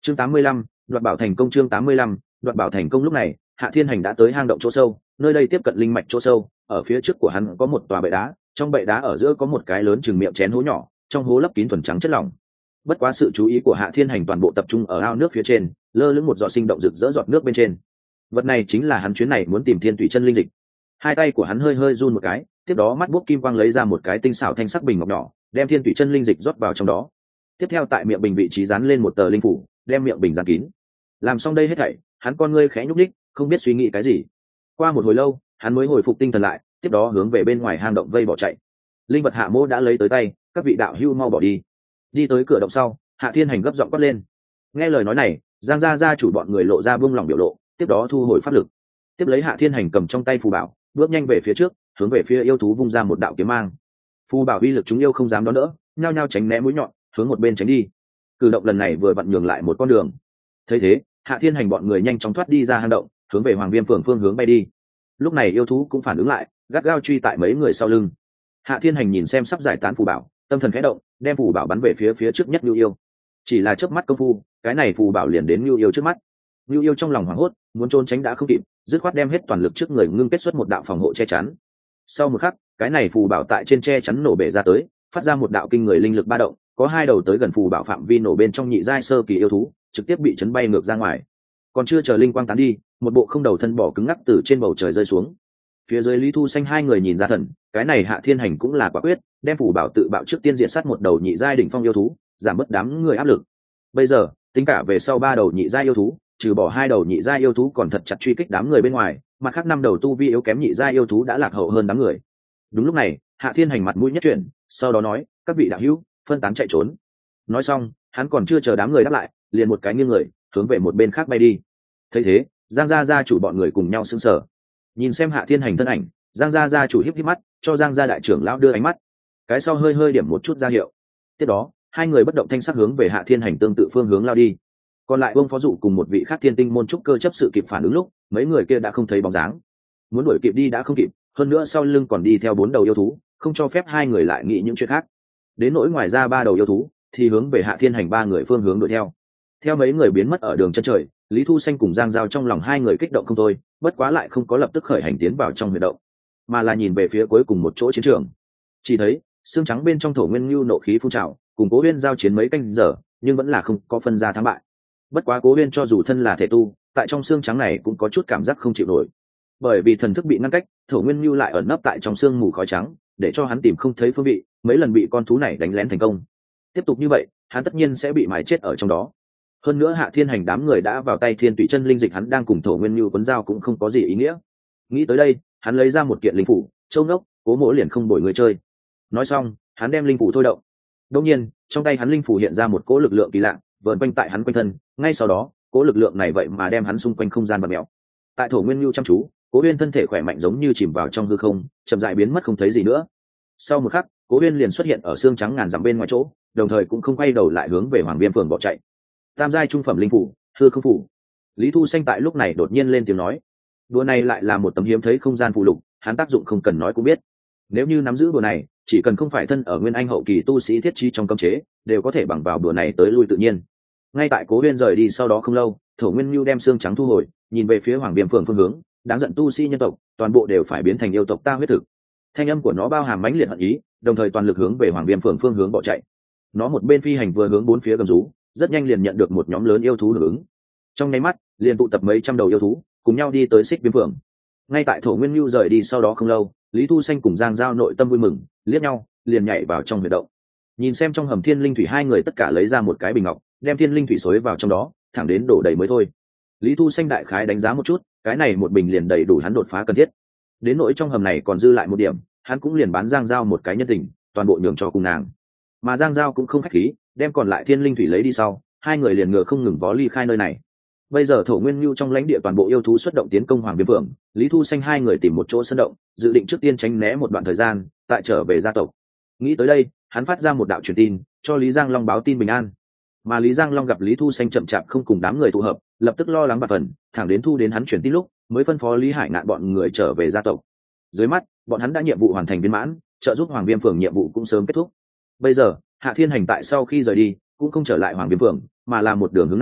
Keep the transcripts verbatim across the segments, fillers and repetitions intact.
chương tám mươi lăm, đoạt bảo thành công. chương tám mươi lăm, đoạt bảo thành công. Lúc này Hạ Thiên Hành đã tới hang động chỗ sâu, nơi đây tiếp cận linh mạch chỗ sâu. Ở phía trước của hắn có một tòa bệ đá, trong bệ đá ở giữa có một cái lớn chừng miệng chén hố nhỏ, trong hố lấp kín thuần trắng chất lỏng. Bất quá sự chú ý của Hạ Thiên Hành toàn bộ tập trung ở ao nước phía trên, lơ lửng một giọt sinh động rực rỡ giọt nước bên trên. Vật này chính là hắn chuyến này muốn tìm thiên tụy chân linh dịch. Hai tay của hắn hơi hơi run một cái, tiếp đó mắt buốc kim quang lấy ra một cái tinh xảo thanh sắc bình ngọc nhỏ, đem thiên tụy chân linh dịch rót vào trong đó. Tiếp theo tại miệng bình vị trí dán lên một tờ linh phủ, đem miệng bình dán kín. Làm xong đây hết thảy, hắn con ngươi khẽ nhúc nhích, không biết suy nghĩ cái gì. Qua một hồi lâu, hắn mới hồi phục tinh thần lại, tiếp đó hướng về bên ngoài hang động vây bỏ chạy. Linh vật Hạ Mỗ đã lấy tới tay, các vị đạo hữu mau bỏ đi. Đi tới cửa động sau, Hạ Thiên Hành gấp giọng quát lên. Nghe lời nói này, Giang gia gia chủ bọn người lộ ra buông lỏng biểu lộ, tiếp đó thu hồi pháp lực. Tiếp lấy Hạ Thiên Hành cầm trong tay phù bảo, bước nhanh về phía trước, hướng về phía yêu thú vung ra một đạo kiếm mang. Phù bảo uy lực chúng yêu không dám đón đỡ, nhao nhao tránh né mũi nhọn, hướng một bên tránh đi. Cử động lần này vừa vặn nhường lại một con đường. Thấy thế, Hạ Thiên Hành bọn người nhanh chóng thoát đi ra hang động, hướng về Hoàng Viêm Phường phương hướng bay đi. Lúc này yêu thú cũng phản ứng lại, gắt gao truy tại mấy người sau lưng. Hạ Thiên Hành nhìn xem sắp giải tán phù bảo, tâm thần khẽ động, đem phù bảo bắn về phía phía trước nhất Nưu Yêu. Chỉ là chớp mắt công phu, cái này phù bảo liền đến Nưu Yêu trước mắt. Nưu Yêu trong lòng hoảng hốt, muốn trốn tránh đã không kịp, dứt khoát đem hết toàn lực trước người ngưng kết xuất một đạo phòng hộ che chắn. Sau một khắc, cái này phù bảo tại trên che chắn nổ bể ra tới, phát ra một đạo kinh người linh lực ba động, có hai đầu tới gần phù bảo phạm vi nổ bên trong nhị giai sơ kỳ yêu thú, trực tiếp bị chấn bay ngược ra ngoài. Còn chưa chờ linh quang tán đi, một bộ không đầu thân bỏ cứng ngắc từ trên bầu trời rơi xuống. Phía dưới Lý Thu Xanh hai người nhìn ra thần, cái này Hạ Thiên Hành cũng là quả quyết, đem phù bảo tự bạo trước tiên diện sát một đầu nhị giai đỉnh phong yêu thú, giảm bớt đám người áp lực. Bây giờ, tính cả về sau ba đầu nhị giai yêu thú, trừ bỏ hai đầu nhị giai yêu thú còn thật chặt truy kích đám người bên ngoài, mặt khác năm đầu tu vi yếu kém nhị giai yêu thú đã lạc hậu hơn đám người. Đúng lúc này, Hạ Thiên Hành mặt mũi nhất chuyển, sau đó nói, các vị đạo hữu, phân tán chạy trốn. Nói xong, hắn còn chưa chờ đám người đáp lại, liền một cái nghiêng người, hướng về một bên khác bay đi. Thấy thế, Giang gia gia chủ bọn người cùng nhau sững sờ. Nhìn xem Hạ Thiên Hành thân ảnh, Giang gia gia chủ híp híp mắt, cho Giang gia đại trưởng lão đưa ánh mắt. Cái sau hơi hơi điểm một chút ra hiệu. Tiếp đó, hai người bất động thanh sắc hướng về Hạ Thiên Hành tương tự phương hướng lao đi. Còn lại Vương phó dụ cùng một vị khác thiên tinh môn trúc cơ chấp sự kịp phản ứng lúc, mấy người kia đã không thấy bóng dáng. Muốn đuổi kịp đi đã không kịp, hơn nữa sau lưng còn đi theo bốn đầu yêu thú, không cho phép hai người lại nghĩ những chuyện khác. Đến nỗi ngoài ra ba đầu yêu thú, thì hướng về Hạ Thiên Hành ba người phương hướng đuổi theo. Theo mấy người biến mất ở đường chân trời, Lý Thu Xanh cùng Giang Giao trong lòng hai người kích động không thôi, bất quá lại không có lập tức khởi hành tiến vào trong huyệt động, mà là nhìn về phía cuối cùng một chỗ chiến trường. Chỉ thấy xương trắng bên trong thổ nguyên lưu nộ khí phun trào, cùng Cố Huyên giao chiến mấy canh giờ, nhưng vẫn là không có phân ra thắng bại. Bất quá Cố Huyên cho dù thân là thể tu, tại trong xương trắng này cũng có chút cảm giác không chịu nổi, bởi vì thần thức bị ngăn cách, thổ nguyên lưu lại ẩn nấp tại trong xương mù khói trắng, để cho hắn tìm không thấy phương vị, mấy lần bị con thú này đánh lén thành công. Tiếp tục như vậy, hắn tất nhiên sẽ bị mài chết ở trong đó. Hơn nữa Hạ Thiên Hành đám người đã vào tay thiên tụy chân linh dịch, hắn đang cùng thổ nguyên lưu quấn dao cũng không có gì ý nghĩa. Nghĩ tới đây, hắn lấy ra một kiện linh phủ, châu ngốc, Cố mỗ liền không bồi người chơi. Nói xong, hắn đem linh phủ thôi động. Đương nhiên, trong tay hắn linh phủ hiện ra một cỗ lực lượng kỳ lạ, vờn quanh tại hắn quanh thân, ngay sau đó, cỗ lực lượng này vậy mà đem hắn xung quanh không gian bật mèo. Tại thổ nguyên lưu chăm chú, Cố Huyên thân thể khỏe mạnh giống như chìm vào trong hư không, chậm rãi biến mất không thấy gì nữa. Sau một khắc, Cố Huyên liền xuất hiện ở xương trắng ngàn dặm bên ngoài chỗ, đồng thời cũng không quay đầu lại hướng về Hoàng Viêm Phường bỏ chạy. Tam giai trung phẩm linh phủ, hư không phủ. Lý Thu Xanh tại lúc này đột nhiên lên tiếng nói, đùa này lại là một tấm hiếm thấy không gian phụ lục, hắn tác dụng không cần nói cũng biết. Nếu như nắm giữ đùa này, chỉ cần không phải thân ở nguyên anh hậu kỳ tu sĩ thiết trí trong cấm chế, đều có thể bằng vào đùa này tới lui tự nhiên. Ngay tại Cố Huyên rời đi sau đó không lâu, Thổ Nguyên Nưu đem xương trắng thu hồi, nhìn về phía Hoàng Viêm Phường phương hướng, đáng giận tu sĩ nhân tộc, toàn bộ đều phải biến thành yêu tộc ta huyết thực. Thanh âm của nó bao hàm mãnh liệt hận ý, đồng thời toàn lực hướng về Hoàng Viêm Phường phương hướng bỏ chạy. Nó một bên phi hành vừa hướng bốn phía gầm rú, rất nhanh liền nhận được một nhóm lớn yêu thú hưởng ứng. Trong nháy mắt, liền tụ tập mấy trăm đầu yêu thú, cùng nhau đi tới Xích Viêm Phường. Ngay tại Thổ Nguyên Nưu rời đi sau đó không lâu, Lý Thu Xanh cùng Giang Giao nội tâm vui mừng, liếc nhau, liền nhảy vào trong huyệt động. Nhìn xem trong hầm thiên linh thủy hai người tất cả lấy ra một cái bình ngọc, đem thiên linh thủy xối vào trong đó, thẳng đến đổ đầy mới thôi. Lý Thu Xanh đại khái đánh giá một chút, cái này một bình liền đầy đủ hắn đột phá cần thiết. Đến nỗi trong hầm này còn dư lại một điểm, hắn cũng liền bán Giang Giao một cái nhân tình, toàn bộ nhường cho cùng nàng. Mà Giang Giao cũng không khách khí, đem còn lại thiên linh thủy lấy đi sau, hai người liền ngựa không ngừng vó ly khai nơi này. Bây giờ Thổ Nguyên Nưu trong lãnh địa toàn bộ yêu thú xuất động tiến công Hoàng Viêm Phường, Lý Thu Xanh hai người tìm một chỗ sân động, dự định trước tiên tránh né một đoạn thời gian, tại trở về gia tộc. Nghĩ tới đây, hắn phát ra một đạo truyền tin, cho Lý Giang Long báo tin bình an. Mà Lý Giang Long gặp Lý Thu Xanh chậm chạp không cùng đám người tụ hợp, lập tức lo lắng bạt phần, thẳng đến thu đến hắn truyền tin lúc, mới phân phó Lý Hải Ngạn bọn người trở về gia tộc. Dưới mắt, bọn hắn đã nhiệm vụ hoàn thành viên mãn, trợ giúp Hoàng Viêm Phường nhiệm vụ cũng sớm kết thúc. Bây giờ, Hạ Thiên Hành tại sau khi rời đi, cũng không trở lại Hoàng Viêm Phường, mà là một đường hướng nam,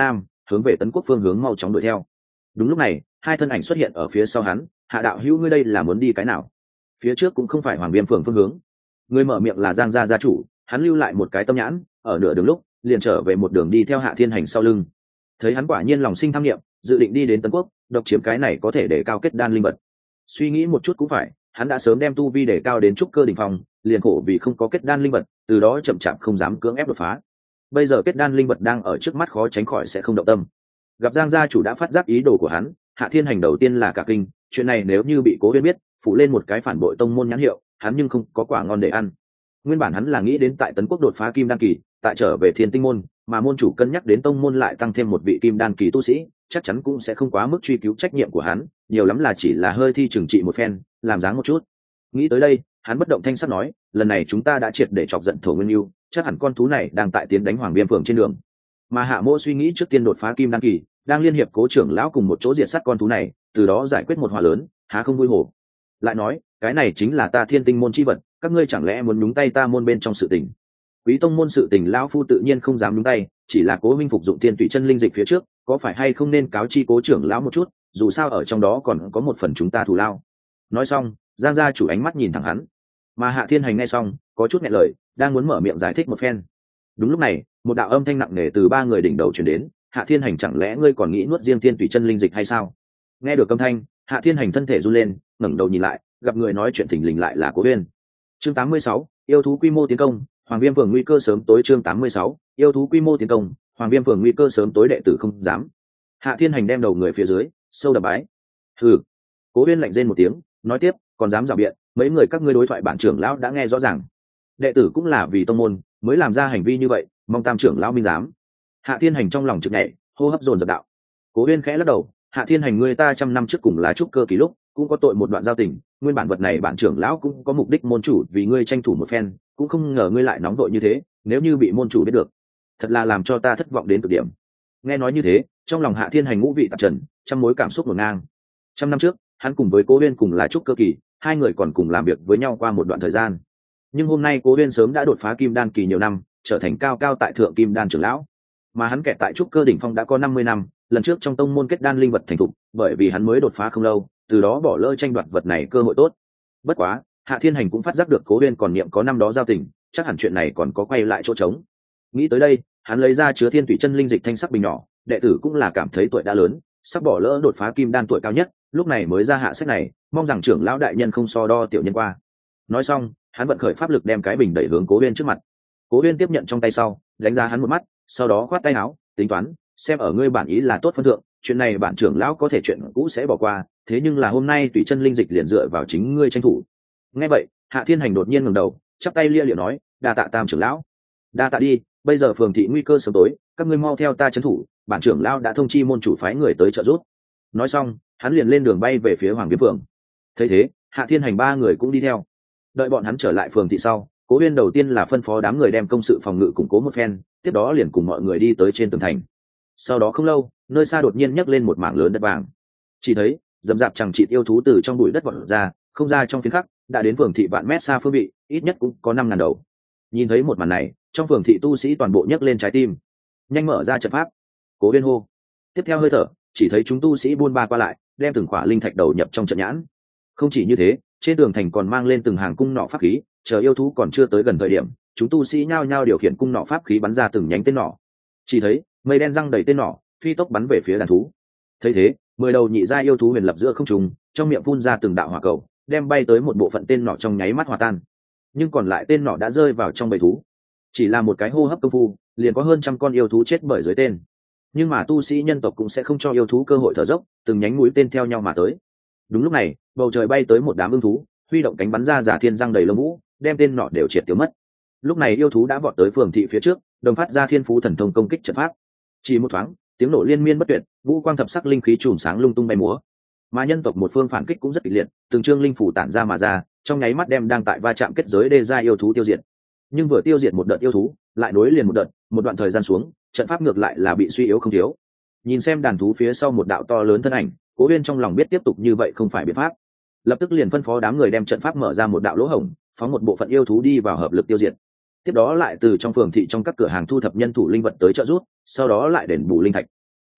hướng về tấn quốc phương hướng mau chóng đuổi theo. Đúng lúc này hai thân ảnh xuất hiện ở phía sau hắn. Hạ đạo hữu, ngươi đây là muốn đi cái nào? Phía trước cũng không phải Hoàng Viêm phường phương hướng. Người mở miệng là Giang gia gia chủ, hắn lưu lại một cái tâm nhãn, ở nửa đường lúc liền trở về một đường đi theo Hạ Thiên Hành sau lưng. Thấy hắn quả nhiên lòng sinh tham nghiệm, dự định đi đến Tấn Quốc độc chiếm cái này có thể để cao kết đan linh vật. Suy nghĩ một chút cũng phải, hắn đã sớm đem tu vi để cao đến trúc cơ đỉnh phong, liền khổ vì không có kết đan linh vật, từ đó chậm chạp không dám cưỡng ép đột phá. Bây giờ kết đan linh vật đang ở trước mắt, khó tránh khỏi sẽ không động tâm. Gặp Giang gia chủ đã phát giác ý đồ của hắn, Hạ Thiên Hành đầu tiên là cả kinh, chuyện này nếu như bị Cố Uyên biết, phụ lên một cái phản bội tông môn nhãn hiệu, hắn nhưng không có quả ngon để ăn. Nguyên bản hắn là nghĩ đến tại Tấn Quốc đột phá kim đan kỳ, tại trở về Thiên Tinh môn, mà môn chủ cân nhắc đến tông môn lại tăng thêm một vị kim đan kỳ tu sĩ, chắc chắn cũng sẽ không quá mức truy cứu trách nhiệm của hắn, nhiều lắm là chỉ là hơi thi trừng trị một phen, làm dáng một chút. Nghĩ tới đây, hắn bất động thanh sắc nói, lần này chúng ta đã triệt để chọc giận Thổ Nguyên Nưu, chắc hẳn con thú này đang tại tiến đánh Hoàng Viêm phường trên đường. Mà Hạ Mỗ suy nghĩ trước tiên đột phá kim đan kỳ, đang liên hiệp Cố trưởng lão cùng một chỗ diệt sát con thú này, từ đó giải quyết một họa lớn, há không vui hổ. Lại nói, cái này chính là ta Thiên Tinh môn chi vật, các ngươi chẳng lẽ muốn nhúng tay ta môn bên trong sự tình? Quý tông môn sự tình lão phu tự nhiên không dám nhúng tay, chỉ là Cố minh phục dụng Thiên Tụy chân linh dịch phía trước, có phải hay không nên cáo chi Cố trưởng lão một chút, dù sao ở trong đó còn có một phần chúng ta thù lao. Nói xong, Giang gia chủ ánh mắt nhìn thẳng hắn, mà Hạ Thiên Hành nghe xong, có chút nghẹn lời, đang muốn mở miệng giải thích một phen. Đúng lúc này, một đạo âm thanh nặng nề từ ba người đỉnh đầu truyền đến, Hạ Thiên Hành, chẳng lẽ ngươi còn nghĩ nuốt riêng Thiên Tụy chân linh dịch hay sao? Nghe được âm thanh, Hạ Thiên Hành thân thể run lên, ngẩng đầu nhìn lại, gặp người nói chuyện thình lình lại là Cố Uyên. Chương tám mươi sáu, yêu thú quy mô tiến công, Hoàng Viêm phường nguy cơ sớm tối. Chương tám mươi sáu, yêu thú quy mô tiến công, Hoàng Viêm phường nguy cơ sớm tối. Đệ tử không dám. Hạ Thiên Hành đem đầu người phía dưới, sâu đập bái. Hừ. Cố Uyên lạnh rên một tiếng, nói tiếp, còn dám rào biện, mấy người các ngươi đối thoại bản trưởng lão đã nghe rõ ràng. Đệ tử cũng là vì tông môn mới làm ra hành vi như vậy, mong tam trưởng lão minh giám. Hạ Thiên Hành trong lòng trực nhảy, hô hấp dồn dập đạo. Cố Uyên khẽ lắc đầu, Hạ Thiên Hành, ngươi ta trăm năm trước cùng là trúc cơ kỳ lúc cũng có tội một đoạn giao tình, nguyên bản vật này bản trưởng lão cũng có mục đích môn chủ vì ngươi tranh thủ một phen, cũng không ngờ ngươi lại nóng vội như thế, nếu như bị môn chủ biết được, thật là làm cho ta thất vọng đến cực điểm. Nghe nói như thế, trong lòng Hạ Thiên Hành ngũ vị tạp trần, trăm mối cảm xúc ngổn ngang. Trăm năm trước, hắn cùng với Cố Uyên cùng là trúc cơ kỳ, hai người còn cùng làm việc với nhau qua một đoạn thời gian. Nhưng hôm nay Cố Uyên sớm đã đột phá kim đan kỳ nhiều năm, trở thành cao cao tại thượng kim đan trưởng lão, mà hắn kẹt tại trúc cơ đỉnh phong đã có năm mươi năm, lần trước trong tông môn kết đan linh vật thành thục, bởi vì hắn mới đột phá không lâu, từ đó bỏ lỡ tranh đoạt vật này cơ hội tốt. Bất quá, Hạ Thiên Hành cũng phát giác được Cố Uyên còn niệm có năm đó giao tình, chắc hẳn chuyện này còn có quay lại chỗ trống. Nghĩ tới đây, hắn lấy ra chứa Thiên Tụy chân linh dịch thanh sắc bình nhỏ, đệ tử cũng là cảm thấy tuổi đã lớn, sắp bỏ lỡ đột phá kim đan tuổi cao nhất, lúc này mới ra hạ sách này, mong rằng trưởng lão đại nhân không so đo tiểu nhân qua. Nói xong, hắn vận khởi pháp lực đem cái bình đẩy hướng Cố Uyên trước mặt. Cố Uyên tiếp nhận trong tay sau, đánh giá hắn một mắt, sau đó khoát tay áo, tính toán, xem ở ngươi bản ý là tốt phân thượng, chuyện này bản trưởng lão có thể chuyện cũ sẽ bỏ qua, thế nhưng là hôm nay Tụy chân linh dịch liền dựa vào chính ngươi tranh thủ. Nghe vậy, Hạ Thiên Hành đột nhiên ngẩng đầu, chắp tay lia lịa nói, đa tạ tam trưởng lão. Đa tạ đi, bây giờ phường thị nguy cơ sớm tối, các ngươi mau theo ta trấn thủ, bản trưởng lão đã thông chi môn chủ phái người tới trợ giúp. Nói xong, hắn liền lên đường bay về phía Hoàng Viêm phường. Thấy thế, Hạ Thiên Hành ba người cũng đi theo. Đợi bọn hắn trở lại phường thị sau, Cố Uyên đầu tiên là phân phó đám người đem công sự phòng ngự củng cố một phen, tiếp đó liền cùng mọi người đi tới trên tường thành. Sau đó không lâu, nơi xa đột nhiên nhấc lên một mảng lớn đất vàng. Chỉ thấy, dầm dạp chẳng chịt yêu thú từ trong bụi đất vọt ra, không ra trong phiến khắc, đã đến phường thị vạn mét xa phương vị, ít nhất cũng có năm ngàn đầu. Nhìn thấy một màn này, trong phường thị tu sĩ toàn bộ nhấc lên trái tim, nhanh mở ra trận pháp. Cố Uyên hô. Tiếp theo hơi thở, chỉ thấy chúng tu sĩ buôn ba qua lại, đem từng khỏa linh thạch đầu nhập trong trận nhãn. Không chỉ như thế, trên tường thành còn mang lên từng hàng cung nỏ pháp khí, chờ yêu thú còn chưa tới gần thời điểm, chúng tu sĩ nhao nhao điều khiển cung nỏ pháp khí bắn ra từng nhánh tên nỏ. Chỉ thấy mây đen răng đầy tên nỏ, phi tốc bắn về phía đàn thú. Thấy thế, mười đầu nhị gia yêu thú huyền lập giữa không trung, trong miệng phun ra từng đạo hỏa cầu, đem bay tới một bộ phận tên nỏ trong nháy mắt hòa tan. Nhưng còn lại tên nỏ đã rơi vào trong bầy thú. Chỉ là một cái hô hấp công phu, liền có hơn trăm con yêu thú chết bởi dưới tên. Nhưng mà tu sĩ nhân tộc cũng sẽ không cho yêu thú cơ hội thở dốc, từng nhánh mũi tên theo nhau mà tới. Đúng lúc này, bầu trời bay tới một đám ưng thú, huy động cánh bắn ra giả thiên răng đầy lông vũ, đem tên nỏ đều triệt tiêu mất. Lúc này yêu thú đã vọt tới phường thị phía trước, đồng phát ra thiên phú thần thông công kích trận pháp. Chỉ một thoáng, tiếng nổ liên miên bất tuyệt, vũ quang thập sắc linh khí chùm sáng lung tung bay múa. Mà nhân tộc một phương phản kích cũng rất kịch liệt, từng trương linh phủ tản ra mà ra, trong nháy mắt đem đang tại va chạm kết giới đê gia yêu thú tiêu diệt. Nhưng vừa tiêu diệt một đợt yêu thú, lại nối liền một đợt, một đoạn thời gian xuống, trận pháp ngược lại là bị suy yếu không thiếu. Nhìn xem đàn thú phía sau một đạo to lớn thân ảnh, Cố Uyên trong lòng biết tiếp tục như vậy không phải biện pháp, lập tức liền phân phó đám người đem trận pháp mở ra một đạo lỗ hổng, phóng một bộ phận yêu thú đi vào hợp lực tiêu diệt. Tiếp đó lại từ trong phường thị trong các cửa hàng thu thập nhân thủ linh vật tới trợ giúp, sau đó lại đền bù linh thạch.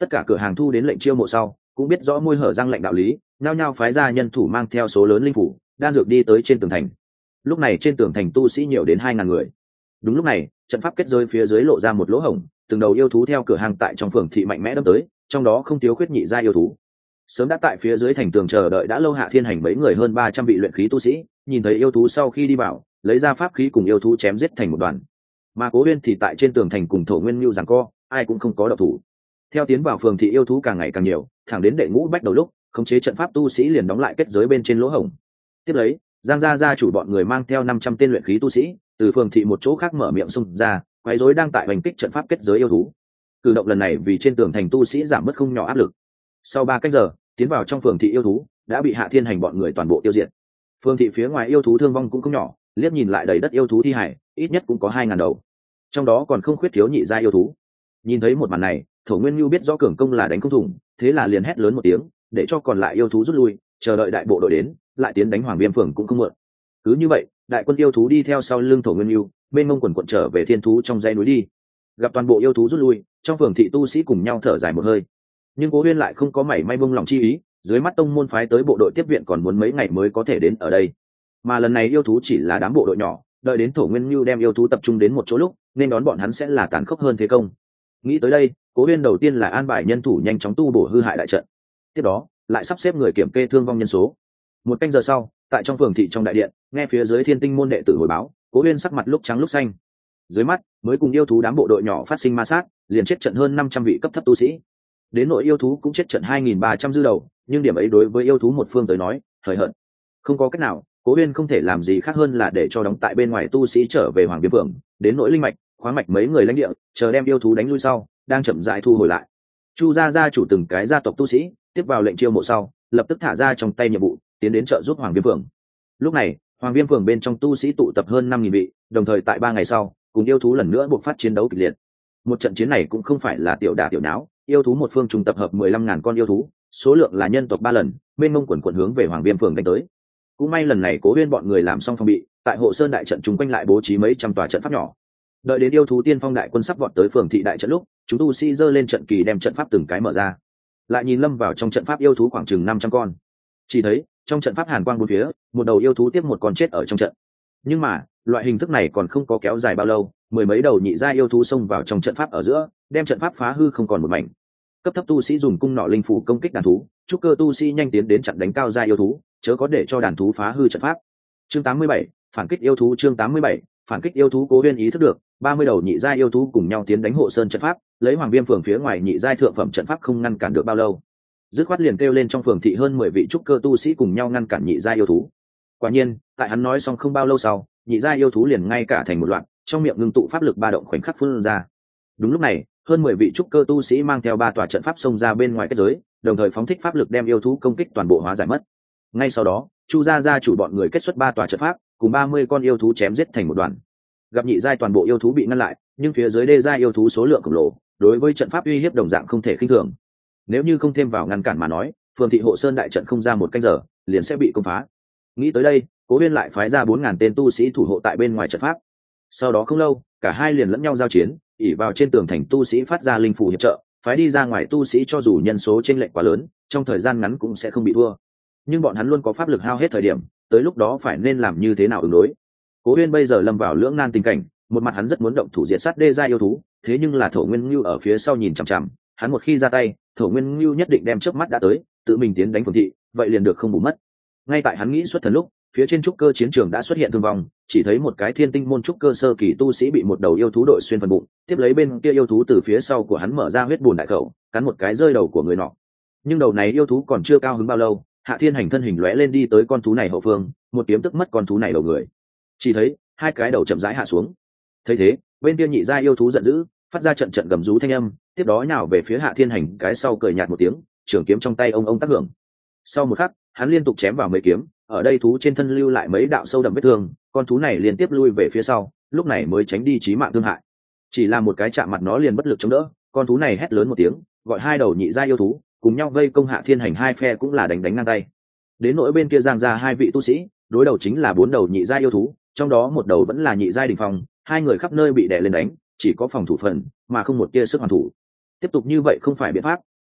Tất cả cửa hàng thu đến lệnh chiêu mộ sau cũng biết rõ môi hở răng lệnh đạo lý, nhao nhao phái ra nhân thủ mang theo số lớn linh phủ đan dược đi tới trên tường thành. Lúc này trên tường thành tu sĩ nhiều đến hai ngàn người. Đúng lúc này trận pháp kết giới phía dưới lộ ra một lỗ hổng, từng đầu yêu thú theo cửa hàng tại trong phường thị mạnh mẽ đâm tới, trong đó không thiếu khuyết nhị gia yêu thú. Sớm đã tại phía dưới thành tường chờ đợi đã lâu Hạ Thiên Hành mấy người hơn ba trăm vị luyện khí tu sĩ nhìn thấy yêu thú sau khi đi vào, lấy ra pháp khí cùng yêu thú chém giết thành một đoàn. Mà Cố Uyên thì tại trên tường thành cùng Thổ Nguyên Nưu giằng co, ai cũng không có động thủ. Theo tiến vào phường thị yêu thú càng ngày càng nhiều, thẳng đến đệ ngũ bách đầu lúc, khống chế trận pháp tu sĩ liền đóng lại kết giới bên trên lỗ hổng. Tiếp lấy, Giang gia gia chủ bọn người mang theo năm trăm tên luyện khí tu sĩ từ phường thị một chỗ khác mở miệng xung ra, quấy rối đang tại hành kích trận pháp kết giới yêu thú. Cử động lần này vì trên tường thành tu sĩ giảm bớt không nhỏ áp lực. Sau ba cách giờ, tiến vào trong phường thị yêu thú đã bị Hạ Thiên Hành bọn người toàn bộ tiêu diệt. Phường thị phía ngoài yêu thú thương vong cũng không nhỏ, liếc nhìn lại đầy đất yêu thú thi hải, ít nhất cũng có hai ngàn đầu, trong đó còn không khuyết thiếu nhị gia yêu thú. Nhìn thấy một màn này, Thổ Nguyên Nưu biết rõ cường công là đánh không thủng, thế là liền hét lớn một tiếng, để cho còn lại yêu thú rút lui, chờ đợi đại bộ đội đến, lại tiến đánh Hoàng Viêm phường cũng không muộn. Cứ như vậy, đại quân yêu thú đi theo sau lưng Thổ Nguyên Nưu, bên ngông quần quận trở về thiên thú trong dãy núi đi. Gặp toàn bộ yêu thú rút lui, trong phường thị tu sĩ cùng nhau thở dài một hơi. Nhưng Cố Huyên lại không có mảy may buông lòng chi ý, dưới mắt tông môn phái tới bộ đội tiếp viện còn muốn mấy ngày mới có thể đến ở đây. Mà lần này yêu thú chỉ là đám bộ đội nhỏ, đợi đến Thổ Nguyên Nưu đem yêu thú tập trung đến một chỗ lúc, nên đón bọn hắn sẽ là tàn khốc hơn thế công. Nghĩ tới đây, Cố Huyên đầu tiên là an bài nhân thủ nhanh chóng tu bổ hư hại đại trận. Tiếp đó, lại sắp xếp người kiểm kê thương vong nhân số. Một canh giờ sau, tại trong phường thị trong đại điện, nghe phía dưới Thiên Tinh môn đệ tử hồi báo, Cố Huyên sắc mặt lúc trắng lúc xanh. Dưới mắt, mới cùng yêu thú đám bộ đội nhỏ phát sinh ma sát, liền chết trận hơn năm trăm vị cấp thấp tu sĩ. Đến nội yêu thú cũng chết trận hai nghìn ba trăm dư đầu, nhưng điểm ấy đối với yêu thú một phương tới nói, hời hợt. Không có cách nào, Cố Huyên không thể làm gì khác hơn là để cho đóng tại bên ngoài tu sĩ trở về Hoàng Viêm phường, đến nỗi linh mạch, khoáng mạch mấy người lãnh địa, chờ đem yêu thú đánh lui sau, đang chậm rãi thu hồi lại. Chu gia gia chủ từng cái gia tộc tu sĩ, tiếp vào lệnh chiêu mộ sau, lập tức thả ra trong tay nhiệm vụ, tiến đến trợ giúp Hoàng Viêm phường. Lúc này, Hoàng Viêm phường bên trong tu sĩ tụ tập hơn năm nghìn vị, đồng thời tại ba ngày sau, cùng yêu thú lần nữa buộc phát chiến đấu kịch liệt. Một trận chiến này cũng không phải là tiểu đả tiểu nháo, yêu thú một phương trùng tập hợp mười lăm ngàn con yêu thú, số lượng là nhân tộc ba lần, bên mông quần quần hướng về Hoàng Viêm phường đánh tới. Cũng may lần này Cố Huyên bọn người làm xong phòng bị, tại Hộ Sơn đại trận chúng quanh lại bố trí mấy trăm tòa trận pháp nhỏ. Đợi đến yêu thú tiên phong đại quân sắp vọt tới phường thị đại trận lúc, chúng tu sĩ giơ lên trận kỳ đem trận pháp từng cái mở ra. Lại nhìn lâm vào trong trận pháp yêu thú khoảng chừng năm trăm con. Chỉ thấy, trong trận pháp hàn quang bốn phía, một đầu yêu thú tiếp một con chết ở trong trận. Nhưng mà, loại hình thức này còn không có kéo dài bao lâu, mười mấy đầu nhị gia yêu thú xông vào trong trận pháp ở giữa, đem trận pháp phá hư không còn một mảnh. Cấp thấp tu sĩ dùng cung nỏ linh phủ công kích đàn thú, trúc cơ tu sĩ nhanh tiến đến chặn đánh cao gia yêu thú, chớ có để cho đàn thú phá hư trận pháp. Chương tám mươi bảy, phản kích yêu thú. Chương tám mươi bảy, phản kích yêu thú. Cố Huyên ý thức được, ba mươi đầu nhị gia yêu thú cùng nhau tiến đánh Hộ Sơn trận pháp, lấy Hoàng Viêm phường phía ngoài nhị gia thượng phẩm trận pháp không ngăn cản được bao lâu. Dứt khoát liền kêu lên trong phường thị hơn mười vị trúc cơ tu sĩ cùng nhau ngăn cản nhị gia yêu thú. Quả nhiên, tại hắn nói xong không bao lâu sau, nhị gia yêu thú liền ngay cả thành một loạt, trong miệng ngưng tụ pháp lực ba động khoảnh khắc phun ra. Đúng lúc này, hơn mười vị trúc cơ tu sĩ mang theo ba tòa trận pháp xông ra bên ngoài kết giới, đồng thời phóng thích pháp lực đem yêu thú công kích toàn bộ hóa giải mất. Ngay sau đó, Chu gia gia chủ bọn người kết xuất ba tòa trận pháp, cùng ba mươi con yêu thú chém giết thành một đoàn. Gặp nhị giai toàn bộ yêu thú bị ngăn lại, nhưng phía dưới đê giai yêu thú số lượng khổng lồ, đối với trận pháp uy hiếp đồng dạng không thể khinh thường. Nếu như không thêm vào ngăn cản mà nói, phường thị Hộ Sơn đại trận không ra một canh giờ, liền sẽ bị công phá. Nghĩ tới đây, Cố Huyên lại phái ra bốn ngàn tên tu sĩ thủ hộ tại bên ngoài trận pháp. Sau đó không lâu, cả hai liền lẫn nhau giao chiến, ỉ vào trên tường thành tu sĩ phát ra linh phù hiệp trợ, phái đi ra ngoài tu sĩ cho dù nhân số chênh lệch quá lớn, trong thời gian ngắn cũng sẽ không bị thua. Nhưng bọn hắn luôn có pháp lực hao hết thời điểm, tới lúc đó phải nên làm như thế nào ứng đối. Cố Huyên bây giờ lâm vào lưỡng nan tình cảnh, một mặt hắn rất muốn động thủ diệt sát đê gia yêu thú, thế nhưng là Thổ Nguyên Nưu ở phía sau nhìn chằm chằm, hắn một khi ra tay, Thổ Nguyên Nưu nhất định đem chớp mắt đã tới, tự mình tiến đánh phường thị, vậy liền được không bù mất. Ngay tại hắn nghĩ xuất thần lúc, phía trên trúc cơ chiến trường đã xuất hiện thương vong, chỉ thấy một cái Thiên Tinh môn trúc cơ sơ kỳ tu sĩ bị một đầu yêu thú đội xuyên phần bụng, tiếp lấy bên kia yêu thú từ phía sau của hắn mở ra huyết bùn đại khẩu, cắn một cái rơi đầu của người nọ. Nhưng đầu này yêu thú còn chưa cao hứng bao lâu, Hạ Thiên Hành thân hình lóe lên đi tới con thú này hậu phương, một kiếm tức mất con thú này đầu người. Chỉ thấy hai cái đầu chậm rãi hạ xuống. Thấy thế, bên kia nhị gia yêu thú giận dữ, phát ra trận trận gầm rú thanh âm, tiếp đó nhào về phía Hạ Thiên Hành, cái sau cười nhạt một tiếng, trường kiếm trong tay ông ông tác hưởng. Sau một khắc, hắn liên tục chém vào mấy kiếm, ở đây thú trên thân lưu lại mấy đạo sâu đậm vết thương, con thú này liên tiếp lui về phía sau, lúc này mới tránh đi chí mạng thương hại. Chỉ là một cái chạm mặt nó liền bất lực chống đỡ, con thú này hét lớn một tiếng, gọi hai đầu nhị gia yêu thú cùng nhau vây công Hạ Thiên Hành, hai phe cũng là đánh đánh ngang tay. Đến nỗi bên kia Giang gia hai vị tu sĩ, đối đầu chính là bốn đầu nhị gia yêu thú, trong đó một đầu vẫn là nhị giai đỉnh phong, hai người khắp nơi bị đè lên đánh, chỉ có phòng thủ phần, mà không một tia sức hoàn thủ. Tiếp tục như vậy không phải biện pháp,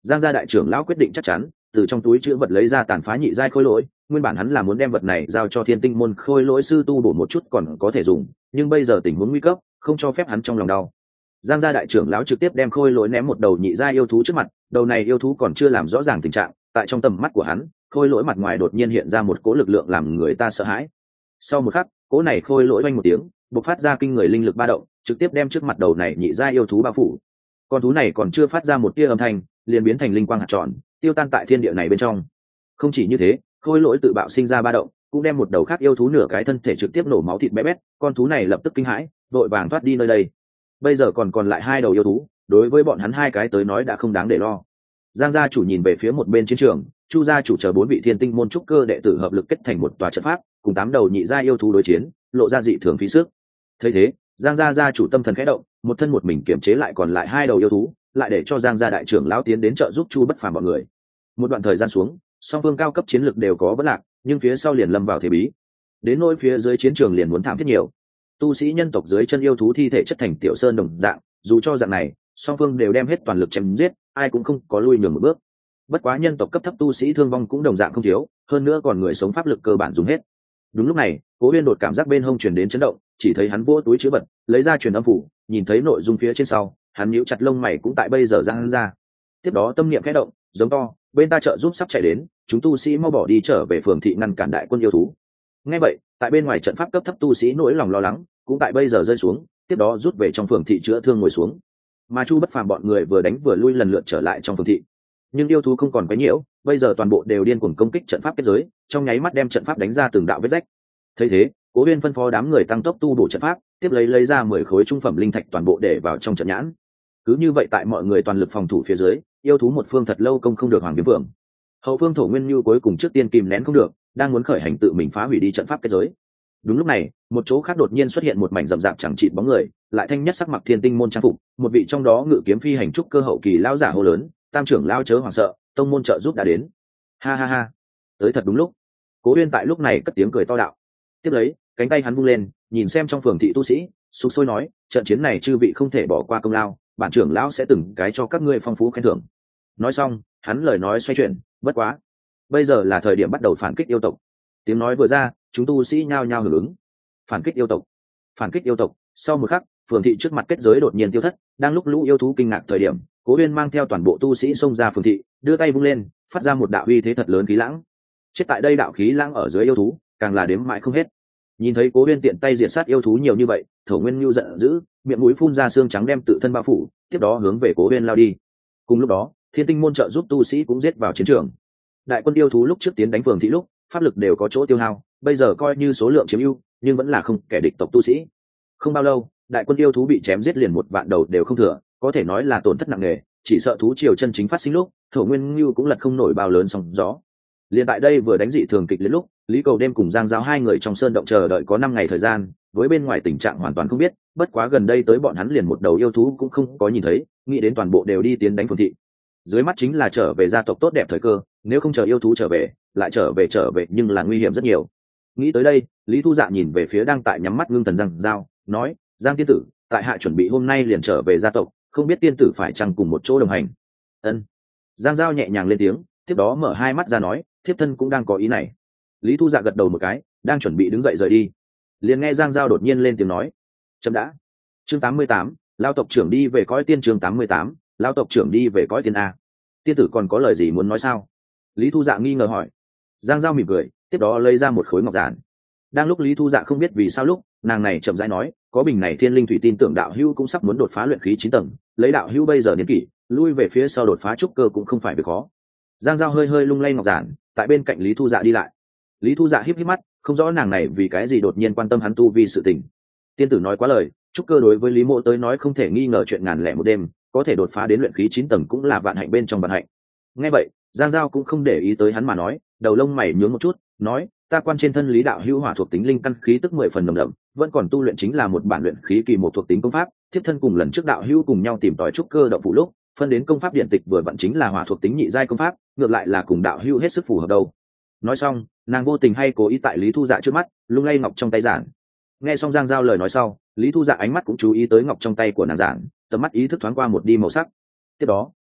Giang gia đại trưởng lão quyết định chắc chắn, từ trong túi chữ vật lấy ra tàn phá nhị giai khôi lỗi. Nguyên bản hắn là muốn đem vật này giao cho thiên tinh môn khôi lỗi sư tu bổ một chút còn có thể dùng, nhưng bây giờ tình huống nguy cấp không cho phép hắn trong lòng đau. Giang gia đại trưởng lão trực tiếp đem khôi lỗi ném một đầu nhị giai yêu thú trước mặt. Đầu này yêu thú còn chưa làm rõ ràng tình trạng, tại trong tầm mắt của hắn, khôi lỗi mặt ngoài đột nhiên hiện ra một cỗ lực lượng làm người ta sợ hãi. Sau một khắc, cỗ này khôi lỗi oanh một tiếng, bộc phát ra kinh người linh lực ba động, trực tiếp đem trước mặt đầu này nhị giai yêu thú bao phủ. Con thú này còn chưa phát ra một tia âm thanh, liền biến thành linh quang hạt tròn, tiêu tan tại thiên địa này bên trong. Không chỉ như thế, khôi lỗi tự bạo sinh ra ba động, cũng đem một đầu khác yêu thú nửa cái thân thể trực tiếp nổ máu thịt bé bét. Con thú này lập tức kinh hãi, vội vàng thoát đi nơi đây. Bây giờ còn còn lại hai đầu yêu thú, đối với bọn hắn hai cái tới nói đã không đáng để lo. Giang gia chủ nhìn về phía một bên chiến trường, Chu gia chủ chờ bốn vị thiên tinh môn trúc cơ đệ tử hợp lực kết thành một tòa trận pháp, cùng tám đầu nhị gia yêu thú đối chiến, lộ ra dị thường phí sức. Thấy thế, Giang gia gia chủ tâm thần khẽ động, một thân một mình kiểm chế lại còn lại hai đầu yêu thú, lại để cho Giang gia đại trưởng lão tiến đến trợ giúp Chu Bất Phàm bọn người. Một đoạn thời gian xuống, song phương cao cấp chiến lực đều có bất lạc, nhưng phía sau liền lâm vào thế bí. Đến nỗi phía dưới chiến trường liền muốn thảm thiết nhiều. Tu sĩ nhân tộc dưới chân yêu thú thi thể chất thành tiểu sơn đồng dạng, dù cho dạng này, song phương đều đem hết toàn lực chém giết, ai cũng không có lui nhường một bước. Bất quá nhân tộc cấp thấp tu sĩ thương vong cũng đồng dạng không thiếu, hơn nữa còn người sống pháp lực cơ bản dùng hết. Đúng lúc này, Cố Uyên đột cảm giác bên hông truyền đến chấn động, chỉ thấy hắn vỗ túi chứa vật, lấy ra truyền âm phủ, nhìn thấy nội dung phía trên sau, hắn nhíu chặt lông mày cũng tại bây giờ giãn ra. Tiếp đó tâm niệm khẽ động, giống to, bên ta trợ giúp sắp chạy đến, chúng tu sĩ mau bỏ đi trở về phường thị ngăn cản đại quân yêu thú. Nghe vậy, tại bên ngoài trận pháp cấp thấp tu sĩ nỗi lòng lo lắng, cũng tại bây giờ rơi xuống, tiếp đó rút về trong phường thị chữa thương ngồi xuống. Mà Chu Bất Phàm bọn người vừa đánh vừa lui lần lượt trở lại trong phường thị. Nhưng yêu thú không còn quấy nhiễu, bây giờ toàn bộ đều điên cuồng công kích trận pháp kết giới, trong nháy mắt đem trận pháp đánh ra từng đạo vết rách. Thấy thế, Cố Uyên phân phó đám người tăng tốc tu bổ trận pháp, tiếp lấy lấy ra mười khối trung phẩm linh thạch toàn bộ để vào trong trận nhãn. Cứ như vậy tại mọi người toàn lực phòng thủ phía dưới, yêu thú một phương thật lâu công không được Hoàng Viêm Phượng. Hậu phương Thổ Nguyên Nhu cuối cùng trước tiên kìm nén không được, đang muốn khởi hành tự mình phá hủy đi trận pháp kết giới. Đúng lúc này, một chỗ khác đột nhiên xuất hiện một mảnh rậm rạp chẳng chịt bóng người, lại thanh nhất sắc mặc thiên tinh môn trang phục, một vị trong đó ngự kiếm phi hành trúc cơ hậu kỳ lão giả hô lớn, tam trưởng lao chớ hoảng sợ, tông môn trợ giúp đã đến. Ha ha ha, tới thật đúng lúc. Cố Uyên tại lúc này cất tiếng cười to đạo. Tiếp lấy, cánh tay hắn vung lên, nhìn xem trong phường thị tu sĩ, sục sôi nói, trận chiến này chư vị không thể bỏ qua công lao, bản trưởng lão sẽ từng cái cho các ngươi phong phú khen thưởng. Nói xong, hắn lời nói xoay chuyển, bất quá, bây giờ là thời điểm bắt đầu phản kích yêu tộc. Tiếng nói vừa ra, chúng tu sĩ nhao nhao hưởng ứng. Phản kích yêu tộc, phản kích yêu tộc. Sau một khắc, phường thị trước mặt kết giới đột nhiên tiêu thất, đang lúc lũ yêu thú kinh ngạc thời điểm, Cố Uyên mang theo toàn bộ tu sĩ xông ra phường thị, đưa tay vung lên, phát ra một đạo uy thế thật lớn khí lãng. Chết tại đây đạo khí lãng ở dưới yêu thú, càng là đếm mãi không hết. Nhìn thấy Cố Uyên tiện tay diệt sát yêu thú nhiều như vậy, Thổ Nguyên Nhu giận dữ, miệng mũi phun ra xương trắng đem tự thân bao phủ, tiếp đó hướng về Cố Uyên lao đi. Cùng lúc đó, Thiên Tinh môn trợ giúp tu sĩ cũng giết vào chiến trường. Đại quân yêu thú lúc trước tiến đánh phường thị lúc, pháp lực đều có chỗ tiêu hao, bây giờ coi như số lượng chiếm ưu, nhưng vẫn là không kẻ địch tộc tu sĩ. Không bao lâu, đại quân yêu thú bị chém giết liền một vạn đầu đều không thừa, có thể nói là tổn thất nặng nề, chỉ sợ thú triều chân chính phát sinh lúc, Thổ Nguyên Nhu cũng lật không nổi bao lớn sóng gió. Liên tại đây vừa đánh dị thường kịch liệt lúc, Lý Cầu Đêm cùng Giang Giao hai người trong sơn động chờ đợi có năm ngày thời gian, với bên ngoài tình trạng hoàn toàn không biết, bất quá gần đây tới bọn hắn liền một đầu yêu thú cũng không có nhìn thấy, nghĩ đến toàn bộ đều đi tiến đánh phường thị. Dưới mắt chính là trở về gia tộc tốt đẹp thời cơ, nếu không chờ yêu thú trở về, lại trở về trở về nhưng là nguy hiểm rất nhiều. Nghĩ tới đây, Lý Thu Dạ nhìn về phía đang tại nhắm mắt ngưng thần Giang Giao, nói, Giang tiên tử, tại hạ chuẩn bị hôm nay liền trở về gia tộc, không biết tiên tử phải chăng cùng một chỗ đồng hành. Ân. Giang Giao nhẹ nhàng lên tiếng, tiếp đó mở hai mắt ra nói, thiếp thân cũng đang có ý này. Lý Thu Dạ gật đầu một cái, đang chuẩn bị đứng dậy rời đi, liền nghe Giang Giao đột nhiên lên tiếng nói, chậm đã. Chương tám mươi tám, lao tộc trưởng đi về cõi tiên. Chương tám mươi tám, lao tộc trưởng đi về cõi tiên a. Tiên tử còn có lời gì muốn nói sao? Lý Thu Dạ nghi ngờ hỏi. Giang Giao mỉm cười, tiếp đó lấy ra một khối ngọc giản. Đang lúc Lý Thu Dạ không biết vì sao lúc nàng này chậm rãi nói, có bình này thiên linh thủy tin tưởng đạo hữu cũng sắp muốn đột phá luyện khí chín tầng, lấy đạo hữu bây giờ niên kỷ, lui về phía sau đột phá trúc cơ cũng không phải việc khó. Giang Giao hơi hơi lung lay ngọc giản, tại bên cạnh Lý Thu Dạ đi lại. Lý Thu Dạ híp híp mắt, không rõ nàng này vì cái gì đột nhiên quan tâm hắn tu vi sự tình. Tiên tử nói quá lời, trúc cơ đối với Lý Mộ tới nói không thể nghi ngờ chuyện ngàn lẻ một đêm, có thể đột phá đến luyện khí chín tầng cũng là vạn hạnh bên trong vạn hạnh. Nghe vậy, Giang Giao cũng không để ý tới hắn mà nói, đầu lông mày nhướng một chút, nói, ta quan trên thân Lý đạo hữu hỏa thuộc tính linh căn khí tức mười phần nồng đậm, vẫn còn tu luyện chính là một bản luyện khí kỳ một thuộc tính công pháp, thiếp thân cùng lần trước đạo hữu cùng nhau tìm tòi trúc cơ động phủ lúc, phân đến công pháp điện tịch vừa vặn chính là hỏa thuộc tính nhị giai công pháp, ngược lại là cùng đạo hữu hết sức phù hợp đâu. Nói xong, nàng vô tình hay cố ý tại Lý Thu Dạ trước mắt, lung lay ngọc trong tay giản. Nghe xong Giang Giao lời nói sau, Lý Thu Dạ ánh mắt cũng chú ý tới ngọc trong tay của nàng giản, tầm mắt ý thức thoáng qua một đi màu sắc. Tiếp đó,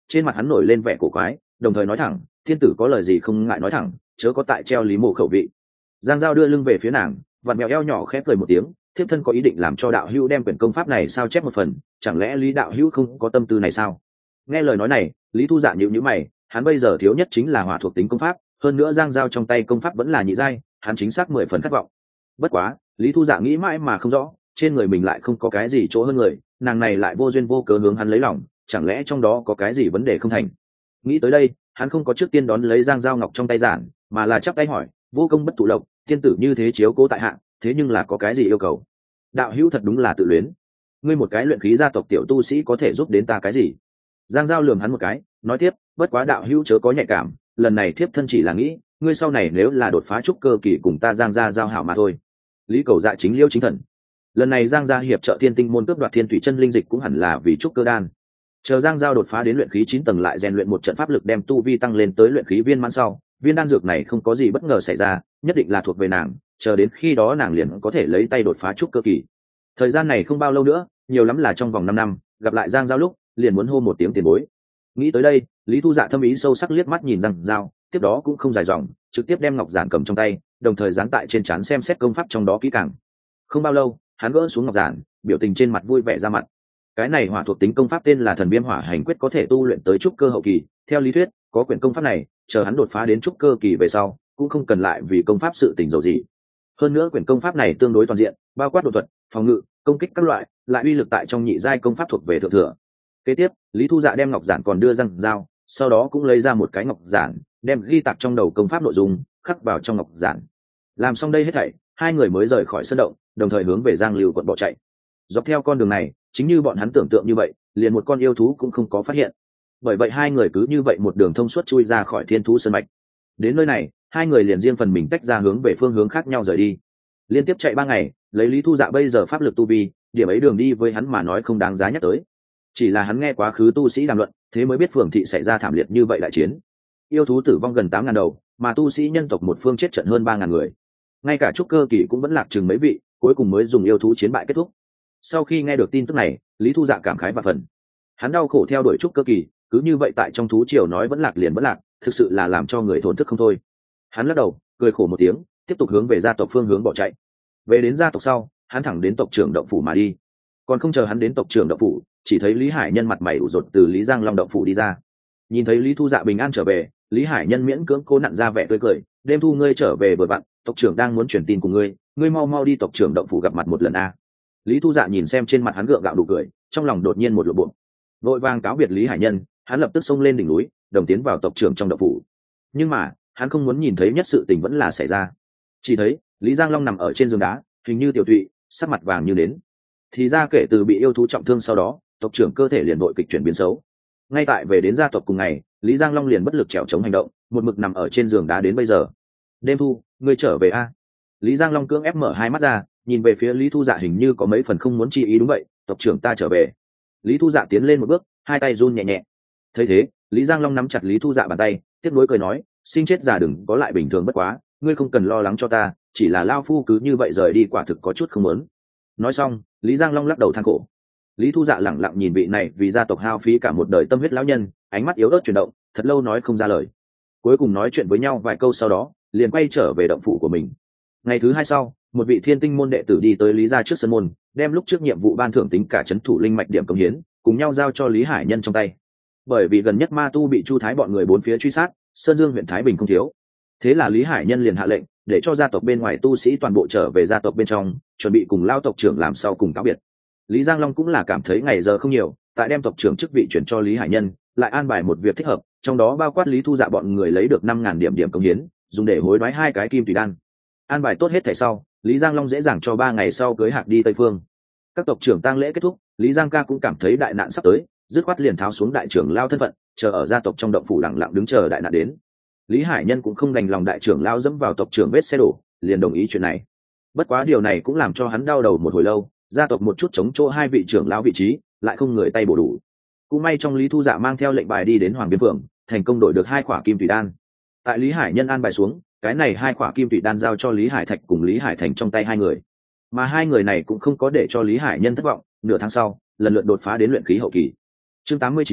trên mặt hắn nổi lên vẻ cổ quái, đồng thời nói thẳng, thiên tử có lời gì không ngại nói thẳng, chớ có tại treo lý mộ khẩu vị. Giang Giao đưa lưng về phía nàng, vặn mèo eo nhỏ khép cười một tiếng, thiếp thân có ý định làm cho đạo hữu đem quyển công pháp này sao chép một phần, chẳng lẽ lý đạo hữu không có tâm tư này sao? Nghe lời nói này, Lý Thu Dạ nhíu nhíu mày, hắn bây giờ thiếu nhất chính là hỏa thuộc tính công pháp, hơn nữa Giang Giao trong tay công pháp vẫn là nhị giai, hắn chính xác mười phần khát vọng. Bất quá, Lý Thu Dạ nghĩ mãi mà không rõ, trên người mình lại không có cái gì chỗ hơn người, nàng này lại vô duyên vô cớ hướng hắn lấy lòng, chẳng lẽ trong đó có cái gì vấn đề không thành? Nghĩ tới đây, hắn không có trước tiên đón lấy Giang Giao ngọc trong tay giản, mà là chắp tay hỏi, vô công bất thụ lộc, tiên tử như thế chiếu cố tại hạ, thế nhưng là có cái gì yêu cầu? Đạo hữu thật đúng là tự luyến, ngươi một cái luyện khí gia tộc tiểu tu sĩ có thể giúp đến ta cái gì? Giang Giao lườm hắn một cái, nói tiếp, bất quá đạo hữu chớ có nhạy cảm, lần này thiếp thân chỉ là nghĩ, ngươi sau này nếu là đột phá trúc cơ kỳ cùng ta Giang gia giao hảo mà thôi. Lý Cầu Dạ chính liêu chính thần, lần này Giang gia hiệp trợ thiên tinh môn cướp đoạt thiên thủy chân linh dịch cũng hẳn là vì trúc cơ đan. Chờ Giang Giao đột phá đến luyện khí chín tầng lại rèn luyện một trận pháp lực đem tu vi tăng lên tới luyện khí viên mãn sau, viên đan dược này không có gì bất ngờ xảy ra, nhất định là thuộc về nàng, chờ đến khi đó nàng liền có thể lấy tay đột phá trúc cơ kỳ. Thời gian này không bao lâu nữa, nhiều lắm là trong vòng năm năm, gặp lại Giang Giao lúc, liền muốn hô một tiếng tiền bối. Nghĩ tới đây, Lý Thu Dạ thâm ý sâu sắc liếc mắt nhìn Giang Giao, tiếp đó cũng không dài dòng, trực tiếp đem ngọc giản cầm trong tay, đồng thời dán tại trên trán xem xét công pháp trong đó kỹ càng. Không bao lâu, hắn gỡ xuống ngọc giản, biểu tình trên mặt vui vẻ ra mặt. Cái này hỏa thuộc tính công pháp tên là Thần Viêm Hỏa Hành Quyết, có thể tu luyện tới trúc cơ hậu kỳ, theo lý thuyết, có quyển công pháp này, chờ hắn đột phá đến trúc cơ kỳ về sau, cũng không cần lại vì công pháp sự tình dầu gì. Hơn nữa quyển công pháp này tương đối toàn diện, bao quát độ thuật, phòng ngự, công kích các loại, lại uy lực tại trong nhị giai công pháp thuộc về thượng thừa. Kế tiếp, Lý Thu Dạ đem ngọc giản còn đưa Giang Giao, sau đó cũng lấy ra một cái ngọc giản, đem ghi tạc trong đầu công pháp nội dung khắc vào trong ngọc giản. Làm xong đây hết thảy, hai người mới rời khỏi sân động, đồng thời hướng về Giang Lưu quận bỏ chạy. Dọc theo con đường này, chính như bọn hắn tưởng tượng như vậy, liền một con yêu thú cũng không có phát hiện. Bởi vậy hai người cứ như vậy một đường thông suốt chui ra khỏi Thiên Thú Sơn mạch. Đến nơi này, hai người liền riêng phần mình tách ra hướng về phương hướng khác nhau rời đi. Liên tiếp chạy ba ngày, lấy Lý Thu Dạ bây giờ pháp lực tu vi, điểm ấy đường đi với hắn mà nói không đáng giá nhắc tới. Chỉ là hắn nghe quá khứ tu sĩ đàm luận, thế mới biết phường thị xảy ra thảm liệt như vậy đại chiến. Yêu thú tử vong gần tám ngàn đầu, mà tu sĩ nhân tộc một phương chết trận hơn ba ngàn người. Ngay cả trúc cơ kỳ cũng vẫn lạc chừng mấy vị, cuối cùng mới dùng yêu thú chiến bại kết thúc. Sau khi nghe được tin tức này, Lý Thu Dạ cảm khái và phần. Hắn đau khổ theo đuổi trúc cơ kỳ, cứ như vậy tại trong thú triều nói vẫn lạc liền vẫn lạc, thực sự là làm cho người thổn thức không thôi. Hắn lắc đầu, cười khổ một tiếng, tiếp tục hướng về gia tộc phương hướng bỏ chạy. Về đến gia tộc sau, hắn thẳng đến tộc trưởng động phủ mà đi. Còn không chờ hắn đến tộc trưởng động phủ, chỉ thấy Lý Hải Nhân mặt mày ủ rột từ Lý Giang Long động phủ đi ra. Nhìn thấy Lý Thu Dạ bình an trở về, Lý Hải Nhân miễn cưỡng cố nặn ra vẻ tươi cười, đêm thu ngươi trở về vừa vặn, tộc trưởng đang muốn truyền tin của ngươi, ngươi mau mau đi tộc trưởng động phủ gặp mặt một lần a. Lý Thu Dạ nhìn xem trên mặt hắn gượng gạo đủ cười, trong lòng đột nhiên một lộ bộ. Vội vàng cáo biệt Lý Hải Nhân, hắn lập tức xông lên đỉnh núi, đồng tiến vào tộc trưởng trong động phủ. Nhưng mà, hắn không muốn nhìn thấy nhất sự tình vẫn là xảy ra. Chỉ thấy, Lý Giang Long nằm ở trên giường đá, hình như tiểu tụy, sắc mặt vàng như nến. Thì ra kể từ bị yêu thú trọng thương sau đó, tộc trưởng cơ thể liền vội kịch chuyển biến xấu. Ngay tại về đến gia tộc cùng ngày, Lý Giang Long liền bất lực trèo chống hành động, một mực nằm ở trên giường đá đến bây giờ. Đêm thu, ngươi trở về a. Lý Giang Long cưỡng ép mở hai mắt ra, nhìn về phía Lý Thu Dạ hình như có mấy phần không muốn chi ý. Đúng vậy, tộc trưởng ta trở về. Lý Thu Dạ tiến lên một bước, hai tay run nhẹ nhẹ. Thấy thế, Lý Giang Long nắm chặt Lý Thu Dạ bàn tay, tiếp nối cười nói, sinh chết già đừng có lại bình thường bất quá, ngươi không cần lo lắng cho ta, chỉ là lao phu cứ như vậy rời đi quả thực có chút không muốn. Nói xong, Lý Giang Long lắc đầu than khổ. Lý Thu Dạ lẳng lặng nhìn vị này vì gia tộc hao phí cả một đời tâm huyết lão nhân, ánh mắt yếu ớt chuyển động, thật lâu nói không ra lời. Cuối cùng nói chuyện với nhau vài câu sau đó, liền quay trở về động phủ của mình. Ngày thứ hai sau, một vị thiên tinh môn đệ tử đi tới Lý gia trước sân môn, đem lúc trước nhiệm vụ ban thưởng tính cả trấn thủ linh mạch điểm công hiến, cùng nhau giao cho Lý Hải Nhân trong tay. Bởi vì gần nhất ma tu bị Chu Thái bọn người bốn phía truy sát, Sơn Dương huyện Thái Bình không thiếu. Thế là Lý Hải Nhân liền hạ lệnh, để cho gia tộc bên ngoài tu sĩ toàn bộ trở về gia tộc bên trong, chuẩn bị cùng lao tộc trưởng làm sau cùng cáo biệt. Lý Giang Long cũng là cảm thấy ngày giờ không nhiều, tại đem tộc trưởng chức vị chuyển cho Lý Hải Nhân, lại an bài một việc thích hợp, trong đó bao quát Lý Thu Dạ bọn người lấy được năm ngàn điểm điểm công hiến, dùng để hối đoái hai cái kim tùy đan. An bài tốt hết thảy sau, Lý Giang Long dễ dàng cho ba ngày sau cưới Hạc đi Tây Phương. Các tộc trưởng tang lễ kết thúc, Lý Giang ca cũng cảm thấy đại nạn sắp tới, dứt khoát liền tháo xuống đại trưởng lao thân phận, chờ ở gia tộc trong động phủ lặng lặng đứng chờ đại nạn đến. Lý Hải Nhân cũng không đành lòng đại trưởng lao dẫm vào tộc trưởng vết xe đổ, liền đồng ý chuyện này. Bất quá điều này cũng làm cho hắn đau đầu một hồi lâu, gia tộc một chút chống chỗ hai vị trưởng lão vị trí, lại không người tay bổ đủ. Cũng may trong Lý Thu Dạ mang theo lệnh bài đi đến Hoàng Viêm Phượng, thành công đổi được hai quả kim tùy đan. Tại Lý Hải Nhân an bài xuống, cái này hai quả kim tùy đan giao cho Lý Hải Thạch cùng Lý Hải Thành trong tay hai người. Mà hai người này cũng không có để cho Lý Hải Nhân thất vọng, nửa tháng sau, lần lượt đột phá đến luyện khí hậu kỳ. Chương tám mươi chín,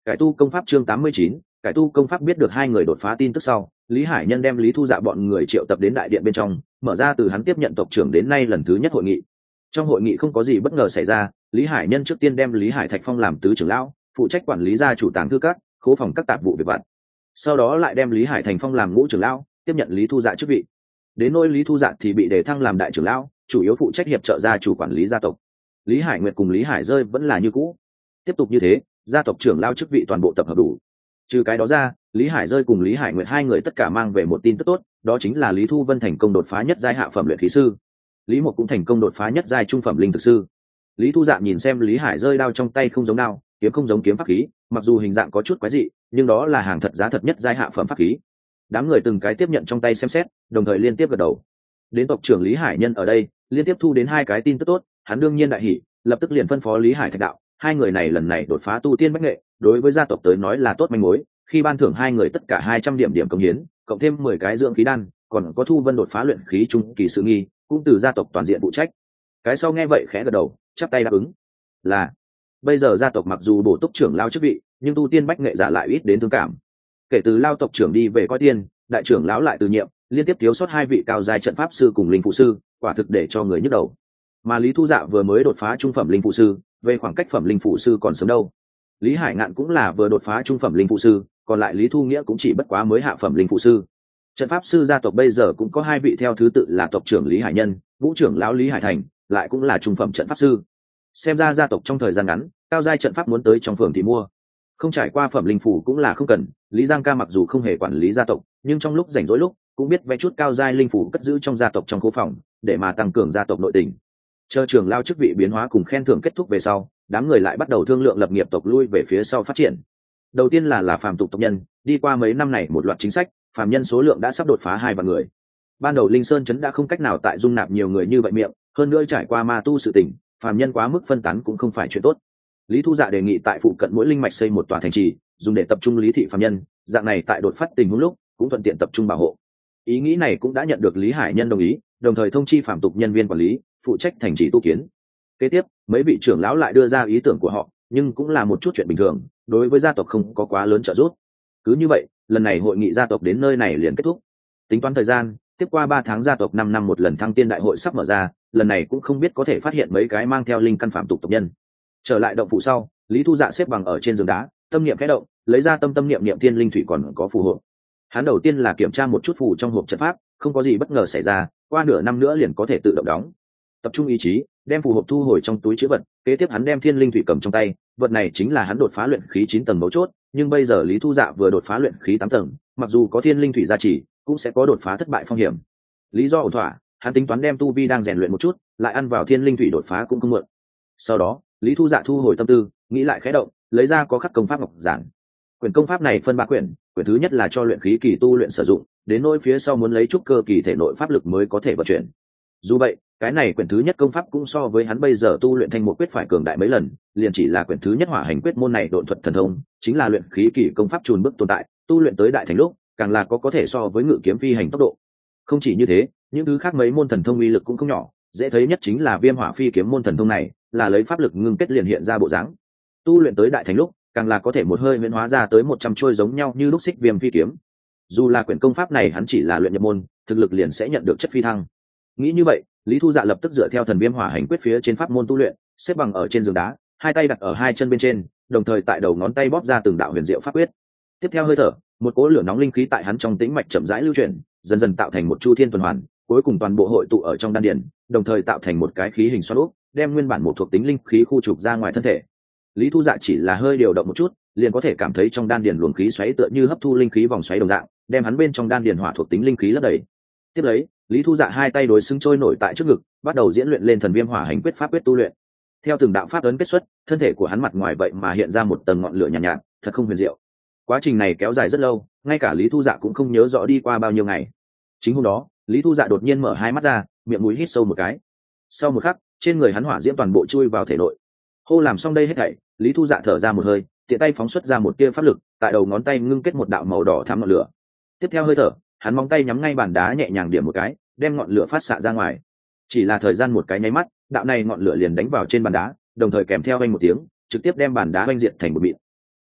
Cải tu công pháp chương tám mươi chín, cải tu công pháp. Biết được hai người đột phá tin tức sau, Lý Hải Nhân đem Lý Thu Dạ bọn người triệu tập đến đại điện bên trong, mở ra từ hắn tiếp nhận tộc trưởng đến nay lần thứ nhất hội nghị. Trong hội nghị không có gì bất ngờ xảy ra, Lý Hải Nhân trước tiên đem Lý Hải Thạch Phong làm tứ trưởng lão, phụ trách quản lý gia chủ tàng thư các, khố phòng các tạp vụ việc vặt. Sau đó lại đem Lý Hải Thành Phong làm ngũ trưởng lão, tiếp nhận Lý Thu Dạ chức vị. Đến nỗi Lý Thu Dạ thì bị đề thăng làm đại trưởng lão, chủ yếu phụ trách hiệp trợ gia chủ quản lý gia tộc. Lý Hải Nguyệt cùng Lý Hải Rơi vẫn là như cũ. Tiếp tục như thế, gia tộc trưởng lão chức vị toàn bộ tập hợp đủ. Trừ cái đó ra, Lý Hải Rơi cùng Lý Hải Nguyệt hai người tất cả mang về một tin tức tốt, đó chính là Lý Thu Vân thành công đột phá nhất giai hạ phẩm luyện khí sư. Lý Mộc cũng thành công đột phá nhất giai trung phẩm linh thực sư. Lý Thu Dạ nhìn xem Lý Hải Rơi đao trong tay không giống đao, kiếm không giống kiếm pháp khí, mặc dù hình dạng có chút quái dị, nhưng đó là hàng thật giá thật nhất giai hạ phẩm pháp khí. Đám người từng cái tiếp nhận trong tay xem xét, đồng thời liên tiếp gật đầu. Đến tộc trưởng Lý Hải Nhân ở đây, liên tiếp thu đến hai cái tin tức tốt, hắn đương nhiên đại hỉ, lập tức liền phân phó Lý Hải Thạch Đạo, hai người này lần này đột phá tu tiên bách nghệ, đối với gia tộc tới nói là tốt manh mối, khi ban thưởng hai người tất cả hai trăm điểm điểm công hiến, cộng thêm mười cái dưỡng khí đan, còn có Thu Vân đột phá luyện khí trung kỳ sự nghi, cũng từ gia tộc toàn diện phụ trách. Cái sau nghe vậy khẽ gật đầu, chắp tay đáp ứng. Là, bây giờ gia tộc mặc dù bổ túc trưởng lao chức vị, nhưng tu tiên bách nghệ giả lại ít đến thương cảm. Kể từ lao tộc trưởng đi về coi tiên, đại trưởng lão lại từ nhiệm, liên tiếp thiếu sót hai vị cao giai trận pháp sư cùng linh phụ sư, quả thực để cho người nhức đầu. Mà Lý Thu Dạ vừa mới đột phá trung phẩm linh phụ sư, về khoảng cách phẩm linh phụ sư còn sớm đâu. Lý Hải Ngạn cũng là vừa đột phá trung phẩm linh phụ sư, còn lại Lý Thu Nghĩa cũng chỉ bất quá mới hạ phẩm linh phụ sư. Trận pháp sư gia tộc bây giờ cũng có hai vị theo thứ tự là tộc trưởng Lý Hải Nhân, vũ trưởng lão Lý Hải Thành, lại cũng là trung phẩm trận pháp sư. Xem ra gia tộc trong thời gian ngắn, cao giai trận pháp muốn tới trong phường thì mua. Không trải qua phẩm linh phủ cũng là không cần. Lý Giang Ca mặc dù không hề quản lý gia tộc, nhưng trong lúc rảnh rỗi lúc cũng biết vẽ chút cao giai linh phủ cất giữ trong gia tộc trong khu phòng, để mà tăng cường gia tộc nội tình. Chờ trưởng lao chức vị biến hóa cùng khen thưởng kết thúc về sau, đám người lại bắt đầu thương lượng lập nghiệp tộc lui về phía sau phát triển. Đầu tiên là là phàm tục tộc nhân, đi qua mấy năm này một loạt chính sách, phàm nhân số lượng đã sắp đột phá hai vạn người. Ban đầu Linh Sơn trấn đã không cách nào tại dung nạp nhiều người như vậy miệng, hơn nữa trải qua ma tu sự tình, phàm nhân quá mức phân tán cũng không phải chuyện tốt. Lý Thu Dạ đề nghị tại phụ cận mỗi linh mạch xây một tòa thành trì, dùng để tập trung lý thị phàm nhân, dạng này tại đột phát tình huống lúc cũng thuận tiện tập trung bảo hộ. Ý nghĩ này cũng đã nhận được Lý Hải Nhân đồng ý, đồng thời thông chi phàm tục nhân viên quản lý, phụ trách thành trì tu kiến. Kế tiếp, mấy vị trưởng lão lại đưa ra ý tưởng của họ, nhưng cũng là một chút chuyện bình thường, đối với gia tộc không có quá lớn trợ giúp. Cứ như vậy, lần này hội nghị gia tộc đến nơi này liền kết thúc. Tính toán thời gian, tiếp qua ba tháng gia tộc năm năm một lần thăng tiên đại hội sắp mở ra, lần này cũng không biết có thể phát hiện mấy cái mang theo linh căn phạm tục tộc nhân. Trở lại động phủ sau, Lý Thu Dạ xếp bằng ở trên giường đá, tâm niệm khẽ động, lấy ra tâm tâm niệm niệm tiên linh thủy còn có phù hộ. Hắn đầu tiên là kiểm tra một chút phù trong hộp trận pháp, không có gì bất ngờ xảy ra, qua nửa năm nữa liền có thể tự động đóng. Tập trung ý chí, đem phù hộp thu hồi trong túi trữ vật, kế tiếp hắn đem thiên linh thủy cầm trong tay, vật này chính là hắn đột phá luyện khí chín tầng mấu chốt, nhưng bây giờ Lý Thu Dạ vừa đột phá luyện khí tám tầng, mặc dù có thiên linh thủy gia trì, cũng sẽ có đột phá thất bại phong hiểm. Lý do ổn thỏa, hắn tính toán đem tu vi đang rèn luyện một chút, lại ăn vào thiên linh thủy đột phá cũng không muộn. Sau đó, Lý Thu Dạ thu hồi tâm tư, nghĩ lại khẽ động, lấy ra có khắc công pháp ngọc giản. Quyển công pháp này phân ba quyển, quyển thứ nhất là cho luyện khí kỳ tu luyện sử dụng, đến nỗi phía sau muốn lấy trúc cơ kỳ thể nội pháp lực mới có thể vận chuyển. Dù vậy, cái này quyển thứ nhất công pháp cũng so với hắn bây giờ tu luyện thành một quyết phải cường đại mấy lần, liền chỉ là quyển thứ nhất hỏa hành quyết môn này độn thuật thần thông, chính là luyện khí kỳ công pháp chùn bước tồn tại, tu luyện tới đại thành lúc, càng là có có thể so với ngự kiếm phi hành tốc độ. Không chỉ như thế, những thứ khác mấy môn thần thông uy lực cũng không nhỏ, dễ thấy nhất chính là viêm hỏa phi kiếm môn thần thông này, là lấy pháp lực ngưng kết liền hiện ra bộ dáng. Tu luyện tới đại thành lúc, càng là có thể một hơi huyễn hóa ra tới một trăm trôi giống nhau như lúc xích viêm phi kiếm. Dù là quyển công pháp này hắn chỉ là luyện nhập môn, thực lực liền sẽ nhận được chất phi thăng. Nghĩ như vậy, Lý Thu Dạ lập tức dựa theo thần viêm hỏa hành quyết phía trên pháp môn tu luyện, xếp bằng ở trên giường đá, hai tay đặt ở hai chân bên trên, đồng thời tại đầu ngón tay bóp ra từng đạo huyền diệu pháp quyết. Tiếp theo hơi thở, một cỗ lửa nóng linh khí tại hắn trong tĩnh mạch chậm rãi lưu chuyển, dần dần tạo thành một chu thiên tuần hoàn, cuối cùng toàn bộ hội tụ ở trong đan điền, đồng thời tạo thành một cái khí hình xoắn ốc, đem nguyên bản một thuộc tính linh khí khu trục ra ngoài thân thể. Lý Thu Dạ chỉ là hơi điều động một chút, liền có thể cảm thấy trong đan điền luồng khí xoáy tựa như hấp thu linh khí vòng xoáy đồng dạng, đem hắn bên trong đan điền hỏa thuộc tính linh khí lấp đầy. Tiếp lấy, Lý Thu Dạ hai tay đối xứng trôi nổi tại trước ngực, bắt đầu diễn luyện lên thần viêm hỏa hành quyết pháp quyết tu luyện. Theo từng đạo pháp ấn kết xuất, thân thể của hắn mặt ngoài vậy mà hiện ra một tầng ngọn lửa nhàn nhạt, nhạt, thật không huyền diệu. Quá trình này kéo dài rất lâu, ngay cả Lý Thu Dạ cũng không nhớ rõ đi qua bao nhiêu ngày. Chính hôm đó, Lý Thu Dạ đột nhiên mở hai mắt ra, miệng mũi hít sâu một cái. Sau một khắc, trên người hắn hỏa diễm toàn bộ chui vào thể nội. Hô làm xong đây hết thảy, Lý Thu Dạ thở ra một hơi, tiện tay phóng xuất ra một tia pháp lực, tại đầu ngón tay ngưng kết một đạo màu đỏ thắm ngọn lửa. Tiếp theo hơi thở, hắn móng tay nhắm ngay bàn đá nhẹ nhàng điểm một cái, đem ngọn lửa phát xạ ra ngoài. Chỉ là thời gian một cái nháy mắt, đạo này ngọn lửa liền đánh vào trên bàn đá, đồng thời kèm theo vang một tiếng, trực tiếp đem bàn đá vang diệt thành một mịn.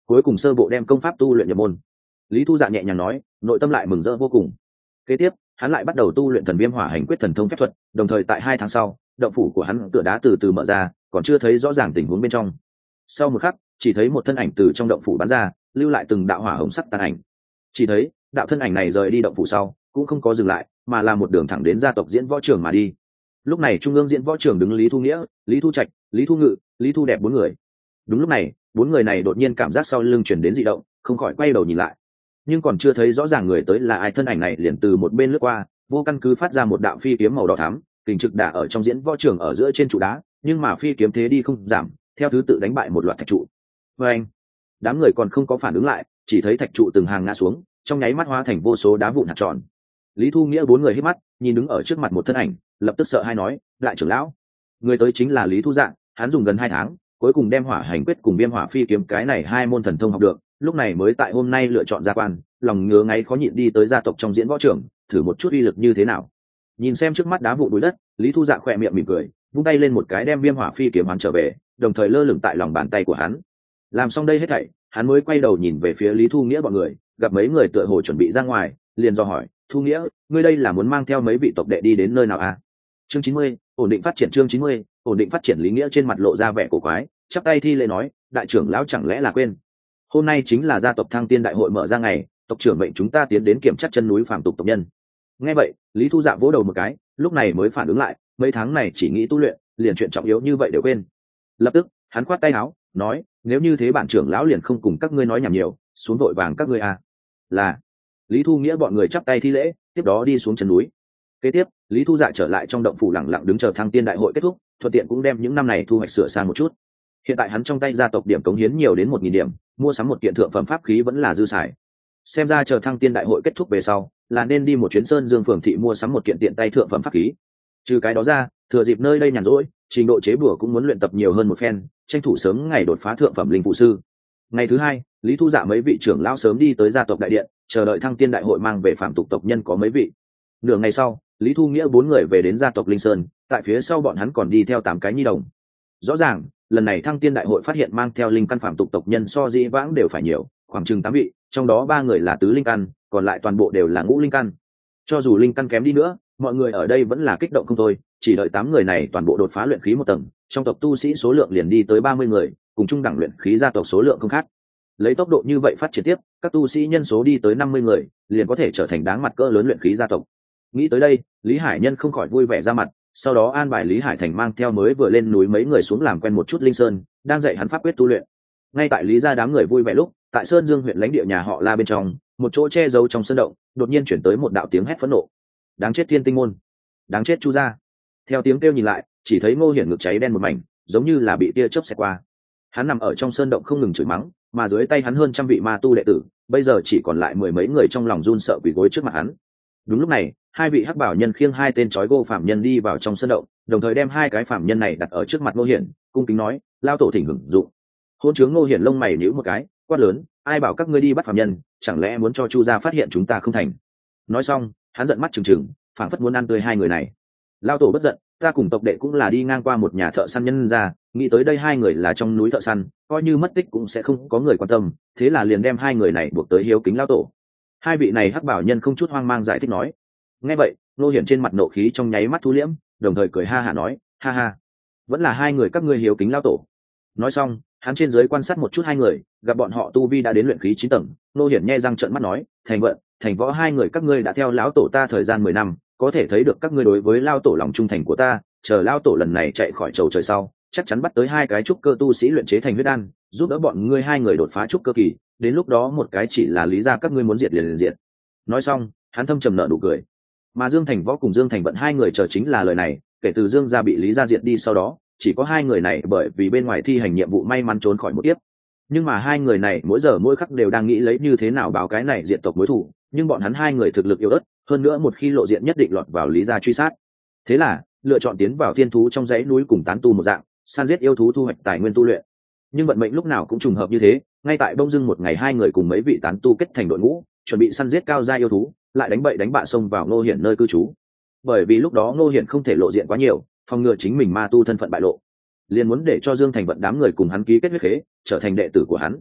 cuối cùng sơ bộ đem công pháp tu luyện nhập môn. Lý Thu Dạ nhẹ nhàng nói, nội tâm lại mừng rỡ vô cùng. Kế tiếp hắn lại bắt đầu tu luyện thần viêm hỏa hành quyết thần thông phép thuật, đồng thời tại hai tháng sau động phủ của hắn tựa đá từ từ mở ra, còn chưa thấy rõ ràng tình huống bên trong. Sau một khắc chỉ thấy một thân ảnh từ trong động phủ bắn ra, lưu lại từng đạo hỏa hồng sắc tàn ảnh. Chỉ thấy đạo thân ảnh này rời đi động phủ sau cũng không có dừng lại, mà là một đường thẳng đến gia tộc diễn võ trường mà đi. Lúc này trung ương diễn võ trường đứng Lý Thu Nghĩa, Lý Thu Trạch, Lý Thu Ngự, Lý Thu Đẹp bốn người. Đúng lúc này bốn người này đột nhiên cảm giác sau lưng chuyển đến dị động, không khỏi quay đầu nhìn lại, nhưng còn chưa thấy rõ ràng người tới là ai, thân ảnh này liền từ một bên lướt qua, vô căn cứ phát ra một đạo phi kiếm màu đỏ thắm, kình trực đả ở trong diễn võ trường ở giữa trên trụ đá, nhưng mà phi kiếm thế đi không giảm, theo thứ tự đánh bại một loạt thạch trụ. Và anh, đám người còn không có phản ứng lại, chỉ thấy thạch trụ từng hàng ngã xuống, trong nháy mắt hóa thành vô số đá vụn hạt tròn. Lý Thu Nghĩa bốn người hít mắt, nhìn đứng ở trước mặt một thân ảnh, lập tức sợ hai nói, đại trưởng lão. Người tới chính là Lý Thu Dạng, hắn dùng gần hai tháng, cuối cùng đem hỏa hành quyết cùng viêm hỏa phi kiếm cái này hai môn thần thông học được, lúc này mới tại hôm nay lựa chọn gia quan, lòng ngứa ngáy khó nhịn đi tới gia tộc trong diễn võ trường, thử một chút uy lực như thế nào. Nhìn xem trước mắt đá vụn bụi đất, Lý Thu Dạ khỏe miệng mỉm cười, vung tay lên một cái đem viêm hỏa phi kiếm hắn trở về, đồng thời lơ lửng tại lòng bàn tay của hắn. Làm xong đây hết thảy, hắn mới quay đầu nhìn về phía Lý Thu Nghĩa bọn người, gặp mấy người tựa hồ chuẩn bị ra ngoài, liền dò hỏi, Thu Nghĩa, ngươi đây là muốn mang theo mấy vị tộc đệ đi đến nơi nào à? Chương chín mươi, ổn định phát triển. Chương chín mươi, ổn định phát triển. Lý Nghĩa trên mặt lộ ra vẻ cổ quái, chắp tay thi lễ nói, đại trưởng lão chẳng lẽ là quên? Hôm nay chính là gia tộc Thăng Tiên đại hội mở ra ngày, tộc trưởng mệnh chúng ta tiến đến kiểm tra chân núi phàm tục tộc nhân. Nghe vậy, Lý Thu Dạ vỗ đầu một cái, lúc này mới phản ứng lại, mấy tháng này chỉ nghĩ tu luyện, liền chuyện trọng yếu như vậy đều quên. Lập tức, hắn khoát tay áo, nói, nếu như thế bản trưởng lão liền không cùng các ngươi nói nhảm nhiều, xuống vội vàng các ngươi à. Là. Lý Thu Nghĩa bọn người chắp tay thi lễ, tiếp đó đi xuống chân núi. Kế tiếp, Lý Thu Dạ trở lại trong động phủ lặng lặng đứng chờ Thăng Tiên đại hội kết thúc, thuận tiện cũng đem những năm này thu hoạch sửa sang một chút. Hiện tại hắn trong tay gia tộc điểm cống hiến nhiều đến một nghìn điểm, mua sắm một kiện thượng phẩm pháp khí vẫn là dư xài. Xem ra chờ Thăng Tiên đại hội kết thúc về sau, là nên đi một chuyến Sơn Dương phường thị mua sắm một kiện tiện tay thượng phẩm pháp khí. Trừ cái đó ra, thừa dịp nơi đây nhàn rỗi, trình độ chế bùa cũng muốn luyện tập nhiều hơn một phen, tranh thủ sớm ngày đột phá thượng phẩm linh phụ sư. Ngày thứ hai, Lý Thu Dạ mấy vị trưởng lão sớm đi tới gia tộc đại điện, chờ đợi Thăng Tiên đại hội mang về phạm tục tộc nhân có mấy vị. Nửa ngày sau, Lý Thu Nghĩa bốn người về đến gia tộc Linh Sơn, tại phía sau bọn hắn còn đi theo tám cái nhi đồng. Rõ ràng, lần này Thăng Tiên đại hội phát hiện mang theo linh căn phạm tục tộc nhân so dĩ vãng đều phải nhiều, khoảng chừng tám vị, trong đó ba người là tứ linh căn, còn lại toàn bộ đều là ngũ linh căn. Cho dù linh căn kém đi nữa, mọi người ở đây vẫn là kích động không thôi, chỉ đợi tám người này toàn bộ đột phá luyện khí một tầng, trong tộc tu sĩ số lượng liền đi tới ba mươi người, cùng chung đẳng luyện khí gia tộc số lượng không khác. Lấy tốc độ như vậy phát triển tiếp, các tu sĩ nhân số đi tới năm mươi người, liền có thể trở thành đáng mặt cỡ lớn luyện khí gia tộc. Nghĩ tới đây, Lý Hải Nhân không khỏi vui vẻ ra mặt, sau đó an bài Lý Hải Thành mang theo mới vừa lên núi mấy người xuống làm quen một chút Linh Sơn, đang dạy hắn pháp quyết tu luyện. Ngay tại Lý gia đám người vui vẻ lúc, tại Sơn Dương huyện lãnh địa nhà họ La bên trong, một chỗ che giấu trong sơn động, đột nhiên chuyển tới một đạo tiếng hét phẫn nộ. Đáng chết Thiên Tinh môn, đáng chết Chu gia. Theo tiếng kêu nhìn lại, chỉ thấy Ngô Hiển ngực cháy đen một mảnh, giống như là bị tia chớp xẹt qua. Hắn nằm ở trong sơn động không ngừng chửi mắng, mà dưới tay hắn hơn trăm vị ma tu đệ tử, bây giờ chỉ còn lại mười mấy người trong lòng run sợ quỳ gối trước mặt hắn. Đúng lúc này, hai vị hắc bảo nhân khiêng hai tên trói gô phạm nhân đi vào trong sơn động, đồng thời đem hai cái phạm nhân này đặt ở trước mặt Ngô Hiển, cung kính nói, lao tổ thỉnh hưởng dụng. Hôn chướng Ngô Hiển lông mày nhíu một cái, quát lớn, ai bảo các ngươi đi bắt phạm nhân, chẳng lẽ muốn cho Chu gia phát hiện chúng ta không thành? Nói xong, hắn giận mắt trừng trừng, phảng phất muốn ăn tươi hai người này. Lao tổ bất giận, ta cùng tộc đệ cũng là đi ngang qua một nhà thợ săn nhân ra, nghĩ tới đây hai người là trong núi thợ săn, coi như mất tích cũng sẽ không có người quan tâm, thế là liền đem hai người này buộc tới hiếu kính lao tổ. Hai vị này hắc bảo nhân không chút hoang mang giải thích nói. Nghe vậy, Ngô Hiển trên mặt nộ khí trong nháy mắt thu liễm, đồng thời cười ha hả nói, ha ha, vẫn là hai người các ngươi hiếu kính lao tổ. Nói xong, hắn trên dưới quan sát một chút hai người, gặp bọn họ tu vi đã đến luyện khí chín tầng, Ngô Hiển nhe răng trợn mắt nói, thành vận, thành võ hai người các ngươi đã theo lão tổ ta thời gian mười năm, có thể thấy được các ngươi đối với lao tổ lòng trung thành của ta, chờ lao tổ lần này chạy khỏi chầu trời sau, chắc chắn bắt tới hai cái trúc cơ tu sĩ luyện chế thành huyết đan, giúp đỡ bọn ngươi hai người đột phá trúc cơ kỳ, đến lúc đó một cái chỉ là lý ra các ngươi muốn diệt liền liền diệt. Nói xong, hắn thâm trầm nở nụ cười. Mà Dương Thành Võ cùng Dương Thành Vận hai người chờ chính là lời này, kể từ Dương gia bị lý gia diệt đi sau đó, chỉ có hai người này bởi vì bên ngoài thi hành nhiệm vụ may mắn trốn khỏi một kiếp. Nhưng mà hai người này mỗi giờ mỗi khắc đều đang nghĩ lấy như thế nào báo cái này diệt tộc mối thù, nhưng bọn hắn hai người thực lực yếu ớt, hơn nữa một khi lộ diện nhất định lọt vào lý gia truy sát. Thế là, lựa chọn tiến vào thiên thú trong dãy núi cùng tán tu một dạng, săn giết yêu thú thu hoạch tài nguyên tu luyện. Nhưng vận mệnh lúc nào cũng trùng hợp như thế, ngay tại bông dưng một ngày hai người cùng mấy vị tán tu kết thành đội ngũ, chuẩn bị săn giết cao gia yêu thú, lại đánh bậy đánh bạ xông vào Ngô Hiển nơi cư trú. Bởi vì lúc đó Ngô Hiển không thể lộ diện quá nhiều, phòng ngừa chính mình ma tu thân phận bại lộ, liền muốn để cho Dương Thành Vận đám người cùng hắn ký kết huyết khế, trở thành đệ tử của hắn.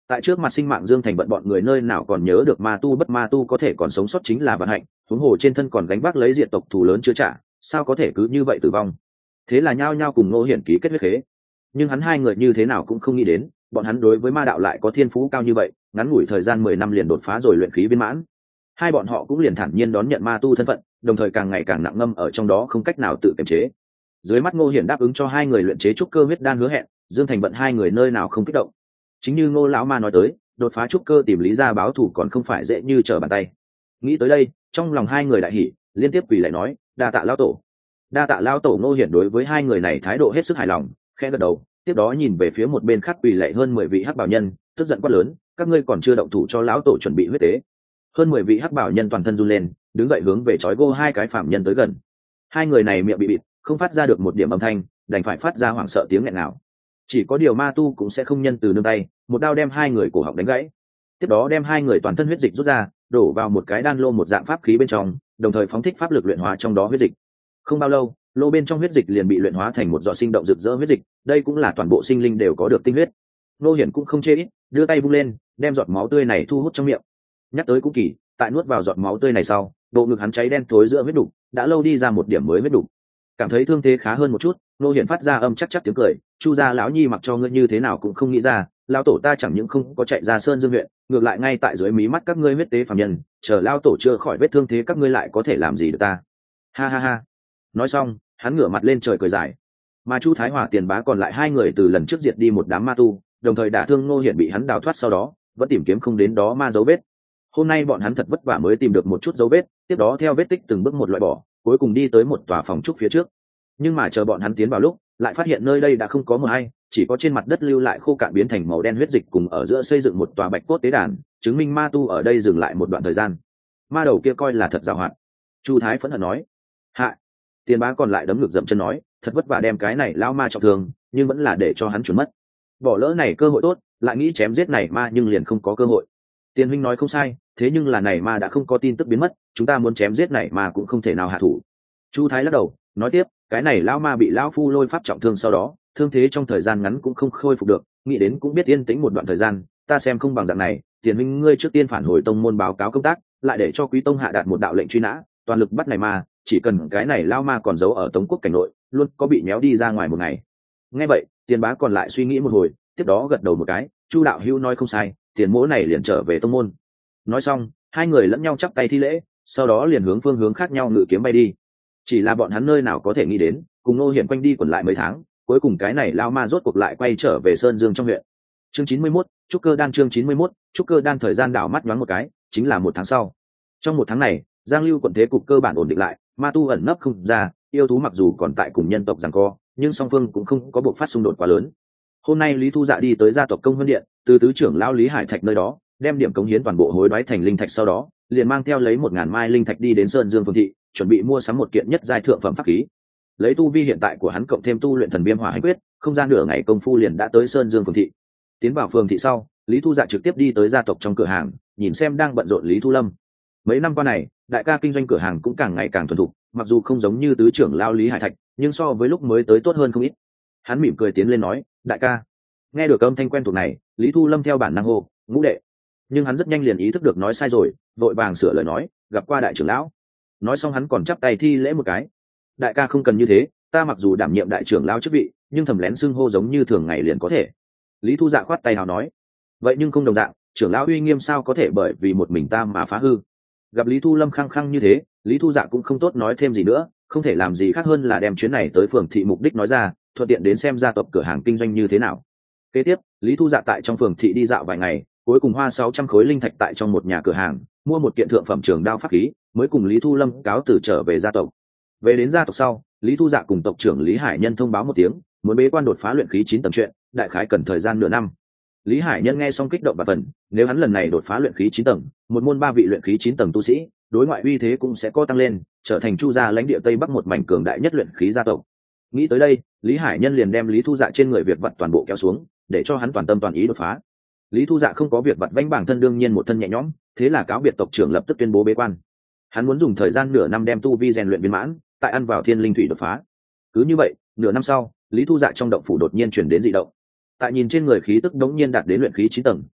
tại trước mặt sinh mạng Dương Thành Vận bọn người nơi nào còn nhớ được ma tu bất ma tu có thể còn sống sót chính là vận hạnh, huống hồ trên thân còn gánh vác lấy diệt tộc thù lớn chưa trả, sao có thể cứ như vậy tử vong. Thế là nhao nhao cùng Ngô Hiển ký kết huyết khế. Nhưng hắn hai người như thế nào cũng không nghĩ đến, bọn hắn đối với ma đạo lại có thiên phú cao như vậy, ngắn ngủi thời gian mười năm liền đột phá rồi luyện khí viên mãn. Hai bọn họ cũng liền thản nhiên đón nhận ma tu thân phận, đồng thời càng ngày càng nặng ngâm ở trong đó không cách nào tự kiềm chế. Dưới mắt Ngô Hiển đáp ứng cho hai người luyện chế trúc cơ huyết đan hứa hẹn, Dương Thành Vận hai người nơi nào không kích động. Chính như Ngô lão ma nói tới, đột phá trúc cơ tìm lý gia báo thù còn không phải dễ như trở bàn tay. Nghĩ tới đây, trong lòng hai người đại hỉ, liên tiếp quỳ lại nói, đa tạ lão tổ. Đa tạ lão tổ. Ngô Hiển đối với hai người này thái độ hết sức hài lòng, khẽ gật đầu, tiếp đó nhìn về phía một bên khác quỳ lạy hơn mười vị hắc bảo nhân, tức giận quát lớn, các ngươi còn chưa động thủ cho lão tổ chuẩn bị huyết tế. Hơn mười vị hắc bảo nhân toàn thân run lên, đứng dậy hướng về chói gô hai cái phạm nhân tới gần. Hai người này miệng bị bịt, không phát ra được một điểm âm thanh, đành phải phát ra hoảng sợ tiếng nghẹn nào. Chỉ có điều ma tu cũng sẽ không nhân từ nương tay, một đao đem hai người cổ họng đánh gãy. Tiếp đó đem hai người toàn thân huyết dịch rút ra, đổ vào một cái đan lô một dạng pháp khí bên trong, đồng thời phóng thích pháp lực luyện hóa trong đó huyết dịch. Không bao lâu, lô bên trong huyết dịch liền bị luyện hóa thành một giọt sinh động rực rỡ huyết dịch, đây cũng là toàn bộ sinh linh đều có được tinh huyết. Ngô Hiển cũng không chê ít, đưa tay vung lên, đem giọt máu tươi này thu hút trong miệng. Nhắc tới cũng kỳ, tại nuốt vào giọt máu tươi này sau, bộ ngực hắn cháy đen tối giữa huyết đục, đã lâu đi ra một điểm mới huyết đục. Cảm thấy thương thế khá hơn một chút, Ngô Hiển phát ra âm chắc chắc tiếng cười, Chu gia lão nhi mặc cho ngươi như thế nào cũng không nghĩ ra, lão tổ ta chẳng những không có chạy ra Sơn Dương huyện, ngược lại ngay tại dưới mí mắt các ngươi huyết tế phàm nhân, chờ lão tổ chưa khỏi vết thương thế các ngươi lại có thể làm gì được ta. Ha ha ha. Nói xong, hắn ngửa mặt lên trời cười dài. Mà Chu Thái Hòa Tiền Bá còn lại hai người từ lần trước diệt đi một đám ma tu, đồng thời đả thương Ngô Hiển bị hắn đào thoát sau đó, vẫn tìm kiếm không đến đó ma dấu vết. Hôm nay bọn hắn thật vất vả mới tìm được một chút dấu vết, tiếp đó theo vết tích từng bước một loại bỏ, cuối cùng đi tới một tòa phòng trúc phía trước. Nhưng mà chờ bọn hắn tiến vào lúc, lại phát hiện nơi đây đã không có mờ hay, chỉ có trên mặt đất lưu lại khô cạn biến thành màu đen huyết dịch, cùng ở giữa xây dựng một tòa bạch cốt tế đàn, chứng minh ma tu ở đây dừng lại một đoạn thời gian. Ma đầu kia coi là thật giàu hạn. Chu Thái phẫn hận nói. Hạ. Tiền Bá còn lại đấm ngực dậm chân nói, thật vất vả đem cái này lao ma trọng thương, nhưng vẫn là để cho hắn trốn mất. Bỏ lỡ này cơ hội tốt, lại nghĩ chém giết này ma nhưng liền không có cơ hội. Tiền huynh nói không sai, thế nhưng là này ma đã không có tin tức biến mất, chúng ta muốn chém giết này ma cũng không thể nào hạ thủ. Chu Thái lắc đầu, nói tiếp, cái này lão ma bị lão phu lôi pháp trọng thương sau đó, thương thế trong thời gian ngắn cũng không khôi phục được, nghĩ đến cũng biết yên tĩnh một đoạn thời gian, ta xem không bằng dạng này, Tiền huynh ngươi trước tiên phản hồi tông môn báo cáo công tác, lại để cho Quý tông hạ đạt một đạo lệnh truy nã, toàn lực bắt này ma, chỉ cần cái này lão ma còn giấu ở Tống quốc cảnh nội, luôn có bị méo đi ra ngoài một ngày. Nghe vậy, Tiền Bá còn lại suy nghĩ một hồi, tiếp đó gật đầu một cái, Chu đạo hữu nói không sai, Tiền mỗ này liền trở về tông môn. Nói xong, hai người lẫn nhau chắp tay thi lễ, sau đó liền hướng phương hướng khác nhau ngự kiếm bay đi. Chỉ là bọn hắn nơi nào có thể nghĩ đến, cùng Ngô Hiển quanh đi quẩn lại mấy tháng, cuối cùng cái này lao ma rốt cuộc lại quay trở về Sơn Dương trong huyện. Chương chín mươi mốt, trúc cơ đan. Chương chín mươi mốt, trúc cơ đan. Thời gian đảo mắt nhoáng một cái, chính là một tháng sau. Trong một tháng này, Giang Lưu quận thế cục cơ bản ổn định lại, ma tu ẩn nấp không ra, yêu thú mặc dù còn tại cùng nhân tộc giằng co, nhưng song phương cũng không có buộc phát xung đột quá lớn. Hôm nay Lý Thu Dạ đi tới gia tộc Công Vân Điện, từ tứ trưởng lão Lý Hải Thạch nơi đó đem điểm cống hiến toàn bộ hối đoái thành linh thạch, sau đó liền mang theo lấy một ngàn mai linh thạch đi đến Sơn Dương Phương thị, chuẩn bị mua sắm một kiện nhất giai thượng phẩm pháp khí. Lấy tu vi hiện tại của hắn cộng thêm tu luyện thần viêm hỏa hành quyết, không gian nửa ngày công phu liền đã tới Sơn Dương Phương thị. Tiến vào phường thị sau, Lý Thu Dạ trực tiếp đi tới gia tộc trong cửa hàng, nhìn xem đang bận rộn Lý Thu Lâm. Mấy năm qua này, đại ca kinh doanh cửa hàng cũng càng ngày càng thuần thục, mặc dù không giống như tứ trưởng lão Lý Hải Thạch, nhưng so với lúc mới tới tốt hơn không ít. Hắn mỉm cười tiến lên nói, đại ca. Nghe được âm thanh quen thuộc này, Lý Thu Lâm theo bản năng hô, ngũ đệ. Nhưng hắn rất nhanh liền ý thức được nói sai rồi, vội vàng sửa lời nói, gặp qua đại trưởng lão. Nói xong hắn còn chắp tay thi lễ một cái. Đại ca không cần như thế, ta mặc dù đảm nhiệm đại trưởng lão chức vị, nhưng thầm lén xưng hô giống như thường ngày liền có thể. Lý Thu Dạ khoát tay nào nói, vậy nhưng không đồng dạng, trưởng lão uy nghiêm sao có thể bởi vì một mình ta mà phá hư. Gặp Lý Thu Lâm khăng khăng như thế, Lý Thu Dạ cũng không tốt nói thêm gì nữa, không thể làm gì khác hơn là đem chuyến này tới phường thị mục đích nói ra, thuận tiện đến xem gia tộc cửa hàng kinh doanh như thế nào. Kế tiếp, Lý Thu Dạ tại trong phường thị đi dạo vài ngày, cuối cùng hoa sáu trăm khối linh thạch tại trong một nhà cửa hàng mua một kiện thượng phẩm trường đao pháp khí, mới cùng Lý Thu Lâm cáo từ trở về gia tộc. Về đến gia tộc sau, Lý Thu Dạ cùng tộc trưởng Lý Hải Nhân thông báo một tiếng, muốn bế quan đột phá luyện khí chín tầng chuyện, đại khái cần thời gian nửa năm. Lý Hải Nhân nghe xong kích động và phần, nếu hắn lần này đột phá luyện khí chín tầng, một môn ba vị luyện khí chín tầng tu sĩ, đối ngoại uy thế cũng sẽ có tăng lên, trở thành Chu gia lãnh địa Tây Bắc một mảnh cường đại nhất luyện khí gia tộc. Nghĩ tới đây, Lý Hải Nhân liền đem Lý Thu Dạ trên người việc vặt toàn bộ kéo xuống, để cho hắn toàn tâm toàn ý đột phá. Lý Thu Dạ không có việc vặt vãnh bản thân đương nhiên một thân nhẹ nhõm, thế là cáo biệt tộc trưởng lập tức tuyên bố bế quan. Hắn muốn dùng thời gian nửa năm đem tu vi rèn luyện viên mãn, tại ăn vào thiên linh thủy đột phá. Cứ như vậy, nửa năm sau, Lý Thu Dạ trong động phủ đột nhiên chuyển đến dị động. Tại nhìn trên người khí tức đống nhiên đạt đến luyện khí chín tầng,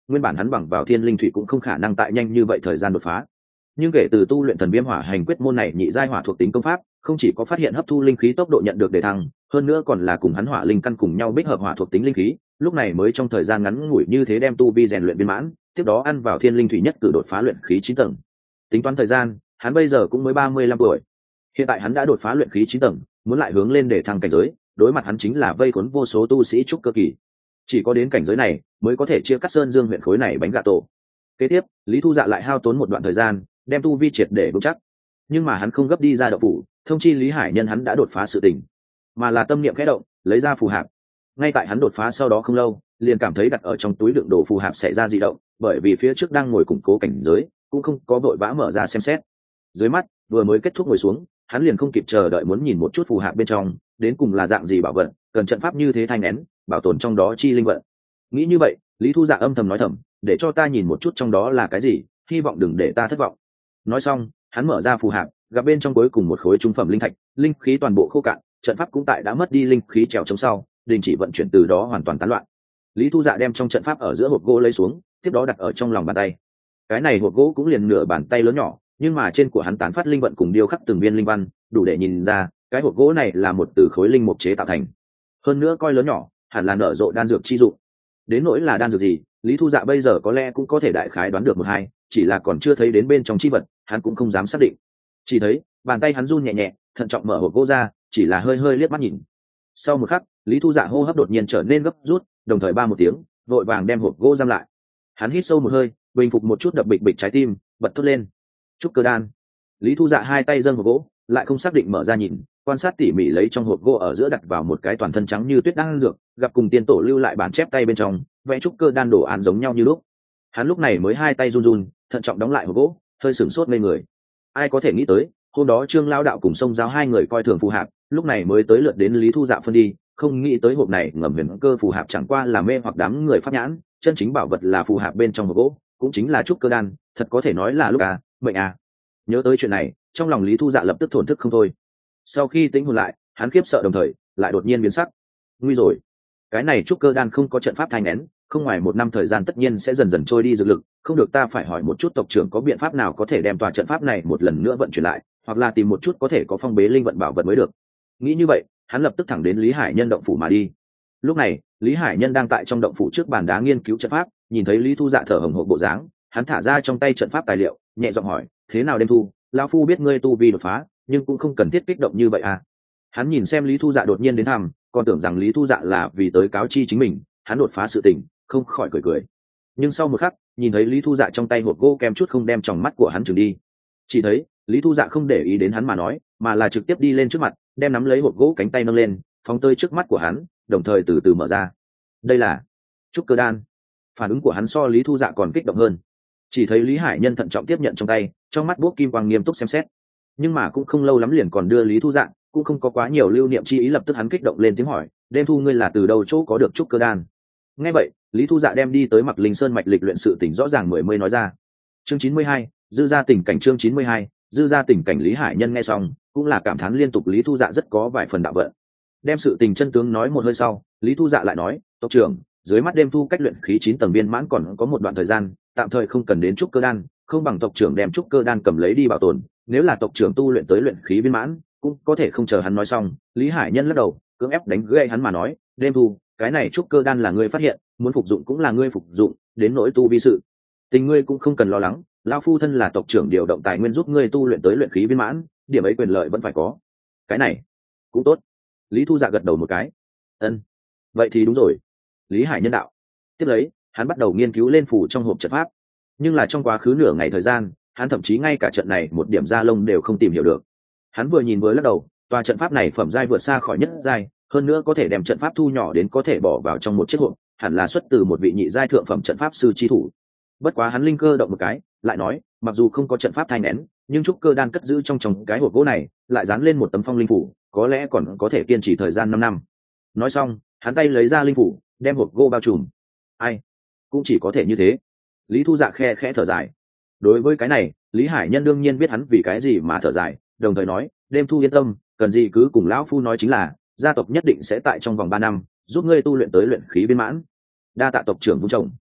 nguyên bản hắn bằng vào thiên linh thủy cũng không khả năng tại nhanh như vậy thời gian đột phá. Nhưng kể từ tu luyện thần viêm hỏa hành quyết môn này nhị giai hỏa thuộc tính công pháp, không chỉ có phát hiện hấp thu linh khí tốc độ nhận được đề thăng, hơn nữa còn là cùng hắn hỏa linh căn cùng nhau bích hợp hỏa thuộc tính linh khí, lúc này mới trong thời gian ngắn ngủi như thế đem tu vi rèn luyện viên mãn, tiếp đó ăn vào thiên linh thủy nhất cử đột phá luyện khí chín tầng. Tính toán thời gian, hắn bây giờ cũng mới ba mươi lăm tuổi. Hiện tại hắn đã đột phá luyện khí chín tầng, muốn lại hướng lên để thăng cảnh giới, đối mặt hắn chính là vây khốn vô số tu sĩ trúc cơ kỳ. Chỉ có đến cảnh giới này mới có thể chia cắt Sơn Dương huyện khối này bánh gà tổ. Kế tiếp, Lý Thu Dạ lại hao tốn một đoạn thời gian, đem tu vi triệt để vững chắc. Nhưng mà hắn không gấp đi ra đậu phủ, thông chi Lý Hải Nhân hắn đã đột phá sự tình, mà là tâm niệm khẽ động, lấy ra phù hạp. Ngay tại hắn đột phá sau đó không lâu, liền cảm thấy đặt ở trong túi đựng đồ phù hạp xảy ra dị động, bởi vì phía trước đang ngồi củng cố cảnh giới, cũng không có vội vã mở ra xem xét. Dưới mắt vừa mới kết thúc ngồi xuống, hắn liền không kịp chờ đợi muốn nhìn một chút phù hạp bên trong đến cùng là dạng gì bảo vật, cần trận pháp như thế thanh nén bảo tồn trong đó chi linh vận. Nghĩ như vậy, Lý Thu Dạ âm thầm nói thầm, để cho ta nhìn một chút trong đó là cái gì, hy vọng đừng để ta thất vọng. Nói xong, hắn mở ra phù hạp, gặp bên trong cuối cùng một khối trung phẩm linh thạch, linh khí toàn bộ khô cạn, trận pháp cũng tại đã mất đi linh khí trèo chống sau, đình chỉ vận chuyển, từ đó hoàn toàn tán loạn. Lý Thu Dạ đem trong trận pháp ở giữa hộp gỗ lấy xuống, tiếp đó đặt ở trong lòng bàn tay. Cái này hộp gỗ cũng liền nửa bàn tay lớn nhỏ, nhưng mà trên của hắn tán phát linh vận cùng điêu khắc từng viên linh văn, đủ để nhìn ra cái hộp gỗ này là một từ khối linh mục chế tạo thành. Hơn nữa coi lớn nhỏ, hẳn là nở rộ đan dược chi dụng. Đến nỗi là đan dược gì, Lý Thu Dạ bây giờ có lẽ cũng có thể đại khái đoán được một hai, chỉ là còn chưa thấy đến bên trong chi vật, hắn cũng không dám xác định. Chỉ thấy bàn tay hắn run nhẹ nhẹ, thận trọng mở hộp gỗ ra, chỉ là hơi hơi liếc mắt nhìn. Sau một khắc, Lý Thu Dạ hô hấp đột nhiên trở nên gấp rút, đồng thời ba một tiếng, vội vàng đem hộp gỗ giam lại. Hắn hít sâu một hơi, bình phục một chút đập bịch bịch trái tim, bật thốt lên: trúc cơ đan. Lý Thu Dạ hai tay dâng hộp gỗ, lại không xác định mở ra nhìn, quan sát tỉ mỉ lấy trong hộp gỗ ở giữa đặt vào một cái toàn thân trắng như tuyết đan dược, gặp cùng tiên tổ lưu lại bản chép tay bên trong vẽ trúc cơ đan đồ án giống nhau như lúc. Hắn lúc này mới hai tay run run, thận trọng đóng lại hộp gỗ, hơi sửng sốt ngây người. Ai có thể nghĩ tới, hôm đó Trương Lao đạo cùng Sông Giáo hai người coi thường phù hạp, lúc này mới tới lượt đến Lý Thu Dạ phân đi, không nghĩ tới hộp này ngầm huyền cơ phù hạp chẳng qua là mê hoặc đám người pháp nhãn, chân chính bảo vật là phù hạp bên trong hộp gỗ, cũng chính là trúc cơ đan, thật có thể nói là lúc à, mệnh à. Nhớ tới chuyện này, trong lòng Lý Thu Dạ lập tức thổn thức không thôi. Sau khi tính hồn lại, hắn khiếp sợ đồng thời lại đột nhiên biến sắc. Nguy rồi, cái này trúc cơ đan không có trận pháp thanh nén, không ngoài một năm thời gian tất nhiên sẽ dần dần trôi đi dược lực, không được, ta phải hỏi một chút tộc trưởng có biện pháp nào có thể đem tòa trận pháp này một lần nữa vận chuyển lại, hoặc là tìm một chút có thể có phong bế linh vận bảo vật mới được. Nghĩ như vậy, hắn lập tức thẳng đến Lý Hải Nhân động phủ mà đi. Lúc này, Lý Hải Nhân đang tại trong động phủ trước bàn đá nghiên cứu trận pháp, nhìn thấy Lý Thu Dạ thở hổn hển bộ dáng, hắn thả ra trong tay trận pháp tài liệu, nhẹ giọng hỏi: thế nào Đêm Thu, lão phu biết ngươi tu vi đột phá, nhưng cũng không cần thiết kích động như vậy à? Hắn nhìn xem Lý Thu Dạ đột nhiên đến thăm, còn tưởng rằng Lý Thu Dạ là vì tới cáo chi chính mình hắn đột phá sự tình, không khỏi cười cười. Nhưng sau một khắc, nhìn thấy Lý Thu Dạ trong tay hộp gỗ kem chút không đem tròng mắt của hắn trừng đi. Chỉ thấy Lý Thu Dạ không để ý đến hắn mà nói, mà là trực tiếp đi lên trước mặt, đem nắm lấy hộp gỗ cánh tay nâng lên, phóng tới trước mắt của hắn, đồng thời từ từ mở ra. Đây là trúc cơ đan. Phản ứng của hắn so Lý Thu Dạ còn kích động hơn. Chỉ thấy Lý Hải Nhân thận trọng tiếp nhận trong tay, trong mắt buốc kim quang nghiêm túc xem xét. Nhưng mà cũng không lâu lắm liền còn đưa Lý Thu Dạ, cũng không có quá nhiều lưu niệm chi ý, lập tức hắn kích động lên tiếng hỏi: Đêm Thu, ngươi là từ đâu chỗ có được trúc cơ đan? Nghe vậy, Lý Thu Dạ đem đi tới Mặc Linh Sơn mạch lịch luyện sự tỉnh rõ ràng mười mươi nói ra. Chương chín mươi hai, dư ra tình cảnh. Chương chín mươi hai, dư ra tình cảnh. Lý Hải Nhân nghe xong cũng là cảm thán liên tục, Lý Thu Dạ rất có vài phần đạo vận. Đem sự tình chân tướng nói một hơi sau, Lý Thu Dạ lại nói: tộc trưởng, dưới mắt Đêm Thu cách luyện khí chín tầng viên mãn còn có một đoạn thời gian, tạm thời không cần đến trúc cơ đan, không bằng tộc trưởng đem trúc cơ đan cầm lấy đi bảo tồn, nếu là tộc trưởng tu luyện tới luyện khí viên mãn, cũng có thể. Không chờ hắn nói xong, Lý Hải Nhân lắc đầu, cưỡng ép đánh gãy hắn mà nói: Đêm Thu, cái này trúc cơ đan là ngươi phát hiện, muốn phục dụng cũng là ngươi phục dụng, đến nỗi tu vi sự tình ngươi cũng không cần lo lắng, lão phu thân là tộc trưởng điều động tài nguyên giúp ngươi tu luyện tới luyện khí viên mãn, điểm ấy quyền lợi vẫn phải có. Cái này cũng tốt. Lý Thu Dạ gật đầu một cái. Ân, vậy thì đúng rồi. Lý Hải Nhân đạo. Tiếp lấy, hắn bắt đầu nghiên cứu lên phủ trong hộp trận pháp, nhưng là trong quá khứ nửa ngày thời gian, hắn thậm chí ngay cả trận này một điểm da lông đều không tìm hiểu được. Hắn vừa nhìn vừa lắc đầu, tòa trận pháp này phẩm giai vượt xa khỏi nhất giai, hơn nữa có thể đem trận pháp thu nhỏ đến có thể bỏ vào trong một chiếc hộp, hẳn là xuất từ một vị nhị giai thượng phẩm trận pháp sư chi thủ. Bất quá hắn linh cơ động một cái, lại nói: mặc dù không có trận pháp thai nén, nhưng trúc cơ đan cất giữ trong trong cái hộp gỗ này, lại dán lên một tấm phong linh phủ, có lẽ còn có thể kiên trì thời gian năm năm. Nói xong, hắn tay lấy ra linh phủ, đem hộp gỗ bao trùm. Ai, cũng chỉ có thể như thế. Lý Thu Dạ khe khẽ thở dài. Đối với cái này, Lý Hải Nhân đương nhiên biết hắn vì cái gì mà thở dài, đồng thời nói: Đêm Thu yên tâm, cần gì cứ cùng lão phu nói chính là, gia tộc nhất định sẽ tại trong vòng ba năm giúp ngươi tu luyện tới luyện khí viên mãn. Đa tạ tộc trưởng vung chồng.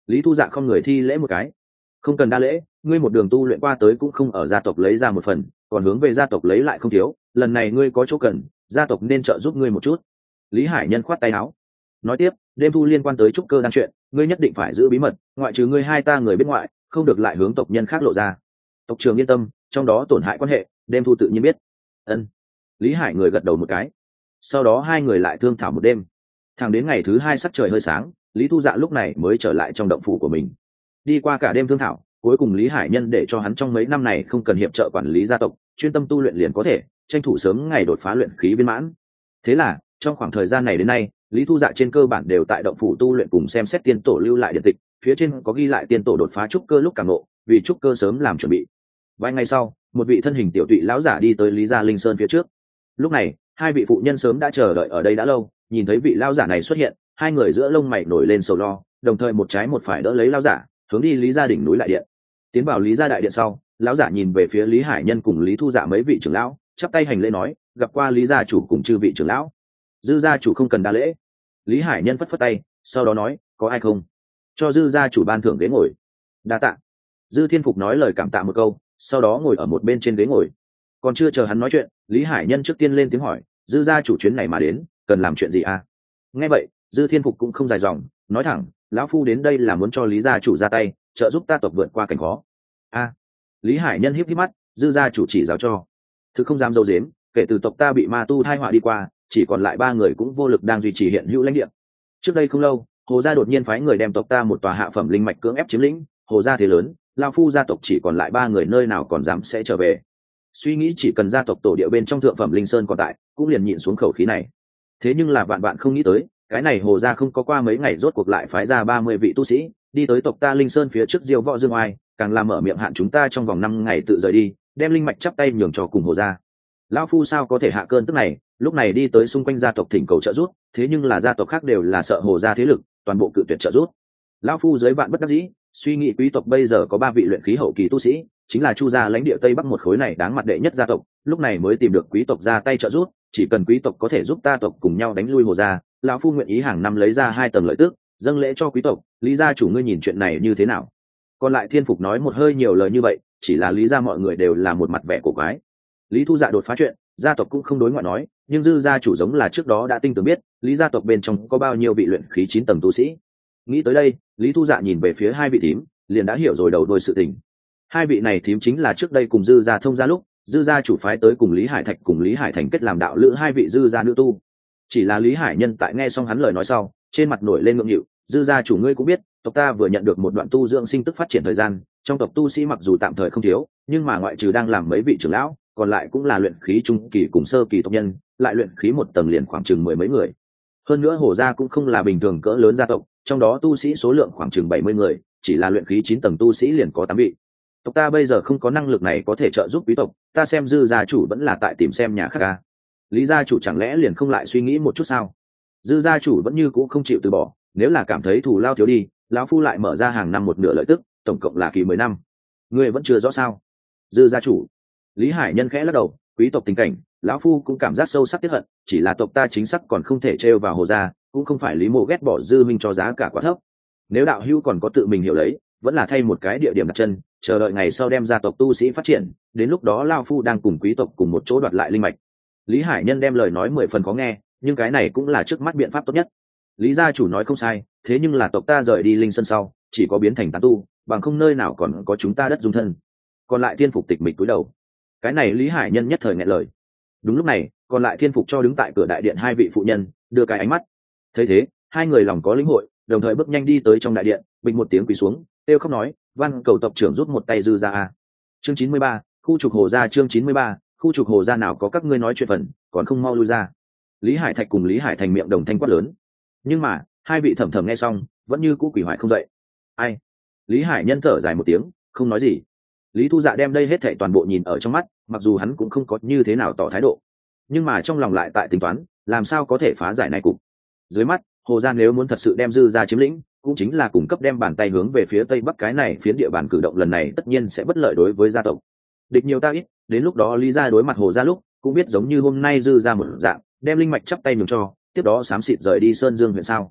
Lý Thu Dạ không người thi lễ một cái. Không cần đa lễ, ngươi một đường tu luyện qua tới cũng không ở gia tộc lấy ra một phần, còn hướng về gia tộc lấy lại không thiếu, lần này ngươi có chỗ cần, gia tộc nên trợ giúp ngươi một chút. Lý Hải Nhân khoát tay áo, nói tiếp, đêm thu liên quan tới trúc cơ đan chuyện, ngươi nhất định phải giữ bí mật, ngoại trừ ngươi hai ta người bên ngoại, không được lại hướng tộc nhân khác lộ ra. Tộc trưởng yên tâm, trong đó tổn hại quan hệ, đêm thu tự nhiên biết. Ân. Lý Hải người gật đầu một cái. Sau đó hai người lại thương thảo một đêm. Thẳng đến ngày thứ hai sắc trời hơi sáng, Lý Thu Dạ lúc này mới trở lại trong động phủ của mình. Đi qua cả đêm thương thảo, cuối cùng Lý Hải Nhân để cho hắn trong mấy năm này không cần hiệp trợ quản lý gia tộc, chuyên tâm tu luyện liền có thể, tranh thủ sớm ngày đột phá luyện khí viên mãn. Thế là, trong khoảng thời gian này đến nay, Lý Thu Dạ trên cơ bản đều tại động phủ tu luyện cùng xem xét tiên tổ lưu lại điện tịch, phía trên có ghi lại tiên tổ đột phá trúc cơ lúc càng ngộ, vì trúc cơ sớm làm chuẩn bị. Vài ngày sau, một vị thân hình tiểu tụy lão giả đi tới Lý gia Linh Sơn phía trước. Lúc này, hai vị phụ nhân sớm đã chờ đợi ở đây đã lâu, nhìn thấy vị lão giả này xuất hiện, hai người giữa lông mày nổi lên sầu lo, đồng thời một trái một phải đỡ lấy lão giả, hướng đi Lý gia đỉnh núi lại điện. Tiến vào Lý gia đại điện sau, lão giả nhìn về phía Lý Hải Nhân cùng Lý Thu Dạ mấy vị trưởng lão, chắp tay hành lễ nói, gặp qua Lý gia chủ cùng chư vị trưởng lão. Dư gia chủ không cần đa lễ. Lý Hải Nhân phất phất tay, sau đó nói, có ai không? Cho Dư gia chủ ban thưởng ghế ngồi. Đa tạ. Dư Thiên Phục nói lời cảm tạ một câu, sau đó ngồi ở một bên trên ghế ngồi. Còn chưa chờ hắn nói chuyện, Lý Hải Nhân trước tiên lên tiếng hỏi, Dư gia chủ chuyến này mà đến, cần làm chuyện gì à? Nghe vậy, Dư Thiên Phục cũng không dài dòng, nói thẳng, lão phu đến đây là muốn cho Lý gia chủ ra tay, trợ giúp ta tộc vượt qua cảnh khó. A. Lý Hải Nhân híp híp mắt, Dư gia chủ chỉ giáo cho. Thực không dám dâu dếm, kể từ tộc ta bị ma tu thai họa đi qua, chỉ còn lại ba người cũng vô lực đang duy trì hiện hữu lãnh địa. Trước đây không lâu, Hồ gia đột nhiên phái người đem tộc ta một tòa hạ phẩm linh mạch cưỡng ép chiếm lĩnh, Hồ gia thế lớn, lão phu gia tộc chỉ còn lại ba người, nơi nào còn dám sẽ trở về. Suy nghĩ chỉ cần gia tộc tổ địa bên trong thượng phẩm linh sơn còn tại, cũng liền nhịn xuống khẩu khí này. Thế nhưng là vạn vạn không nghĩ tới, cái này Hồ gia không có qua mấy ngày rốt cuộc lại phái ra ba mươi vị tu sĩ, đi tới tộc ta linh sơn phía trước diêu võ dương oai, càng làm mở miệng hạn chúng ta trong vòng năm ngày tự rời đi, đem linh mạch chắp tay nhường cho cùng Hồ gia. Lão phu sao có thể hạ cơn tức này, lúc này đi tới xung quanh gia tộc thỉnh cầu trợ giúp, thế nhưng là gia tộc khác đều là sợ Hồ gia thế lực, toàn bộ cự tuyệt trợ giúp. Lão phu dưới vạn bất đắc dĩ, suy nghĩ quý tộc bây giờ có ba vị luyện khí hậu kỳ tu sĩ, chính là Chu gia lãnh địa tây bắc một khối này đáng mặt đệ nhất gia tộc, lúc này mới tìm được quý tộc ra tay trợ giúp, chỉ cần quý tộc có thể giúp ta tộc cùng nhau đánh lui Hồ gia, lão phu nguyện ý hàng năm lấy ra hai tầng lợi tức, dâng lễ cho quý tộc. Lý gia chủ ngươi nhìn chuyện này như thế nào? Còn lại Thiên Phục nói một hơi nhiều lời như vậy, chỉ là Lý gia mọi người đều là một mặt vẻ cổ quái. Lý Thu Dạ đột phá chuyện, gia tộc cũng không đối ngoại nói, nhưng Dư gia chủ giống là trước đó đã tinh tường biết, Lý gia tộc bên trong có bao nhiêu vị luyện khí chín tầng tu sĩ. Nghĩ tới đây, Lý Thu Dạ nhìn về phía hai vị thím, liền đã hiểu rồi đầu đuôi sự tình. Hai vị này thím chính là trước đây cùng Dư gia thông gia lúc, Dư gia chủ phái tới cùng Lý Hải Thạch cùng Lý Hải Thành kết làm đạo lữ hai vị Dư gia nữ tu. Chỉ là Lý Hải Nhân tại nghe xong hắn lời nói sau, trên mặt nổi lên ngượng nghịu, Dư gia chủ ngươi cũng biết, tộc ta vừa nhận được một đoạn tu dưỡng sinh tức phát triển thời gian, trong tộc tu sĩ mặc dù tạm thời không thiếu, nhưng mà ngoại trừ đang làm mấy vị trưởng lão, còn lại cũng là luyện khí trung kỳ cùng sơ kỳ tộc nhân, lại luyện khí một tầng liền khoảng chừng mười mấy người. Hơn nữa Hồ gia cũng không là bình thường cỡ lớn gia tộc, trong đó tu sĩ số lượng khoảng chừng bảy mươi người, chỉ là luyện khí chín tầng tu sĩ liền có tám vị. Tộc ta bây giờ không có năng lực này có thể trợ giúp quý tộc, ta xem Dư gia chủ vẫn là tại tìm xem nhà khác ca. Lý gia chủ chẳng lẽ liền không lại suy nghĩ một chút sao? Dư gia chủ vẫn như cũ không chịu từ bỏ, nếu là cảm thấy thù lao thiếu đi, lão phu lại mở ra hàng năm một nửa lợi tức, tổng cộng là kỳ mười năm. Ngươi vẫn chưa rõ sao? Dư gia chủ. Lý Hải Nhân khẽ lắc đầu, quý tộc tình cảnh, lão phu cũng cảm giác sâu sắc tiếc hận, chỉ là tộc ta chính xác còn không thể trêu vào Hồ gia, cũng không phải Lý Mộ ghét bỏ Dư minh cho giá cả quá thấp. Nếu đạo hữu còn có tự mình hiểu lấy, vẫn là thay một cái địa điểm đặt chân, chờ đợi ngày sau đem gia tộc tu sĩ phát triển, đến lúc đó lão phu đang cùng quý tộc cùng một chỗ đoạt lại linh mạch. Lý Hải Nhân đem lời nói mười phần khó nghe, nhưng cái này cũng là trước mắt biện pháp tốt nhất. Lý gia chủ nói không sai, thế nhưng là tộc ta rời đi linh sơn sau, chỉ có biến thành tán tu, bằng không nơi nào còn có chúng ta đất dung thân. Còn lại Thiên Phục tịch mịch cúi đầu. Cái này Lý Hải Nhân nhất thời nghẹn lời. Đúng lúc này, còn lại Thiên Phục cho đứng tại cửa đại điện hai vị phụ nhân, đưa cái ánh mắt. Thấy thế, hai người lòng có lĩnh hội, đồng thời bước nhanh đi tới trong đại điện, bình một tiếng quỳ xuống, kêu khóc nói, van cầu tộc trưởng rút một tay Dư gia a. Chương chín mươi ba, khu trục Hồ gia. Chương chín mươi ba, khu trục Hồ gia nào có các ngươi nói chuyện phần, còn không mau lui ra. Lý Hải Thạch cùng Lý Hải Thành miệng đồng thanh quát lớn. Nhưng mà hai vị thẩm thẩm nghe xong vẫn như cũ quỷ hoại không dậy. Ai? Lý Hải Nhân thở dài một tiếng, không nói gì. Lý Thu Dạ đem đây hết thảy toàn bộ nhìn ở trong mắt, mặc dù hắn cũng không có như thế nào tỏ thái độ, nhưng mà trong lòng lại tại tính toán, làm sao có thể phá giải này cục. Dưới mắt, Hồ gia nếu muốn thật sự đem Dư gia chiếm lĩnh, cũng chính là cung cấp đem bàn tay hướng về phía tây bắc cái này phiến địa bàn, cử động lần này tất nhiên sẽ bất lợi đối với gia tộc. Địch nhiều ta ít, đến lúc đó Lý gia đối mặt Hồ gia lúc, cũng biết giống như hôm nay Dư gia một dạng, đem linh mạch chắp tay nhường cho, tiếp đó xám xịt rời đi Sơn Dương huyện sao.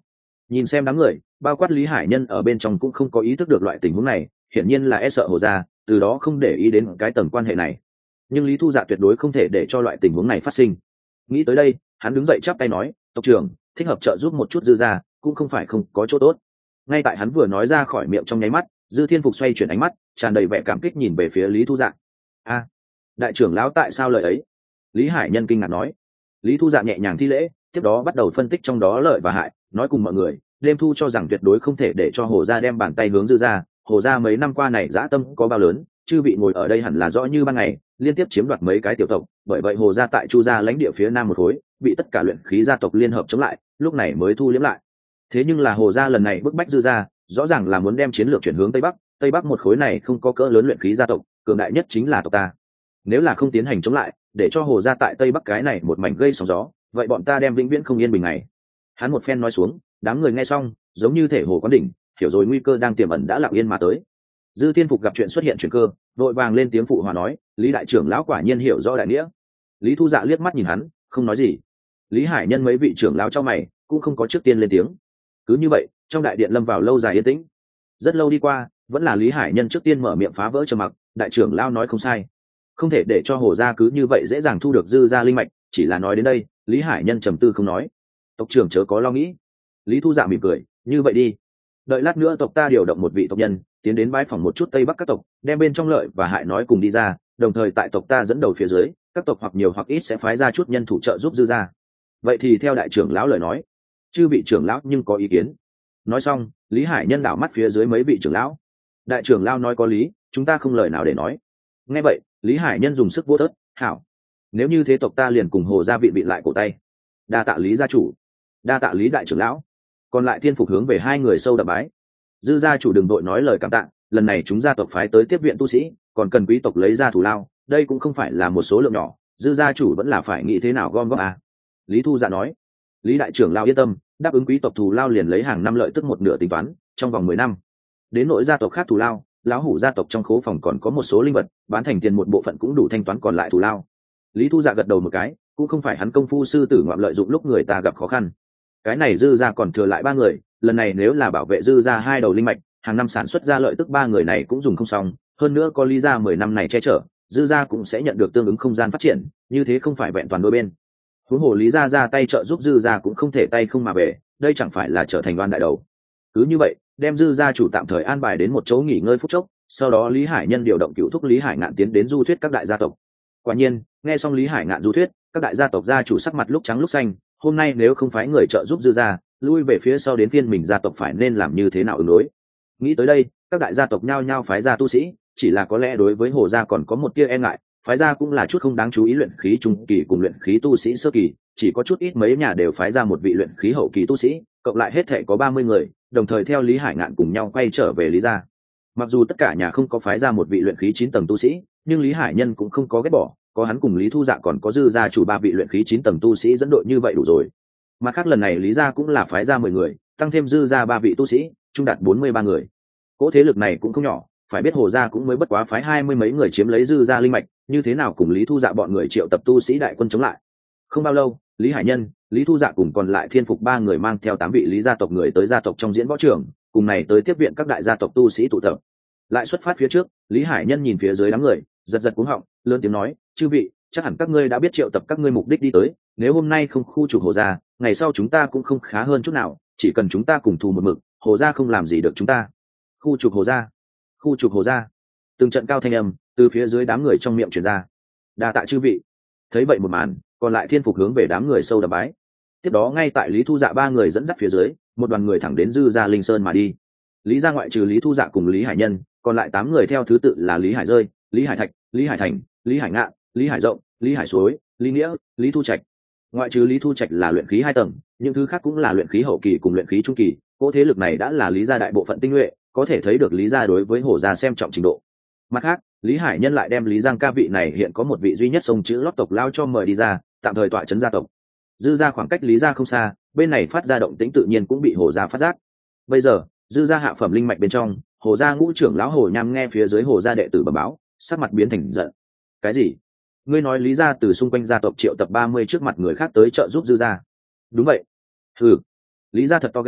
Nhìn xem đám người, bao quát Lý Hải Nhân ở bên trong cũng không có ý thức được loại tình huống này, hiển nhiên là e sợ Hồ gia, từ đó không để ý đến cái tầng quan hệ này. Nhưng Lý Thu Dạ tuyệt đối không thể để cho loại tình huống này phát sinh. Nghĩ tới đây, hắn đứng dậy chắp tay nói, tộc trưởng, thích hợp trợ giúp một chút Dư gia, cũng không phải không có chỗ tốt. Ngay tại hắn vừa nói ra khỏi miệng trong nháy mắt, Dư Thiên Phục xoay chuyển ánh mắt, tràn đầy vẻ cảm kích nhìn về phía Lý Thu Dạ. A, đại trưởng lão tại sao lời ấy? Lý Hải Nhân kinh ngạc nói. Lý Thu Dạ nhẹ nhàng thi lễ, tiếp đó bắt đầu phân tích trong đó lợi và hại, nói cùng mọi người, đêm thu cho rằng tuyệt đối không thể để cho Hồ gia đem bàn tay hướng Dư gia. Hồ gia mấy năm qua này dã tâm có bao lớn, chư vị ngồi ở đây hẳn là rõ như ban ngày, liên tiếp chiếm đoạt mấy cái tiểu tộc, bởi vậy Hồ gia tại Chu gia lãnh địa phía nam một khối, bị tất cả luyện khí gia tộc liên hợp chống lại, lúc này mới thu liễm lại. Thế nhưng là Hồ gia lần này bức bách Dư gia, rõ ràng là muốn đem chiến lược chuyển hướng tây bắc, tây bắc một khối này không có cỡ lớn luyện khí gia tộc, cường đại nhất chính là tộc ta. Nếu là không tiến hành chống lại, để cho Hồ gia tại tây bắc cái này một mảnh gây sóng gió, vậy bọn ta đem vĩnh viễn không yên bình ngày. Hắn một phen nói xuống, đám người nghe xong, giống như thể hồ quán đỉnh, hiểu rồi nguy cơ đang tiềm ẩn đã lặng yên mà tới. Dư Thiên Phục gặp chuyện xuất hiện chuyển cơ, vội vàng lên tiếng phụ hòa nói, Lý đại trưởng lão quả nhiên hiểu rõ đại nghĩa. Lý Thu Dạ liếc mắt nhìn hắn, không nói gì. Lý Hải Nhân mấy vị trưởng lão trong mày, cũng không có trước tiên lên tiếng. Cứ như vậy, trong đại điện lâm vào lâu dài yên tĩnh. Rất lâu đi qua, vẫn là Lý Hải Nhân trước tiên mở miệng phá vỡ trầm mặc, đại trưởng lão nói không sai, không thể để cho Hồ gia cứ như vậy dễ dàng thu được Dư gia linh mạch. Chỉ là nói đến đây, Lý Hải Nhân trầm tư không nói. Tộc trưởng chớ có lo nghĩ. Lý Thu Dạ mỉm cười, như vậy đi, đợi lát nữa tộc ta điều động một vị tộc nhân tiến đến bãi phòng một chút tây bắc các tộc, đem bên trong lợi và hại nói cùng đi ra, đồng thời tại tộc ta dẫn đầu phía dưới, các tộc hoặc nhiều hoặc ít sẽ phái ra chút nhân thủ trợ giúp Dư gia. Vậy thì theo đại trưởng lão lời nói, chư vị trưởng lão nhưng có ý kiến? Nói xong, Lý Hải Nhân đảo mắt phía dưới mấy vị trưởng lão. Đại trưởng lão nói có lý, chúng ta không lời nào để nói. Nghe vậy, Lý Hải Nhân dùng sức vô thớt, hảo, nếu như thế tộc ta liền cùng Hồ gia vị bị lại cổ tay. Đa tạ Lý gia chủ, đa tạ Lý đại trưởng lão. Còn lại Thiên Phục hướng về hai người sâu đậm bái. Dư gia chủ đừng đội nói lời cảm tạ, lần này chúng gia tộc phái tới tiếp viện tu sĩ, còn cần quý tộc lấy ra thù lao, đây cũng không phải là một số lượng nhỏ, Dư gia chủ vẫn là phải nghĩ thế nào gom góp à. Lý Thu Dạ nói. Lý đại trưởng lão yên tâm, đáp ứng quý tộc thù lao liền lấy hàng năm lợi tức một nửa tính toán, trong vòng mười năm. Đến nội gia tộc khác thù lao, lão hủ gia tộc trong khố phòng còn có một số linh vật, bán thành tiền một bộ phận cũng đủ thanh toán còn lại thù lao. Lý Thu Dạ gật đầu một cái, cũng không phải hắn công phu sư tử ngoạm lợi dụng lúc người ta gặp khó khăn. Cái này Dư gia còn thừa lại ba người, lần này nếu là bảo vệ Dư gia hai đầu linh mạch, hàng năm sản xuất ra lợi tức ba người này cũng dùng không xong, hơn nữa có Lý gia mười năm này che chở, Dư gia cũng sẽ nhận được tương ứng không gian phát triển, như thế không phải vẹn toàn đôi bên. Huống hồ Lý gia ra tay trợ giúp Dư gia cũng không thể tay không mà về, đây chẳng phải là trở thành đoan đại đầu. Cứ như vậy, đem Dư gia chủ tạm thời an bài đến một chỗ nghỉ ngơi phút chốc, sau đó Lý Hải Nhân điều động cựu thúc Lý Hải Ngạn tiến đến du thuyết các đại gia tộc. Quả nhiên, nghe xong Lý Hải Ngạn du thuyết, các đại gia tộc gia chủ sắc mặt lúc trắng lúc xanh, hôm nay nếu không phải người trợ giúp Dư gia, lui về phía sau đến phiên mình gia tộc phải nên làm như thế nào ứng đối. Nghĩ tới đây, các đại gia tộc nhao nhao phái ra tu sĩ, chỉ là có lẽ đối với Hồ gia còn có một tia e ngại, phái ra cũng là chút không đáng chú ý luyện khí trung kỳ cùng luyện khí tu sĩ sơ kỳ, chỉ có chút ít mấy nhà đều phái ra một vị luyện khí hậu kỳ tu sĩ, cộng lại hết thảy có ba mươi người, đồng thời theo Lý Hải Ngạn cùng nhau quay trở về Lý gia. Mặc dù tất cả nhà không có phái ra một vị luyện khí chín tầng tu sĩ, nhưng Lý Hải Nhân cũng không có ghét bỏ, có hắn cùng Lý Thu Dạ còn có Dư gia chủ ba vị luyện khí chín tầng tu sĩ dẫn đội như vậy đủ rồi. Mặt khác lần này Lý gia cũng là phái ra mười người, tăng thêm Dư gia ba vị tu sĩ, chung đạt bốn mươi ba người. Cỗ thế lực này cũng không nhỏ, phải biết Hồ gia cũng mới bất quá phái hai mươi mấy người chiếm lấy Dư gia linh mạch, như thế nào cùng Lý Thu Dạ bọn người triệu tập tu sĩ đại quân chống lại. Không bao lâu, Lý Hải Nhân, Lý Thu Dạ cùng còn lại Thiên Phục ba người mang theo tám vị Lý gia tộc người tới gia tộc trong diễn võ trường, cùng này tới tiếp viện các đại gia tộc tu sĩ tụ tập. Lại xuất phát phía trước, Lý Hải Nhân nhìn phía dưới đám người, giật giật cuống họng, lớn tiếng nói, chư vị, chắc hẳn các ngươi đã biết triệu tập các ngươi mục đích đi tới, nếu hôm nay không khu trục Hồ gia, ngày sau chúng ta cũng không khá hơn chút nào, chỉ cần chúng ta cùng thù một mực, Hồ gia không làm gì được chúng ta. Khu trục Hồ gia, khu trục Hồ gia. Từng trận cao thanh âm từ phía dưới đám người trong miệng truyền ra. Đa tạ chư vị. Thấy vậy một màn, còn lại Thiên Phục hướng về đám người sâu đập bái. Tiếp đó ngay tại Lý Thu Dạ ba người dẫn dắt phía dưới, một đoàn người thẳng đến Dư gia Linh Sơn mà đi. Lý gia ngoại trừ Lý Thu Dạ cùng Lý Hải Nhân, còn lại tám người theo thứ tự là Lý Hải Rơi, Lý Hải Thạch, Lý Hải Thành, Lý Hải Ngạn, Lý Hải Rộng, Lý Hải Suối, Lý Nghĩa, Lý Thu Trạch. Ngoại trừ Lý Thu Trạch là luyện khí hai tầng, những thứ khác cũng là luyện khí hậu kỳ cùng luyện khí trung kỳ, cỗ thế lực này đã là Lý gia đại bộ phận tinh nhuệ, có thể thấy được Lý gia đối với Hồ gia xem trọng trình độ. Mặt khác, Lý Hải Nhân lại đem Lý Giang ca vị này hiện có một vị duy nhất sông chữ lót tộc lao cho mời đi ra, tạm thời tọa trấn gia tộc. Dư gia khoảng cách Lý gia không xa, bên này phát ra động tĩnh tự nhiên cũng bị Hồ gia phát giác. Bây giờ, Dư gia hạ phẩm linh mạch bên trong, Hồ gia ngũ trưởng lão Hồ Nham nghe phía dưới Hồ gia đệ tử bẩm báo, sắc mặt biến thành giận. Cái gì? Ngươi nói Lý gia từ xung quanh gia tộc triệu tập ba mươi trước mặt người khác tới trợ giúp Dư gia? Đúng vậy. Ừ. Lý gia thật to gan,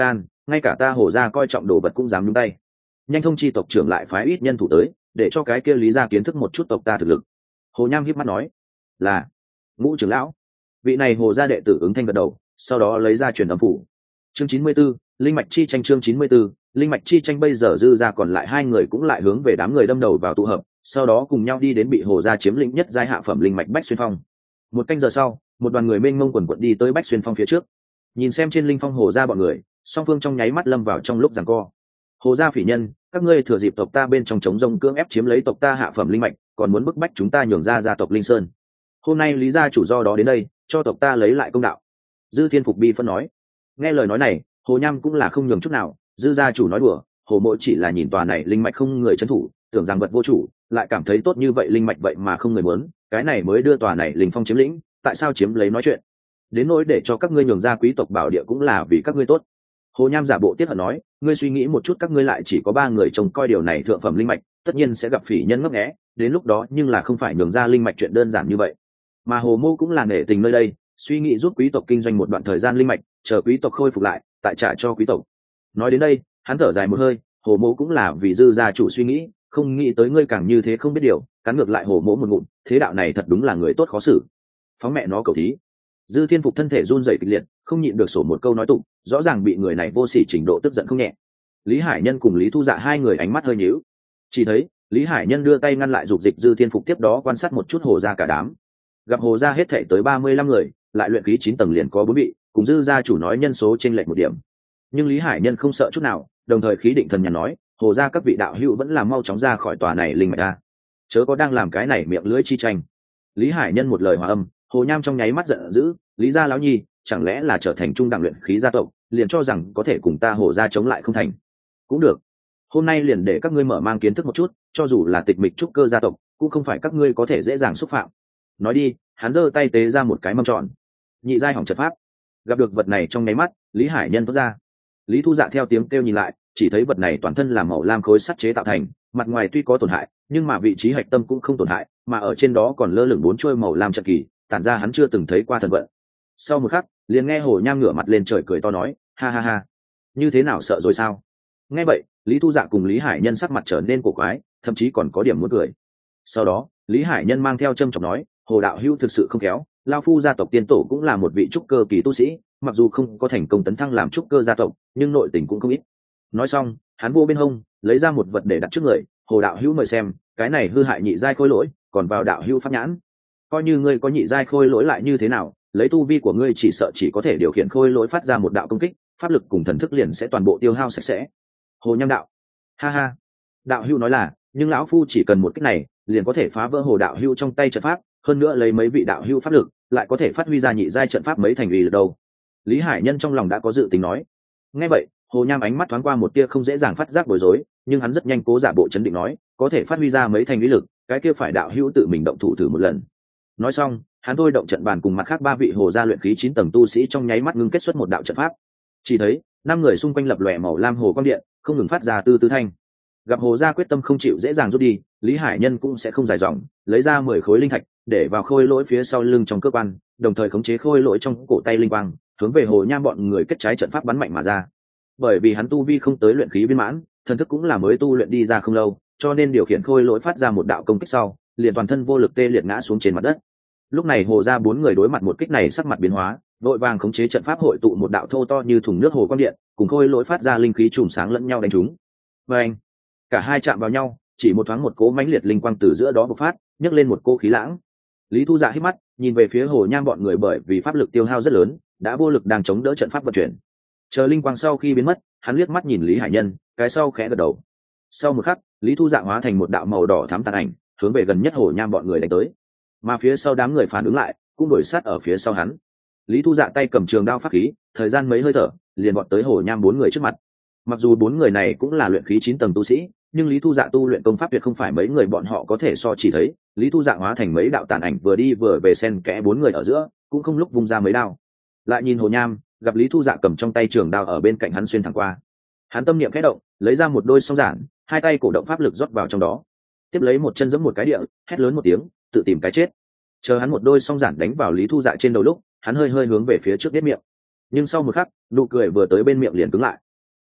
ngay cả ta hồ gia coi trọng đồ vật cũng dám nhúng tay. Nhanh thông chi tộc trưởng lại phái ít nhân thủ tới, để cho cái kia lý gia kiến thức một chút tộc ta thực lực. Hồ Nham híp mắt nói. Là. Ngũ trưởng lão. Vị này hồ gia đệ tử ứng thanh gật đầu, sau đó lấy ra truyền âm phủ. Chương chín mươi 94, linh mạch chi tranh. Chương chín mươi 94, linh mạch chi tranh. Bây giờ dư ra còn lại hai người cũng lại hướng về đám người đâm đầu vào tụ hợp, sau đó cùng nhau đi đến bị hồ gia chiếm lĩnh nhất giai hạ phẩm linh mạch Bách Xuyên Phong. Một canh giờ sau, một đoàn người mênh mông quần quật đi tới Bách Xuyên Phong phía trước. Nhìn xem trên linh phong hồ gia bọn người, song phương trong nháy mắt lâm vào trong lúc giằng co. Hồ gia phỉ nhân, các ngươi thừa dịp tộc ta bên trong chống rông cưỡng ép chiếm lấy tộc ta hạ phẩm linh mạch, còn muốn bức bách chúng ta nhường ra gia tộc Linh Sơn. Hôm nay lý gia chủ do đó đến đây, cho tộc ta lấy lại công đạo. Dư Thiên Phục bi phân nói. Nghe lời nói này, Hồ Nham cũng là không nhường chút nào. Dư gia chủ nói đùa, Hồ Mộ chỉ là nhìn tòa này linh mạch không người trấn thủ, tưởng rằng vật vô chủ, lại cảm thấy tốt như vậy linh mạch vậy mà không người muốn, cái này mới đưa tòa này linh phong chiếm lĩnh. Tại sao chiếm lấy nói chuyện? Đến nỗi để cho các ngươi nhường ra quý tộc bảo địa cũng là vì các ngươi tốt. Hồ Nham giả bộ tiếc hận nói, ngươi suy nghĩ một chút, các ngươi lại chỉ có ba người trông coi điều này thượng phẩm linh mạch, tất nhiên sẽ gặp phỉ nhân ngấp nghé, đến lúc đó nhưng là không phải nhường ra linh mạch chuyện đơn giản như vậy. Mà Hồ Mô cũng là nể tình nơi đây, suy nghĩ giúp quý tộc kinh doanh một đoạn thời gian linh mạch, chờ quý tộc khôi phục lại, tại trả cho quý tộc. Nói đến đây, hắn thở dài một hơi, Hồ Mô cũng là vì Dư gia chủ suy nghĩ, không nghĩ tới ngươi càng như thế không biết điều, cắn ngược lại Hồ Mô một ngụm, thế đạo này thật đúng là người tốt khó xử. Phóng mẹ nó cầu thí. Dư Thiên Phục thân thể run rẩy kịch liệt, không nhịn được sổ một câu nói tụng, rõ ràng bị người này vô sỉ trình độ tức giận không nhẹ. Lý Hải Nhân cùng Lý Thu Dạ hai người ánh mắt hơi nhíu. Chỉ thấy Lý Hải Nhân đưa tay ngăn lại dục dịch Dư Thiên Phục, tiếp đó quan sát một chút Hồ gia cả đám. Gặp Hồ gia hết thảy tới ba mươi lăm người, lại luyện khí chín tầng liền có bốn vị, cùng Dư gia chủ nói nhân số chênh lệch một điểm. Nhưng Lý Hải Nhân không sợ chút nào, đồng thời khí định thần nhàn nói, Hồ gia các vị đạo hữu vẫn là mau chóng ra khỏi tòa này linh mạch a, chớ có đang làm cái này miệng lưỡi chi tranh. Lý Hải Nhân một lời hòa âm, Hồ Nham trong nháy mắt giận dữ, Lý gia lão nhi, chẳng lẽ là trở thành trung đẳng luyện khí gia tộc, liền cho rằng có thể cùng ta Hồ gia chống lại không thành? Cũng được, hôm nay liền để các ngươi mở mang kiến thức một chút, cho dù là tịch mịch trúc cơ gia tộc, cũng không phải các ngươi có thể dễ dàng xúc phạm. Nói đi, hắn giơ tay tế ra một cái mâm tròn. Nhị giai hỏng trận pháp. Gặp được vật này trong nháy mắt, Lý Hải Nhân thốt ra. Lý Thu Dạ theo tiếng kêu nhìn lại, chỉ thấy vật này toàn thân là màu lam khối sắt chế tạo thành, mặt ngoài tuy có tổn hại, nhưng mà vị trí hạch tâm cũng không tổn hại, mà ở trên đó còn lơ lửng bốn chuôi màu lam trận kỳ, tản ra hắn chưa từng thấy qua thần vận. Sau một khắc, liền nghe Hồ Nham ngửa mặt lên trời cười to nói, ha ha ha, như thế nào, sợ rồi sao? Nghe vậy, Lý Thu Dạ cùng Lý Hải Nhân sắc mặt trở nên cổ quái, thậm chí còn có điểm muốn cười. Sau đó, Lý Hải Nhân mang theo châm chọc nói, Hồ đạo hữu thực sự không khéo, Lao Phu gia tộc tiên tổ cũng là một vị trúc cơ kỳ tu sĩ, mặc dù không có thành công tấn thăng làm trúc cơ gia tộc, nhưng nội tình cũng không ít. Nói xong, hắn vô bên hông lấy ra một vật để đặt trước người, Hồ đạo hữu mời xem, cái này hư hại nhị giai khôi lỗi, còn vào đạo hữu pháp nhãn. Coi như ngươi có nhị giai khôi lỗi lại như thế nào, lấy tu vi của ngươi chỉ sợ chỉ có thể điều khiển khôi lỗi phát ra một đạo công kích, pháp lực cùng thần thức liền sẽ toàn bộ tiêu hao sạch sẽ. Hồ Nham đạo, ha ha, đạo hữu nói là, nhưng lão phu chỉ cần một kích này, liền có thể phá vỡ Hồ đạo hữu trong tay trận pháp, hơn nữa lấy mấy vị đạo hữu pháp lực, lại có thể phát huy ra nhị giai trận pháp mấy thành uy lực đâu. Lý Hải Nhân trong lòng đã có dự tính nói. Nghe vậy, Hồ Nham ánh mắt thoáng qua một tia không dễ dàng phát giác bối rối, nhưng hắn rất nhanh cố giả bộ chấn định nói, có thể phát huy ra mấy thành uy lực, cái kia phải đạo hữu tự mình động thủ thử một lần. Nói xong, hắn thôi động trận bàn cùng mặt khác ba vị hồ gia luyện khí chín tầng tu sĩ trong nháy mắt ngưng kết xuất một đạo trận pháp. Chỉ thấy năm người xung quanh lập lòe màu lam hồ quang điện, không ngừng phát ra tư tư thanh. Gặp Hồ gia quyết tâm không chịu dễ dàng rút đi, Lý Hải Nhân cũng sẽ không dài dòng, lấy ra mười khối linh thạch để vào khôi lỗi phía sau lưng trong cơ quan, đồng thời khống chế khôi lỗi trong cổ tay linh quang, hướng về Hồ Nham bọn người kết trái trận pháp bắn mạnh mà ra. Bởi vì hắn tu vi không tới luyện khí viên mãn, thần thức cũng là mới tu luyện đi ra không lâu, cho nên điều khiển khôi lỗi phát ra một đạo công kích sau, liền toàn thân vô lực tê liệt ngã xuống trên mặt đất. Lúc này Hồ gia bốn người đối mặt một kích này sắc mặt biến hóa, vội vàng khống chế trận pháp hội tụ một đạo thô to như thùng nước hồ quang điện, cùng khôi lỗi phát ra linh khí chùm sáng lẫn nhau đánh trúng. Và anh, cả hai chạm vào nhau, chỉ một thoáng một cỗ mãnh liệt linh quang từ giữa đó bộc phát, nhấc lên một cỗ khí lãng. Lý Thu Dạ hít mắt, nhìn về phía Hồ Nham bọn người, bởi vì pháp lực tiêu hao rất lớn, đã vô lực đang chống đỡ trận pháp vận chuyển. Chờ linh quang sau khi biến mất, hắn liếc mắt nhìn Lý Hải Nhân, cái sau khẽ gật đầu. Sau một khắc, Lý Thu Dạ hóa thành một đạo màu đỏ thắm tàn ảnh, hướng về gần nhất Hồ Nham bọn người đánh tới. Mà phía sau đám người phản ứng lại, cũng đuổi sát ở phía sau hắn. Lý Thu Dạ tay cầm trường đao pháp khí, thời gian mấy hơi thở, liền vọt tới Hồ Nham bốn người trước mặt. Mặc dù bốn người này cũng là luyện khí chín tầng tu sĩ, nhưng Lý Thu Dạ tu luyện công pháp tuyệt không phải mấy người bọn họ có thể so chỉ thấy. Lý Thu Dạ hóa thành mấy đạo tàn ảnh vừa đi vừa về xen kẽ bốn người ở giữa, cũng không lúc vung ra mấy đao. Lại nhìn Hồ Nham, gặp Lý Thu Dạ cầm trong tay trường đao ở bên cạnh hắn xuyên thẳng qua. Hắn tâm niệm khẽ động, lấy ra một đôi song giản, hai tay cổ động pháp lực rót vào trong đó. Tiếp lấy một chân giẫm một cái địa, hét lớn một tiếng, tự tìm cái chết. Chờ hắn một đôi song giản đánh vào Lý Thu Dạ trên đầu lúc, hắn hơi hơi hướng về phía trước biết miệng. Nhưng sau một khắc, nụ cười vừa tới bên miệng liền cứng lại.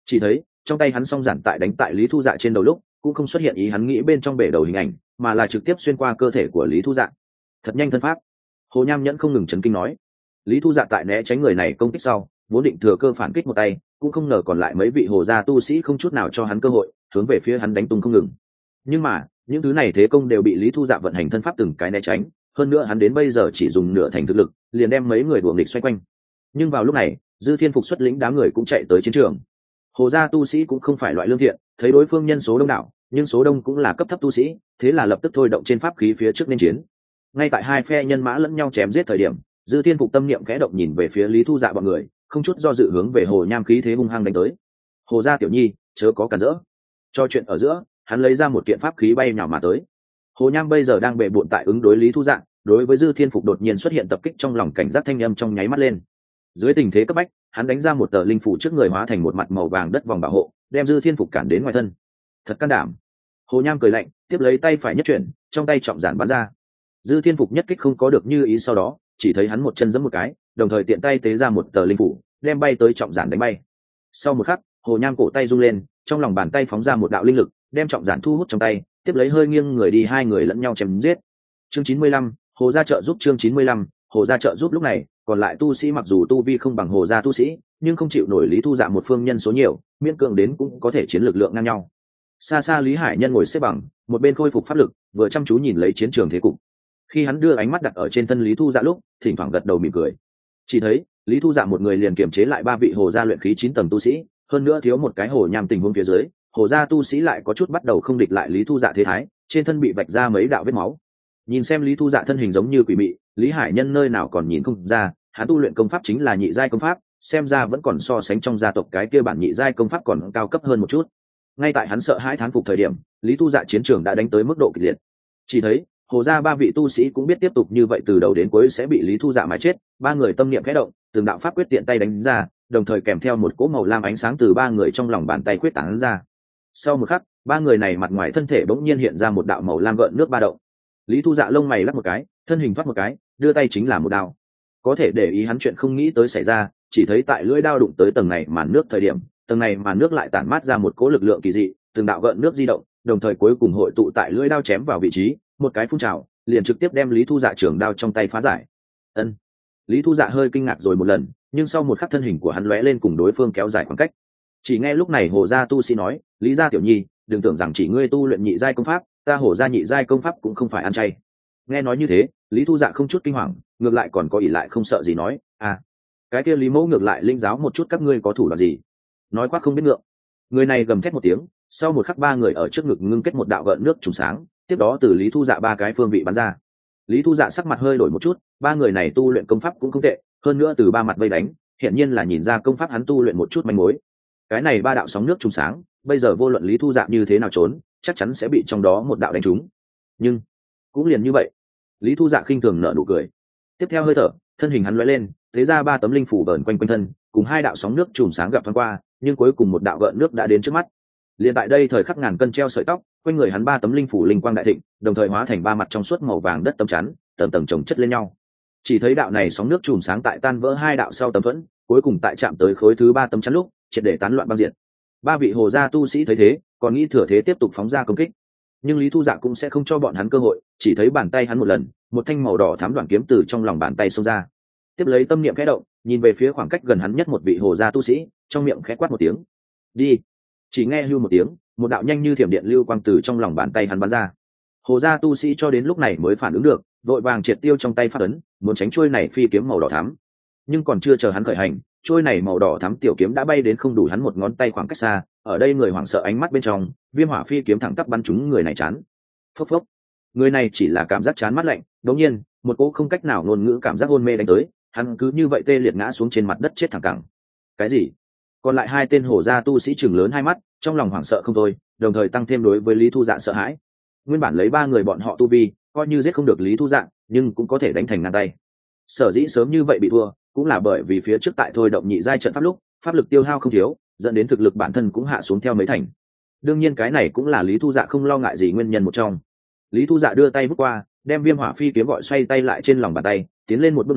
Chỉ thấy trong tay hắn song giản tại đánh tại lý thu dạ trên đầu lúc cũng không xuất hiện ý hắn nghĩ bên trong bể đầu hình ảnh, mà là trực tiếp xuyên qua cơ thể của lý thu dạ. Thật nhanh thân pháp. Hồ Nham Nhẫn không ngừng chấn kinh nói. Lý thu dạ tại né tránh người này công kích sau vốn định thừa cơ phản kích một tay, cũng không ngờ còn lại mấy vị hồ gia tu sĩ không chút nào cho hắn cơ hội, hướng về phía hắn đánh tung không ngừng. Nhưng mà những thứ này thế công đều bị lý thu dạ vận hành thân pháp từng cái né tránh, hơn nữa hắn đến bây giờ chỉ dùng nửa thành thực lực liền đem mấy người đuổi nghịch xoay quanh. Nhưng vào lúc này Dư Thiên Phục xuất lĩnh đám người cũng chạy tới chiến trường. Hồ gia tu sĩ cũng không phải loại lương thiện, thấy đối phương nhân số đông đảo nhưng số đông cũng là cấp thấp tu sĩ, thế là lập tức thôi động trên pháp khí phía trước nên chiến. Ngay tại hai phe nhân mã lẫn nhau chém giết thời điểm, Dư Thiên Phục tâm niệm khẽ động nhìn về phía lý thu dạ bọn người, không chút do dự hướng về Hồ Nham khí thế hung hăng đánh tới. Hồ gia tiểu nhi chớ có cản rỡ. Cho chuyện ở giữa hắn lấy ra một kiện pháp khí bay nhào mà tới. Hồ Nham bây giờ đang bệ bội tại ứng đối lý thu dạ, đối với Dư Thiên Phục đột nhiên xuất hiện tập kích trong lòng cảnh giác thanh âm trong nháy mắt lên. Dưới tình thế cấp bách hắn đánh ra một tờ linh phủ trước người hóa thành một mặt màu vàng đất vòng bảo hộ, đem Dư Thiên Phục cản đến ngoài thân. Thật can đảm. Hồ Nham cười lạnh, tiếp lấy tay phải nhất chuyển, trong tay trọng giản bắn ra. Dư Thiên Phục nhất kích không có được như ý, sau đó chỉ thấy hắn một chân giẫm một cái, đồng thời tiện tay tế ra một tờ linh phủ, đem bay tới trọng giản đánh bay. Sau một khắc, Hồ Nham cổ tay rung lên, trong lòng bàn tay phóng ra một đạo linh lực, đem trọng giản thu hút trong tay, tiếp lấy hơi nghiêng người đi, hai người lẫn nhau chém giết. Chương chín mươi lăm, Hồ gia trợ giúp. Chương chín mươi lăm, Hồ gia trợ giúp. Lúc này còn lại tu sĩ mặc dù tu vi không bằng Hồ gia tu sĩ, nhưng không chịu nổi lý thu dạ một phương nhân số nhiều, miễn cưỡng đến cũng có thể chiến lực lượng ngang nhau. Xa xa Lý Hải Nhân ngồi xếp bằng một bên khôi phục pháp lực, vừa chăm chú nhìn lấy chiến trường thế cục. Khi hắn đưa ánh mắt đặt ở trên thân lý thu dạ lúc, thỉnh thoảng gật đầu mỉm cười. Chỉ thấy lý thu dạ một người liền kiềm chế lại ba vị Hồ gia luyện khí chín tầng tu sĩ, hơn nữa thiếu một cái Hồ Nham tình huống phía dưới, Hồ gia tu sĩ lại có chút bắt đầu không địch lại lý thu dạ thế thái, trên thân bị vạch ra mấy đạo vết máu. Nhìn xem lý thu dạ thân hình giống như quỷ mị, Lý Hải Nhân nơi nào còn nhìn không ra, hắn tu luyện công pháp chính là nhị giai công pháp, xem ra vẫn còn so sánh trong gia tộc cái kia bản nhị giai công pháp còn cao cấp hơn một chút. Ngay tại hắn sợ hãi thán phục thời điểm, lý thu dạ chiến trường đã đánh tới mức độ kịch liệt. Chỉ thấy Hồ gia ba vị tu sĩ cũng biết tiếp tục như vậy từ đầu đến cuối sẽ bị lý thu dạ mà chết, ba người tâm niệm khẽ động, từng đạo pháp quyết tiện tay đánh ra, đồng thời kèm theo một cỗ màu lam ánh sáng từ ba người trong lòng bàn tay quyết tán ra. Sau một khắc, ba người này mặt ngoài thân thể bỗng nhiên hiện ra một đạo màu lam gợn nước ba động. Lý thu dạ lông mày lắc một cái, thân hình thoát một cái, đưa tay chính là một đao. Có thể để ý hắn chuyện không nghĩ tới xảy ra, chỉ thấy tại lưỡi đao đụng tới tầng này màn nước thời điểm, tầng này màn nước lại tản mát ra một cỗ lực lượng kỳ dị, từng đạo gợn nước di động, đồng thời cuối cùng hội tụ tại lưỡi đao chém vào vị trí, một cái phun trào, liền trực tiếp đem Lý Thu Dạ trường đao trong tay phá giải. Ân. Lý Thu Dạ hơi kinh ngạc rồi một lần, nhưng sau một khắc thân hình của hắn lóe lên cùng đối phương kéo dài khoảng cách. Chỉ nghe lúc này Hồ gia tu sĩ nói, Lý gia tiểu nhi, đừng tưởng rằng chỉ ngươi tu luyện nhị giai công pháp, ta Hồ gia nhị giai công pháp cũng không phải ăn chay. Nghe nói như thế, Lý Thu Dạ không chút kinh hoàng, ngược lại còn có ỷ lại không sợ gì nói, à, cái kia Lý mẫu ngược lại linh giáo một chút các ngươi có thủ đoạn gì? Nói quát không biết ngượng. Người này gầm thét một tiếng, sau một khắc ba người ở trước ngực ngưng kết một đạo gợn nước trùng sáng, tiếp đó từ Lý Thu Dạ ba cái phương vị bắn ra. Lý Thu Dạ sắc mặt hơi đổi một chút, ba người này tu luyện công pháp cũng không tệ, hơn nữa từ ba mặt vây đánh, hiển nhiên là nhìn ra công pháp hắn tu luyện một chút manh mối. Cái này ba đạo sóng nước trùng sáng, bây giờ vô luận Lý Thu Dạ như thế nào trốn, chắc chắn sẽ bị trong đó một đạo đánh trúng. Nhưng cũng liền như vậy, Lý Thu Dạ khinh thường nở nụ cười. Tiếp theo hơi thở, thân hình hắn lóe lên, thế ra ba tấm linh phủ vờn quanh quanh thân, cùng hai đạo sóng nước trùm sáng gặp thoáng qua, nhưng cuối cùng một đạo gợn nước đã đến trước mắt. Liền tại đây thời khắc ngàn cân treo sợi tóc, quanh người hắn ba tấm linh phủ linh quang đại thịnh, đồng thời hóa thành ba mặt trong suốt màu vàng đất tấm chắn, tầng tầng chồng chất lên nhau. Chỉ thấy đạo này sóng nước trùm sáng tại tan vỡ hai đạo sau tấm thuẫn, cuối cùng tại chạm tới khối thứ ba tấm chắn lúc, triệt để tán loạn băng diệt. Ba vị Hồ gia tu sĩ thấy thế, còn nghĩ thừa thế tiếp tục phóng ra công kích. Nhưng Lý Thu Dạ cũng sẽ không cho bọn hắn cơ hội, chỉ thấy bàn tay hắn một lần, một thanh màu đỏ thắm đoạn kiếm từ trong lòng bàn tay xông ra. Tiếp lấy tâm niệm khẽ động, nhìn về phía khoảng cách gần hắn nhất một vị Hồ gia tu sĩ, trong miệng khẽ quát một tiếng. Đi. Chỉ nghe hưu một tiếng, một đạo nhanh như thiểm điện lưu quang từ trong lòng bàn tay hắn bắn ra. Hồ gia tu sĩ cho đến lúc này mới phản ứng được, vội vàng triệt tiêu trong tay phát ấn, muốn tránh chuôi này phi kiếm màu đỏ thắm. Nhưng còn chưa chờ hắn khởi hành, chuôi này màu đỏ thắm tiểu kiếm đã bay đến không đủ hắn một ngón tay khoảng cách xa, ở đây người hoảng sợ ánh mắt bên trong, viêm hỏa phi kiếm thẳng tắp bắn trúng người này chán. Phốc phốc. Người này chỉ là cảm giác chán mắt lạnh, đột nhiên, một cỗ không cách nào ngôn ngữ cảm giác hôn mê đánh tới, hắn cứ như vậy tê liệt ngã xuống trên mặt đất chết thẳng cẳng. Cái gì? Còn lại hai tên Hồ gia tu sĩ trừng lớn hai mắt, trong lòng hoảng sợ không thôi, đồng thời tăng thêm đối với Lý Thu Dạ sợ hãi. Nguyên bản lấy ba người bọn họ tu vi, coi như giết không được Lý Thu Dạ, nhưng cũng có thể đánh thành ngàn tay. Sở dĩ sớm như vậy bị thua, cũng là bởi vì phía trước tại thôi động nhị giai trận pháp lúc, pháp lực tiêu hao không thiếu, dẫn đến thực lực bản thân cũng hạ xuống theo mấy thành. Đương nhiên cái này cũng là Lý Thu Dạ không lo ngại gì nguyên nhân một trong. Lý Thu Dạ đưa tay vút qua, đem viêm hỏa phi kiếm gọi xoay tay lại trên lòng bàn tay, tiến lên một bước nói,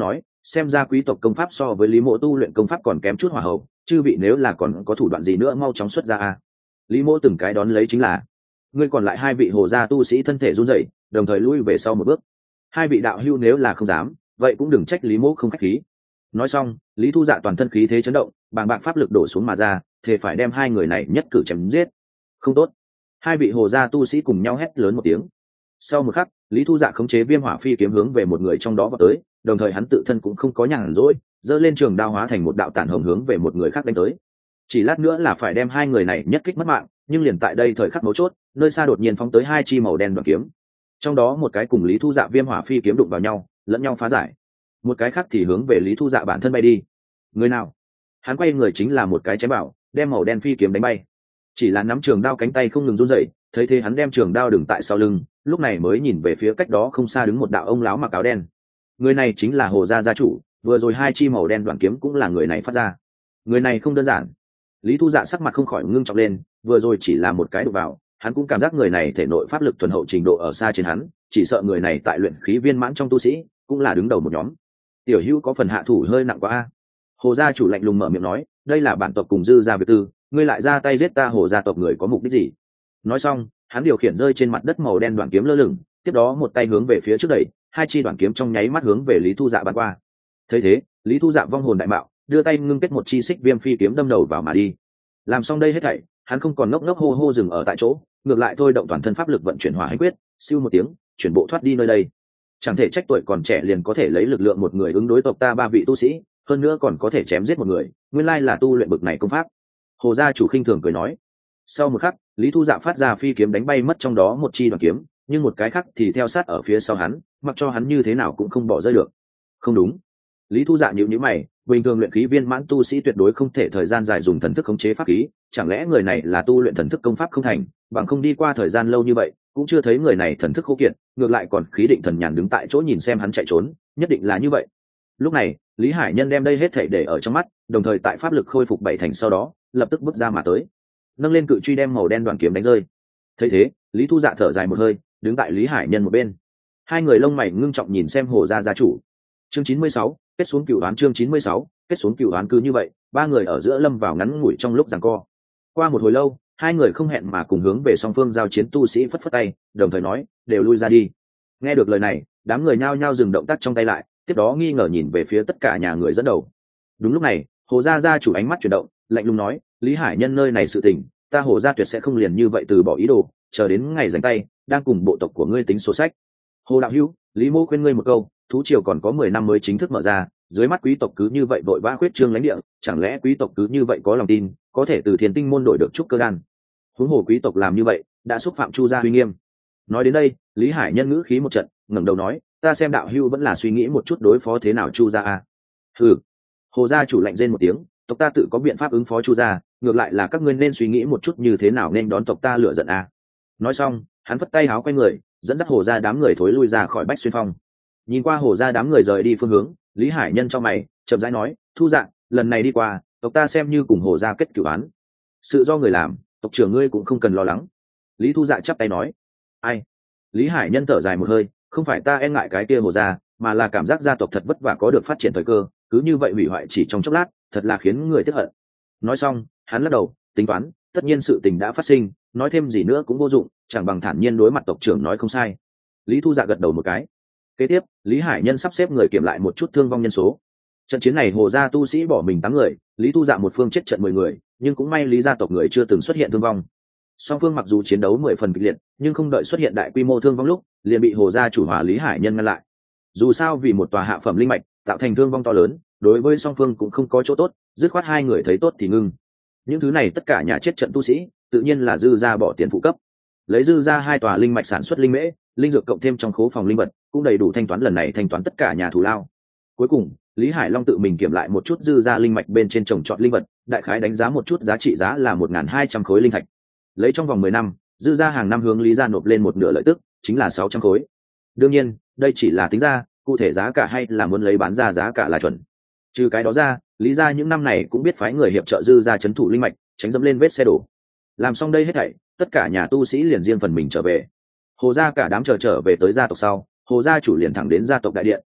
xem ra quý tộc công pháp so với lý mỗ tu luyện công pháp còn kém chút hỏa hậu, chư vị nếu là còn có thủ đoạn gì nữa mau chóng xuất ra a. Lý mỗ từng cái đón lấy chính là ngươi còn lại hai vị hồ gia tu sĩ thân thể run rẩy, đồng thời lui về sau một bước. Hai vị đạo hữu nếu là không dám, vậy cũng đừng trách lý mỗ không khách khí. Nói xong, Lý Thu Dạ toàn thân khí thế chấn động, bàng bạc pháp lực đổ xuống mà ra, thề phải đem hai người này nhất cử chém giết. Không tốt. Hai vị hồ gia tu sĩ cùng nhau hét lớn một tiếng. Sau một khắc, Lý Thu Dạ khống chế viêm hỏa phi kiếm hướng về một người trong đó vào tới, đồng thời hắn tự thân cũng không có nhàn rỗi, giơ lên trường đao hóa thành một đạo tản hồng hướng về một người khác đánh tới. Chỉ lát nữa là phải đem hai người này nhất kích mất mạng, nhưng liền tại đây thời khắc mấu chốt, nơi xa đột nhiên phóng tới hai chi màu đen đoạn kiếm. Trong đó một cái cùng Lý Thu Dạ viêm hỏa phi kiếm đụng vào nhau, lẫn nhau phá giải. Một cái khác thì hướng về Lý Thu Dạ bản thân bay đi. Người nào? Hắn quay người chính là một cái chém bảo, đem màu đen phi kiếm đánh bay. Chỉ là nắm trường đao cánh tay không ngừng run rẩy, thấy thế hắn đem trường đao đừng tại sau lưng, lúc này mới nhìn về phía cách đó không xa đứng một đạo ông lão mặc áo đen. Người này chính là Hồ gia gia chủ, vừa rồi hai chi màu đen đoạn kiếm cũng là người này phát ra. Người này không đơn giản. Lý Thu Dạ sắc mặt không khỏi ngưng trọng lên, vừa rồi chỉ là một cái đụng vào, hắn cũng cảm giác người này thể nội pháp lực thuần hậu trình độ ở xa trên hắn, chỉ sợ người này tại luyện khí viên mãn trong tu sĩ, cũng là đứng đầu một nhóm. Tiểu Hữu có phần hạ thủ hơi nặng quá a. Hồ gia chủ lạnh lùng mở miệng nói, đây là bản tộc cùng dư gia việc tư, ngươi lại ra tay giết ta Hồ gia tộc người có mục đích gì? Nói xong, hắn điều khiển rơi trên mặt đất màu đen đoạn kiếm lơ lửng, tiếp đó một tay hướng về phía trước đẩy, hai chi đoạn kiếm trong nháy mắt hướng về Lý Thu Dạ bắn qua. Thấy thế, Lý Thu Dạ vong hồn đại mạo, đưa tay ngưng kết một chi xích viêm phi kiếm đâm đầu vào mà đi. Làm xong đây hết thảy, hắn không còn ngốc ngốc hô hô dừng ở tại chỗ, ngược lại thôi động toàn thân pháp lực vận chuyển hỏa hành quyết, siêu một tiếng, chuyển bộ thoát đi nơi đây. Chẳng thể trách tuổi còn trẻ liền có thể lấy lực lượng một người ứng đối tộc ta ba vị tu sĩ, hơn nữa còn có thể chém giết một người, nguyên lai là tu luyện bực này công pháp. Hồ gia chủ khinh thường cười nói. Sau một khắc, Lý Thu Dạ phát ra phi kiếm đánh bay mất trong đó một chi đoàn kiếm, nhưng một cái khác thì theo sát ở phía sau hắn, mặc cho hắn như thế nào cũng không bỏ rơi được. Không đúng. Lý Thu Dạ nhíu nhíu mày, bình thường luyện khí viên mãn tu sĩ tuyệt đối không thể thời gian dài dùng thần thức khống chế pháp khí, chẳng lẽ người này là tu luyện thần thức công pháp không thành, bằng không đi qua thời gian lâu như vậy, cũng chưa thấy người này thần thức khô kiệt, ngược lại còn khí định thần nhàn đứng tại chỗ nhìn xem hắn chạy trốn, nhất định là như vậy. Lúc này, Lý Hải Nhân đem đây hết thảy để ở trong mắt, đồng thời tại pháp lực khôi phục bảy thành sau đó, lập tức bước ra mà tới, nâng lên cự truy đem màu đen đoàn kiếm đánh rơi. Thấy thế, Lý Thu Dạ thở dài một hơi, đứng tại Lý Hải Nhân một bên. Hai người lông mày ngưng trọng nhìn xem Hồ gia gia chủ. Chương chín mươi sáu, kết xuống cửu đoán chương chín mươi sáu, kết xuống cửu đoán cứ như vậy, ba người ở giữa lâm vào ngắn ngủi trong lúc giằng co. Qua một hồi lâu, hai người không hẹn mà cùng hướng về song phương giao chiến tu sĩ phất phất tay, đồng thời nói, đều lui ra đi. Nghe được lời này, đám người nhao nhao dừng động tác trong tay lại, tiếp đó nghi ngờ nhìn về phía tất cả nhà người dẫn đầu. Đúng lúc này, Hồ gia gia chủ ánh mắt chuyển động, lạnh lùng nói, Lý Hải Nhân nơi này sự tình, ta Hồ gia tuyệt sẽ không liền như vậy từ bỏ ý đồ, chờ đến ngày giành tay, đang cùng bộ tộc của ngươi tính số sách. Hồ đạo hữu, Lý Mô khuyên ngươi một câu, thú triều còn có mười năm mới chính thức mở ra, dưới mắt quý tộc cứ như vậy vội vã khuyết trương lãnh địa, chẳng lẽ quý tộc cứ như vậy có lòng tin, có thể từ Thiên Tinh môn đổi được trúc cơ đan? Huống hồ quý tộc làm như vậy, đã xúc phạm Chu gia uy nghiêm. Nói đến đây, Lý Hải Nhân ngữ khí một trận, ngẩng đầu nói, ta xem đạo hữu vẫn là suy nghĩ một chút đối phó thế nào Chu gia a. Hừ. Hồ gia chủ lạnh rên một tiếng, tộc ta tự có biện pháp ứng phó Chu gia, ngược lại là các ngươi nên suy nghĩ một chút như thế nào nên đón tộc ta lựa giận a. Nói xong, hắn vất tay háo quay người, dẫn dắt Hồ gia đám người thối lui ra khỏi Bách Xuyên Phong. Nhìn qua Hồ gia đám người rời đi phương hướng, Lý Hải Nhân cho mày, chậm rãi nói, Thu Dạ, lần này đi qua, tộc ta xem như cùng Hồ gia kết cửu án. Sự do người làm, tộc trưởng ngươi cũng không cần lo lắng. Lý Thu Dạ chắp tay nói. Ai? Lý Hải Nhân thở dài một hơi, không phải ta e ngại cái kia Hồ gia, mà là cảm giác gia tộc thật vất vả có được phát triển thời cơ, cứ như vậy hủy hoại chỉ trong chốc lát, thật là khiến người tiếc hận. Nói xong, hắn lắc đầu, tính toán, tất nhiên sự tình đã phát sinh, nói thêm gì nữa cũng vô dụng, chẳng bằng thản nhiên đối mặt tộc trưởng nói không sai. Lý Thu Dạ gật đầu một cái. Kế tiếp, Lý Hải Nhân sắp xếp người kiểm lại một chút thương vong nhân số. Trận chiến này Hồ gia tu sĩ bỏ mình tám người, Lý Thu Dạ một phương chết trận mười người, nhưng cũng may Lý gia tộc người chưa từng xuất hiện thương vong. Song phương mặc dù chiến đấu mười phần kịch liệt, nhưng không đợi xuất hiện đại quy mô thương vong lúc, liền bị Hồ gia chủ hòa Lý Hải Nhân ngăn lại. Dù sao vì một tòa hạ phẩm linh mạch, tạo thành thương vong to lớn, đối với song phương cũng không có chỗ tốt, dứt khoát hai người thấy tốt thì ngưng. Những thứ này tất cả nhà chết trận tu sĩ, tự nhiên là dư gia bỏ tiền phụ cấp. Lấy dư gia hai tòa linh mạch sản xuất linh mễ, linh dược cộng thêm trong khố phòng linh vật, cũng đầy đủ thanh toán lần này thanh toán tất cả nhà thù lao. Cuối cùng, Lý Hải Long tự mình kiểm lại một chút dư gia linh mạch bên trên trồng trọt linh vật, đại khái đánh giá một chút giá trị giá là một nghìn hai trăm khối linh thạch. Lấy trong vòng mười năm, dư gia hàng năm hướng Lý gia nộp lên một nửa lợi tức, chính là sáu trăm khối. Đương nhiên, đây chỉ là tính ra, cụ thể giá cả hay là muốn lấy bán ra giá cả là chuẩn. Trừ cái đó ra, Lý gia những năm này cũng biết phái người hiệp trợ dư gia trấn thủ linh mạch, tránh dẫm lên vết xe đổ. Làm xong đây hết thảy, tất cả nhà tu sĩ liền riêng phần mình trở về. Hồ gia cả đám chờ trở về tới gia tộc sau, Hồ gia chủ liền thẳng đến gia tộc đại điện,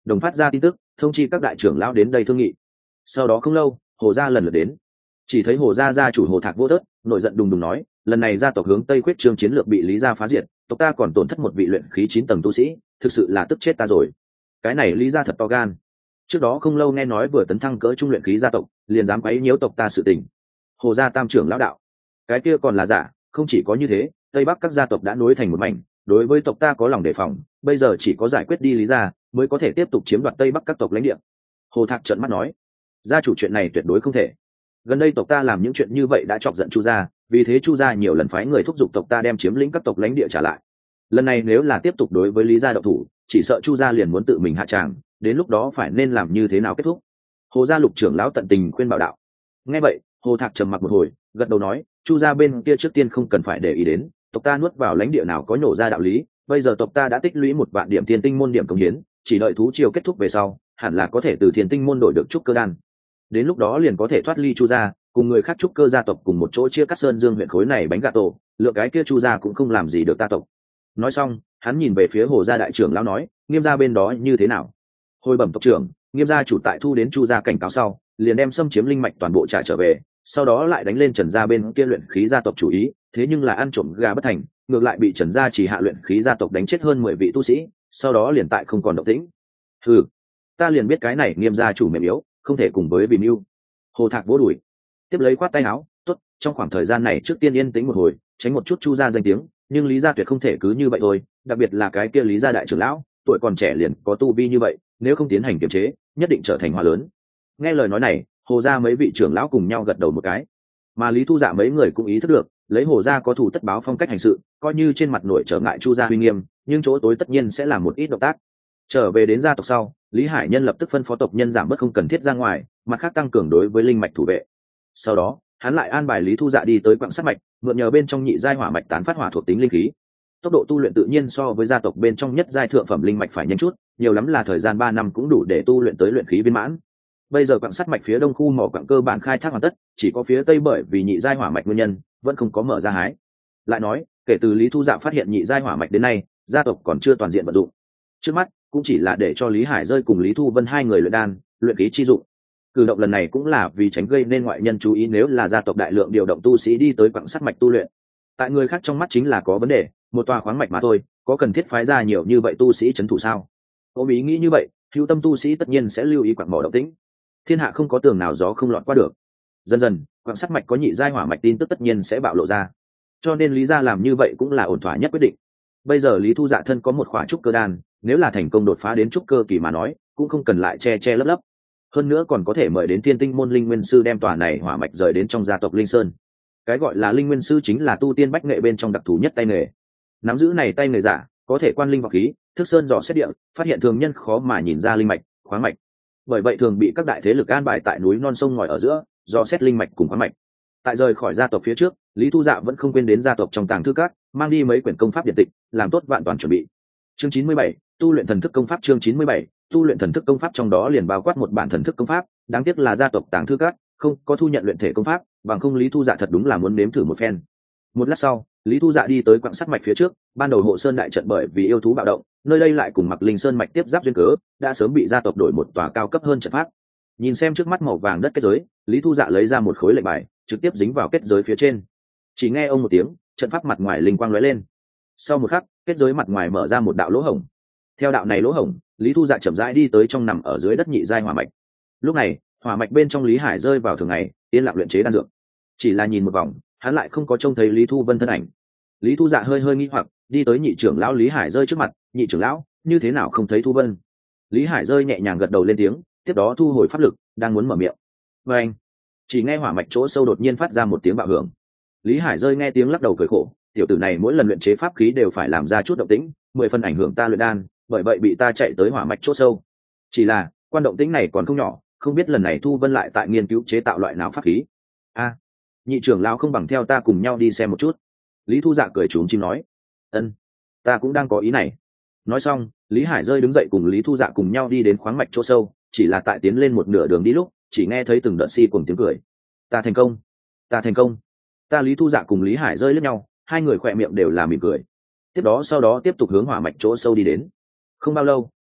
đồng phát ra tin tức thông chi các đại trưởng lão đến đây thương nghị. Sau đó không lâu, hồ gia lần lượt đến. Chỉ thấy hồ gia gia chủ Hồ Thạc vô tớt nổi giận đùng đùng nói, lần này gia tộc hướng tây quyết trương chiến lược bị lý gia phá diệt, tộc ta còn tổn thất một vị luyện khí chín tầng tu sĩ, thực sự là tức chết ta rồi. Cái này lý gia thật to gan. Trước đó không lâu nghe nói vừa tấn thăng cỡ trung luyện khí gia tộc, liền dám quấy nhiễu tộc ta sự tình. Hồ gia tam trưởng lão đạo, cái kia còn là giả, không chỉ có như thế, tây bắc các gia tộc đã nối thành một mảnh, đối với tộc ta có lòng đề phòng, bây giờ chỉ có giải quyết đi lý gia mới có thể tiếp tục chiếm đoạt tây bắc các tộc lãnh địa. Hồ Thạc trợn mắt nói, gia chủ chuyện này tuyệt đối không thể. Gần đây tộc ta làm những chuyện như vậy đã chọc giận chu gia, vì thế chu gia nhiều lần phái người thúc giục tộc ta đem chiếm lĩnh các tộc lãnh địa trả lại. Lần này nếu là tiếp tục đối với lý gia động thủ, chỉ sợ chu gia liền muốn tự mình hạ tràng, đến lúc đó phải nên làm như thế nào kết thúc. Hồ gia lục trưởng lão tận tình khuyên bảo đạo. Nghe vậy, Hồ Thạc trầm mặc một hồi, gật đầu nói, chu gia bên kia trước tiên không cần phải để ý đến, tộc ta nuốt vào lãnh địa nào có nhổ ra đạo lý, bây giờ tộc ta đã tích lũy một vạn điểm thiên tinh môn điểm công hiến, chỉ đợi thú triều kết thúc về sau, hẳn là có thể từ thiên tinh môn đổi được trúc cơ đan. Đến lúc đó liền có thể thoát ly chu gia, cùng người khác trúc cơ gia tộc cùng một chỗ chia cắt sơn dương huyện khối này bánh gà tổ, lượng cái kia chu gia cũng không làm gì được ta tộc. Nói xong, hắn nhìn về phía Hồ gia đại trưởng lão nói, Nghiêm gia bên đó như thế nào? Hồi bẩm tộc trưởng, Nghiêm gia chủ tại thu đến chu gia cảnh cáo sau, liền đem xâm chiếm linh mạch toàn bộ trả trở về, sau đó lại đánh lên Trần gia bên kia luyện khí gia tộc chủ ý, thế nhưng là ăn trộm gà bất thành, ngược lại bị Trần gia chỉ hạ luyện khí gia tộc đánh chết hơn mười vị tu sĩ, sau đó liền tại không còn động tĩnh. Ừ, ta liền biết cái này Nghiêm gia chủ mềm yếu, không thể cùng với vì mưu. Hồ Thạc vỗ đùi, tiếp lấy khoát tay áo, tốt, trong khoảng thời gian này trước tiên yên tĩnh một hồi, tránh một chút chu gia danh tiếng, nhưng lý gia tuyệt không thể cứ như vậy thôi, đặc biệt là cái kia lý gia đại trưởng lão, tuổi còn trẻ liền có tu vi như vậy, nếu không tiến hành kiềm chế, nhất định trở thành họa lớn. Nghe lời nói này, Hồ gia mấy vị trưởng lão cùng nhau gật đầu một cái, mà Lý Thu Dạ mấy người cũng ý thức được, lấy Hồ gia có thủ tất báo phong cách hành sự, coi như trên mặt nội trở ngại chu gia uy nghiêm, nhưng chỗ tối tất nhiên sẽ làm một ít động tác. Trở về đến gia tộc sau, Lý Hải Nhân lập tức phân phó tộc nhân giảm bớt không cần thiết ra ngoài, mặt khác tăng cường đối với linh mạch thủ vệ. Sau đó, hắn lại an bài Lý Thu Dạ đi tới quặng sắt mạch, mượn nhờ bên trong nhị giai hỏa mạch tán phát hỏa thuộc tính linh khí. Tốc độ tu luyện tự nhiên so với gia tộc bên trong nhất giai thượng phẩm linh mạch phải nhanh chút, nhiều lắm là thời gian ba năm cũng đủ để tu luyện tới luyện khí viên mãn. Bây giờ quặng sắt mạch phía đông khu mỏ quặng cơ bản khai thác hoàn tất, chỉ có phía tây bởi vì nhị giai hỏa mạch nguyên nhân, vẫn không có mở ra hái. Lại nói, kể từ Lý Thu Dạ phát hiện nhị giai hỏa mạch đến nay, gia tộc còn chưa toàn diện vận dụng. Trước mắt cũng chỉ là để cho Lý Hải rơi cùng Lý Thu Vân hai người luyện đan, luyện khí chi dụng. Cử động lần này cũng là vì tránh gây nên ngoại nhân chú ý nếu là gia tộc đại lượng điều động tu sĩ đi tới quặng sắt mạch tu luyện. Tại người khác trong mắt chính là có vấn đề, một tòa khoáng mạch mà thôi, có cần thiết phái ra nhiều như vậy tu sĩ trấn thủ sao? Ôm ý nghĩ như vậy, hữu tâm tu sĩ tất nhiên sẽ lưu ý quặng mỏ động tĩnh. Thiên hạ không có tường nào gió không lọt qua được. Dần dần, quặng sắt mạch có nhị giai hỏa mạch tin tức tất nhiên sẽ bạo lộ ra. Cho nên Lý gia làm như vậy cũng là ổn thỏa nhất quyết định. Bây giờ Lý Thu Dạ thân có một khỏa trúc cơ đan, nếu là thành công đột phá đến trúc cơ kỳ mà nói, cũng không cần lại che che lấp lấp. Hơn nữa còn có thể mời đến Thiên Tinh môn linh nguyên sư đem tòa này hỏa mạch rời đến trong gia tộc Linh Sơn. Cái gọi là linh nguyên sư chính là tu tiên bách nghệ bên trong đặc thù nhất tay nghề. Nắm giữ này tay nghề giả, có thể quan linh vào khí, thức sơn dò xét địa, phát hiện thường nhân khó mà nhìn ra linh mạch, khoáng mạch. Bởi vậy thường bị các đại thế lực an bài tại núi non sông ngòi ở giữa, dò xét linh mạch cùng khoáng mạch. Tại rời khỏi gia tộc phía trước, Lý Thu Dạ vẫn không quên đến gia tộc trong tàng thư các, mang đi mấy quyển công pháp điện tịch, làm tốt vạn toàn chuẩn bị. Chương chín mươi bảy, tu luyện thần thức công pháp. Chương chín mươi bảy, tu luyện thần thức công pháp, trong đó liền bao quát một bản thần thức công pháp, đáng tiếc là gia tộc tàng thư các không có thu nhận luyện thể công pháp, bằng không Lý Thu Dạ thật đúng là muốn nếm thử một phen. Một lát sau, Lý Thu Dạ đi tới quặng sắt mạch phía trước, ban đầu hộ sơn đại trận bởi vì yêu thú bạo động, nơi đây lại cùng Mặc Linh Sơn mạch tiếp giáp duyên cớ, đã sớm bị gia tộc đổi một tòa cao cấp hơn trận pháp. Nhìn xem trước mắt màu vàng đất kết giới, Lý Thu Dạ lấy ra một khối lệnh bài, trực tiếp dính vào kết giới phía trên. Chỉ nghe ông một tiếng, trận pháp mặt ngoài linh quang lóe lên. Sau một khắc, kết giới mặt ngoài mở ra một đạo lỗ hổng. Theo đạo này lỗ hổng, Lý Thu Dạ chậm rãi đi tới trong nằm ở dưới đất nhị giai hỏa mạch. Lúc này, hỏa mạch bên trong Lý Hải rơi vào thường ngày, yên lặng luyện chế đan dược. Chỉ là nhìn một vòng, hắn lại không có trông thấy Lý Thu Vân thân ảnh. Lý Thu Dạ hơi hơi nghi hoặc, đi tới nhị trưởng lão Lý Hải rơi trước mặt, nhị trưởng lão, như thế nào không thấy Thu Vân? Lý Hải rơi nhẹ nhàng gật đầu lên tiếng, tiếp đó thu hồi pháp lực, đang muốn mở miệng. Và anh, chỉ nghe hỏa mạch chỗ sâu đột nhiên phát ra một tiếng bạo hưởng. Lý Hải rơi nghe tiếng lắc đầu cười khổ, tiểu tử này mỗi lần luyện chế pháp khí đều phải làm ra chút động tĩnh, mười phần ảnh hưởng ta luyện đan, bởi vậy bị ta chạy tới hỏa mạch chỗ sâu. Chỉ là quan động tĩnh này còn không nhỏ, không biết lần này Thu Vân lại tại nghiên cứu chế tạo loại nào pháp khí. A, nhị trưởng lão không bằng theo ta cùng nhau đi xem một chút. Lý Thu Dạ cười trúng chim nói, ân, ta cũng đang có ý này. Nói xong, Lý Hải rơi đứng dậy cùng Lý Thu Dạ cùng nhau đi đến khoáng mạch chỗ sâu, chỉ là tại tiến lên một nửa đường đi lúc, chỉ nghe thấy từng đợt si cùng tiếng cười. Ta thành công, ta thành công. Ta Lý Thu Dạ cùng Lý Hải rơi lướt nhau, hai người khỏe miệng đều là mỉm cười. Tiếp đó sau đó tiếp tục hướng hỏa mạch chỗ sâu đi đến. Không bao lâu,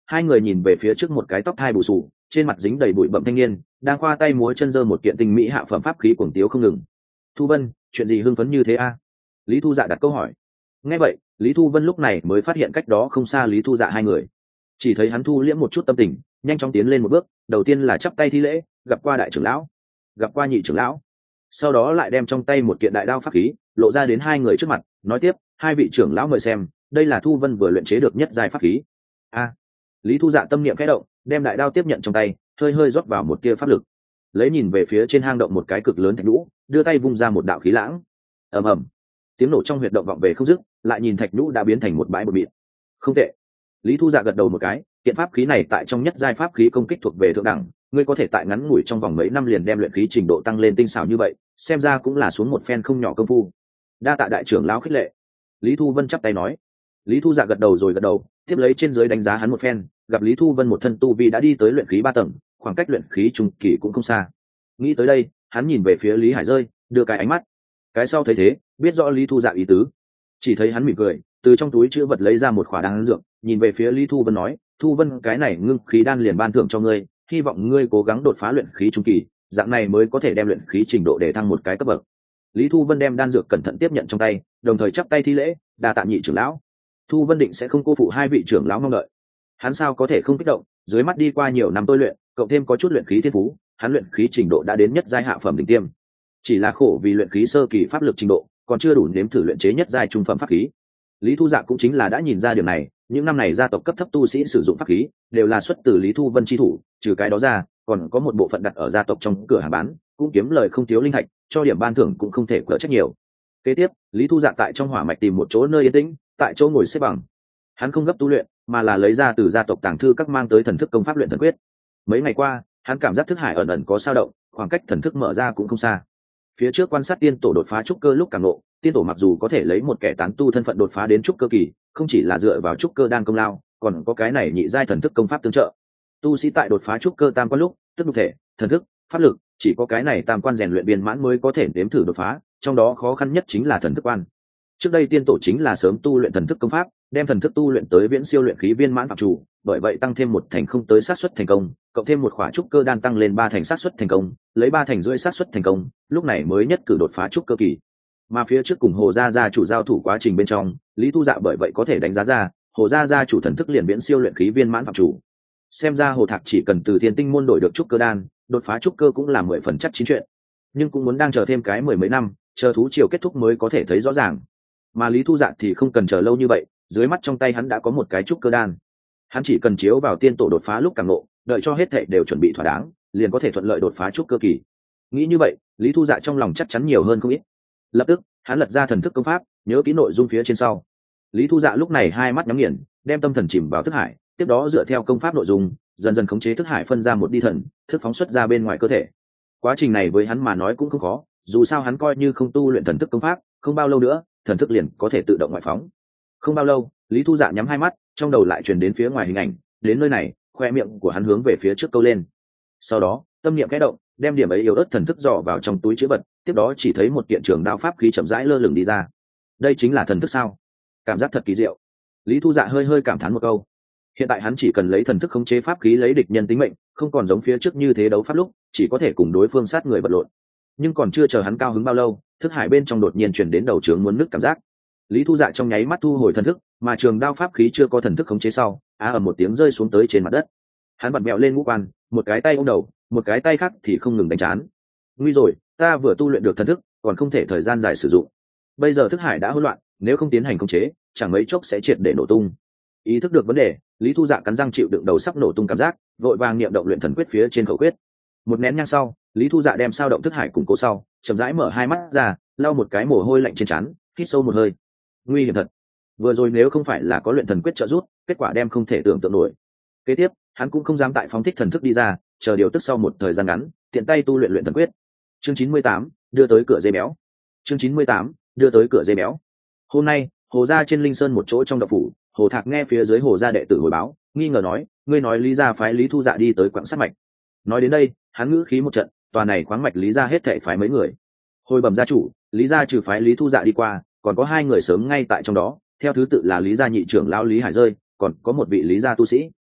hai người nhìn về phía trước một cái tóc thai bù sù, trên mặt dính đầy bụi bặm thanh niên đang khoa tay múa chân giơ một kiện tinh mỹ hạ phẩm pháp khí cuồng tiếu không ngừng. Thu Vân, chuyện gì hưng phấn như thế a? Lý Thu Dạ đặt câu hỏi. Nghe vậy, Lý Thu Vân lúc này mới phát hiện cách đó không xa Lý Thu Dạ hai người. Chỉ thấy hắn thu liễm một chút tâm tình, nhanh chóng tiến lên một bước, đầu tiên là chắp tay thi lễ, gặp qua đại trưởng lão, gặp qua nhị trưởng lão. Sau đó lại đem trong tay một kiện đại đao pháp khí lộ ra đến hai người trước mặt, nói tiếp, hai vị trưởng lão mời xem, đây là Thu Vân vừa luyện chế được nhất giai pháp khí. A. Lý Thu Dạ tâm niệm khẽ động, đem đại đao tiếp nhận trong tay, hơi hơi rót vào một tia pháp lực, lấy nhìn về phía trên hang động một cái cực lớn thạch nhũ, đưa tay vung ra một đạo khí lãng. Ầm ầm, tiếng nổ trong huyệt động vọng về không dứt, lại nhìn thạch nhũ đã biến thành một bãi bột mịn. Không tệ. Lý Thu Dạ gật đầu một cái, kiện pháp khí này tại trong nhất giai pháp khí công kích thuộc về thượng đẳng, ngươi có thể tại ngắn ngủi trong vòng mấy năm liền đem luyện khí trình độ tăng lên tinh xảo như vậy, xem ra cũng là xuống một phen không nhỏ công phu. Đa tạ đại trưởng lão khích lệ. Lý Thu Vân chắp tay nói. Lý Thu Dạ gật đầu rồi gật đầu, tiếp lấy trên dưới đánh giá hắn một phen, gặp Lý Thu Vân một thân tu vi đã đi tới luyện khí ba tầng, khoảng cách luyện khí trung kỳ cũng không xa. Nghĩ tới đây, hắn nhìn về phía Lý Hải Rơi, đưa cái ánh mắt. Cái sau thấy thế, biết rõ Lý Thu Dạ ý tứ, chỉ thấy hắn mỉm cười, từ trong túi chữ vật lấy ra một khỏa đan dược, nhìn về phía Lý Thu Vân nói, Thu Vân, cái này ngưng khí đan liền ban thưởng cho ngươi, hy vọng ngươi cố gắng đột phá luyện khí trung kỳ, dạng này mới có thể đem luyện khí trình độ để thăng một cái cấp bậc. Lý Thu Vân đem đan dược cẩn thận tiếp nhận trong tay, đồng thời chắp tay thi lễ, đa tạ nhị trưởng lão. Thu Vân định sẽ không cô phụ hai vị trưởng lão mong đợi. Hắn sao có thể không kích động, dưới mắt đi qua nhiều năm tôi luyện, cộng thêm có chút luyện khí thiên phú, hắn luyện khí trình độ đã đến nhất giai hạ phẩm đỉnh tiêm. Chỉ là khổ vì luyện khí sơ kỳ pháp lực trình độ, còn chưa đủ nếm thử luyện chế nhất giai trung phẩm pháp khí. Lý Thu Dạ cũng chính là đã nhìn ra điều này, những năm này gia tộc cấp thấp tu sĩ sử dụng pháp khí đều là xuất từ Lý Thu Vân chi thủ, trừ cái đó ra, còn có một bộ phận đặt ở gia tộc trong cửa hàng bán, cũng kiếm lời không thiếu linh thạch, cho điểm ban thưởng cũng không thể cỡ trách nhiều. Kế tiếp, Lý Thu Dạ tại trong hỏa mạch tìm một chỗ nơi yên tĩnh, tại chỗ ngồi xếp bằng. Hắn không gấp tu luyện, mà là lấy ra từ gia tộc tàng thư các mang tới thần thức công pháp luyện thần quyết. Mấy ngày qua, hắn cảm giác thức hải ẩn ẩn có dao động, khoảng cách thần thức mở ra cũng không xa. Phía trước quan sát tiên tổ đột phá trúc cơ lúc càng nộ, tiên tổ mặc dù có thể lấy một kẻ tán tu thân phận đột phá đến trúc cơ kỳ, không chỉ là dựa vào trúc cơ đan công lao, còn có cái này nhị giai thần thức công pháp tương trợ. Tu sĩ tại đột phá trúc cơ tam quan lúc, tức nhục thể, thần thức, pháp lực, chỉ có cái này tam quan rèn luyện viên mãn mới có thể nếm thử đột phá, trong đó khó khăn nhất chính là thần thức quan. Trước đây tiên tổ chính là sớm tu luyện thần thức công pháp, đem thần thức tu luyện tới viễn siêu luyện khí viên mãn phạm chủ, bởi vậy tăng thêm một thành không tới xác suất thành công, cộng thêm một khỏa trúc cơ đan tăng lên ba thành xác suất thành công, lấy ba thành rưỡi xác suất thành công, lúc này mới nhất cử đột phá trúc cơ kỳ. Mà phía trước cùng Hồ gia gia chủ giao thủ quá trình bên trong, Lý Thu Dạ bởi vậy có thể đánh giá ra, Hồ gia gia chủ thần thức liền viễn siêu luyện khí viên mãn phạm chủ. Xem ra Hồ Thạc chỉ cần từ Thiên Tinh môn đổi được trúc cơ đan, đột phá trúc cơ cũng là mười phần chắc chín chuyện, nhưng cũng muốn đang chờ thêm cái mười mấy năm, chờ thú triều kết thúc mới có thể thấy rõ ràng. Mà Lý Thu Dạ thì không cần chờ lâu như vậy, dưới mắt trong tay hắn đã có một cái trúc cơ đan, hắn chỉ cần chiếu vào tiên tổ đột phá lúc càng ngộ, đợi cho hết thảy đều chuẩn bị thỏa đáng, liền có thể thuận lợi đột phá trúc cơ kỳ. Nghĩ như vậy, Lý Thu Dạ trong lòng chắc chắn nhiều hơn không ít. Lập tức, hắn lật ra thần thức công pháp, nhớ kỹ nội dung phía trên sau. Lý Thu Dạ lúc này hai mắt nhắm nghiền, đem tâm thần chìm vào thức hải, tiếp đó dựa theo công pháp nội dung, dần dần khống chế thức hải phân ra một đi thần, thức phóng xuất ra bên ngoài cơ thể. Quá trình này với hắn mà nói cũng không khó, dù sao hắn coi như không tu luyện thần thức công pháp, không bao lâu nữa, thần thức liền có thể tự động ngoại phóng. Không bao lâu, Lý Thu Dạ nhắm hai mắt, trong đầu lại truyền đến phía ngoài hình ảnh, đến nơi này, khoe miệng của hắn hướng về phía trước câu lên. Sau đó, tâm niệm khẽ động, đem điểm ấy yếu ớt thần thức dò vào trong túi chữ vật, tiếp đó chỉ thấy một kiện trường đao pháp khí chậm rãi lơ lửng đi ra. Đây chính là thần thức sao? Cảm giác thật kỳ diệu. Lý Thu Dạ hơi hơi cảm thán một câu. Hiện tại hắn chỉ cần lấy thần thức khống chế pháp khí lấy địch nhân tính mệnh, không còn giống phía trước như thế đấu pháp lúc, chỉ có thể cùng đối phương sát người vật lộn. Nhưng còn chưa chờ hắn cao hứng bao lâu, thức hải bên trong đột nhiên truyền đến đầu trướng muốn nứt cảm giác. Lý Thu Dạ trong nháy mắt thu hồi thần thức, mà trường đao pháp khí chưa có thần thức khống chế sau, á ầm một tiếng rơi xuống tới trên mặt đất. Hắn bật mẹo lên ngũ quan, một cái tay ôm đầu, một cái tay khác thì không ngừng đánh chán. Nguy rồi, ta vừa tu luyện được thần thức, còn không thể thời gian dài sử dụng. Bây giờ thức hải đã hỗn loạn, nếu không tiến hành khống chế, chẳng mấy chốc sẽ triệt để nổ tung. Ý thức được vấn đề, Lý Thu Dạ cắn răng chịu đựng đầu sắp nổ tung cảm giác, vội vàng niệm động luyện thần quyết phía trên khẩu quyết. Một nén nhang sau, Lý Thu Dạ đem sao động thức hải củng cố sau, chậm rãi mở hai mắt ra, lau một cái mồ hôi lạnh trên trán, hít sâu một hơi. Nguy hiểm thật. Vừa rồi nếu không phải là có luyện thần quyết trợ giúp, kết quả đem không thể tưởng tượng nổi. Kế tiếp, hắn cũng không dám tại phóng thích thần thức đi ra, chờ điều tức sau một thời gian ngắn, tiện tay tu luyện luyện thần quyết. Chương chín mươi tám, đưa tới cửa dây béo. Chương chín mươi tám, đưa tới cửa dây béo. Hôm nay, Hồ gia trên Linh Sơn một chỗ trong động phủ, Hồ Thạc nghe phía dưới Hồ gia đệ tử hồi báo, nghi ngờ nói, ngươi nói Lý gia phái Lý Thu Dạ đi tới quặng sát mạch. Nói đến đây, hắn ngữ khí một trận, tòa này khoáng mạch Lý gia hết thảy phái mấy người. Hồi bẩm gia chủ, Lý gia trừ phái Lý Thu Dạ đi qua, còn có hai người sớm ngay tại trong đó, theo thứ tự là Lý gia nhị trưởng lão Lý Hải Rơi, còn có một vị Lý gia tu sĩ.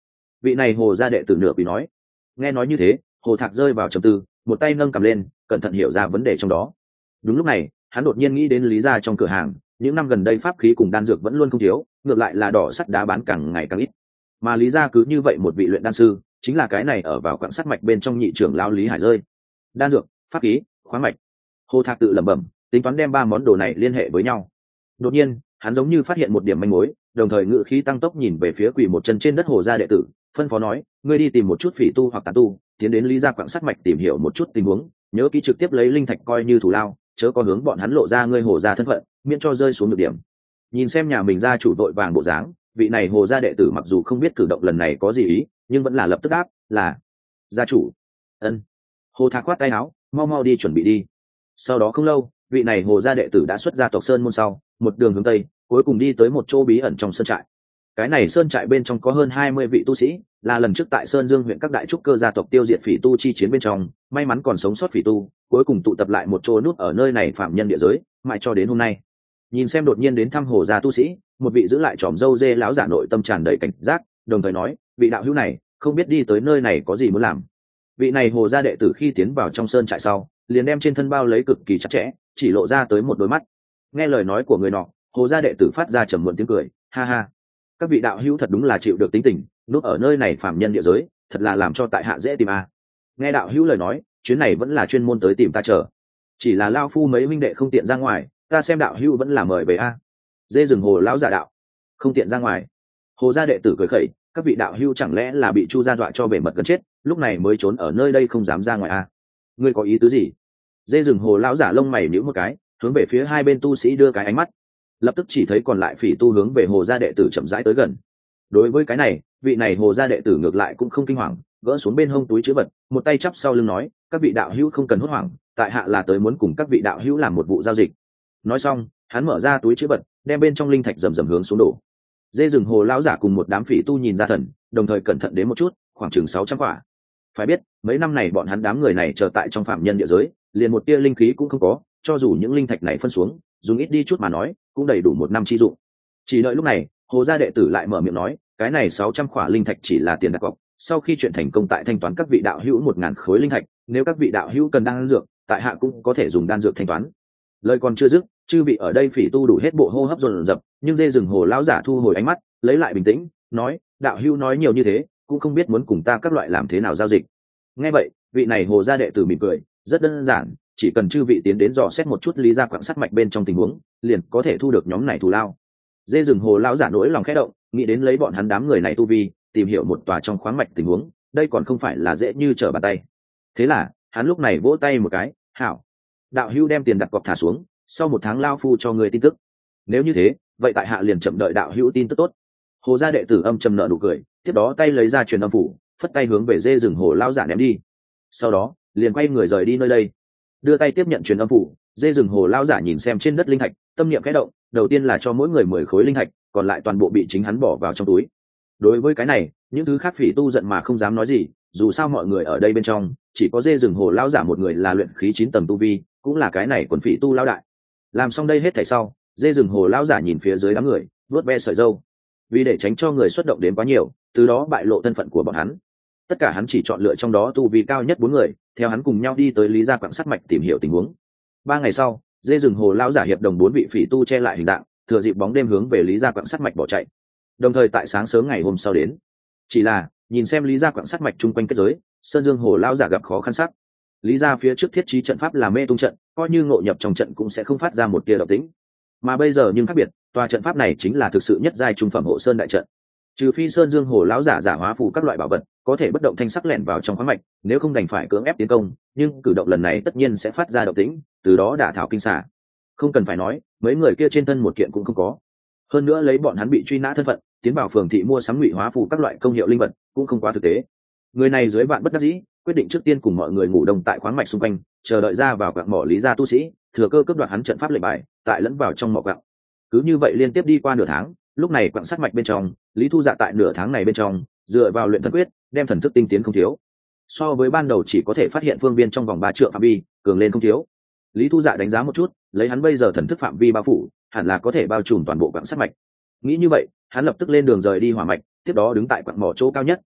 vị này hồ gia đệ tử nửa quỳ nói. Nghe nói như thế, hồ thạc rơi vào trầm tư, một tay nâng cầm lên, cẩn thận hiểu ra vấn đề trong đó. Đúng lúc này, hắn đột nhiên nghĩ đến lý gia trong cửa hàng, những năm gần đây pháp khí cùng đan dược vẫn luôn không thiếu, ngược lại là đỏ sắt đá bán càng ngày càng ít. Mà lý gia cứ như vậy một vị luyện đan sư, chính là cái này ở vào quặng sắt mạch bên trong nhị trưởng lão Lý Hải rơi. Đan dược, pháp khí, khoáng mạch. Hồ thạc tự lẩm bẩm, tính toán đem ba món đồ này liên hệ với nhau. Đột nhiên, hắn giống như phát hiện một điểm manh mối, đồng thời ngự khí tăng tốc nhìn về phía quỳ một chân trên đất hồ gia đệ tử, phân phó nói, ngươi đi tìm một chút phỉ tu hoặc tán tu, tiến đến lý gia quặng sắt mạch tìm hiểu một chút tình huống, nhớ kỹ trực tiếp lấy linh thạch coi như thủ lao, chớ có hướng bọn hắn lộ ra ngươi hồ gia thân phận, miễn cho rơi xuống được điểm. Nhìn xem nhà mình gia chủ đội vàng bộ dáng, vị này hồ gia đệ tử mặc dù không biết cử động lần này có gì ý, nhưng vẫn là lập tức đáp, là gia chủ. Ân. Hồ thạc khoát tay áo, mau mau đi chuẩn bị đi. Sau đó không lâu, vị này hồ gia đệ tử đã xuất ra tộc sơn môn sau, một đường hướng tây, cuối cùng đi tới một chỗ bí ẩn trong sơn trại. Cái này sơn trại bên trong có hơn hai mươi vị tu sĩ, là lần trước tại Sơn Dương huyện các đại trúc cơ gia tộc tiêu diệt phỉ tu chi chiến bên trong, may mắn còn sống sót phỉ tu, cuối cùng tụ tập lại một chỗ nút ở nơi này phạm nhân địa giới, mãi cho đến hôm nay. Nhìn xem đột nhiên đến thăm hồ gia tu sĩ, một vị giữ lại tròm râu dê lão giả nội tâm tràn đầy cảnh giác, đồng thời nói, vị đạo hữu này, không biết đi tới nơi này có gì muốn làm. Vị này hồ gia đệ tử khi tiến vào trong sơn trại sau, liền đem trên thân bao lấy cực kỳ chặt chẽ, chỉ lộ ra tới một đôi mắt. Nghe lời nói của người nọ, hồ gia đệ tử phát ra trầm muộn tiếng cười, ha ha, các vị đạo hữu thật đúng là chịu được tính tình, núp ở nơi này phạm nhân địa giới, thật là làm cho tại hạ dễ tìm a. Nghe đạo hữu lời nói, chuyến này vẫn là chuyên môn tới tìm ta chờ, chỉ là lao phu mấy minh đệ không tiện ra ngoài, ta xem đạo hữu vẫn là mời về a. Dê rừng hồ lão giả đạo, không tiện ra ngoài. Hồ gia đệ tử cười khẩy, các vị đạo hữu chẳng lẽ là bị chu gia dọa cho bể mật gần chết, lúc này mới trốn ở nơi đây không dám ra ngoài a? Ngươi có ý tứ gì? Dê rừng hồ lão giả lông mày nhíu một cái, hướng về phía hai bên tu sĩ đưa cái ánh mắt, lập tức chỉ thấy còn lại phỉ tu hướng về hồ gia đệ tử chậm rãi tới gần. Đối với cái này, vị này hồ gia đệ tử ngược lại cũng không kinh hoàng, gỡ xuống bên hông túi chứa vật, một tay chắp sau lưng nói, các vị đạo hữu không cần hốt hoảng, tại hạ là tới muốn cùng các vị đạo hữu làm một vụ giao dịch. Nói xong, hắn mở ra túi chứa vật, đem bên trong linh thạch rầm rầm hướng xuống đổ. Dê rừng hồ lão giả cùng một đám phỉ tu nhìn ra thần, đồng thời cẩn thận đến một chút, khoảng chừng sáu trăm quả. Phải biết, mấy năm này bọn hắn đám người này chờ tại trong phạm nhân địa giới, liền một tia linh khí cũng không có, cho dù những linh thạch này phân xuống, dùng ít đi chút mà nói, cũng đầy đủ một năm chi dụng. Chỉ đợi lúc này, hồ gia đệ tử lại mở miệng nói, cái này sáu trăm khỏa linh thạch chỉ là tiền đặt cọc, sau khi chuyện thành công tại thanh toán các vị đạo hữu một ngàn khối linh thạch, nếu các vị đạo hữu cần đan dược, tại hạ cũng có thể dùng đan dược thanh toán. Lời còn chưa dứt, chư vị ở đây phỉ tu đủ hết bộ hô hấp dồn dập, nhưng dê rừng hồ lão giả thu hồi ánh mắt, lấy lại bình tĩnh, nói, đạo hữu nói nhiều như thế, cũng không biết muốn cùng ta các loại làm thế nào giao dịch. Nghe vậy, vị này hồ gia đệ tử mỉm cười, rất đơn giản, chỉ cần chư vị tiến đến dò xét một chút lý gia quặng sắt mạch bên trong tình huống, liền có thể thu được nhóm này thù lao. Dê rừng hồ lão giả nỗi lòng khẽ động, nghĩ đến lấy bọn hắn đám người này tu vi, tìm hiểu một tòa trong khoáng mạch tình huống, đây còn không phải là dễ như trở bàn tay. Thế là, hắn lúc này vỗ tay một cái, hảo, đạo hữu đem tiền đặt cọc thả xuống, sau một tháng lao phu cho người tin tức. Nếu như thế, vậy tại hạ liền chậm đợi đạo hữu tin tức tốt. Hồ gia đệ tử âm trầm nợ nụ cười, tiếp đó tay lấy ra truyền âm phủ, phất tay hướng về dê rừng hồ lão giả ném đi. Sau đó, liền quay người rời đi nơi đây. Đưa tay tiếp nhận truyền âm phủ, dê rừng hồ lão giả nhìn xem trên đất linh thạch, tâm niệm khẽ động, đầu tiên là cho mỗi người mười khối linh thạch, còn lại toàn bộ bị chính hắn bỏ vào trong túi. Đối với cái này, những thứ khác phỉ tu giận mà không dám nói gì, dù sao mọi người ở đây bên trong, chỉ có dê rừng hồ lão giả một người là luyện khí chín tầng tu vi, cũng là cái này quần phỉ tu lão đại. Làm xong đây hết thảy sau, dê rừng hồ lão giả nhìn phía dưới đám người, vuốt ve sợi râu. Vì để tránh cho người xuất động đến quá nhiều, từ đó bại lộ thân phận của bọn hắn, tất cả hắn chỉ chọn lựa trong đó tu vi cao nhất bốn người, theo hắn cùng nhau đi tới lý gia quặng sắt mạch tìm hiểu tình huống. Ba ngày sau, dê rừng hồ lão giả hiệp đồng bốn vị phỉ tu che lại hình dạng, thừa dịp bóng đêm hướng về lý gia quặng sắt mạch bỏ chạy. Đồng thời tại sáng sớm ngày hôm sau đến, chỉ là nhìn xem lý gia quặng sắt mạch chung quanh kết giới, sơn dương hồ lão giả gặp khó khăn sắc. Lý gia phía trước thiết trí trận pháp là mê tung trận, coi như ngộ nhập trong trận cũng sẽ không phát ra một tia động tĩnh. Mà bây giờ nhưng khác biệt, tòa trận pháp này chính là thực sự nhất giai trung phẩm hộ sơn đại trận. Trừ phi sơn dương hồ lão giả giả hóa phù các loại bảo vật, có thể bất động thanh sắc lẻn vào trong khoáng mạch, nếu không đành phải cưỡng ép tiến công, nhưng cử động lần này tất nhiên sẽ phát ra động tĩnh, từ đó đả thảo kinh xả. Không cần phải nói, mấy người kia trên thân một kiện cũng không có. Hơn nữa lấy bọn hắn bị truy nã thân phận, tiến vào phường thị mua sắm ngụy hóa phù các loại công hiệu linh vật, cũng không quá thực tế. Người này dưới vạn bất đắc dĩ, quyết định trước tiên cùng mọi người ngủ đông tại khoáng mạch xung quanh, chờ đợi ra vào quặng mỏ lý gia tu sĩ, thừa cơ cướp đoạt hắn trận pháp lệnh bài, tại lẫn vào trong mỏ quặng. Cứ như vậy liên tiếp đi qua nửa tháng, lúc này quặng sắt mạch bên trong, Lý Thu Dạ tại nửa tháng này bên trong, dựa vào luyện thần quyết, đem thần thức tinh tiến không thiếu. So với ban đầu chỉ có thể phát hiện phương viên trong vòng ba trượng phạm vi, cường lên không thiếu. Lý Thu Dạ đánh giá một chút, lấy hắn bây giờ thần thức phạm vi bao phủ, hẳn là có thể bao trùm toàn bộ quặng sắt mạch. Nghĩ như vậy, hắn lập tức lên đường rời đi hỏa mạch, tiếp đó đứng tại quặng mỏ chỗ cao nhất,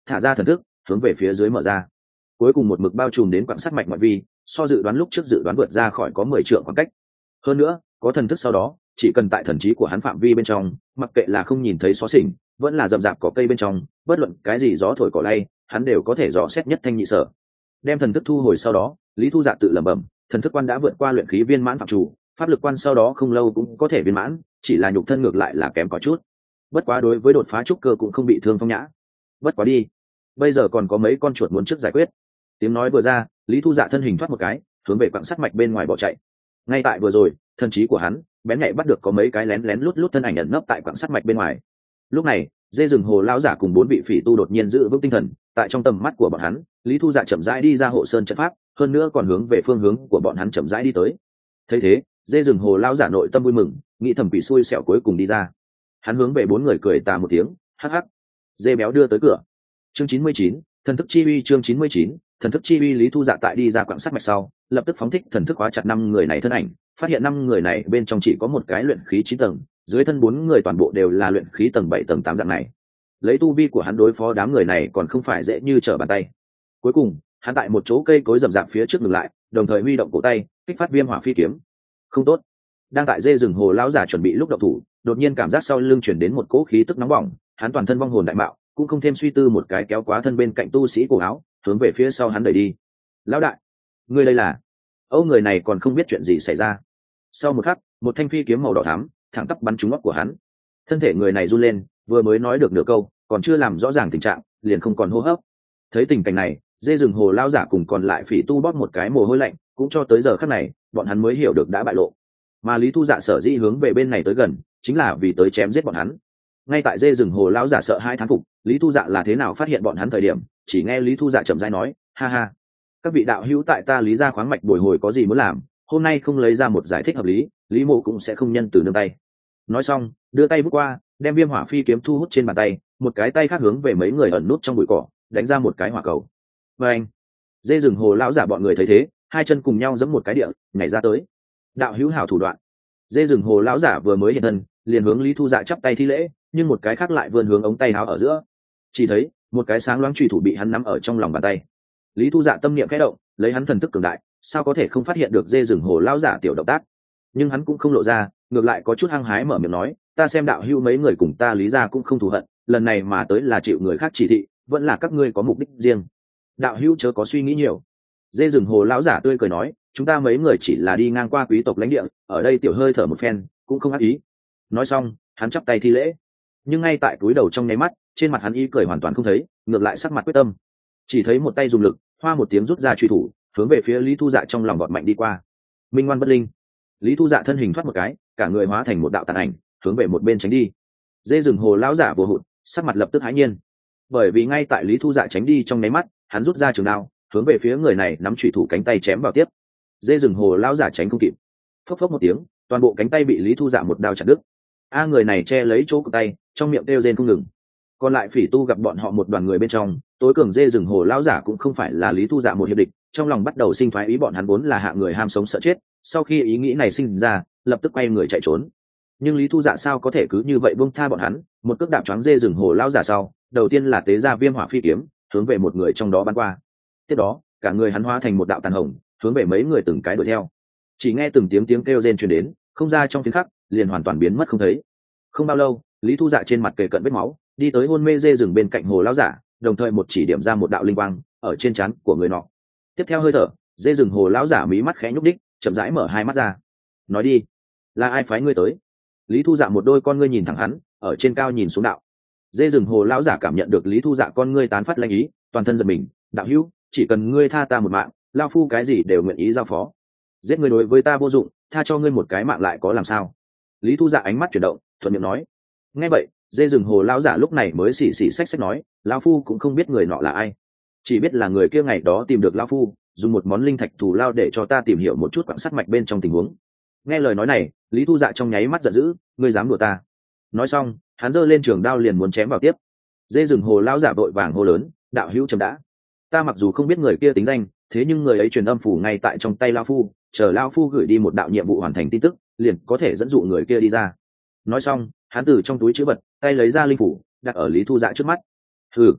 thả ra thần thức hướng về phía dưới mở ra, cuối cùng một mực bao trùm đến quặng sắt mạch ngoại vi, so dự đoán lúc trước dự đoán vượt ra khỏi có mười trượng khoảng cách. Hơn nữa có thần thức sau đó, chỉ cần tại thần trí của hắn phạm vi bên trong, mặc kệ là không nhìn thấy xó xỉnh vẫn là rậm rạp cỏ cây bên trong, bất luận cái gì gió thổi cỏ lay, hắn đều có thể dò xét nhất thanh nhị sở. Đem thần thức thu hồi sau đó, Lý Thu Dạ tự lẩm bẩm, thần thức quan đã vượt qua luyện khí viên mãn phạm chủ, pháp lực quan sau đó không lâu cũng có thể viên mãn, chỉ là nhục thân ngược lại là kém có chút. Bất quá đối với đột phá trúc cơ cũng không bị thương phong nhã. Bất quá đi, bây giờ còn có mấy con chuột muốn trước giải quyết. Tiếng nói vừa ra, Lý Thu Dạ thân hình thoát một cái, hướng về quặng sắt mạch bên ngoài bỏ chạy. Ngay tại vừa rồi, thần trí của hắn bén nhạy bắt được có mấy cái lén lén lút lút thân ảnh ẩn nấp tại quặng sắt mạch bên ngoài. Lúc này, dê rừng hồ lão giả cùng bốn vị phỉ tu đột nhiên giữ vững tinh thần, tại trong tầm mắt của bọn hắn, Lý Thu Dạ chậm rãi đi ra hộ sơn trận pháp, hơn nữa còn hướng về phương hướng của bọn hắn chậm rãi đi tới. Thấy thế, dê rừng hồ lão giả nội tâm vui mừng, nghĩ thầm quỷ xui xẻo cuối cùng đi ra. Hắn hướng về bốn người cười tà một tiếng, hắc hắc. Dê béo đưa tới cửa. Chương chín mươi chín, thần thức chi uy. Chương chín mươi chín, thần thức chi uy. Lý Thu Dạ tại đi ra quặng sắt mạch sau, lập tức phóng thích thần thức hóa chặt năm người này thân ảnh, phát hiện năm người này bên trong chỉ có một cái luyện khí chín tầng, dưới thân bốn người toàn bộ đều là luyện khí tầng bảy tầng tám dạng này. Lấy tu vi của hắn đối phó đám người này còn không phải dễ như trở bàn tay. Cuối cùng, hắn tại một chỗ cây cối rậm rạp phía trước ngừng lại, đồng thời huy động cổ tay, kích phát viêm hỏa phi kiếm. Không tốt. Đang tại dê rừng hồ lão giả chuẩn bị lúc động thủ, đột nhiên cảm giác sau lưng chuyển đến một cỗ khí tức nóng bỏng, hắn toàn thân vong hồn đại mạo, cũng không thêm suy tư một cái kéo quá thân bên cạnh tu sĩ cổ áo, hướng về phía sau hắn đẩy đi. Lão đại, ngươi đây là? Âu người này còn không biết chuyện gì xảy ra. Sau một khắc, một thanh phi kiếm màu đỏ thắm thẳng tắp bắn trúng óc của hắn. Thân thể người này run lên, vừa mới nói được nửa câu, còn chưa làm rõ ràng tình trạng, liền không còn hô hấp. Thấy tình cảnh này, dê rừng hồ lao giả cùng còn lại phỉ tu bóp một cái mồ hôi lạnh, cũng cho tới giờ khắc này, bọn hắn mới hiểu được đã bại lộ. Mà Lý Thu Dạ sở dĩ hướng về bên này tới gần, chính là vì tới chém giết bọn hắn. Ngay tại dê rừng hồ lão giả sợ hai thán phục, Lý Thu Dạ là thế nào phát hiện bọn hắn thời điểm, chỉ nghe Lý Thu Dạ chậm rãi nói, ha ha, các vị đạo hữu tại ta Lý gia khoáng mạch bồi hồi có gì muốn làm, hôm nay không lấy ra một giải thích hợp lý, Lý Mộ cũng sẽ không nhân từ nương tay. Nói xong, đưa tay vút qua, đem viêm hỏa phi kiếm thu hút trên bàn tay, một cái tay khác hướng về mấy người ẩn nút trong bụi cỏ, đánh ra một cái hỏa cầu. Và anh, dê rừng hồ lão giả bọn người thấy thế, hai chân cùng nhau giẫm một cái địa, nhảy ra tới. Đạo hữu hảo thủ đoạn. Dê rừng hồ lão giả vừa mới hiện thân, liền hướng Lý Thu Dạ chắp tay thi lễ, nhưng một cái khác lại vươn hướng ống tay áo ở giữa. Chỉ thấy, một cái sáng loáng chùy thủ bị hắn nắm ở trong lòng bàn tay. Lý Thu Dạ tâm niệm khẽ động, lấy hắn thần thức cường đại, sao có thể không phát hiện được dê rừng hồ lão giả tiểu động tác. Nhưng hắn cũng không lộ ra, ngược lại có chút hăng hái mở miệng nói, ta xem đạo hữu mấy người cùng ta Lý gia cũng không thù hận, lần này mà tới là chịu người khác chỉ thị, vẫn là các ngươi có mục đích riêng. Đạo hữu chớ có suy nghĩ nhiều. Dê rừng hồ lão giả tươi cười nói, chúng ta mấy người chỉ là đi ngang qua quý tộc lãnh địa, ở đây tiểu hơi thở một phen, cũng không ác ý. Nói xong, hắn chắp tay thi lễ. Nhưng ngay tại túi đầu trong nháy mắt, trên mặt hắn ý cười hoàn toàn không thấy, ngược lại sắc mặt quyết tâm. Chỉ thấy một tay dùng lực, hoa một tiếng rút ra truy thủ, hướng về phía Lý Thu Dạ trong lòng vọt mạnh đi qua. Minh ngoan bất linh. Lý Thu Dạ thân hình thoát một cái, cả người hóa thành một đạo tàn ảnh, hướng về một bên tránh đi. Dê rừng hồ lão giả vừa hụt, sắc mặt lập tức hãi nhiên. Bởi vì ngay tại Lý Thu Dạ tránh đi trong nháy mắt, hắn rút ra trường đao, hướng về phía người này nắm chủy thủ cánh tay chém vào tiếp. Dê rừng hồ lão giả tránh không kịp, phốc phốc một tiếng, toàn bộ cánh tay bị Lý Thu Dạ một đao chặt đứt. A người này che lấy chỗ cổ tay, trong miệng kêu rên không ngừng. Còn lại phỉ tu gặp bọn họ một đoàn người bên trong, tối cường dê rừng hồ lão giả cũng không phải là Lý Thu Dạ một hiệp địch, trong lòng bắt đầu sinh thoái ý bọn hắn vốn là hạ người ham sống sợ chết, sau khi ý nghĩ này sinh ra, lập tức quay người chạy trốn. Nhưng Lý Thu Dạ sao có thể cứ như vậy buông tha bọn hắn, một cước đạp choáng dê rừng hồ lão giả sau, đầu tiên là tế ra viêm hỏa phi kiếm, hướng về một người trong đó bắn qua. Tiếp đó, cả người hắn hóa thành một đạo tàn hồng, hướng về mấy người từng cái đuổi theo. Chỉ nghe từng tiếng tiếng kêu rên truyền đến, không ra trong tiếng khắc, liền hoàn toàn biến mất không thấy. Không bao lâu, Lý Thu Dạ trên mặt kề cận vết máu, đi tới hôn mê dê rừng bên cạnh hồ lão giả, đồng thời một chỉ điểm ra một đạo linh quang ở trên trán của người nọ. Tiếp theo hơi thở, dê rừng hồ lão giả mí mắt khẽ nhúc đích, chậm rãi mở hai mắt ra. Nói đi, là ai phái ngươi tới? Lý Thu Dạ một đôi con ngươi nhìn thẳng hắn, ở trên cao nhìn xuống đạo. Dê rừng hồ lão giả cảm nhận được Lý Thu Dạ con ngươi tán phát lanh ý, toàn thân giật mình, đạo hữu, chỉ cần ngươi tha ta một mạng, lao phu cái gì đều nguyện ý giao phó. Giết ngươi đối với ta vô dụng, tha cho ngươi một cái mạng lại có làm sao? Lý Thu Dạ ánh mắt chuyển động, thuận miệng nói. Nghe vậy, dê rừng hồ lão giả lúc này mới xì xì xách xách nói, lão phu cũng không biết người nọ là ai, chỉ biết là người kia ngày đó tìm được lão phu, dùng một món linh thạch thù lao để cho ta tìm hiểu một chút quặng sắt mạch bên trong tình huống. Nghe lời nói này, Lý Thu Dạ trong nháy mắt giận dữ, ngươi dám đùa ta? Nói xong, hắn giơ lên trường đao liền muốn chém vào tiếp. Dê rừng hồ lão giả vội vàng hô lớn, đạo hữu chấm đã. Ta mặc dù không biết người kia tính danh, thế nhưng người ấy truyền âm phủ ngay tại trong tay lão phu, chờ lão phu gửi đi một đạo nhiệm vụ hoàn thành tin tức, liền có thể dẫn dụ người kia đi ra. Nói xong, hắn từ trong túi trữ vật tay lấy ra linh phủ, đặt ở Lý Thu Dạ trước mắt. Hừ,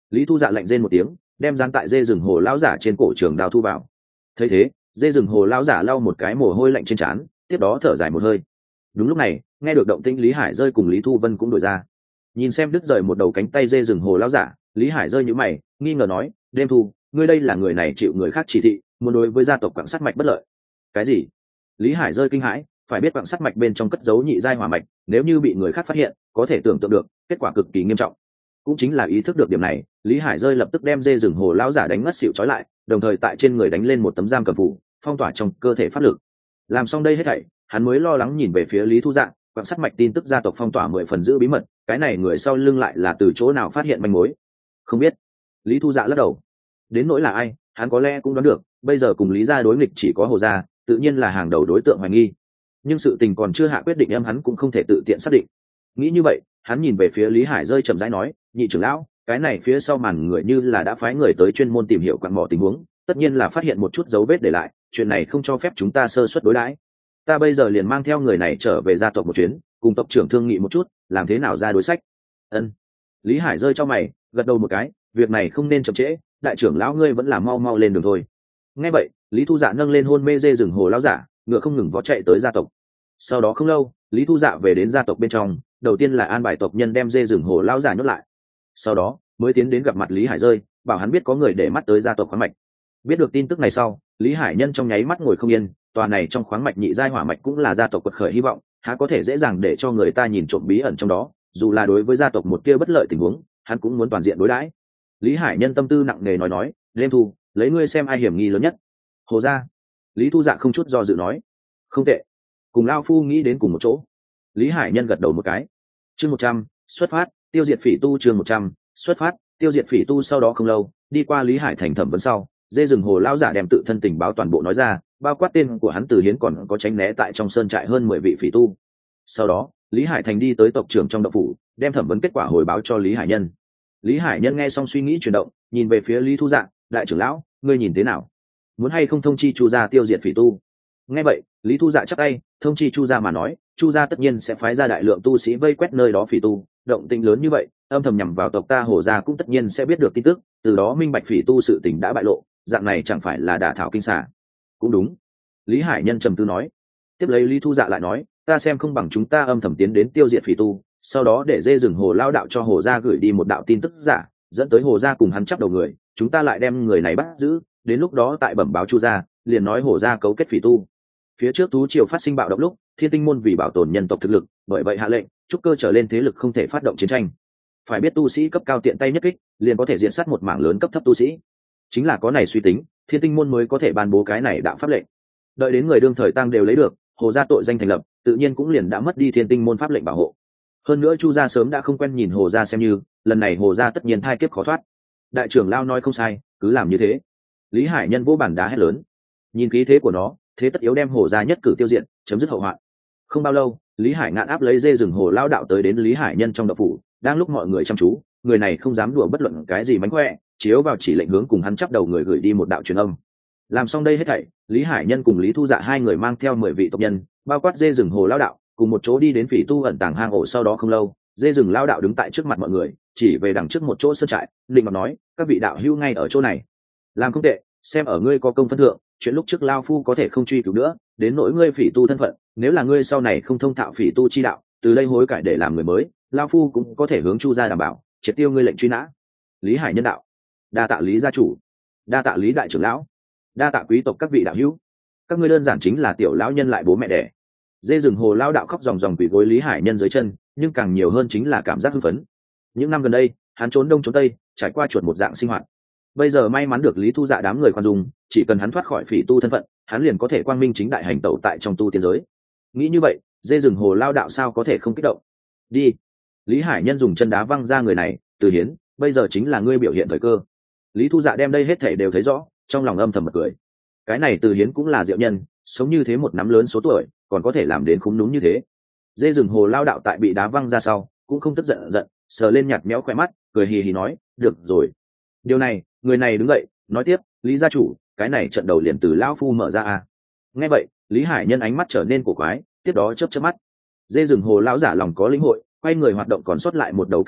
Lý Thu Dạ lạnh rên một tiếng, đem dán tại dê rừng hồ lão giả trên cổ trường đao thu vào. Thấy thế, dê rừng hồ lão giả lau một cái mồ hôi lạnh trên trán, tiếp đó thở dài một hơi. Đúng lúc này, nghe được động tĩnh Lý Hải rơi cùng Lý Thu Vân cũng đổi ra. Nhìn xem đứt rời một đầu cánh tay dê rừng hồ lão giả, Lý Hải rơi nhíu mày, nghi ngờ nói, "Đêm Thu, ngươi đây là người này chịu người khác chỉ thị, muốn đối với gia tộc Quặng Sắt Mạch bất lợi." Cái gì? Lý Hải rơi kinh hãi, phải biết Quặng Sắt Mạch bên trong cất giấu nhị giai hỏa mạch, nếu như bị người khác phát hiện, có thể tưởng tượng được, kết quả cực kỳ nghiêm trọng. Cũng chính là ý thức được điểm này, Lý Hải rơi lập tức đem dê rừng hồ lão giả đánh ngất xỉu trói lại, đồng thời tại trên người đánh lên một tấm giam cầm phủ, phong tỏa trong cơ thể pháp lực. Làm xong đây hết thảy, hắn mới lo lắng nhìn về phía Lý Thu Dạ, Quặng Sắt Mạch tin tức gia tộc phong tỏa mười phần giữ bí mật, cái này người sau lưng lại là từ chỗ nào phát hiện manh mối? Không biết. Lý Thu Dạ lắc đầu. Đến nỗi là ai, hắn có lẽ cũng đoán được, bây giờ cùng Lý gia đối nghịch chỉ có Hồ gia, tự nhiên là hàng đầu đối tượng hoài nghi. Nhưng sự tình còn chưa hạ quyết định em hắn cũng không thể tự tiện xác định. Nghĩ như vậy, hắn nhìn về phía Lý Hải rơi chậm rãi nói, "Nhị trưởng lão, cái này phía sau màn người như là đã phái người tới chuyên môn tìm hiểu quặng mỏ tình huống, tất nhiên là phát hiện một chút dấu vết để lại, chuyện này không cho phép chúng ta sơ suất đối đãi. Ta bây giờ liền mang theo người này trở về gia tộc một chuyến, cùng tộc trưởng thương nghị một chút, làm thế nào ra đối sách." Ân. Lý Hải rơi cho mày, gật đầu một cái, "Việc này không nên chậm trễ, đại trưởng lão ngươi vẫn là mau mau lên đường thôi." Nghe vậy, Lý Thu Dạ nâng lên hôn mê dê rừng hồ lão giả, ngựa không ngừng vó chạy tới gia tộc. Sau đó không lâu, Lý Thu Dạ về đến gia tộc bên trong, đầu tiên là an bài tộc nhân đem dê rừng hồ lão giả nhốt lại, sau đó mới tiến đến gặp mặt Lý Hải rơi, bảo hắn biết có người để mắt tới gia tộc khoáng mạch. Biết được tin tức này sau, Lý Hải Nhân trong nháy mắt ngồi không yên, tòa này trong khoáng mạch nhị giai hỏa mạch cũng là gia tộc quật khởi hy vọng, há có thể dễ dàng để cho người ta nhìn trộm bí ẩn trong đó, dù là đối với gia tộc một kia bất lợi tình huống, hắn cũng muốn toàn diện đối đãi. Lý Hải Nhân tâm tư nặng nề nói nói, "Đêm Thu, lấy ngươi xem ai hiểm nghi lớn nhất." Hồ gia. Lý Thu Dạ không chút do dự nói, "Không tệ, cùng lao phu nghĩ đến cùng một chỗ." Lý Hải Nhân gật đầu một cái. Chương một trăm, xuất phát, tiêu diệt phỉ tu. Chương một trăm, xuất phát, tiêu diệt phỉ tu. Sau đó không lâu, đi qua Lý Hải thành thẩm vấn sau, dê rừng hồ lão giả đem tự thân tình báo toàn bộ nói ra, bao quát tên của hắn Từ Hiến còn có tránh né tại trong sơn trại hơn mười vị phỉ tu. Sau đó, Lý Hải thành đi tới tộc trưởng trong động phủ, đem thẩm vấn kết quả hồi báo cho Lý Hải Nhân. Lý Hải Nhân nghe xong suy nghĩ chuyển động, nhìn về phía Lý Thu Dạ, "Đại trưởng lão, ngươi nhìn thế nào? Muốn hay không thông chi Chu gia tiêu diệt phỉ tu?" Nghe vậy, Lý Thu Dạ chắp tay, thông chi Chu gia mà nói, Chu gia tất nhiên sẽ phái ra đại lượng tu sĩ vây quét nơi đó phỉ tu, động tĩnh lớn như vậy, âm thầm nhằm vào tộc ta Hồ gia cũng tất nhiên sẽ biết được tin tức, từ đó minh bạch phỉ tu sự tình đã bại lộ, dạng này chẳng phải là đả thảo kinh xà. Cũng đúng. Lý Hải Nhân trầm tư nói. Tiếp lấy Lý Thu Dạ lại nói, "Ta xem không bằng chúng ta âm thầm tiến đến tiêu diệt phỉ tu, sau đó để dê rừng hồ lao đạo cho Hồ gia gửi đi một đạo tin tức giả, dẫn tới Hồ gia cùng hắn chấp đầu người, chúng ta lại đem người này bắt giữ, đến lúc đó tại bẩm báo Chu gia, liền nói Hồ gia cấu kết phỉ tu." Phía trước Tú Triều phát sinh bạo động lúc, Thiên Tinh môn vì bảo tồn nhân tộc thực lực, bởi vậy hạ lệnh, trúc cơ trở lên thế lực không thể phát động chiến tranh. Phải biết tu sĩ cấp cao tiện tay nhất kích, liền có thể diện sát một mảng lớn cấp thấp tu sĩ. Chính là có này suy tính, Thiên Tinh môn mới có thể ban bố cái này đạo pháp lệnh. Đợi đến người đương thời tăng đều lấy được, Hồ gia tội danh thành lập, tự nhiên cũng liền đã mất đi Thiên Tinh môn pháp lệnh bảo hộ. Hơn nữa Chu gia sớm đã không quen nhìn Hồ gia xem như, lần này Hồ gia tất nhiên thai kiếp khó thoát. Đại trưởng lao nói không sai, cứ làm như thế. Lý Hải Nhân vỗ bàn đá hét lớn. Nhìn khí thế của nó, thế tất yếu đem Hồ gia nhất cử tiêu diệt, chấm dứt hậu hoạn. Không bao lâu, Lý Hải ngạn áp lấy dê rừng hồ lao đạo tới đến Lý Hải Nhân trong động phủ, đang lúc mọi người chăm chú, người này không dám đùa bất luận cái gì mánh khỏe, chiếu vào chỉ lệnh hướng cùng hắn chắp đầu người gửi đi một đạo truyền âm. Làm xong đây hết thảy, Lý Hải Nhân cùng Lý Thu Dạ hai người mang theo mười vị tộc nhân, bao quát dê rừng hồ lao đạo, cùng một chỗ đi đến phỉ tu ẩn tàng hang ổ. Sau đó không lâu, dê rừng lao đạo đứng tại trước mặt mọi người, chỉ về đằng trước một chỗ sơn trại, định mà nói, "Các vị đạo hữu ngay ở chỗ này, làm không tệ, xem ở ngươi có công phân thượng, chuyện lúc trước lao phu có thể không truy cứu nữa, đến nỗi ngươi phỉ tu thân phận, nếu là ngươi sau này không thông thạo phỉ tu chi đạo, từ đây hối cải để làm người mới, lao phu cũng có thể hướng Chu gia đảm bảo triệt tiêu ngươi lệnh truy nã." Lý Hải Nhân đạo, "Đa tạ Lý gia chủ, đa tạ Lý đại trưởng lão, đa tạ quý tộc các vị đạo hữu, các ngươi đơn giản chính là tiểu lão nhân lại bố mẹ đẻ." Dê rừng hồ lao đạo khóc ròng ròng quỳ gối Lý Hải Nhân dưới chân, nhưng càng nhiều hơn chính là cảm giác hưng phấn. Những năm gần đây, hắn trốn đông trốn tây, trải qua chuột một dạng sinh hoạt. Bây giờ may mắn được Lý Thu Dạ đám người khoan dung, chỉ cần hắn thoát khỏi phỉ tu thân phận, hắn liền có thể quang minh chính đại hành tẩu tại trong tu tiên giới. Nghĩ như vậy, dê rừng hồ lao đạo sao có thể không kích động. Đi. Lý Hải Nhân dùng chân đá văng ra người này, "Từ Hiến, bây giờ chính là ngươi biểu hiện thời cơ." Lý Thu Dạ đem đây hết thể đều thấy rõ, trong lòng âm thầm bật cười. Cái này Từ Hiến cũng là diệu nhân, sống như thế một nắm lớn số tuổi, còn có thể làm đến khúm núm như thế. Dê rừng hồ lao đạo tại bị đá văng ra sau, cũng không tức giận giận, sờ lên nhạt méo khỏe mắt, cười hì hì nói, "Được rồi." Điều này, người này đứng dậy, nói tiếp, "Lý gia chủ, cái này trận đầu liền từ lão phu mở ra à?" Nghe vậy, Lý Hải Nhân ánh mắt trở nên cổ quái, tiếp đó chớp chớp mắt. Dê rừng hồ lão giả lòng có lĩnh hội, quay người hoạt động còn sót lại một đầu cánh tay,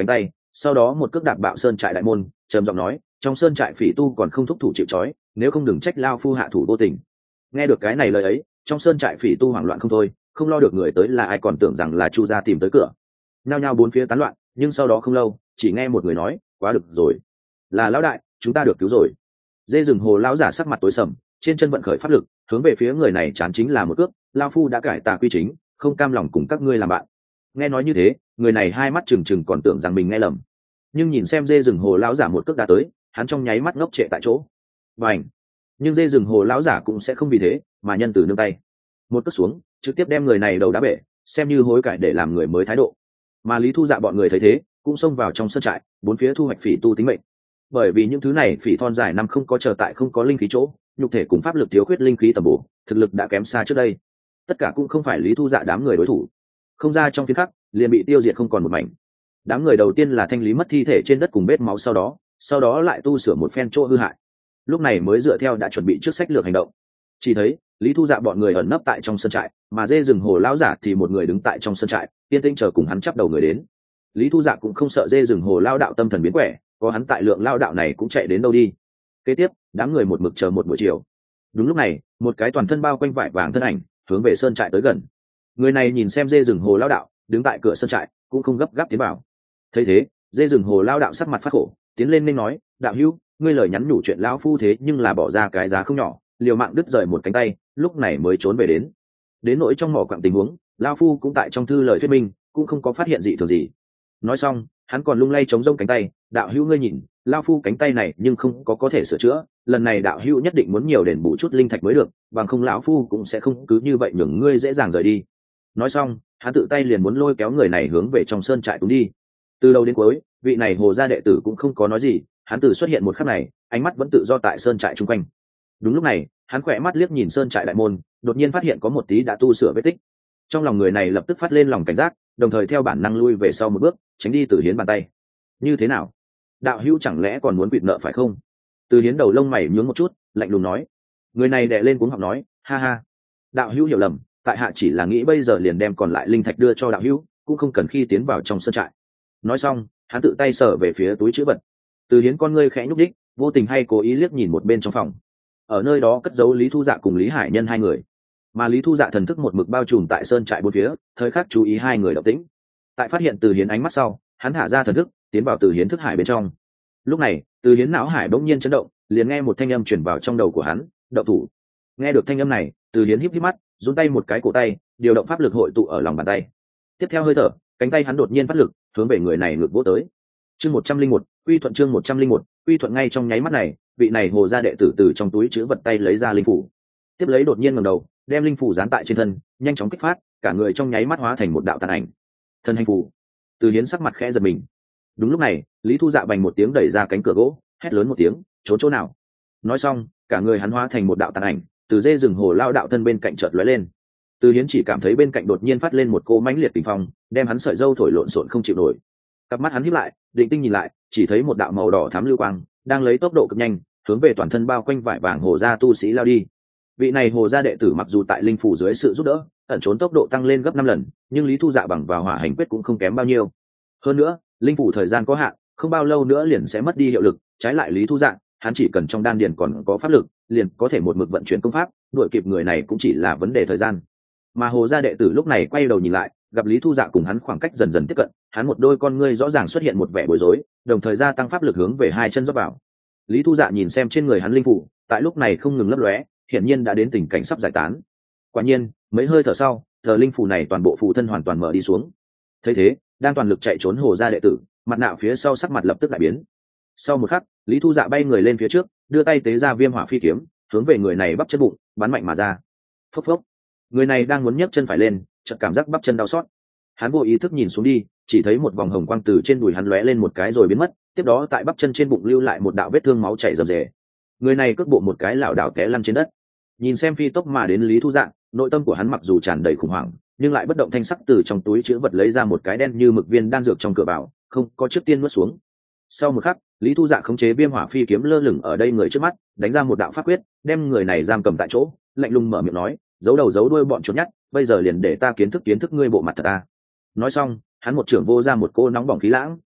sau đó một cước đạp bạo sơn trại đại môn, trầm giọng nói, trong sơn trại phỉ tu còn không thúc thủ chịu trói, nếu không đừng trách lao phu hạ thủ vô tình. Nghe được cái này lời ấy, trong sơn trại phỉ tu hoảng loạn không thôi, không lo được người tới là ai, còn tưởng rằng là Chu gia tìm tới cửa, nhao nhao bốn phía tán loạn. Nhưng sau đó không lâu, chỉ nghe một người nói, quá được rồi, là lão đại, chúng ta được cứu rồi. Dê rừng hồ lão giả sắc mặt tối sầm, trên chân vận khởi pháp lực, hướng về phía người này chán chính là một cước. Lao phu đã cải tà quy chính, không cam lòng cùng các ngươi làm bạn. Nghe nói như thế, người này hai mắt trừng trừng, còn tưởng rằng mình nghe lầm, nhưng nhìn xem dê rừng hồ lão giả một cước đã tới, hắn trong nháy mắt ngốc trệ tại chỗ. Bành! Nhưng dê rừng hồ lão giả cũng sẽ không vì thế mà nhân từ nương tay, một cước xuống trực tiếp đem người này đầu đá bể, xem như hối cải để làm người mới thái độ. Mà Lý Thu Dạ bọn người thấy thế cũng xông vào trong sân trại, bốn phía thu hoạch phỉ tu tính mệnh. Bởi vì những thứ này phỉ thon dài năm không có chờ tại không có linh khí chỗ, nhục thể cùng pháp lực thiếu khuyết linh khí tầm bổ, thực lực đã kém xa trước đây. Tất cả cũng không phải Lý Thu Dạ đám người đối thủ, không ra trong phiến khắc liền bị tiêu diệt không còn một mảnh. Đám người đầu tiên là thanh lý mất thi thể trên đất cùng vết máu, sau đó sau đó lại tu sửa một phen chỗ hư hại, lúc này mới dựa theo đã chuẩn bị trước sách lược hành động. Chỉ thấy Lý Thu Dạ bọn người ẩn nấp tại trong sân trại, mà dê rừng hồ lão giả thì một người đứng tại trong sân trại, yên tĩnh chờ cùng hắn chắp đầu người đến. Lý Thu Dạ cũng không sợ dê rừng hồ lao đạo tâm thần biến quẻ, có hắn tại lượng lao đạo này cũng chạy đến đâu đi. Kế tiếp đám người một mực chờ một buổi chiều. Đúng lúc này, một cái toàn thân bao quanh vải vàng thân ảnh hướng về sơn trại tới gần. Người này nhìn xem dê rừng hồ lao đạo đứng tại cửa sơn trại, cũng không gấp gáp tiến vào. Thấy thế, dê rừng hồ lao đạo sắc mặt phát khổ, tiến lên nên nói, đạo hữu, ngươi lời nhắn nhủ chuyện lão phu thế nhưng là bỏ ra cái giá không nhỏ, liều mạng đứt rời một cánh tay, lúc này mới trốn về đến. Đến nỗi trong mỏ quặng tình huống, lão phu cũng tại trong thư lời thuyết minh, cũng không có phát hiện gì thường gì. Nói xong, hắn còn lung lay chống rông cánh tay, đạo hữu ngươi nhìn, lão phu cánh tay này nhưng không có có thể sửa chữa, lần này đạo hữu nhất định muốn nhiều đền bù chút linh thạch mới được, bằng không lão phu cũng sẽ không cứ như vậy nhường ngươi dễ dàng rời đi. Nói xong, hắn tự tay liền muốn lôi kéo người này hướng về trong sơn trại túng đi. Từ đầu đến cuối, vị này hồ gia đệ tử cũng không có nói gì, hắn từ xuất hiện một khắc này, ánh mắt vẫn tự do tại sơn trại chung quanh. Đúng lúc này, hắn khỏe mắt liếc nhìn sơn trại đại môn, đột nhiên phát hiện có một tí đã tu sửa vết tích. Trong lòng người này lập tức phát lên lòng cảnh giác, đồng thời theo bản năng lui về sau một bước, tránh đi Từ Hiến bàn tay. Như thế nào? Đạo hữu chẳng lẽ còn muốn quỵt nợ phải không? Từ Hiến đầu lông mày nhướng một chút, lạnh lùng nói. Người này đè lên cuống họng nói, ha ha, đạo hữu hiểu lầm, tại hạ chỉ là nghĩ bây giờ liền đem còn lại linh thạch đưa cho đạo hữu, cũng không cần khi tiến vào trong sơn trại. Nói xong, hắn tự tay sờ về phía túi trữ vật. Từ Hiến con ngươi khẽ nhúc đích, vô tình hay cố ý liếc nhìn một bên trong phòng. Ở nơi đó cất giấu Lý Thu Dạ cùng Lý Hải Nhân hai người, mà Lý Thu Dạ thần thức một mực bao trùm tại sơn trại bốn phía, thời khắc chú ý hai người động tĩnh. Tại phát hiện Từ Hiến ánh mắt sau, hắn thả ra thần thức, tiến vào Từ Hiến thức hải bên trong. Lúc này, Từ Hiến não hải bỗng nhiên chấn động, liền nghe một thanh âm truyền vào trong đầu của hắn, động thủ. Nghe được thanh âm này, Từ Hiến híp híp mắt, run tay một cái cổ tay, điều động pháp lực hội tụ ở lòng bàn tay. Tiếp theo hơi thở, cánh tay hắn đột nhiên phát lực, hướng về người này ngược vỗ tới. Chương một trăm linh một, quy thuận chương một trăm linh một, quy thuận. Ngay trong nháy mắt này, vị này hồ gia đệ tử từ trong túi chứa vật tay lấy ra linh phủ, tiếp lấy đột nhiên ngẩng đầu, đem linh phủ dán tại trên thân, nhanh chóng kích phát, cả người trong nháy mắt hóa thành một đạo tàn ảnh. Thân hành phủ. Từ Hiến sắc mặt khẽ giật mình. Đúng lúc này, Lý Thu Dạ bành một tiếng đẩy ra cánh cửa gỗ, hét lớn một tiếng, trốn chỗ nào? Nói xong, cả người hắn hóa thành một đạo tàn ảnh, từ dê rừng hồ lao đạo thân bên cạnh chợt lóe lên. Từ Hiến chỉ cảm thấy bên cạnh đột nhiên phát lên một cỗ mãnh liệt tình phong, đem hắn sợi râu thổi lộn xộn không chịu nổi. Cặp mắt hắn híp lại, định tinh nhìn lại, chỉ thấy một đạo màu đỏ thắm lưu quang đang lấy tốc độ cực nhanh hướng về toàn thân bao quanh vải vàng hồ gia tu sĩ lao đi. Vị này hồ gia đệ tử mặc dù tại linh phủ dưới sự giúp đỡ, ẩn trốn tốc độ tăng lên gấp năm lần, nhưng Lý Thu Dạ bằng vào hỏa hành quyết cũng không kém bao nhiêu. Hơn nữa, linh phủ thời gian có hạn, không bao lâu nữa liền sẽ mất đi hiệu lực. Trái lại Lý Thu Dạ, hắn chỉ cần trong đan điền còn có pháp lực, liền có thể một mực vận chuyển công pháp, đuổi kịp người này cũng chỉ là vấn đề thời gian. Mà hồ gia đệ tử lúc này quay đầu nhìn lại, gặp Lý Thu Dạ cùng hắn khoảng cách dần dần tiếp cận, hắn một đôi con ngươi rõ ràng xuất hiện một vẻ bối rối, đồng thời gia tăng pháp lực hướng về hai chân dốc vào. Lý Thu Dạ nhìn xem trên người hắn linh phủ, tại lúc này không ngừng lấp lóe, hiển nhiên đã đến tình cảnh sắp giải tán. Quả nhiên, mấy hơi thở sau, tờ linh phủ này toàn bộ phụ thân hoàn toàn mở đi xuống. Thấy thế, đang toàn lực chạy trốn hồ gia đệ tử, mặt nạ phía sau sắc mặt lập tức đại biến. Sau một khắc, Lý Thu Dạ bay người lên phía trước, đưa tay tế ra viêm hỏa phi kiếm, hướng về người này bắp chân bụng, bắn mạnh mà ra. Phốc phốc. Người này đang muốn nhấc chân phải lên, chợt cảm giác bắp chân đau xót. Hắn vô ý thức nhìn xuống đi, chỉ thấy một vòng hồng quang từ trên đùi hắn lóe lên một cái rồi biến mất, tiếp đó tại bắp chân trên bụng lưu lại một đạo vết thương máu chảy rầm rề. Người này cước bộ một cái lảo đảo té lăn trên đất. Nhìn xem phi tốc mà đến Lý Thu Dạ, nội tâm của hắn mặc dù tràn đầy khủng hoảng, nhưng lại bất động thanh sắc từ trong túi chứa vật lấy ra một cái đen như mực viên đan dược trong cửa bảo, không có trước tiên nuốt xuống. Sau một khắc, Lý Thu Dạ khống chế viêm hỏa phi kiếm lơ lửng ở đây người trước mắt, đánh ra một đạo pháp quyết, đem người này giam cầm tại chỗ, lạnh lùng mở miệng nói, giấu đầu giấu đuôi bọn chuột nhắt, bây giờ liền để ta kiến thức kiến thức ngươi bộ mặt thật ta. Nói xong, hắn một trưởng vô ra một cô nóng bỏng khí lãng,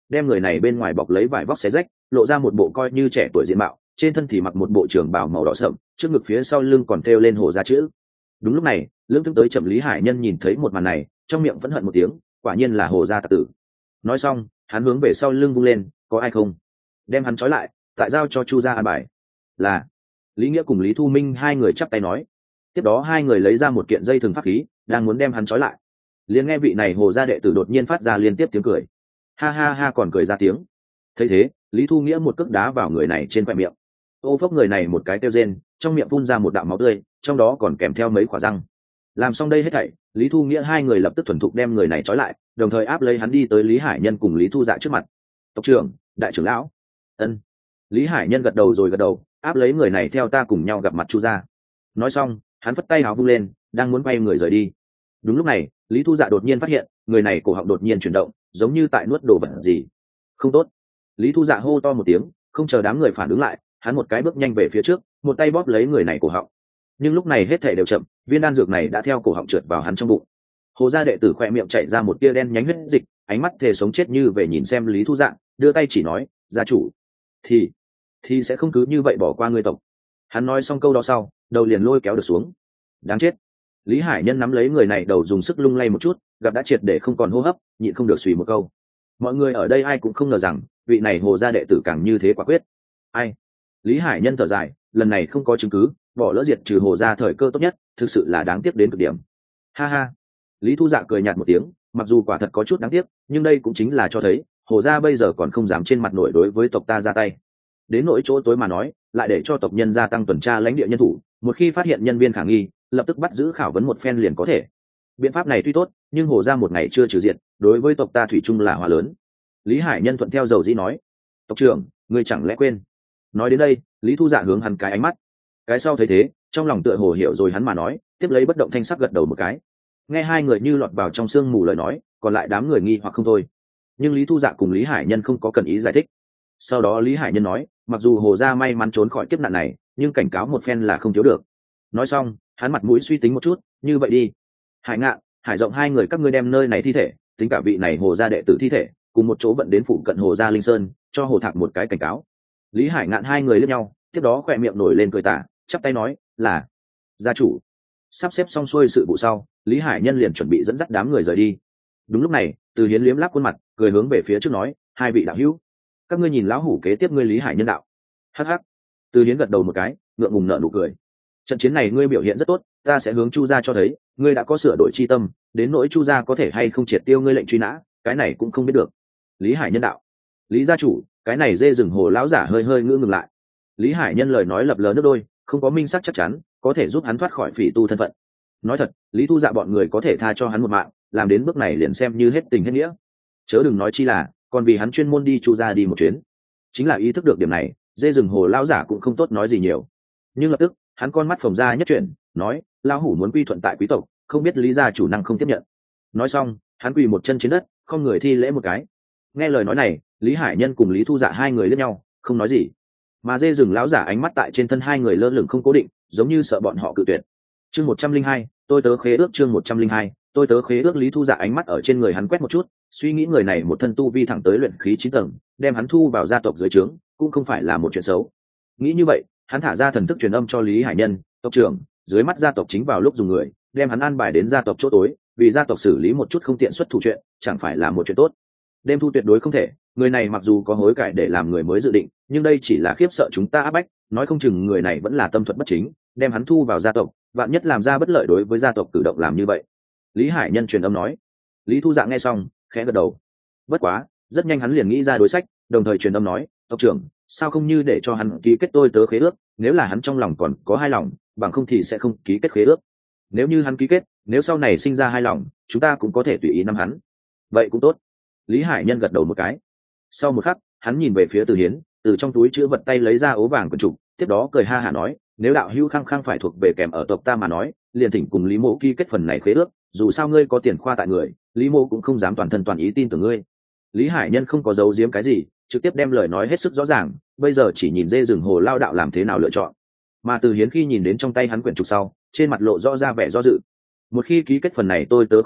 đem người này bên ngoài bọc lấy vải vóc xé rách, lộ ra một bộ coi như trẻ tuổi diện mạo, trên thân thì mặc một bộ trường bào màu đỏ sậm, trước ngực phía sau lưng còn thêu lên Hồ gia chữ. Đúng lúc này, lưỡng tướng tới chậm Lý Hải Nhân nhìn thấy một màn này, trong miệng vẫn hận một tiếng, quả nhiên là Hồ gia tặc tử. Nói xong, hắn hướng về sau lưng vung lên, có ai không? Đem hắn trói lại, tại giao cho Chu gia an bài. Là. Lý Nghĩa cùng Lý Thu Minh hai người chắp tay nói. Tiếp đó hai người lấy ra một kiện dây thừng pháp khí, đang muốn đem hắn trói lại. Liền nghe vị này Hồ gia đệ tử đột nhiên phát ra liên tiếp tiếng cười. Ha ha ha, còn cười ra tiếng. Thấy thế, Lý Thu Nghĩa một cước đá vào người này trên khoe miệng. Ô phốc người này một cái kêu rên, trong miệng phun ra một đạo máu tươi, trong đó còn kèm theo mấy quả răng. Làm xong đây hết thảy, Lý Thu Nghĩa hai người lập tức thuần thục đem người này trói lại, đồng thời áp lấy hắn đi tới Lý Hải Nhân cùng Lý Thu Dạ trước mặt. Tộc trưởng, đại trưởng lão. Ân. Lý Hải Nhân gật đầu rồi gật đầu, áp lấy người này theo ta cùng nhau gặp mặt Chu gia. Nói xong, hắn phất tay áo vung lên, đang muốn quay người rời đi. Đúng lúc này, Lý Thu Dạ đột nhiên phát hiện, người này cổ họng đột nhiên chuyển động, giống như tại nuốt đồ vật gì. Không tốt. Lý Thu Dạ hô to một tiếng, không chờ đám người phản ứng lại, hắn một cái bước nhanh về phía trước, một tay bóp lấy người này cổ họng. Nhưng lúc này hết thảy đều chậm, viên đan dược này đã theo cổ họng trượt vào hắn trong bụng. Hồ gia đệ tử khoe miệng chảy ra một tia đen nhánh huyết dịch, ánh mắt thề sống chết như về nhìn xem Lý Thu Dạ, đưa tay chỉ nói, gia chủ, thì thì sẽ không cứ như vậy bỏ qua ngươi tộc. Hắn nói xong câu đó sau, đầu liền lôi kéo được xuống. Đáng chết. Lý Hải Nhân nắm lấy người này đầu dùng sức lung lay một chút, gặp đã triệt để không còn hô hấp, nhịn không được suy một câu. Mọi người ở đây ai cũng không ngờ rằng vị này Hồ gia đệ tử càng như thế quả quyết. Ai? Lý Hải Nhân thở dài, lần này không có chứng cứ, bỏ lỡ diệt trừ Hồ gia thời cơ tốt nhất, thực sự là đáng tiếc đến cực điểm. Ha ha. Lý Thu Dạ cười nhạt một tiếng, mặc dù quả thật có chút đáng tiếc, nhưng đây cũng chính là cho thấy Hồ gia bây giờ còn không dám trên mặt nổi đối với tộc ta ra tay. Đến nỗi chỗ tối mà nói, lại để cho tộc nhân gia tăng tuần tra lãnh địa nhân thủ, một khi phát hiện nhân viên khả nghi, lập tức bắt giữ khảo vấn một phen liền có thể. Biện pháp này tuy tốt, nhưng Hồ gia một ngày chưa trừ diệt, đối với tộc ta thủy chung là hòa lớn. Lý Hải Nhân thuận theo dầu dĩ nói, tộc trưởng, ngươi chẳng lẽ quên? Nói đến đây, Lý Thu Dạ hướng hắn cái ánh mắt. Cái sau thấy thế, trong lòng tựa hồ hiểu rồi hắn mà nói, tiếp lấy bất động thanh sắc gật đầu một cái. Nghe hai người như lọt vào trong sương mù lời nói, còn lại đám người nghi hoặc không thôi. Nhưng Lý Thu Dạ cùng Lý Hải Nhân không có cần ý giải thích. Sau đó Lý Hải Nhân nói, mặc dù Hồ gia may mắn trốn khỏi kiếp nạn này, nhưng cảnh cáo một phen là không thiếu được. Nói xong, hắn mặt mũi suy tính một chút, như vậy đi. Hải Ngạn, Hải Rộng hai người các ngươi đem nơi này thi thể, tính cả vị này Hồ gia đệ tử thi thể, cùng một chỗ vận đến phụ cận Hồ gia Linh Sơn, cho Hồ Thạc một cái cảnh cáo. Lý Hải Ngạn hai người liếc nhau, tiếp đó khỏe miệng nổi lên cười tà, chắp tay nói, là gia chủ. Sắp xếp xong xuôi sự vụ sau, Lý Hải Nhân liền chuẩn bị dẫn dắt đám người rời đi. Đúng lúc này, Từ Hiến liếm láp khuôn mặt, cười hướng về phía trước nói, hai vị đạo hữu, các ngươi nhìn lão hủ kế tiếp ngươi Lý Hải Nhân đạo. Hắc hắc. Từ Hiến gật đầu một cái, ngượng ngùng nở nụ cười. Trận chiến này ngươi biểu hiện rất tốt, ta sẽ hướng Chu gia cho thấy, ngươi đã có sửa đổi chi tâm, đến nỗi Chu gia có thể hay không triệt tiêu ngươi lệnh truy nã, cái này cũng không biết được. Lý Hải Nhân đạo. Lý gia chủ, cái này dê rừng Hồ lão giả hơi hơi ngữ ngừng lại. Lý Hải Nhân lời nói lập lờ nước đôi, không có minh xác chắc chắn, có thể giúp hắn thoát khỏi phỉ tu thân phận. Nói thật, Lý Thu Dạ bọn người có thể tha cho hắn một mạng, làm đến bước này liền xem như hết tình hết nghĩa. Chớ đừng nói chi là, còn vì hắn chuyên môn đi Chu gia đi một chuyến. Chính là ý thức được điểm này, dê rừng Hồ lão giả cũng không tốt nói gì nhiều. Nhưng lập tức, hắn con mắt phồng ra nhất chuyện, nói, lão hủ muốn quy thuận tại quý tộc, không biết Lý gia chủ năng không tiếp nhận. Nói xong, hắn quỳ một chân trên đất, không người thi lễ một cái. Nghe lời nói này, Lý Hải Nhân cùng Lý Thu Dạ hai người liếc nhau, không nói gì. Mà dê rừng lão giả ánh mắt tại trên thân hai người lơ lửng không cố định, giống như sợ bọn họ cự tuyệt. Chương một trăm linh hai, tôi tớ khế ước. Chương một trăm linh hai, tôi tớ khế ước. Lý Thu Dạ ánh mắt ở trên người hắn quét một chút, suy nghĩ người này một thân tu vi thẳng tới luyện khí chín tầng, đem hắn thu vào gia tộc dưới trướng, cũng không phải là một chuyện xấu. Nghĩ như vậy, hắn thả ra thần thức truyền âm cho Lý Hải Nhân, tộc trưởng, dưới mắt gia tộc chính vào lúc dùng người, đem hắn an bài đến gia tộc chỗ tối, vì gia tộc xử lý một chút không tiện xuất thủ chuyện, chẳng phải là một chuyện tốt. Đêm thu tuyệt đối không thể, người này mặc dù có hối cải để làm người mới dự định, nhưng đây chỉ là khiếp sợ chúng ta áp bách, nói không chừng người này vẫn là tâm thuật bất chính, đem hắn thu vào gia tộc, vạn nhất làm ra bất lợi đối với gia tộc tự động làm như vậy. Lý Hải Nhân truyền âm nói. Lý Thu Dạ nghe xong, khẽ gật đầu. Bất quá, rất nhanh hắn liền nghĩ ra đối sách, đồng thời truyền âm nói, tộc trưởng, sao không như để cho hắn ký kết tôi tớ khế ước, nếu là hắn trong lòng còn có hai lòng, bằng không thì sẽ không ký kết khế ước. Nếu như hắn ký kết, nếu sau này sinh ra hai lòng, chúng ta cũng có thể tùy ý nắm hắn. Vậy cũng tốt. Lý Hải Nhân gật đầu một cái. Sau một khắc, hắn nhìn về phía Từ Hiến, từ trong túi chữ vật tay lấy ra ố vàng quần trục, tiếp đó cười ha hả nói, nếu đạo hữu khăng khăng phải thuộc về kèm ở tộc ta mà nói, liền thỉnh cùng Lý Mộ ký kết phần này khế ước, dù sao ngươi có tiền khoa tại người, Lý Mộ cũng không dám toàn thân toàn ý tin tưởng ngươi. Lý Hải Nhân không có giấu giếm cái gì, trực tiếp đem lời nói hết sức rõ ràng, bây giờ chỉ nhìn dê rừng Hồ lao đạo làm thế nào lựa chọn. Mà Từ Hiến khi nhìn đến trong tay hắn quyển trục sau, trên mặt lộ rõ ra vẻ do dự. Một khi ký kết phần này tôi tớ khế ước,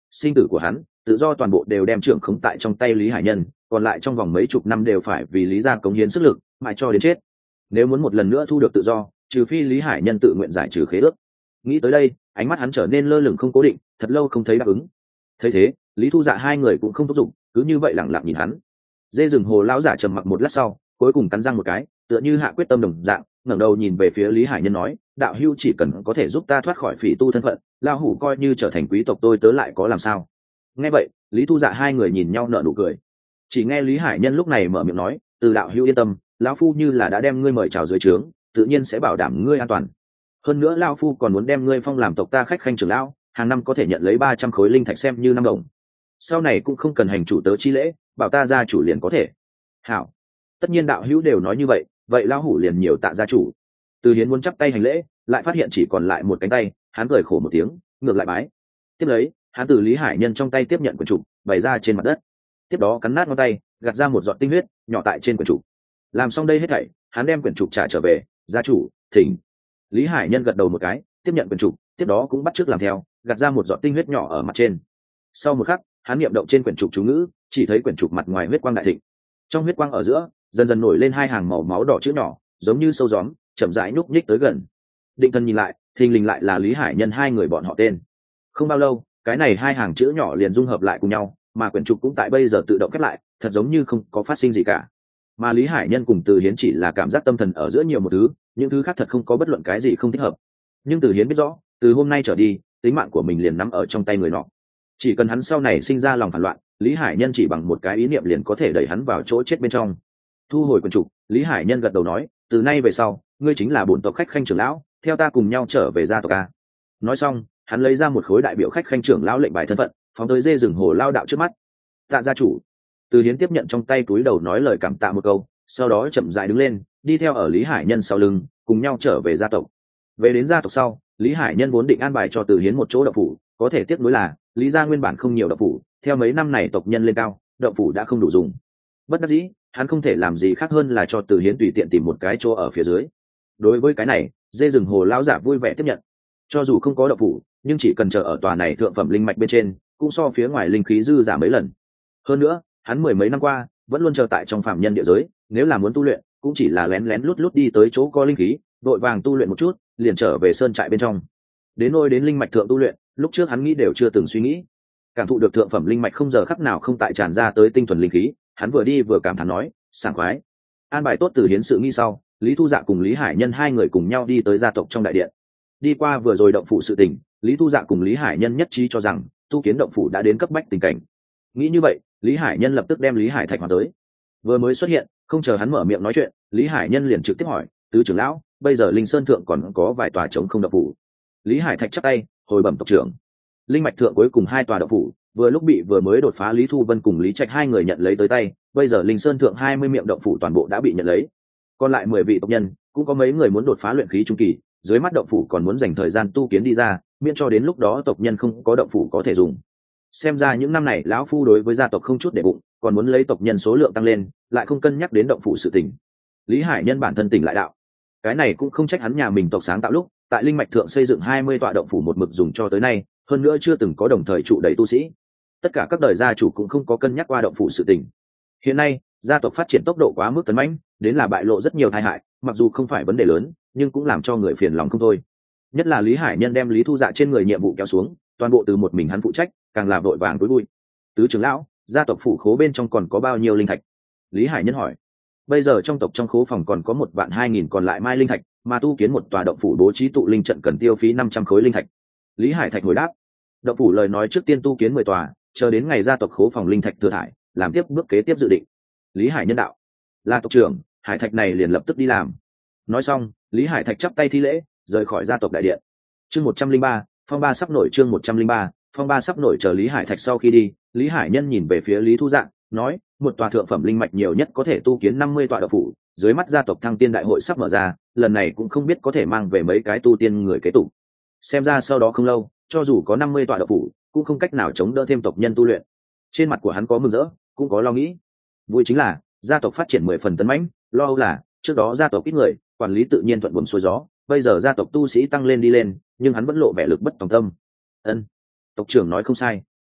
sinh tử của hắn tự do toàn bộ đều đem trưởng khống tại trong tay Lý Hải Nhân, còn lại trong vòng mấy chục năm đều phải vì Lý gia cống hiến sức lực mãi cho đến chết. Nếu muốn một lần nữa thu được tự do, trừ phi Lý Hải Nhân tự nguyện giải trừ khế ước. Nghĩ tới đây, ánh mắt hắn trở nên lơ lửng không cố định, thật lâu không thấy đáp ứng. Thấy thế, Lý Thu Dạ hai người cũng không thúc giục, cứ như vậy lặng lặng nhìn hắn. Dê rừng hồ lão giả trầm mặc một lát sau, cuối cùng cắn răng một cái, tựa như hạ quyết tâm đồng dạng, ngẩng đầu nhìn về phía Lý Hải Nhân nói, đạo hữu chỉ cần có thể giúp ta thoát khỏi phỉ tu thân phận, lao hủ coi như trở thành quý tộc tôi tớ lại có làm sao. Nghe vậy, Lý Thu Dạ hai người nhìn nhau nở nụ cười. Chỉ nghe Lý Hải Nhân lúc này mở miệng nói, từ đạo hữu yên tâm, lão phu như là đã đem ngươi mời chào dưới trướng, tự nhiên sẽ bảo đảm ngươi an toàn. Hơn nữa lão phu còn muốn đem ngươi phong làm tộc ta khách khanh trưởng lão, hàng năm có thể nhận lấy ba trăm khối linh thạch xem như năm đồng. Sau này cũng không cần hành chủ tớ chi lễ, bảo ta gia chủ liền có thể. Hảo, tất nhiên đạo hữu đều nói như vậy, vậy lão hủ liền nhiều tạ gia chủ. Từ Hiến muốn chắp tay hành lễ, lại phát hiện chỉ còn lại một cánh tay, hắn cười khổ một tiếng, ngược lại bái. Tiếp lấy, hắn từ Lý Hải Nhân trong tay tiếp nhận quyển trục, bày ra trên mặt đất. Tiếp đó cắn nát ngón tay, gạt ra một giọt tinh huyết nhỏ tại trên quyển trục. Làm xong đây hết thảy, hắn đem quyển trục trả trở về, gia chủ, thỉnh. Lý Hải Nhân gật đầu một cái, tiếp nhận quyển trục, tiếp đó cũng bắt chước làm theo, gạt ra một giọt tinh huyết nhỏ ở mặt trên. Sau một khắc, hắn niệm động trên quyển trục chú ngữ, chỉ thấy quyển trục mặt ngoài huyết quang đại thịnh. Trong huyết quang ở giữa, dần dần nổi lên hai hàng màu máu đỏ chữ nhỏ, giống như sâu gióm, chậm rãi nhúc nhích tới gần. Định Thần nhìn lại, thình lình lại là Lý Hải Nhân hai người bọn họ tên. Không bao lâu, cái này hai hàng chữ nhỏ liền dung hợp lại cùng nhau, mà quyển trục cũng tại bây giờ tự động khép lại, thật giống như không có phát sinh gì cả. Mà Lý Hải Nhân cùng Từ Hiến chỉ là cảm giác tâm thần ở giữa nhiều một thứ, những thứ khác thật không có bất luận cái gì không thích hợp. Nhưng Từ Hiến biết rõ, từ hôm nay trở đi, tính mạng của mình liền nắm ở trong tay người nọ. Chỉ cần hắn sau này sinh ra lòng phản loạn, Lý Hải Nhân chỉ bằng một cái ý niệm liền có thể đẩy hắn vào chỗ chết bên trong. Thu hồi quyển trục, Lý Hải Nhân gật đầu nói, từ nay về sau, ngươi chính là bổn tộc khách khanh trưởng lão, theo ta cùng nhau trở về gia tộc a. Nói xong, hắn lấy ra một khối đại biểu khách khanh trưởng lão lệnh bài thân phận, phóng tới Dê rừng hồ lao đạo trước mắt. Tạ gia chủ. Từ Hiến tiếp nhận trong tay túi đầu nói lời cảm tạ một câu, sau đó chậm rãi đứng lên, đi theo ở Lý Hải Nhân sau lưng, cùng nhau trở về gia tộc. Về đến gia tộc sau, Lý Hải Nhân vốn định an bài cho Từ Hiến một chỗ đậu phủ, có thể tiếc nuối là Lý gia nguyên bản không nhiều đậu phủ, theo mấy năm này tộc nhân lên cao, đậu phủ đã không đủ dùng. Bất đắc dĩ, hắn không thể làm gì khác hơn là cho Từ Hiến tùy tiện tìm một cái chỗ ở phía dưới. Đối với cái này, Dê rừng hồ lão giả vui vẻ tiếp nhận. Cho dù không có đậu phủ, nhưng chỉ cần chờ ở tòa này thượng phẩm linh mạch bên trên, cũng so phía ngoài linh khí dư giả mấy lần. Hơn nữa, hắn mười mấy năm qua vẫn luôn chờ tại trong phạm nhân địa giới, nếu là muốn tu luyện, cũng chỉ là lén lén lút lút đi tới chỗ có linh khí, đội vàng tu luyện một chút, liền trở về sơn trại bên trong. Đến nôi đến linh mạch thượng tu luyện, lúc trước hắn nghĩ đều chưa từng suy nghĩ. Cảm thụ được thượng phẩm linh mạch không giờ khắc nào không tại tràn ra tới tinh thuần linh khí, hắn vừa đi vừa cảm thán nói, sảng khoái. An bài tốt Từ Hiến sự nghi sau, Lý Thu Dạ cùng Lý Hải Nhân hai người cùng nhau đi tới gia tộc trong đại điện. Đi qua vừa rồi động phủ sự tình, Lý Thu Dạ cùng Lý Hải Nhân nhất trí cho rằng tu kiến động phủ đã đến cấp bách tình cảnh. Nghĩ như vậy, Lý Hải Nhân lập tức đem Lý Hải Thạch hoàn tới. Vừa mới xuất hiện, không chờ hắn mở miệng nói chuyện, Lý Hải Nhân liền trực tiếp hỏi, tứ trưởng lão, bây giờ linh sơn thượng còn có vài tòa trống không động phủ. Lý Hải Thạch chắp tay, hồi bẩm tộc trưởng. Linh mạch thượng cuối cùng hai tòa động phủ vừa lúc bị vừa mới đột phá Lý Thu Vân cùng Lý Trạch hai người nhận lấy tới tay, bây giờ linh sơn thượng hai mươi miệng động phủ toàn bộ đã bị nhận lấy. Còn lại mười vị tộc nhân, cũng có mấy người muốn đột phá luyện khí trung kỳ, dưới mắt động phủ còn muốn dành thời gian tu kiến đi ra, miễn cho đến lúc đó tộc nhân không có động phủ có thể dùng. Xem ra những năm này lão phu đối với gia tộc không chút để bụng, còn muốn lấy tộc nhân số lượng tăng lên, lại không cân nhắc đến động phủ sự tình. Lý Hải Nhân bản thân tỉnh lại đạo, cái này cũng không trách hắn nhà mình tộc sáng tạo lúc tại linh mạch thượng xây dựng hai mươi tọa động phủ một mực dùng cho tới nay, hơn nữa chưa từng có đồng thời trụ đầy tu sĩ. Tất cả các đời gia chủ cũng không có cân nhắc qua động phủ sự tình. Hiện nay gia tộc phát triển tốc độ quá mức tấn mãnh, đến là bại lộ rất nhiều tai hại, mặc dù không phải vấn đề lớn, nhưng cũng làm cho người phiền lòng không thôi. Nhất là Lý Hải Nhân đem Lý Thu Dạ trên người nhiệm vụ kéo xuống, toàn bộ từ một mình hắn phụ trách, càng làm vội vàng tối bụi. Tứ trưởng lão, gia tộc phủ khố bên trong còn có bao nhiêu linh thạch? Lý Hải Nhân hỏi. Bây giờ trong tộc trong khố phòng còn có một vạn hai nghìn còn lại mai linh thạch, mà tu kiến một tòa động phủ bố trí tụ linh trận cần tiêu phí năm trăm khối linh thạch. Lý Hải Thạch hồi đáp. Động phủ lời nói trước tiên tu kiến mười tòa, chờ đến ngày gia tộc khố phòng linh thạch thừa thải, làm tiếp bước kế tiếp dự định. Lý Hải Nhân đạo. Là tộc trưởng, Hải Thạch này liền lập tức đi làm. Nói xong, Lý Hải Thạch chắp tay thi lễ, rời khỏi gia tộc đại điện. Chương một trăm linh ba, phong ba sắp nổi. Chương một trăm linh ba, phong ba sắp nổi. Chờ Lý Hải Thạch sau khi đi, Lý Hải Nhân nhìn về phía Lý Thu Dạ, nói, một tòa thượng phẩm linh mạch nhiều nhất có thể tu kiến năm mươi tòa động phủ, dưới mắt gia tộc Thăng Tiên đại hội sắp mở ra, lần này cũng không biết có thể mang về mấy cái tu tiên người kế tục. Xem ra sau đó không lâu, cho dù có năm mươi tòa động phủ, cũng không cách nào chống đỡ thêm tộc nhân tu luyện. Trên mặt của hắn có mừng rỡ, cũng có lo nghĩ. Vui chính là gia tộc phát triển mười phần tấn mãnh, lo âu là trước đó gia tộc ít người, quản lý tự nhiên thuận buồm xuôi gió, bây giờ gia tộc tu sĩ tăng lên đi lên, nhưng hắn vẫn lộ vẻ lực bất tòng tâm. Ân, tộc trưởng nói không sai.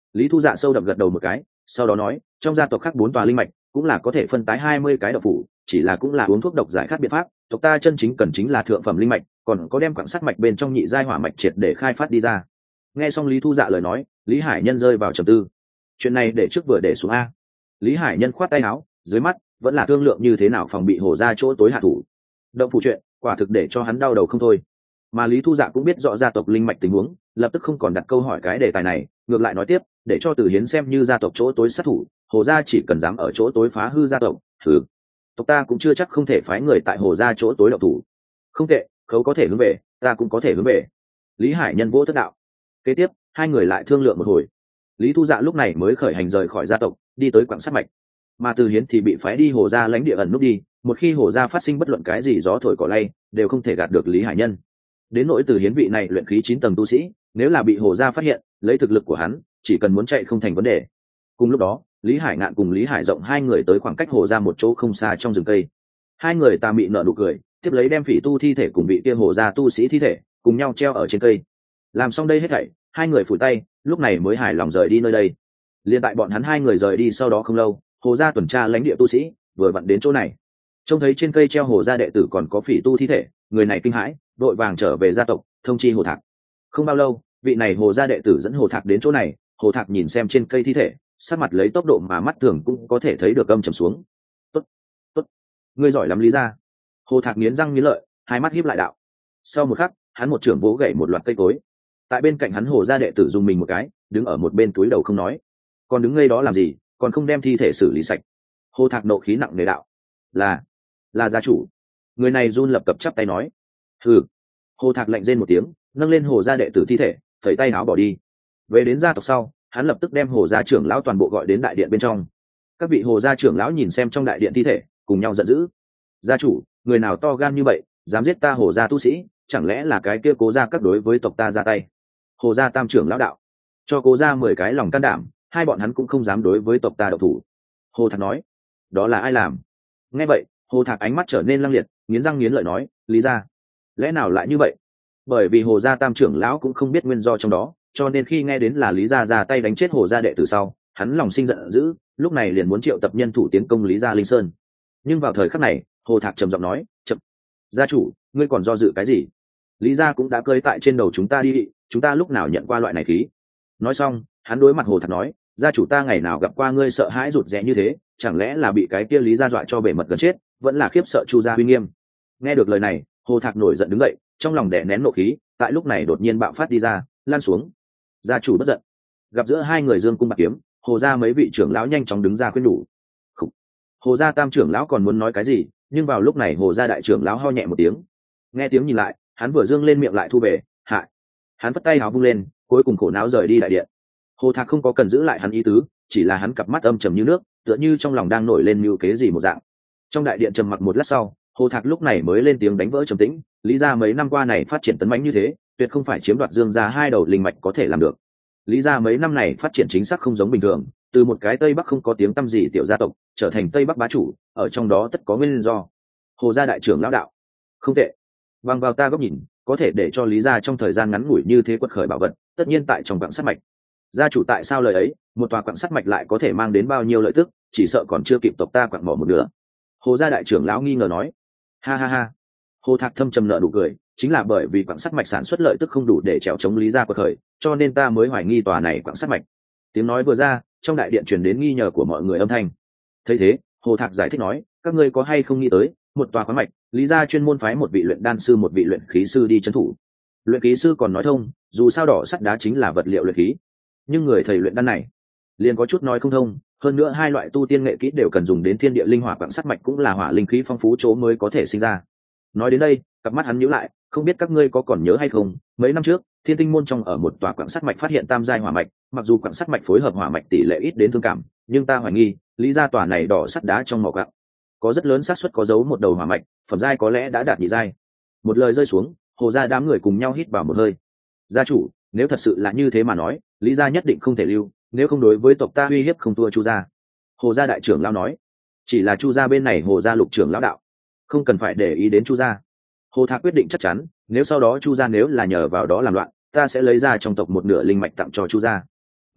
Lý Thu Dạ sâu đậm gật đầu một cái, sau đó nói, trong gia tộc khác bốn tòa linh mạch cũng là có thể phân tái hai mươi cái độc phủ, chỉ là cũng là uống thuốc độc giải khát biện pháp, tộc ta chân chính cần chính là thượng phẩm linh mạch, còn có đem quặng sắt mạch bên trong nhị giai hỏa mạch triệt để khai phát đi ra. Nghe xong Lý Thu Dạ lời nói, Lý Hải Nhân rơi vào trầm tư. Chuyện này để trước vừa để xuống a. Lý Hải Nhân khoát tay áo, dưới mắt vẫn là thương lượng như thế nào phòng bị Hồ gia chỗ tối hạ thủ. Động phủ chuyện, quả thực để cho hắn đau đầu không thôi. Mà Lý Thu Dạ cũng biết rõ gia tộc linh mạch tình huống, lập tức không còn đặt câu hỏi cái đề tài này, ngược lại nói tiếp, để cho Từ Hiến xem như gia tộc chỗ tối sát thủ, Hồ gia chỉ cần dám ở chỗ tối phá hư gia tộc, thử tộc ta cũng chưa chắc không thể phái người tại Hồ gia chỗ tối động thủ. Không tệ, Khấu có thể hướng về, ta cũng có thể hướng về. Lý Hải Nhân vỗ thất đạo. Kế tiếp, hai người lại thương lượng một hồi. Lý Thu Dạ lúc này mới khởi hành rời khỏi gia tộc, đi tới quặng sắt mạch. Mà Từ Hiến thì bị phái đi Hồ gia lãnh địa ẩn núp đi, một khi Hồ gia phát sinh bất luận cái gì gió thổi cỏ lay, đều không thể gạt được Lý Hải Nhân. Đến nỗi Từ Hiến vị này luyện khí chín tầng tu sĩ, nếu là bị Hồ gia phát hiện, lấy thực lực của hắn, chỉ cần muốn chạy không thành vấn đề. Cùng lúc đó, Lý Hải Ngạn cùng Lý Hải Rộng hai người tới khoảng cách Hồ gia một chỗ không xa trong rừng cây. Hai người ta mị nở nụ cười, tiếp lấy đem phỉ tu thi thể cùng vị kia Hồ gia tu sĩ thi thể cùng nhau treo ở trên cây. Làm xong đây hết thảy, hai người phủi tay, lúc này mới hài lòng rời đi nơi đây. Liên tại bọn hắn hai người rời đi sau đó không lâu, Hồ gia tuần tra lãnh địa tu sĩ vừa vặn đến chỗ này, trông thấy trên cây treo Hồ gia đệ tử còn có phỉ tu thi thể, người này kinh hãi, đội vàng trở về gia tộc thông chi Hồ Thạc. Không bao lâu, vị này Hồ gia đệ tử dẫn Hồ Thạc đến chỗ này. Hồ Thạc nhìn xem trên cây thi thể, sát mặt lấy tốc độ mà mắt thường cũng có thể thấy được âm trầm xuống. Tốt, tốt, ngươi giỏi lắm Lý gia. Hồ Thạc nghiến răng nghiến lợi, hai mắt híp lại đạo. Sau một khắc, hắn một trưởng vỗ gậy một loạt cây cối. Tại bên cạnh hắn Hồ gia đệ tử dùng mình một cái, đứng ở một bên túi đầu không nói. Còn đứng ngây đó làm gì, còn không đem thi thể xử lý sạch. Hồ Thạc nộ khí nặng nề đạo. Là, là gia chủ. Người này run lập cập chắp tay nói. Hừ. Hồ Thạc lạnh rên một tiếng, nâng lên Hồ gia đệ tử thi thể, phẩy tay áo bỏ đi. Về đến gia tộc sau, hắn lập tức đem Hồ gia trưởng lão toàn bộ gọi đến đại điện bên trong. Các vị Hồ gia trưởng lão nhìn xem trong đại điện thi thể, cùng nhau giận dữ. Gia chủ, người nào to gan như vậy, dám giết ta Hồ gia tu sĩ, chẳng lẽ là cái kia Cố gia các đối với tộc ta ra tay? Hồ gia tam trưởng lão đạo. Cho Cố gia mười cái lòng can đảm, hai bọn hắn cũng không dám đối với tộc ta độc thủ. Hồ Thạc nói. Đó là ai làm? Nghe vậy, Hồ Thạc ánh mắt trở nên lăng liệt, nghiến răng nghiến lợi nói, Lý gia. Lẽ nào lại như vậy? Bởi vì Hồ gia tam trưởng lão cũng không biết nguyên do trong đó, cho nên khi nghe đến là Lý gia ra tay đánh chết Hồ gia đệ tử sau, hắn lòng sinh giận dữ, lúc này liền muốn triệu tập nhân thủ tiến công Lý gia Linh Sơn. Nhưng vào thời khắc này, Hồ Thạc trầm giọng nói, "Chậm, gia chủ, ngươi còn do dự cái gì? Lý gia cũng đã cơi tại trên đầu chúng ta đi, chúng ta lúc nào nhận qua loại này khí?" Nói xong, hắn đối mặt Hồ Thạc nói, "Gia chủ ta ngày nào gặp qua ngươi sợ hãi rụt rè như thế, chẳng lẽ là bị cái kia Lý gia dọa cho bể mật gần chết, vẫn là khiếp sợ Chu gia uy nghiêm?" Nghe được lời này, Hồ Thạc nổi giận đứng dậy, trong lòng đè nén nộ khí, tại lúc này đột nhiên bạo phát đi ra, lan xuống. Gia chủ bất giận. Gặp giữa hai người dương cung bạc kiếm, Hồ gia mấy vị trưởng lão nhanh chóng đứng ra khuyên nhủ. Khủ. Hồ gia tam trưởng lão còn muốn nói cái gì, nhưng vào lúc này Hồ gia đại trưởng lão ho nhẹ một tiếng. Nghe tiếng nhìn lại, hắn vừa dương lên miệng lại thu về, hại. Hắn vất tay áo vung lên, cuối cùng khổ não rời đi đại điện. Hồ Thạc không có cần giữ lại hắn ý tứ, chỉ là hắn cặp mắt âm trầm như nước, tựa như trong lòng đang nổi lên mưu kế gì một dạng. Trong đại điện trầm mặc một lát sau, Hồ Thạc lúc này mới lên tiếng đánh vỡ trầm tĩnh, Lý gia mấy năm qua này phát triển tấn mãnh như thế, tuyệt không phải chiếm đoạt Dương gia hai đầu linh mạch có thể làm được. Lý gia mấy năm này phát triển chính xác không giống bình thường, từ một cái Tây Bắc không có tiếng tăm gì tiểu gia tộc, trở thành Tây Bắc bá chủ, ở trong đó tất có nguyên do. Hồ gia đại trưởng lão đạo, không tệ. Bằng vào ta góc nhìn, có thể để cho Lý gia trong thời gian ngắn ngủi như thế quật khởi bảo vật, tất nhiên tại trong quặng sắt mạch. Gia chủ tại sao lời ấy, một tòa quặng sắt mạch lại có thể mang đến bao nhiêu lợi tức, chỉ sợ còn chưa kịp tộc ta quặng mỏ một nửa. Hồ gia đại trưởng lão nghi ngờ nói. Ha ha ha. Hồ Thạc thâm trầm nợ nụ cười, chính là bởi vì quặng sắt mạch sản xuất lợi tức không đủ để trèo chống Lý gia quật khởi, cho nên ta mới hoài nghi tòa này quặng sắt mạch. Tiếng nói vừa ra, trong đại điện truyền đến nghi ngờ của mọi người âm thanh. Thấy thế, Hồ Thạc giải thích nói, các ngươi có hay không nghĩ tới, một tòa khoáng mạch, Lý gia chuyên môn phái một vị luyện đan sư một vị luyện khí sư đi trấn thủ. Luyện khí sư còn nói thông, dù sao đỏ sắt đá chính là vật liệu luyện khí, nhưng người thầy luyện đan này liền có chút nói không thông, hơn nữa hai loại tu tiên nghệ kỹ đều cần dùng đến thiên địa linh hỏa quặng sắt mạch cũng là hỏa linh khí phong phú chỗ mới có thể sinh ra. Nói đến đây, cặp mắt hắn nhíu lại, không biết các ngươi có còn nhớ hay không, mấy năm trước, Thiên Tinh môn trong ở một tòa quặng sắt mạch phát hiện tam giai hỏa mạch, mặc dù quặng sắt mạch phối hợp hỏa mạch tỷ lệ ít đến thương cảm, nhưng ta hoài nghi, Lý gia tòa này đỏ sắt đá trong mỏ quặng có rất lớn xác suất có giấu một đầu hỏa mạch, phẩm giai có lẽ đã đạt nhị giai. Một lời rơi xuống, Hồ gia đám người cùng nhau hít vào một hơi. Gia chủ, nếu thật sự là như thế mà nói, Lý gia nhất định không thể lưu, nếu không đối với tộc ta uy hiếp không thua Chu gia. Hồ gia đại trưởng lão nói. Chỉ là Chu gia bên này Hồ gia lục trưởng lão đạo, không cần phải để ý đến Chu gia. Hồ Thạc quyết định chắc chắn, nếu sau đó Chu gia nếu là nhờ vào đó làm loạn, ta sẽ lấy ra trong tộc một nửa linh mạch tặng cho Chu gia.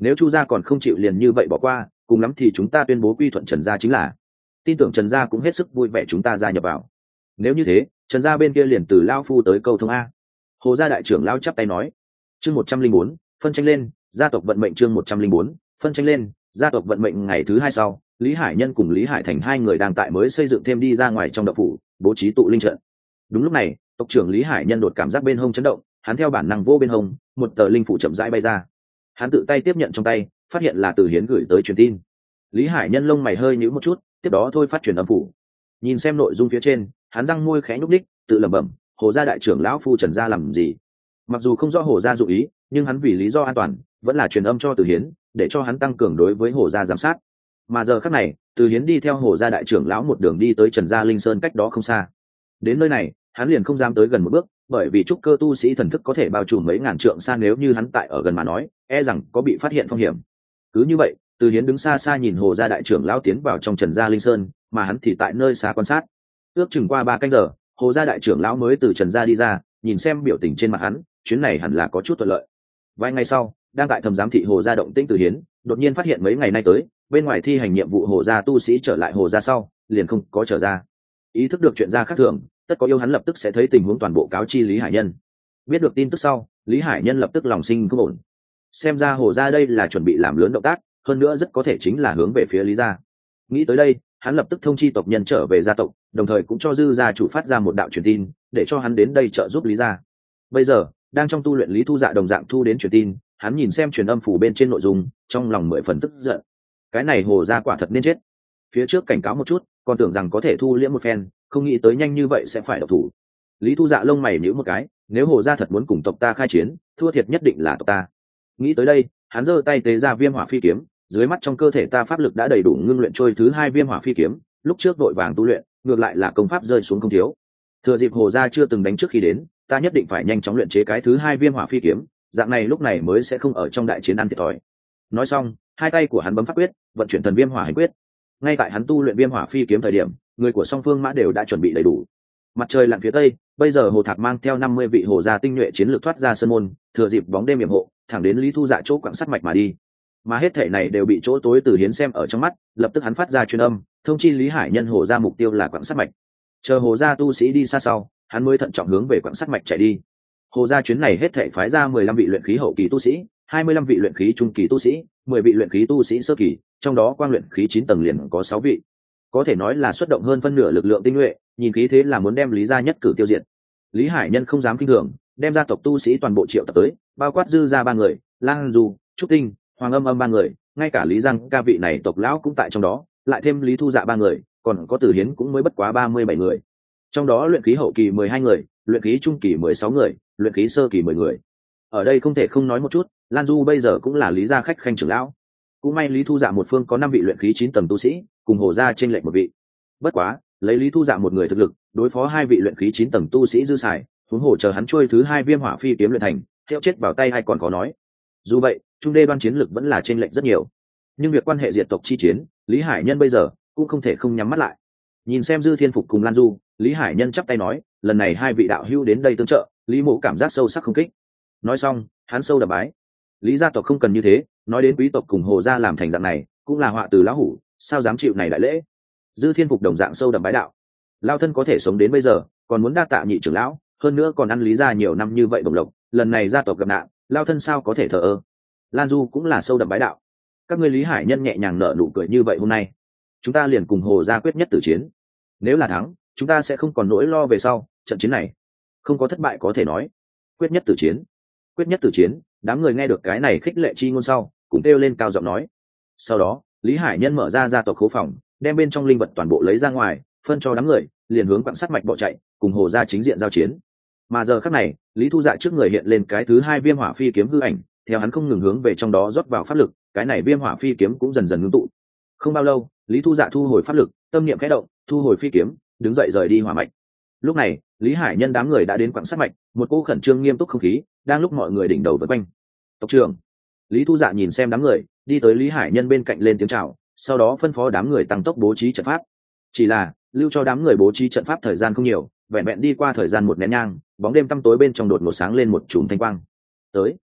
nếu Chu gia còn không chịu liền như vậy bỏ qua, cùng lắm thì chúng ta tuyên bố quy thuận Trần gia chính là. Tin tưởng Trần gia cũng hết sức vui vẻ chúng ta gia nhập vào. Nếu như thế, Trần gia bên kia liền từ lao phu tới câu thông a. Hồ gia đại trưởng lao chắp tay nói. Chương một trăm linh bốn, phân tranh lên, gia tộc vận mệnh. Chương một trăm linh bốn, phân tranh lên, gia tộc vận mệnh. Ngày thứ hai sau, Lý Hải Nhân cùng Lý Hải Thành hai người đang tại mới xây dựng thêm đi ra ngoài trong động phủ, bố trí tụ linh trận. Đúng lúc này, tộc trưởng Lý Hải Nhân đột cảm giác bên hông chấn động, hắn theo bản năng vô bên hông, một tờ linh phủ chậm rãi bay ra. Hắn tự tay tiếp nhận trong tay, phát hiện là Từ Hiến gửi tới truyền tin. Lý Hải Nhân lông mày hơi nhíu một chút, tiếp đó thôi phát truyền âm phủ. Nhìn xem nội dung phía trên, hắn răng môi khẽ nhúc nhích, tự lẩm bẩm, Hồ gia đại trưởng lão phu Trần gia làm gì? Mặc dù không rõ Hồ gia dụ ý, nhưng hắn vì lý do an toàn, vẫn là truyền âm cho Từ Hiến, để cho hắn tăng cường đối với Hồ gia giám sát. Mà giờ khắc này, Từ Hiến đi theo Hồ gia đại trưởng lão một đường đi tới Trần gia Linh Sơn cách đó không xa. Đến nơi này, hắn liền không dám tới gần một bước, bởi vì trúc cơ tu sĩ thần thức có thể bao trùm mấy ngàn trượng xa, nếu như hắn tại ở gần mà nói, e rằng có bị phát hiện phong hiểm. Cứ như vậy, Từ Hiến đứng xa xa nhìn Hồ gia đại trưởng lão tiến vào trong Trần gia Linh Sơn, mà hắn thì tại nơi xa quan sát. Ước chừng qua ba canh giờ, Hồ gia đại trưởng lão mới từ Trần gia đi ra, nhìn xem biểu tình trên mặt hắn, chuyến này hẳn là có chút thuận lợi. Vài ngày sau, đang tại thẩm giám thị Hồ gia động tĩnh Từ Hiến, đột nhiên phát hiện mấy ngày nay tới, bên ngoài thi hành nhiệm vụ Hồ gia tu sĩ trở lại Hồ gia sau, liền không có trở ra. Ý thức được chuyện ra khác thường, tất có yêu hắn lập tức sẽ thấy tình huống toàn bộ cáo chi Lý Hải Nhân. Biết được tin tức sau, Lý Hải Nhân lập tức lòng sinh không ổn. Xem ra Hồ gia đây là chuẩn bị làm lớn động tác, hơn nữa rất có thể chính là hướng về phía Lý gia. Nghĩ tới đây, hắn lập tức thông chi tộc nhân trở về gia tộc, đồng thời cũng cho Dư gia chủ phát ra một đạo truyền tin, để cho hắn đến đây trợ giúp Lý gia. Bây giờ, đang trong tu luyện Lý Thu Dạ đồng dạng thu đến truyền tin, hắn nhìn xem truyền âm phủ bên trên nội dung, trong lòng mười phần tức giận. Cái này Hồ gia quả thật nên chết. Phía trước cảnh cáo một chút, còn tưởng rằng có thể thu liễm một phen, không nghĩ tới nhanh như vậy sẽ phải độc thủ. Lý Thu Dạ lông mày nhíu một cái, nếu Hồ gia thật muốn cùng tộc ta khai chiến, thua thiệt nhất định là tộc ta. Nghĩ tới đây, hắn giơ tay tế ra viêm hỏa phi kiếm, dưới mắt trong cơ thể ta pháp lực đã đầy đủ ngưng luyện trôi thứ hai viêm hỏa phi kiếm, lúc trước vội vàng tu luyện, ngược lại là công pháp rơi xuống không thiếu. Thừa dịp Hồ gia chưa từng đánh trước khi đến, ta nhất định phải nhanh chóng luyện chế cái thứ hai viêm hỏa phi kiếm, dạng này lúc này mới sẽ không ở trong đại chiến ăn thiệt thòi. Nói xong, hai tay của hắn bấm pháp quyết, vận chuyển thần viêm hỏa hành quyết. Ngay tại hắn tu luyện viêm hỏa phi kiếm thời điểm, người của song phương mã đều đã chuẩn bị đầy đủ. Mặt trời lặn phía tây, bây giờ Hồ Thạc mang theo năm mươi vị Hồ gia tinh nhuệ chiến lược thoát ra sơn môn, thừa dịp bóng đêm yểm hộ, thẳng đến Lý Thu Dạ chỗ quặng sắt mạch mà đi. Mà hết thể này đều bị chỗ tối Từ Hiến xem ở trong mắt, lập tức hắn phát ra truyền âm, thông chi Lý Hải Nhân Hồ gia mục tiêu là quặng sắt mạch. Chờ Hồ gia tu sĩ đi xa sau, hắn mới thận trọng hướng về quặng sắt mạch chạy đi. Hồ gia chuyến này hết thể phái ra mười lăm vị luyện khí hậu kỳ tu sĩ, hai mươi lăm vị luyện khí trung kỳ tu sĩ, mười vị luyện khí tu sĩ sơ kỳ, trong đó quang luyện khí chín tầng liền có sáu vị. Có thể nói là xuất động hơn phân nửa lực lượng tinh nhuệ, nhìn khí thế là muốn đem Lý gia nhất cử tiêu diệt. Lý Hải Nhân không dám kinh thường, đem gia tộc tu sĩ toàn bộ triệu tập tới, bao quát Dư gia ba người, Lang Du, Trúc Tinh, Hoàng Âm Âm ba người, ngay cả Lý Giang ca vị này tộc lão cũng tại trong đó, lại thêm Lý Thu Dạ ba người, còn có Từ Hiến cũng mới bất quá ba mươi bảy người. Trong đó luyện khí hậu kỳ mười hai người, luyện khí trung kỳ mười sáu người, luyện khí sơ kỳ mười người. Ở đây không thể không nói một chút, Lan Du bây giờ cũng là Lý gia khách khanh trưởng lão. Cũng may Lý Thu Dạ một phương có năm vị luyện khí chín tầng tu sĩ, cùng Hồ gia trên lệch một vị. Bất quá, lấy Lý Thu Dạ một người thực lực, đối phó hai vị luyện khí chín tầng tu sĩ dư xài, huống hồ chờ hắn trôi thứ hai viêm hỏa phi kiếm luyện thành, theo chết vào tay hay còn có nói. Dù vậy, trung đê đoan chiến lực vẫn là trên lệch rất nhiều. Nhưng việc quan hệ diệt tộc chi chiến, Lý Hải Nhân bây giờ cũng không thể không nhắm mắt lại. Nhìn xem Dư Thiên Phục cùng Lan Du, Lý Hải Nhân chắp tay nói, lần này hai vị đạo hữu đến đây tương trợ, Lý Mộ cảm giác sâu sắc không kích. Nói xong, hắn sâu đập bái. Lý gia tộc không cần như thế, nói đến quý tộc cùng Hồ gia làm thành dạng này, cũng là họa từ lão hủ, sao dám chịu này đại lễ. Dư Thiên Phục đồng dạng sâu đập bái đạo. Lao thân có thể sống đến bây giờ, còn muốn đa tạ nhị trưởng lão, hơn nữa còn ăn Lý gia nhiều năm như vậy bổng lộc, lần này gia tộc gặp nạn, Lao thân sao có thể thờ ơ. Lan Du cũng là sâu đập bái đạo. Các ngươi Lý Hải Nhân nhẹ nhàng nở nụ cười như vậy, hôm nay chúng ta liền cùng Hồ gia quyết nhất tử chiến. Nếu là thắng, chúng ta sẽ không còn nỗi lo về sau, trận chiến này không có thất bại có thể nói. Quyết nhất tử chiến, quyết nhất tử chiến. Đám người nghe được cái này khích lệ chi ngôn sau, cũng kêu lên cao giọng nói. Sau đó, Lý Hải Nhân mở ra gia tộc khố phòng, đem bên trong linh vật toàn bộ lấy ra ngoài, phân cho đám người, liền hướng quặng sắt mạch bỏ chạy, cùng Hồ gia chính diện giao chiến. Mà giờ khắc này, Lý Thu Dạ trước người hiện lên cái thứ hai viêm hỏa phi kiếm hư ảnh, theo hắn không ngừng hướng về trong đó rót vào pháp lực, cái này viêm hỏa phi kiếm cũng dần dần ngưng tụ. Không bao lâu, Lý Thu Dạ thu hồi pháp lực, tâm niệm khẽ động, thu hồi phi kiếm, đứng dậy rời đi hỏa mạch. Lúc này, Lý Hải Nhân đám người đã đến quặng sắt mạch, một cô khẩn trương nghiêm túc không khí đang lúc mọi người đỉnh đầu vây quanh. Tộc trưởng. Lý Thu Dạ nhìn xem đám người, đi tới Lý Hải Nhân bên cạnh lên tiếng chào, sau đó phân phó đám người tăng tốc bố trí trận pháp. Chỉ là, lưu cho đám người bố trí trận pháp thời gian không nhiều, vẹn vẹn đi qua thời gian một nén nhang, bóng đêm tăm tối bên trong đột ngột sáng lên một chùm thanh quang. Tới.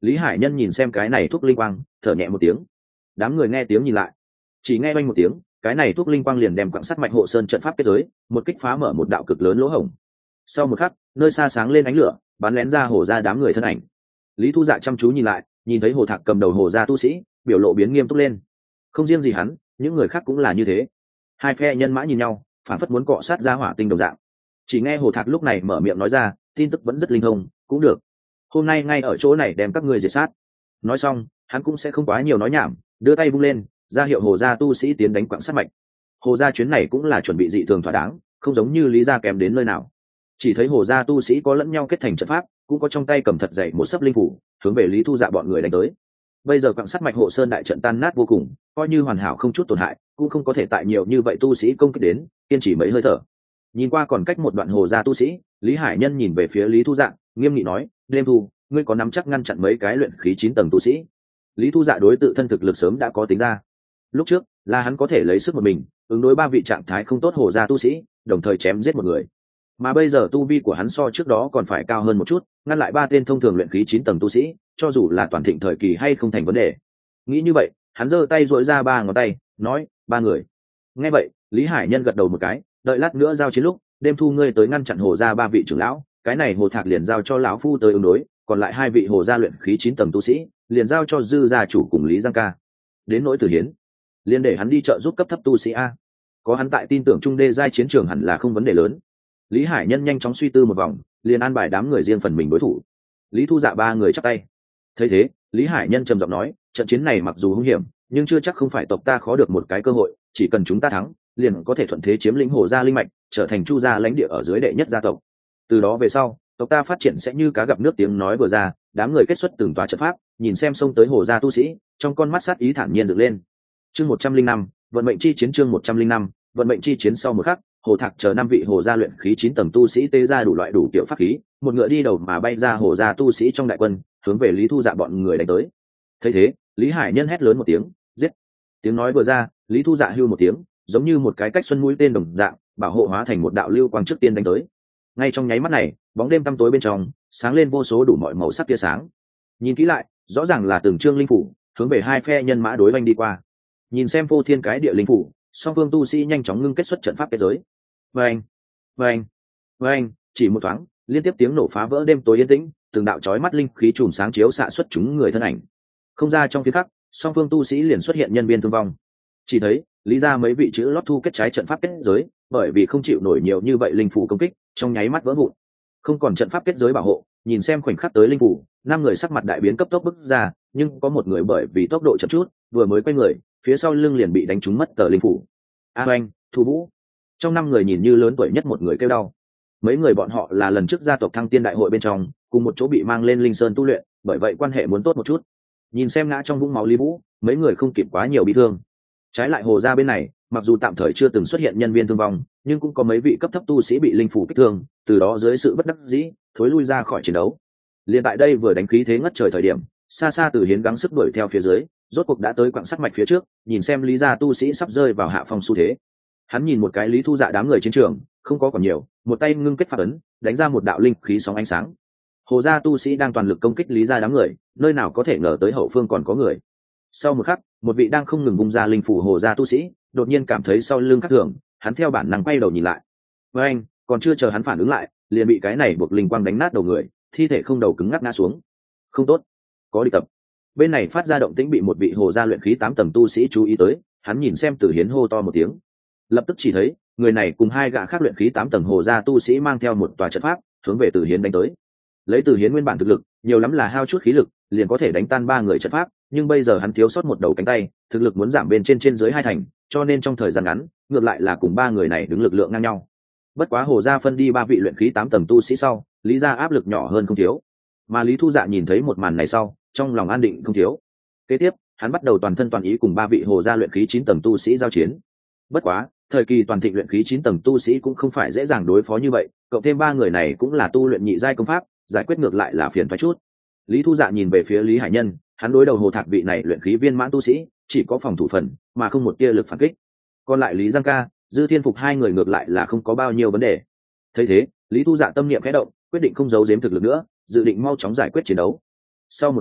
Lý Hải Nhân nhìn xem cái này thuốc linh quang, thở nhẹ một tiếng. Đám người nghe tiếng nhìn lại, chỉ nghe oanh một tiếng, cái này thuốc linh quang liền đem quặng sắt mạch hộ sơn trận pháp kết giới, một kích phá mở một đạo cực lớn lỗ hổng. Sau một khắc, nơi xa sáng lên ánh lửa, bắn lén ra Hồ gia đám người thân ảnh. Lý Thu Dạ chăm chú nhìn lại, nhìn thấy Hồ Thạc cầm đầu Hồ gia tu sĩ, biểu lộ biến nghiêm túc lên. Không riêng gì hắn, những người khác cũng là như thế. Hai phe nhân mã nhìn nhau, phản phất muốn cọ sát ra hỏa tinh đồng dạng. Chỉ nghe Hồ Thạc lúc này mở miệng nói ra, tin tức vẫn rất linh thông, cũng được. Hôm nay ngay ở chỗ này đem các ngươi diệt sát. Nói xong, hắn cũng sẽ không quá nhiều nói nhảm, đưa tay vung lên, ra hiệu Hồ gia tu sĩ tiến đánh quặng sát mạch. Hồ gia chuyến này cũng là chuẩn bị dị thường thỏa đáng, không giống như Lý gia kém đến nơi nào. Chỉ thấy Hồ gia tu sĩ có lẫn nhau kết thành trận pháp, cũng có trong tay cầm thật dày một sấp linh phủ, hướng về Lý Thu Dạ bọn người đánh tới. Bây giờ quặng sắt mạch hộ sơn đại trận tan nát vô cùng, coi như hoàn hảo không chút tổn hại, cũng không có thể tại nhiều như vậy tu sĩ công kích đến, kiên trì mấy hơi thở. Nhìn qua còn cách một đoạn Hồ gia tu sĩ, Lý Hải Nhân nhìn về phía Lý Thu Dạ, nghiêm nghị nói, "Đêm Thu, ngươi có nắm chắc ngăn chặn mấy cái luyện khí chín tầng tu sĩ?" Lý Thu Dạ đối tự thân thực lực sớm đã có tính ra. Lúc trước, là hắn có thể lấy sức một mình, ứng đối ba vị trạng thái không tốt Hồ gia tu sĩ, đồng thời chém giết một người. Mà bây giờ tu vi của hắn so trước đó còn phải cao hơn một chút, ngăn lại ba tên thông thường luyện khí chín tầng tu sĩ, cho dù là toàn thịnh thời kỳ hay không thành vấn đề. Nghĩ như vậy, hắn giơ tay duỗi ra ba ngón tay, nói, "Ba người." Nghe vậy, Lý Hải Nhân gật đầu một cái, đợi lát nữa giao chiến lúc, Đêm Thu ngươi tới ngăn chặn Hồ gia ba vị trưởng lão, cái này Hồ Thạc liền giao cho lão phu tới ứng đối, còn lại hai vị Hồ gia luyện khí chín tầng tu sĩ, liền giao cho Dư gia chủ cùng Lý Giang ca. Đến nỗi Tử Hiến, liền để hắn đi trợ giúp cấp thấp tu sĩ a. Có hắn tại tin tưởng trung đê giai chiến trường hẳn là không vấn đề lớn. Lý Hải Nhân nhanh chóng suy tư một vòng, liền an bài đám người riêng phần mình đối thủ. Lý Thu Dạ ba người chắp tay. Thấy thế, Lý Hải Nhân trầm giọng nói, trận chiến này mặc dù hung hiểm, nhưng chưa chắc không phải tộc ta khó được một cái cơ hội, chỉ cần chúng ta thắng, liền có thể thuận thế chiếm lĩnh Hồ gia linh mạch, trở thành Chu gia lãnh địa ở dưới đệ nhất gia tộc. Từ đó về sau, tộc ta phát triển sẽ như cá gặp nước. Tiếng nói vừa ra, đám người kết xuất từng tòa trận pháp, nhìn xem xông tới Hồ gia tu sĩ, trong con mắt sát ý thản nhiên dựng lên. Chương một trăm linh năm, vận mệnh chi chiến. Chương một trăm linh năm, vận mệnh chi chiến. Sau một khắc, Hồ Thạc chờ năm vị Hồ gia luyện khí chín tầng tu sĩ tê ra đủ loại đủ kiểu pháp khí, một ngựa đi đầu mà bay ra Hồ gia tu sĩ trong đại quân, hướng về Lý Thu Dạ bọn người đánh tới. Thấy thế, Lý Hải Nhân hét lớn một tiếng, giết. Tiếng nói vừa ra, Lý Thu Dạ hưu một tiếng, giống như một cái cách xuân mũi tên đồng dạng, bảo hộ hóa thành một đạo lưu quang trước tiên đánh tới. Ngay trong nháy mắt này, bóng đêm tăm tối bên trong sáng lên vô số đủ mọi màu sắc tia sáng. Nhìn kỹ lại, rõ ràng là từng trương linh phủ, hướng về hai phe nhân mã đối oanh đi qua. Nhìn xem vô thiên cái địa linh phủ, song phương tu sĩ nhanh chóng ngưng kết xuất trận pháp kết giới. Vâng, vâng, vâng, chỉ một thoáng, liên tiếp tiếng nổ phá vỡ đêm tối yên tĩnh, từng đạo chói mắt linh khí chùm sáng chiếu xạ xuất chúng người thân ảnh. Không ra trong phía khắc, song phương tu sĩ liền xuất hiện nhân viên thương vong. Chỉ thấy, Lý ra mấy vị chữ lót thu kết trái trận pháp kết giới, bởi vì không chịu nổi nhiều như vậy linh phủ công kích, trong nháy mắt vỡ vụn. Không còn trận pháp kết giới bảo hộ, nhìn xem khoảnh khắc tới linh phủ, năm người sắc mặt đại biến cấp tốc bước ra, nhưng có một người bởi vì tốc độ chậm chút, vừa mới quay người, phía sau lưng liền bị đánh trúng mất tờ linh phủ. A Oanh, Thu Vũ. Trong năm người nhìn như lớn tuổi nhất một người kêu đau. Mấy người bọn họ là lần trước gia tộc Thăng Tiên đại hội bên trong, cùng một chỗ bị mang lên linh sơn tu luyện, bởi vậy quan hệ muốn tốt một chút. Nhìn xem ngã trong vũng máu Lý Vũ, mấy người không kịp quá nhiều bị thương. Trái lại Hồ gia bên này, mặc dù tạm thời chưa từng xuất hiện nhân viên thương vong, nhưng cũng có mấy vị cấp thấp tu sĩ bị linh phủ kích thương, từ đó dưới sự bất đắc dĩ, thối lui ra khỏi chiến đấu. Liên tại đây vừa đánh khí thế ngất trời thời điểm, xa xa Từ Hiến gắng sức đuổi theo phía dưới, rốt cuộc đã tới quặng sắt mạch phía trước, nhìn xem Lý gia tu sĩ sắp rơi vào hạ phong xu thế. Hắn nhìn một cái Lý Thu Dạ đám người chiến trường, không có còn nhiều, một tay ngưng kết pháp ấn, đánh ra một đạo linh khí sóng ánh sáng. Hồ gia tu sĩ đang toàn lực công kích Lý gia đám người, nơi nào có thể ngờ tới hậu phương còn có người. Sau một khắc, một vị đang không ngừng bung ra linh phủ Hồ gia tu sĩ, đột nhiên cảm thấy sau lưng khác thường, hắn theo bản năng quay đầu nhìn lại. Với anh, còn chưa chờ hắn phản ứng lại, liền bị cái này buộc linh quang đánh nát đầu người, thi thể không đầu cứng ngắc ngã xuống. Không tốt, có địch tập. Bên này phát ra động tĩnh bị một vị Hồ gia luyện khí tám tầng tu sĩ chú ý tới, hắn nhìn xem Tử Hiến hô to một tiếng. Lập tức chỉ thấy, người này cùng hai gã khác luyện khí tám tầng Hồ gia tu sĩ mang theo một tòa trận pháp, hướng về Tử Hiến đánh tới. Lấy Tử Hiến nguyên bản thực lực, nhiều lắm là hao chút khí lực, liền có thể đánh tan ba người trận pháp, nhưng bây giờ hắn thiếu sót một đầu cánh tay, thực lực muốn giảm bên trên trên dưới hai thành, cho nên trong thời gian ngắn, ngược lại là cùng ba người này đứng lực lượng ngang nhau. Bất quá Hồ gia phân đi ba vị luyện khí tám tầng tu sĩ sau, Lý gia áp lực nhỏ hơn không thiếu. Mà Lý Thu Dạ nhìn thấy một màn này sau, trong lòng an định không thiếu. Kế tiếp, hắn bắt đầu toàn thân toàn ý cùng ba vị Hồ gia luyện khí chín tầng tu sĩ giao chiến. Bất quá, thời kỳ toàn thịnh luyện khí chín tầng tu sĩ cũng không phải dễ dàng đối phó như vậy, cộng thêm ba người này cũng là tu luyện nhị giai công pháp, giải quyết ngược lại là phiền phức chút. Lý Thu Dạ nhìn về phía Lý Hải Nhân, hắn đối đầu Hồ Thạc vị này luyện khí viên mãn tu sĩ, chỉ có phòng thủ phần, mà không một tia lực phản kích. Còn lại Lý Giang ca, Dư Thiên Phục hai người ngược lại là không có bao nhiêu vấn đề. Thấy thế, Lý Thu Dạ tâm niệm khẽ động, quyết định không giấu giếm thực lực nữa, dự định mau chóng giải quyết chiến đấu. Sau một khắc,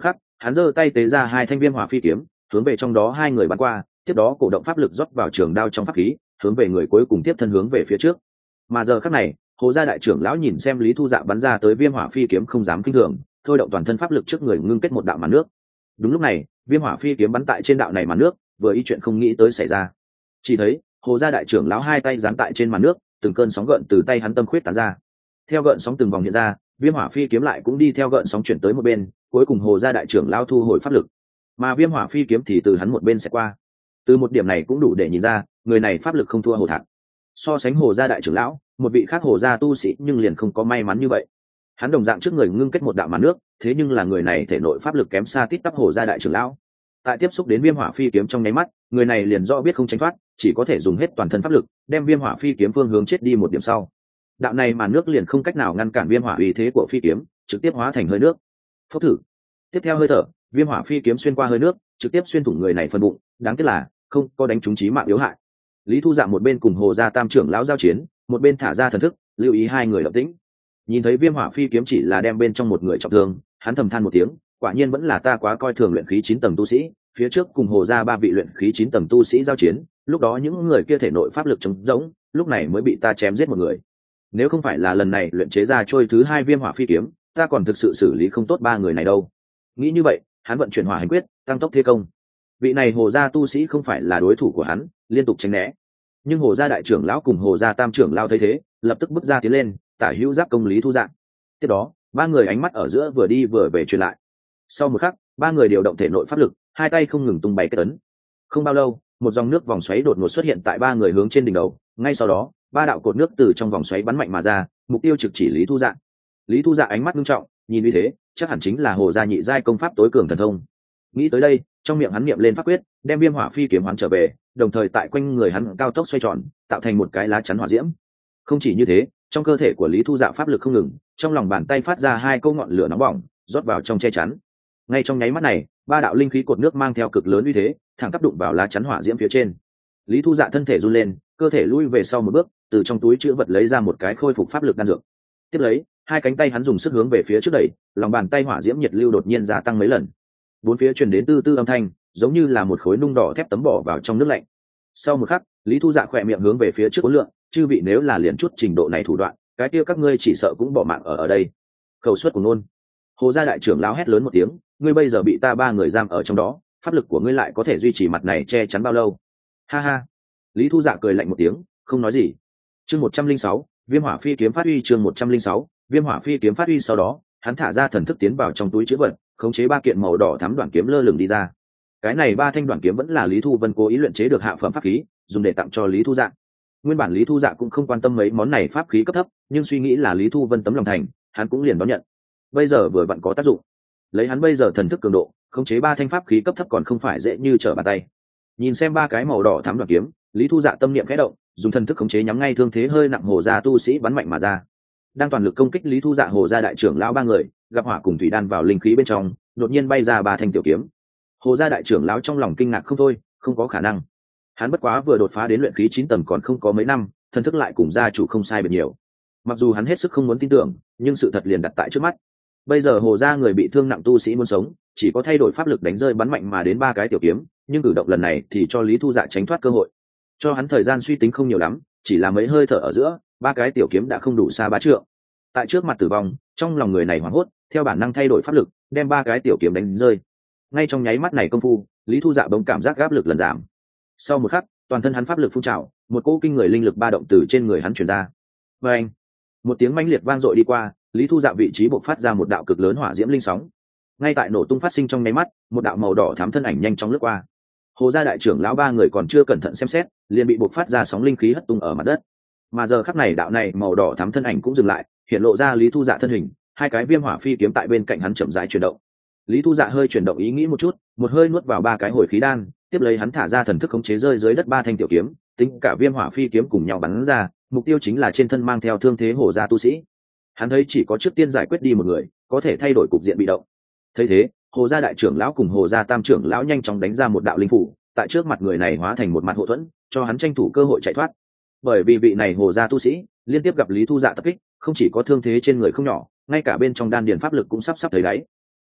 hắn giơ tay tế ra hai thanh viêm hỏa phi kiếm hướng về trong đó hai người bắn qua, tiếp đó cổ động pháp lực rót vào trường đao trong pháp khí, hướng về người cuối cùng tiếp thân hướng về phía trước. Mà giờ khắc này, Hồ gia đại trưởng lão nhìn xem Lý Thu Dạ bắn ra tới viêm hỏa phi kiếm không dám kinh thường, thôi động toàn thân pháp lực trước người ngưng kết một đạo màn nước. Đúng lúc này, viêm hỏa phi kiếm bắn tại trên đạo này màn nước, vừa ý chuyện không nghĩ tới xảy ra. Chỉ thấy, Hồ gia đại trưởng lão hai tay dán tại trên màn nước, từng cơn sóng gợn từ tay hắn tâm khuyết tán ra. Theo gợn sóng từng vòng hiện ra, viêm hỏa phi kiếm lại cũng đi theo gợn sóng chuyển tới một bên, cuối cùng Hồ gia đại trưởng lão thu hồi pháp lực, mà viêm hỏa phi kiếm thì từ hắn một bên sẽ qua. Từ một điểm này cũng đủ để nhìn ra, người này pháp lực không thua Hồ Thạc. So sánh Hồ gia đại trưởng lão, một vị khác Hồ gia tu sĩ nhưng liền không có may mắn như vậy. Hắn đồng dạng trước người ngưng kết một đạo màn nước, thế nhưng là người này thể nội pháp lực kém xa tít tắp Hồ gia đại trưởng lão. Tại tiếp xúc đến viêm hỏa phi kiếm trong nháy mắt, người này liền rõ biết không tránh thoát, chỉ có thể dùng hết toàn thân pháp lực, đem viêm hỏa phi kiếm phương hướng chết đi một điểm sau. Đạo này màn nước liền không cách nào ngăn cản viêm hỏa uy thế của phi kiếm, trực tiếp hóa thành hơi nước. Phốc thử. Tiếp theo hơi thở, viêm hỏa phi kiếm xuyên qua hơi nước, trực tiếp xuyên thủng người này phần bụng, đáng tiếc là không có đánh trúng chí mạng yếu hại. Lý Thu Dạ một bên cùng Hồ gia tam trưởng lão giao chiến, một bên thả ra thần thức, lưu ý hai người động tĩnh. Nhìn thấy viêm hỏa phi kiếm chỉ là đem bên trong một người trọng thương, hắn thầm than một tiếng, quả nhiên vẫn là ta quá coi thường luyện khí chín tầng tu sĩ. Phía trước cùng Hồ gia ba vị luyện khí chín tầng tu sĩ giao chiến, lúc đó những người kia thể nội pháp lực trống rỗng, lúc này mới bị ta chém giết một người. Nếu không phải là lần này luyện chế ra trôi thứ hai viêm hỏa phi kiếm, ta còn thực sự xử lý không tốt ba người này đâu. Nghĩ như vậy, hắn vận chuyển hỏa hành quyết, tăng tốc thế công. Vị này Hồ gia tu sĩ không phải là đối thủ của hắn, liên tục tránh né. Nhưng Hồ gia đại trưởng lão cùng Hồ gia tam trưởng lão thấy thế, lập tức bước ra tiến lên, tả hữu giáp công Lý Thu Dạ. Tiếp đó, ba người ánh mắt ở giữa vừa đi vừa về truyền lại. Sau một khắc, ba người điều động thể nội pháp lực, hai tay không ngừng tung bay kết ấn. Không bao lâu, một dòng nước vòng xoáy đột ngột xuất hiện tại ba người hướng trên đỉnh đầu, ngay sau đó, ba đạo cột nước từ trong vòng xoáy bắn mạnh mà ra, mục tiêu trực chỉ Lý Thu Dạ. Lý Thu Dạ ánh mắt nghiêm trọng, nhìn như thế, chắc hẳn chính là Hồ gia nhị giai công pháp tối cường thần thông. Nghĩ tới đây, trong miệng hắn niệm lên pháp quyết, đem viêm hỏa phi kiếm hoán trở về, đồng thời tại quanh người hắn cao tốc xoay tròn, tạo thành một cái lá chắn hỏa diễm. Không chỉ như thế, trong cơ thể của Lý Thu Dạ pháp lực không ngừng, trong lòng bàn tay phát ra hai câu ngọn lửa nóng bỏng, rót vào trong che chắn. Ngay trong nháy mắt này, ba đạo linh khí cột nước mang theo cực lớn uy thế, thẳng tác đụng vào lá chắn hỏa diễm phía trên. Lý Thu Dạ thân thể run lên, cơ thể lui về sau một bước, từ trong túi trữ vật lấy ra một cái khôi phục pháp lực đan dược. Tiếp lấy, hai cánh tay hắn dùng sức hướng về phía trước đẩy, lòng bàn tay hỏa diễm nhiệt lưu đột nhiên gia tăng mấy lần. Bốn phía truyền đến tư tư âm thanh, giống như là một khối nung đỏ thép tấm bỏ vào trong nước lạnh. Sau một khắc, Lý Thu Dạ khỏe miệng hướng về phía trước uốn lượn, chư vị nếu là liền chút trình độ này thủ đoạn, cái kia các ngươi chỉ sợ cũng bỏ mạng ở ở đây. Khẩu suất của nôn. Hồ gia đại trưởng lão hét lớn một tiếng, ngươi bây giờ bị ta ba người giam ở trong đó, pháp lực của ngươi lại có thể duy trì mặt này che chắn bao lâu? Ha ha. Lý Thu Dạ cười lạnh một tiếng, không nói gì. Chương một trăm linh sáu, Viêm Hỏa Phi kiếm phát uy. Chương một trăm linh sáu, Viêm Hỏa Phi kiếm phát uy. Sau đó, hắn thả ra thần thức tiến vào trong túi trữ vật, khống chế ba kiện màu đỏ thắm đoạn kiếm lơ lửng đi ra. Cái này ba thanh đoạn kiếm vẫn là Lý Thu Vân cố ý luyện chế được hạ phẩm pháp khí, dùng để tặng cho Lý Thu Dạ. Nguyên bản Lý Thu Dạ cũng không quan tâm mấy món này pháp khí cấp thấp, nhưng suy nghĩ là Lý Thu Vân tấm lòng thành, hắn cũng liền đón nhận. Bây giờ vừa vặn có tác dụng. Lấy hắn bây giờ thần thức cường độ, khống chế ba thanh pháp khí cấp thấp còn không phải dễ như trở bàn tay. Nhìn xem ba cái màu đỏ thắm đoạn kiếm, Lý Thu Dạ tâm niệm khẽ động, dùng thần thức khống chế nhắm ngay thương thế hơi nặng Hồ gia tu sĩ bắn mạnh mà ra. Đang toàn lực công kích Lý Thu Dạ Hồ gia đại trưởng lão ba người, gặp hỏa cùng thủy đan vào linh khí bên trong, đột nhiên bay ra ba thanh tiểu kiếm. Hồ gia đại trưởng lão trong lòng kinh ngạc không thôi, không có khả năng. Hắn bất quá vừa đột phá đến luyện khí chín tầng còn không có mấy năm, thần thức lại cùng gia chủ không sai biệt nhiều. Mặc dù hắn hết sức không muốn tin tưởng, nhưng sự thật liền đặt tại trước mắt. Bây giờ Hồ gia người bị thương nặng tu sĩ muốn sống, chỉ có thay đổi pháp lực đánh rơi bắn mạnh mà đến ba cái tiểu kiếm, nhưng cử động lần này thì cho Lý Thu Dạ tránh thoát cơ hội. Cho hắn thời gian suy tính không nhiều lắm, chỉ là mấy hơi thở ở giữa, ba cái tiểu kiếm đã không đủ xa ba trượng. Tại trước mặt tử vong, trong lòng người này hoảng hốt, theo bản năng thay đổi pháp lực, đem ba cái tiểu kiếm đánh rơi. Ngay trong nháy mắt này công phu, Lý Thu Dạ bỗng cảm giác áp lực lần giảm. Sau một khắc, toàn thân hắn pháp lực phun trào, một cỗ kinh người linh lực ba động từ trên người hắn truyền ra. Và anh, một tiếng mãnh liệt vang dội đi qua, Lý Thu Dạ vị trí bộc phát ra một đạo cực lớn hỏa diễm linh sóng. Ngay tại nổ tung phát sinh trong nháy mắt, một đạo màu đỏ thắm thân ảnh nhanh chóng lướt qua. Hồ gia đại trưởng lão ba người còn chưa cẩn thận xem xét, liền bị bộc phát ra sóng linh khí hất tung ở mặt đất. Mà giờ khắc này đạo này màu đỏ thắm thân ảnh cũng dừng lại, hiện lộ ra Lý Thu Dạ thân hình, hai cái viêm hỏa phi kiếm tại bên cạnh hắn chậm rãi chuyển động. Lý Thu Dạ hơi chuyển động ý nghĩ một chút, một hơi nuốt vào ba cái hồi khí đan, tiếp lấy hắn thả ra thần thức khống chế rơi dưới đất ba thanh tiểu kiếm, tính cả viêm hỏa phi kiếm cùng nhau bắn ra, mục tiêu chính là trên thân mang theo thương thế Hồ gia tu sĩ. Hắn thấy chỉ có trước tiên giải quyết đi một người, có thể thay đổi cục diện bị động. Thấy thế, Hồ gia đại trưởng lão cùng Hồ gia tam trưởng lão nhanh chóng đánh ra một đạo linh phủ, tại trước mặt người này hóa thành một mặt hộ thuẫn, cho hắn tranh thủ cơ hội chạy thoát. Bởi vì vị này Hồ gia tu sĩ liên tiếp gặp Lý Thu Dạ tập kích, không chỉ có thương thế trên người không nhỏ, ngay cả bên trong đan điền pháp lực cũng sắp sắp thấy đáy.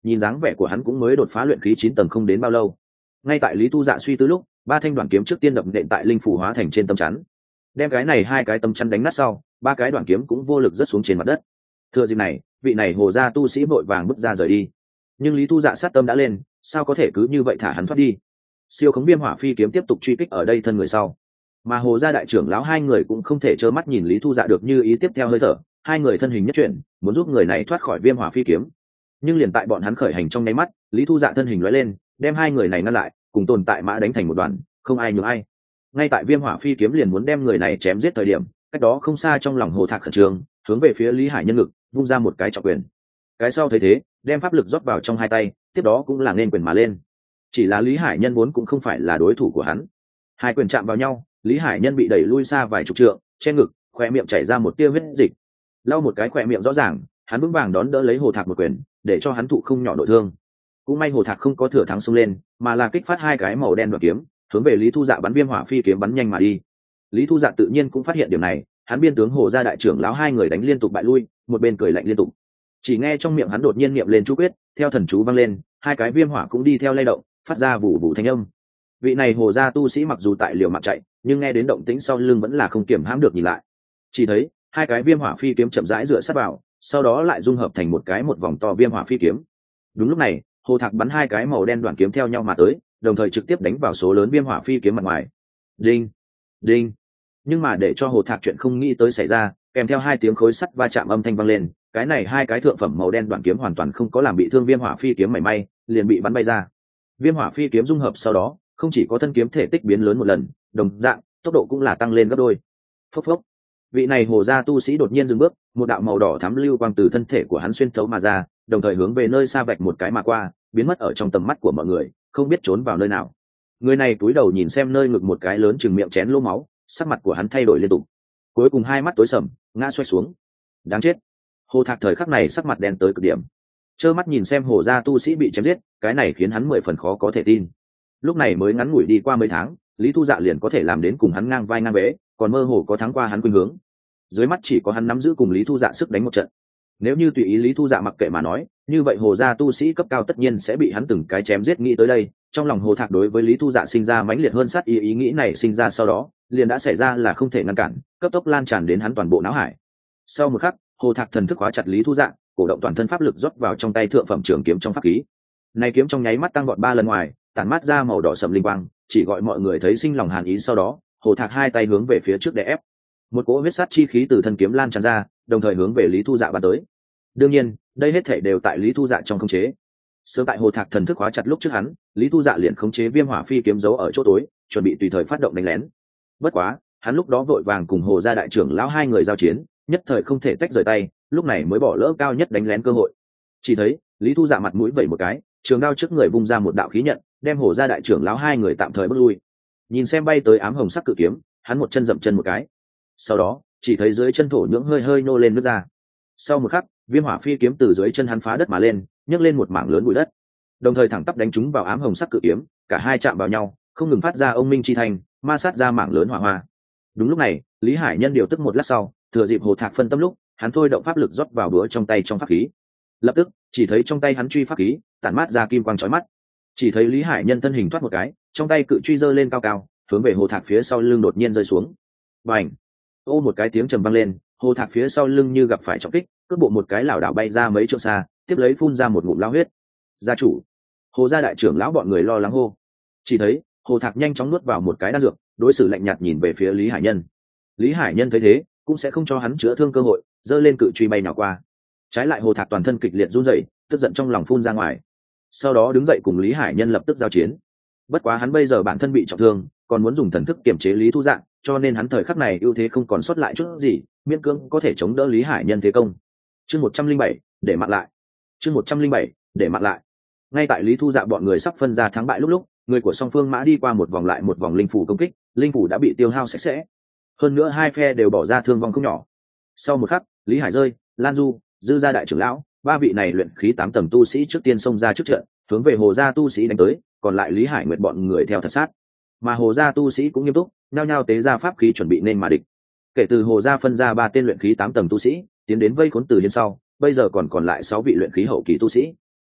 nhìn dáng vẻ của hắn cũng mới đột phá luyện khí chín tầng không đến bao lâu. Ngay tại Lý Tu Dạ suy tư lúc, ba thanh đoạn kiếm trước tiên đập nện tại linh phủ hóa thành trên tấm chắn, đem cái này hai cái tấm chắn đánh nát sau, ba cái đoạn kiếm cũng vô lực rớt xuống trên mặt đất. Thừa dịp này, vị này hồ gia tu sĩ vội vàng bước ra rời đi. Nhưng Lý Tu Dạ sát tâm đã lên, sao có thể cứ như vậy thả hắn thoát đi. Siêu khống viêm hỏa phi kiếm tiếp tục truy kích ở đây thân người sau, mà hồ gia đại trưởng lão hai người cũng không thể trơ mắt nhìn Lý Tu Dạ được như ý tiếp theo hơi thở, hai người thân hình nhất chuyển, muốn giúp người này thoát khỏi viêm hỏa phi kiếm. Nhưng liền tại bọn hắn khởi hành trong nháy mắt, Lý Tu Dạ thân hình lóe lên, đem hai người này ngăn lại, cùng tồn tại mã đánh thành một đoàn, không ai nhường ai. Ngay tại viêm hỏa phi kiếm liền muốn đem người này chém giết thời điểm, cách đó không xa trong lòng hồ thạc khẩn trương, hướng về phía Lý Hải Nhân ngực vung ra một cái trọng quyền. Cái sau thấy thế, đem pháp lực rót vào trong hai tay, tiếp đó cũng là nên quyền mà lên. Chỉ là Lý Hải Nhân vốn cũng không phải là đối thủ của hắn. Hai quyền chạm vào nhau, Lý Hải Nhân bị đẩy lui xa vài chục trượng, che ngực, khóe miệng chảy ra một tia huyết dịch. Lau một cái khóe miệng rõ ràng, hắn vững vàng đón đỡ lấy hồ thạc một quyền, để cho hắn thụ không nhỏ nội thương. Cũng may hồ thạc không có thừa thắng xông lên, mà là kích phát hai cái màu đen đoạn kiếm, hướng về Lý Thu Dạ bắn viêm hỏa phi kiếm bắn nhanh mà đi. Lý Thu Dạ tự nhiên cũng phát hiện điểm này, hắn biên tướng hồ gia đại trưởng lão hai người đánh liên tục bại lui, một bên cười lạnh liên tục. Chỉ nghe trong miệng hắn đột nhiên niệm lên chú quyết, theo thần chú vang lên, hai cái viêm hỏa cũng đi theo lay động, phát ra vụ vụ thanh âm. Vị này hồ gia tu sĩ mặc dù tại liều mạng chạy, nhưng nghe đến động tĩnh sau lưng vẫn là không kiểm hãm được nhìn lại. Chỉ thấy hai cái viêm hỏa phi kiếm chậm rãi dựa sát vào, sau đó lại dung hợp thành một cái một vòng to viêm hỏa phi kiếm. Đúng lúc này, hồ thạc bắn hai cái màu đen đoạn kiếm theo nhau mà tới, đồng thời trực tiếp đánh vào số lớn viêm hỏa phi kiếm mặt ngoài. Đinh, đinh. Nhưng mà để cho hồ thạc chuyện không nghĩ tới xảy ra, kèm theo hai tiếng khối sắt va chạm âm thanh vang lên, cái này hai cái thượng phẩm màu đen đoạn kiếm hoàn toàn không có làm bị thương viêm hỏa phi kiếm mảy may, liền bị bắn bay ra. Viêm hỏa phi kiếm dung hợp sau đó, không chỉ có thân kiếm thể tích biến lớn một lần, đồng dạng tốc độ cũng là tăng lên gấp đôi. Phốc phốc. Vị này hồ gia tu sĩ đột nhiên dừng bước, một đạo màu đỏ thắm lưu quang từ thân thể của hắn xuyên thấu mà ra, đồng thời hướng về nơi xa vạch một cái mà qua, biến mất ở trong tầm mắt của mọi người, không biết trốn vào nơi nào. Người này cúi đầu nhìn xem nơi ngực một cái lớn chừng miệng chén lỗ máu, sắc mặt của hắn thay đổi liên tục, cuối cùng hai mắt tối sầm, ngã xoay xuống. Đáng chết. Hồ thạc thời khắc này sắc mặt đen tới cực điểm, trơ mắt nhìn xem hồ gia tu sĩ bị chém giết, cái này khiến hắn mười phần khó có thể tin. Lúc này mới ngắn ngủi đi qua mấy tháng, Lý Thu Dạ liền có thể làm đến cùng hắn ngang vai ngang vế, còn mơ hồ có thắng qua hắn khuynh hướng. Dưới mắt chỉ có hắn nắm giữ cùng Lý Thu Dạ sức đánh một trận. Nếu như tùy ý Lý Thu Dạ mặc kệ mà nói, như vậy hồ gia tu sĩ cấp cao tất nhiên sẽ bị hắn từng cái chém giết. Nghĩ tới đây, trong lòng hồ thạc đối với Lý Thu Dạ sinh ra mãnh liệt hơn sát ý. Ý nghĩ này sinh ra sau đó, liền đã xảy ra là không thể ngăn cản, cấp tốc lan tràn đến hắn toàn bộ não hải. Sau một khắc, hồ thạc thần thức hóa chặt Lý Thu Dạ, cổ động toàn thân pháp lực rót vào trong tay thượng phẩm trường kiếm trong pháp khí. Này kiếm trong nháy mắt tăng vọt ba lần ngoài, tản mát ra màu đỏ sẫm linh quang, chỉ gọi mọi người thấy sinh lòng hàn ý. Sau đó, hồ thạc hai tay hướng về phía trước để ép, một cỗ huyết sát chi khí từ thân kiếm lan tràn ra, đồng thời hướng về Lý Thu Dạ bắn tới. Đương nhiên, đây hết thảy đều tại Lý Thu Dạ trong khống chế. Sớm tại hồ thạc thần thức hóa chặt lúc trước hắn, Lý Thu Dạ liền khống chế viêm hỏa phi kiếm giấu ở chỗ tối, chuẩn bị tùy thời phát động đánh lén. Bất quá, hắn lúc đó vội vàng cùng hồ gia đại trưởng lão hai người giao chiến, nhất thời không thể tách rời tay, lúc này mới bỏ lỡ cao nhất đánh lén cơ hội. Chỉ thấy Lý Thu Dạ mặt mũi vẩy một cái, trường đao trước người vung ra một đạo khí nhận, đem hồ gia đại trưởng lão hai người tạm thời bước lui. Nhìn xem bay tới ám hồng sắc cự kiếm, hắn một chân dậm chân một cái. Sau đó, chỉ thấy dưới chân thổ nhưỡng hơi hơi nô lên nước ra. Sau một khắc, viêm hỏa phi kiếm từ dưới chân hắn phá đất mà lên, nhấc lên một mảng lớn bụi đất, đồng thời thẳng tắp đánh trúng vào ám hồng sắc cự kiếm, cả hai chạm vào nhau, không ngừng phát ra ông minh chi thành, ma sát ra mảng lớn hỏa hoa. Đúng lúc này, Lý Hải Nhân điều tức một lát sau, thừa dịp hồ thạc phân tâm lúc, hắn thôi động pháp lực rót vào búa trong tay trong pháp khí. Lập tức, chỉ thấy trong tay hắn truy pháp khí, tản mát ra kim quang chói mắt. Chỉ thấy Lý Hải Nhân thân hình thoát một cái, trong tay cự truy giơ lên cao cao, hướng về hồ thạc phía sau lưng đột nhiên rơi xuống. Bành! Ô một cái tiếng trầm vang lên, hồ thạc phía sau lưng như gặp phải trọng kích, cước bộ một cái lảo đảo bay ra mấy trượng xa, tiếp lấy phun ra một ngụm lao huyết. Gia chủ, hồ gia đại trưởng lão bọn người lo lắng hô. Chỉ thấy hồ thạc nhanh chóng nuốt vào một cái đan dược, đối xử lạnh nhạt nhìn về phía Lý Hải Nhân. Lý Hải Nhân thấy thế, cũng sẽ không cho hắn chữa thương cơ hội, giơ lên cự truy bay nào qua. Trái lại hồ thạc toàn thân kịch liệt run rẩy, tức giận trong lòng phun ra ngoài. Sau đó đứng dậy cùng Lý Hải Nhân lập tức giao chiến. Bất quá hắn bây giờ bản thân bị trọng thương, còn muốn dùng thần thức kiểm chế Lý Thu Dạ, cho nên hắn thời khắc này ưu thế không còn sót lại chút gì, miễn cưỡng có thể chống đỡ Lý Hải Nhân thế công. Chương một trăm linh bảy, để mạng lại. Chương một trăm linh bảy, để mạng lại. Ngay tại Lý Thu Dạ bọn người sắp phân ra thắng bại lúc lúc, người của song phương mã đi qua một vòng lại một vòng linh phủ công kích, linh phủ đã bị tiêu hao sạch sẽ. Hơn nữa hai phe đều bỏ ra thương vong không nhỏ. Sau một khắc, Lý Hải rơi, Lan Du, Dư gia đại trưởng lão, ba vị này luyện khí tám tầng tu sĩ trước tiên xông ra trước trận, hướng về hồ gia tu sĩ đánh tới, còn lại Lý Hải Nguyệt bọn người theo thật sát. Mà hồ gia tu sĩ cũng nghiêm túc, nhao nhao tế ra pháp khí chuẩn bị nên mà địch. Kể từ hồ gia phân ra ba tên luyện khí tám tầng tu sĩ tiến đến vây khốn Từ Hiên sau, bây giờ còn còn lại sáu vị luyện khí hậu kỳ tu sĩ.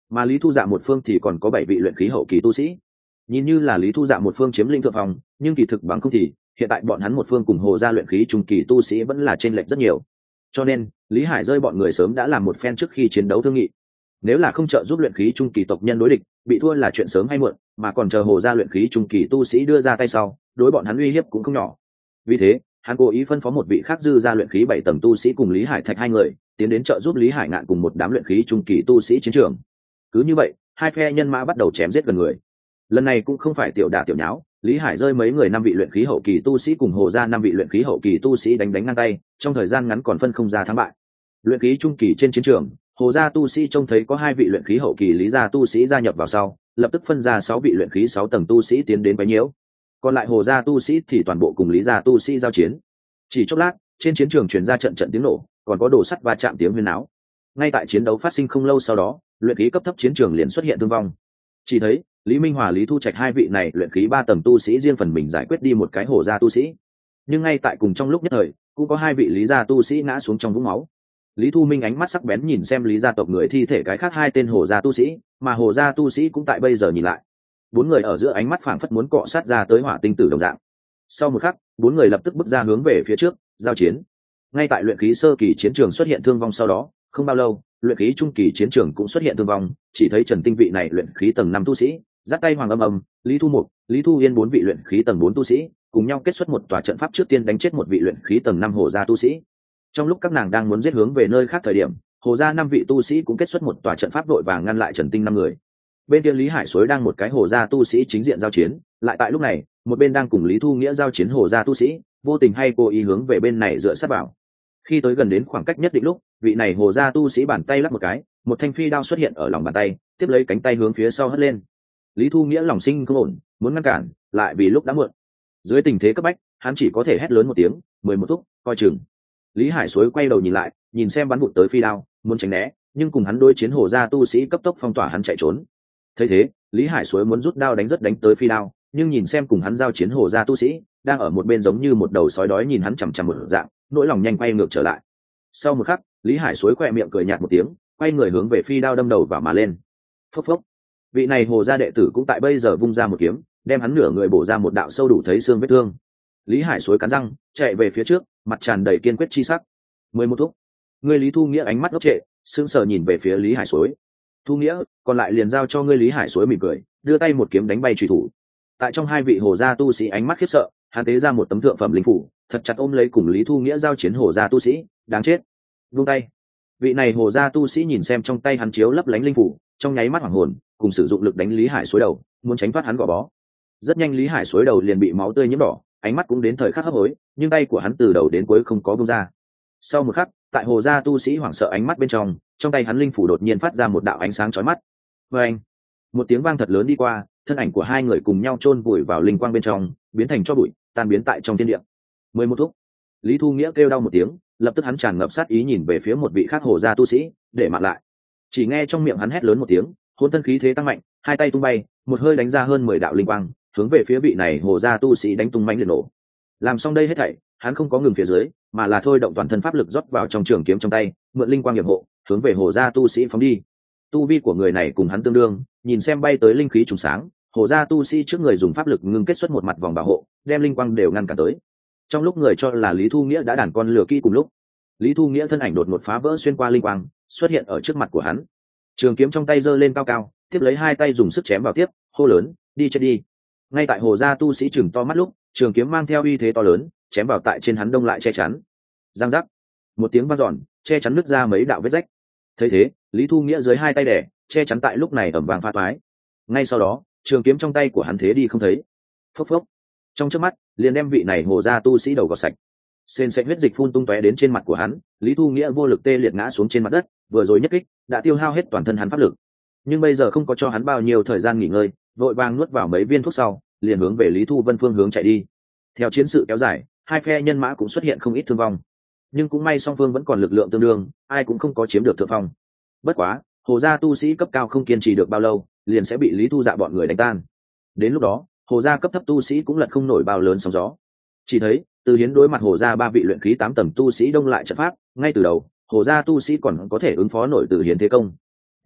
mà lý thu dạ một phương thì còn có bảy vị luyện khí hậu kỳ tu sĩ. Nhìn như là lý thu dạ một phương chiếm lĩnh thượng phòng, nhưng kỳ thực bằng không thì hiện tại bọn hắn một phương cùng hồ gia luyện khí trung kỳ tu sĩ vẫn là trên lệch rất nhiều. Cho nên lý hải rơi bọn người sớm đã làm một phen trước khi chiến đấu thương nghị. Nếu là không trợ giúp luyện khí trung kỳ tộc nhân đối địch, bị thua là chuyện sớm hay muộn, mà còn chờ hồ gia luyện khí trung kỳ tu sĩ đưa ra tay sau, đối bọn hắn uy hiếp cũng không nhỏ. Vì thế hắn cố ý phân phó một vị khác dư ra luyện khí bảy tầng tu sĩ cùng lý hải thạch hai người tiến đến trợ giúp lý hải ngạn cùng một đám luyện khí trung kỳ tu sĩ chiến trường. Cứ như vậy hai phe nhân mã bắt đầu chém giết gần người. Lần này cũng không phải tiểu đả tiểu nháo, lý hải rơi mấy người năm vị luyện khí hậu kỳ tu sĩ cùng hồ gia năm vị luyện khí hậu kỳ tu sĩ đánh đánh ngang tay, trong thời gian ngắn còn phân không ra thắng bại. Luyện khí trung kỳ trên chiến trường, hồ gia tu sĩ trông thấy có hai vị luyện khí hậu kỳ lý gia tu sĩ gia nhập vào sau, lập tức phân ra sáu vị luyện khí sáu tầng tu sĩ tiến đến quấy nhiễu. Còn lại hồ gia tu sĩ thì toàn bộ cùng lý gia tu sĩ giao chiến. Chỉ chốc lát trên chiến trường truyền ra trận trận tiếng nổ, còn có đồ sắt va chạm tiếng huyên náo. Ngay tại chiến đấu phát sinh không lâu sau đó, luyện khí cấp thấp chiến trường liền xuất hiện thương vong. Chỉ thấy lý minh hòa lý thu trạch hai vị này luyện khí ba tầng tu sĩ riêng phần mình giải quyết đi một cái hồ gia tu sĩ, nhưng ngay tại cùng trong lúc nhất thời cũng có hai vị lý gia tu sĩ ngã xuống trong vũng máu. Lý thu minh ánh mắt sắc bén nhìn xem lý gia tộc người thi thể cái khác hai tên hồ gia tu sĩ, mà hồ gia tu sĩ cũng tại bây giờ nhìn lại. Bốn người ở giữa ánh mắt phảng phất muốn cọ sát ra tới hỏa tinh tử đồng dạng. Sau một khắc bốn người lập tức bước ra hướng về phía trước giao chiến. Ngay tại luyện khí sơ kỳ chiến trường xuất hiện thương vong sau đó, không bao lâu luyện khí trung kỳ chiến trường cũng xuất hiện thương vong. Chỉ thấy Trần Tinh vị này luyện khí tầng năm tu sĩ dắt tay Hoàng Âm Âm, Lý Thu Mục, Lý Thu Yên bốn vị luyện khí tầng bốn tu sĩ cùng nhau kết xuất một tòa trận pháp, trước tiên đánh chết một vị luyện khí tầng năm hồ gia tu sĩ. Trong lúc các nàng đang muốn giết hướng về nơi khác thời điểm, hồ gia năm vị tu sĩ cũng kết xuất một tòa trận pháp đội vàng ngăn lại Trần Tinh năm người. Bên kia Lý Hải Suối đang một cái hồ gia tu sĩ chính diện giao chiến, lại tại lúc này một bên đang cùng Lý Thu Nghĩa giao chiến hồ gia tu sĩ vô tình hay cố ý hướng về bên này dựa sát vào. Khi tới gần đến khoảng cách nhất định lúc, vị này hồ gia tu sĩ bàn tay lắc một cái, một thanh phi đao xuất hiện ở lòng bàn tay, tiếp lấy cánh tay hướng phía sau hất lên. Lý Thu Nghĩa lòng sinh không ổn, muốn ngăn cản, lại vì lúc đã muộn. Dưới tình thế cấp bách, hắn chỉ có thể hét lớn một tiếng, mười một thúc, coi chừng. Lý Hải Suối quay đầu nhìn lại, nhìn xem bắn vụt tới phi đao, muốn tránh né, nhưng cùng hắn đối chiến hồ gia tu sĩ cấp tốc phong tỏa hắn chạy trốn. Thấy thế, Lý Hải Suối muốn rút đao đánh rất đánh tới phi đao, nhưng nhìn xem cùng hắn giao chiến hồ gia tu sĩ đang ở một bên giống như một đầu sói đói nhìn hắn chằm chằm một dạng, nỗi lòng nhanh quay ngược trở lại. Sau một khắc, Lý Hải Suối khỏe miệng cười nhạt một tiếng, quay người hướng về phi đao đâm đầu vào mà lên. Phốc phốc. Vị này hồ gia đệ tử cũng tại bây giờ vung ra một kiếm, đem hắn nửa người bổ ra một đạo sâu đủ thấy xương vết thương. Lý Hải Suối cắn răng chạy về phía trước, mặt tràn đầy kiên quyết chi sắc. Mười một thúc. Ngươi Lý Thu Nghĩa ánh mắt ngốc trệ, sững sờ nhìn về phía Lý Hải Suối. Thu Nghĩa, còn lại liền giao cho ngươi. Lý Hải Suối mỉm cười, đưa tay một kiếm đánh bay chủy thủ. Tại trong hai vị hồ gia tu sĩ ánh mắt khiếp sợ, hắn tế ra một tấm thượng phẩm linh phủ, thật chặt ôm lấy cùng Lý Thu Nghĩa giao chiến hồ gia tu sĩ, đáng chết. Vung tay. Vị này hồ gia tu sĩ nhìn xem trong tay hắn chiếu lấp lánh linh phủ, trong nháy mắt hoảng hồn, cùng sử dụng lực đánh Lý Hải Suối đầu, muốn tránh thoát hắn gò bó. Rất nhanh Lý Hải Suối đầu liền bị máu tươi nhiễm đỏ, ánh mắt cũng đến thời khắc hấp hối, nhưng tay của hắn từ đầu đến cuối không có buông ra. Sau một khắc, tại hồ gia tu sĩ hoảng sợ ánh mắt bên trong, trong tay hắn linh phủ đột nhiên phát ra một đạo ánh sáng chói mắt. Và anh, một tiếng vang thật lớn đi qua, thân ảnh của hai người cùng nhau chôn vùi vào linh quang bên trong, biến thành tro bụi, tan biến tại trong thiên địa. Mười một thúc. Lý Thu Nghĩa kêu đau một tiếng, lập tức hắn tràn ngập sát ý nhìn về phía một vị khác hồ gia tu sĩ, để mạng lại. Chỉ nghe trong miệng hắn hét lớn một tiếng, hỗn thân khí thế tăng mạnh, hai tay tung bay, một hơi đánh ra hơn mười đạo linh quang, hướng về phía vị này hồ gia tu sĩ đánh tung mãnh liệt nổ. Làm xong đây hết thảy, hắn không có ngừng phía dưới, mà là thôi động toàn thân pháp lực rót vào trong trường kiếm trong tay, mượn linh quang nghiệp hộ, hướng về hồ gia tu sĩ phóng đi. Tu vi của người này cùng hắn tương đương, nhìn xem bay tới linh khí trùng sáng, hồ gia tu sĩ trước người dùng pháp lực ngưng kết xuất một mặt vòng bảo hộ, đem linh quang đều ngăn cản tới. Trong lúc người cho là Lý Thu Nghĩa đã đàn con lừa kỹ cùng lúc, Lý Thu Nghĩa thân ảnh đột ngột phá vỡ xuyên qua linh quang, xuất hiện ở trước mặt của hắn. Trường kiếm trong tay giơ lên cao cao, tiếp lấy hai tay dùng sức chém vào tiếp, hô lớn, đi chết đi. Ngay tại hồ gia tu sĩ chừng to mắt lúc, trường kiếm mang theo uy thế to lớn, chém vào tại trên hắn đông lại che chắn. Giang giác, một tiếng vang dọn, che chắn nứt ra mấy đạo vết rách. Thấy thế, Lý Thu Nghĩa dưới hai tay đẻ, che chắn tại lúc này ẩm vàng pha toái. Ngay sau đó, trường kiếm trong tay của hắn thế đi không thấy. Phốc phốc, trong chớp mắt, liền đem vị này hồ gia tu sĩ đầu gọt sạch. Sền sệt huyết dịch phun tung tóe đến trên mặt của hắn, Lý Thu Nghĩa vô lực tê liệt ngã xuống trên mặt đất, vừa rồi nhất kích đã tiêu hao hết toàn thân hắn pháp lực. Nhưng bây giờ không có cho hắn bao nhiêu thời gian nghỉ ngơi, vội vàng nuốt vào mấy viên thuốc sau, liền hướng về Lý Thu Vân phương hướng chạy đi. Theo chiến sự kéo dài, hai phe nhân mã cũng xuất hiện không ít thương vong, nhưng cũng may song phương vẫn còn lực lượng tương đương, ai cũng không có chiếm được thượng phong. Bất quá, hồ gia tu sĩ cấp cao không kiên trì được bao lâu, liền sẽ bị Lý Thu Dạ bọn người đánh tan. Đến lúc đó, hồ gia cấp thấp tu sĩ cũng lật không nổi bao lớn sóng gió. Chỉ thấy, Từ Hiến đối mặt hồ gia ba vị luyện khí tám tầng tu sĩ đông lại trận pháp, ngay từ đầu, hồ gia tu sĩ còn có thể ứng phó nổi Từ Hiến thế công.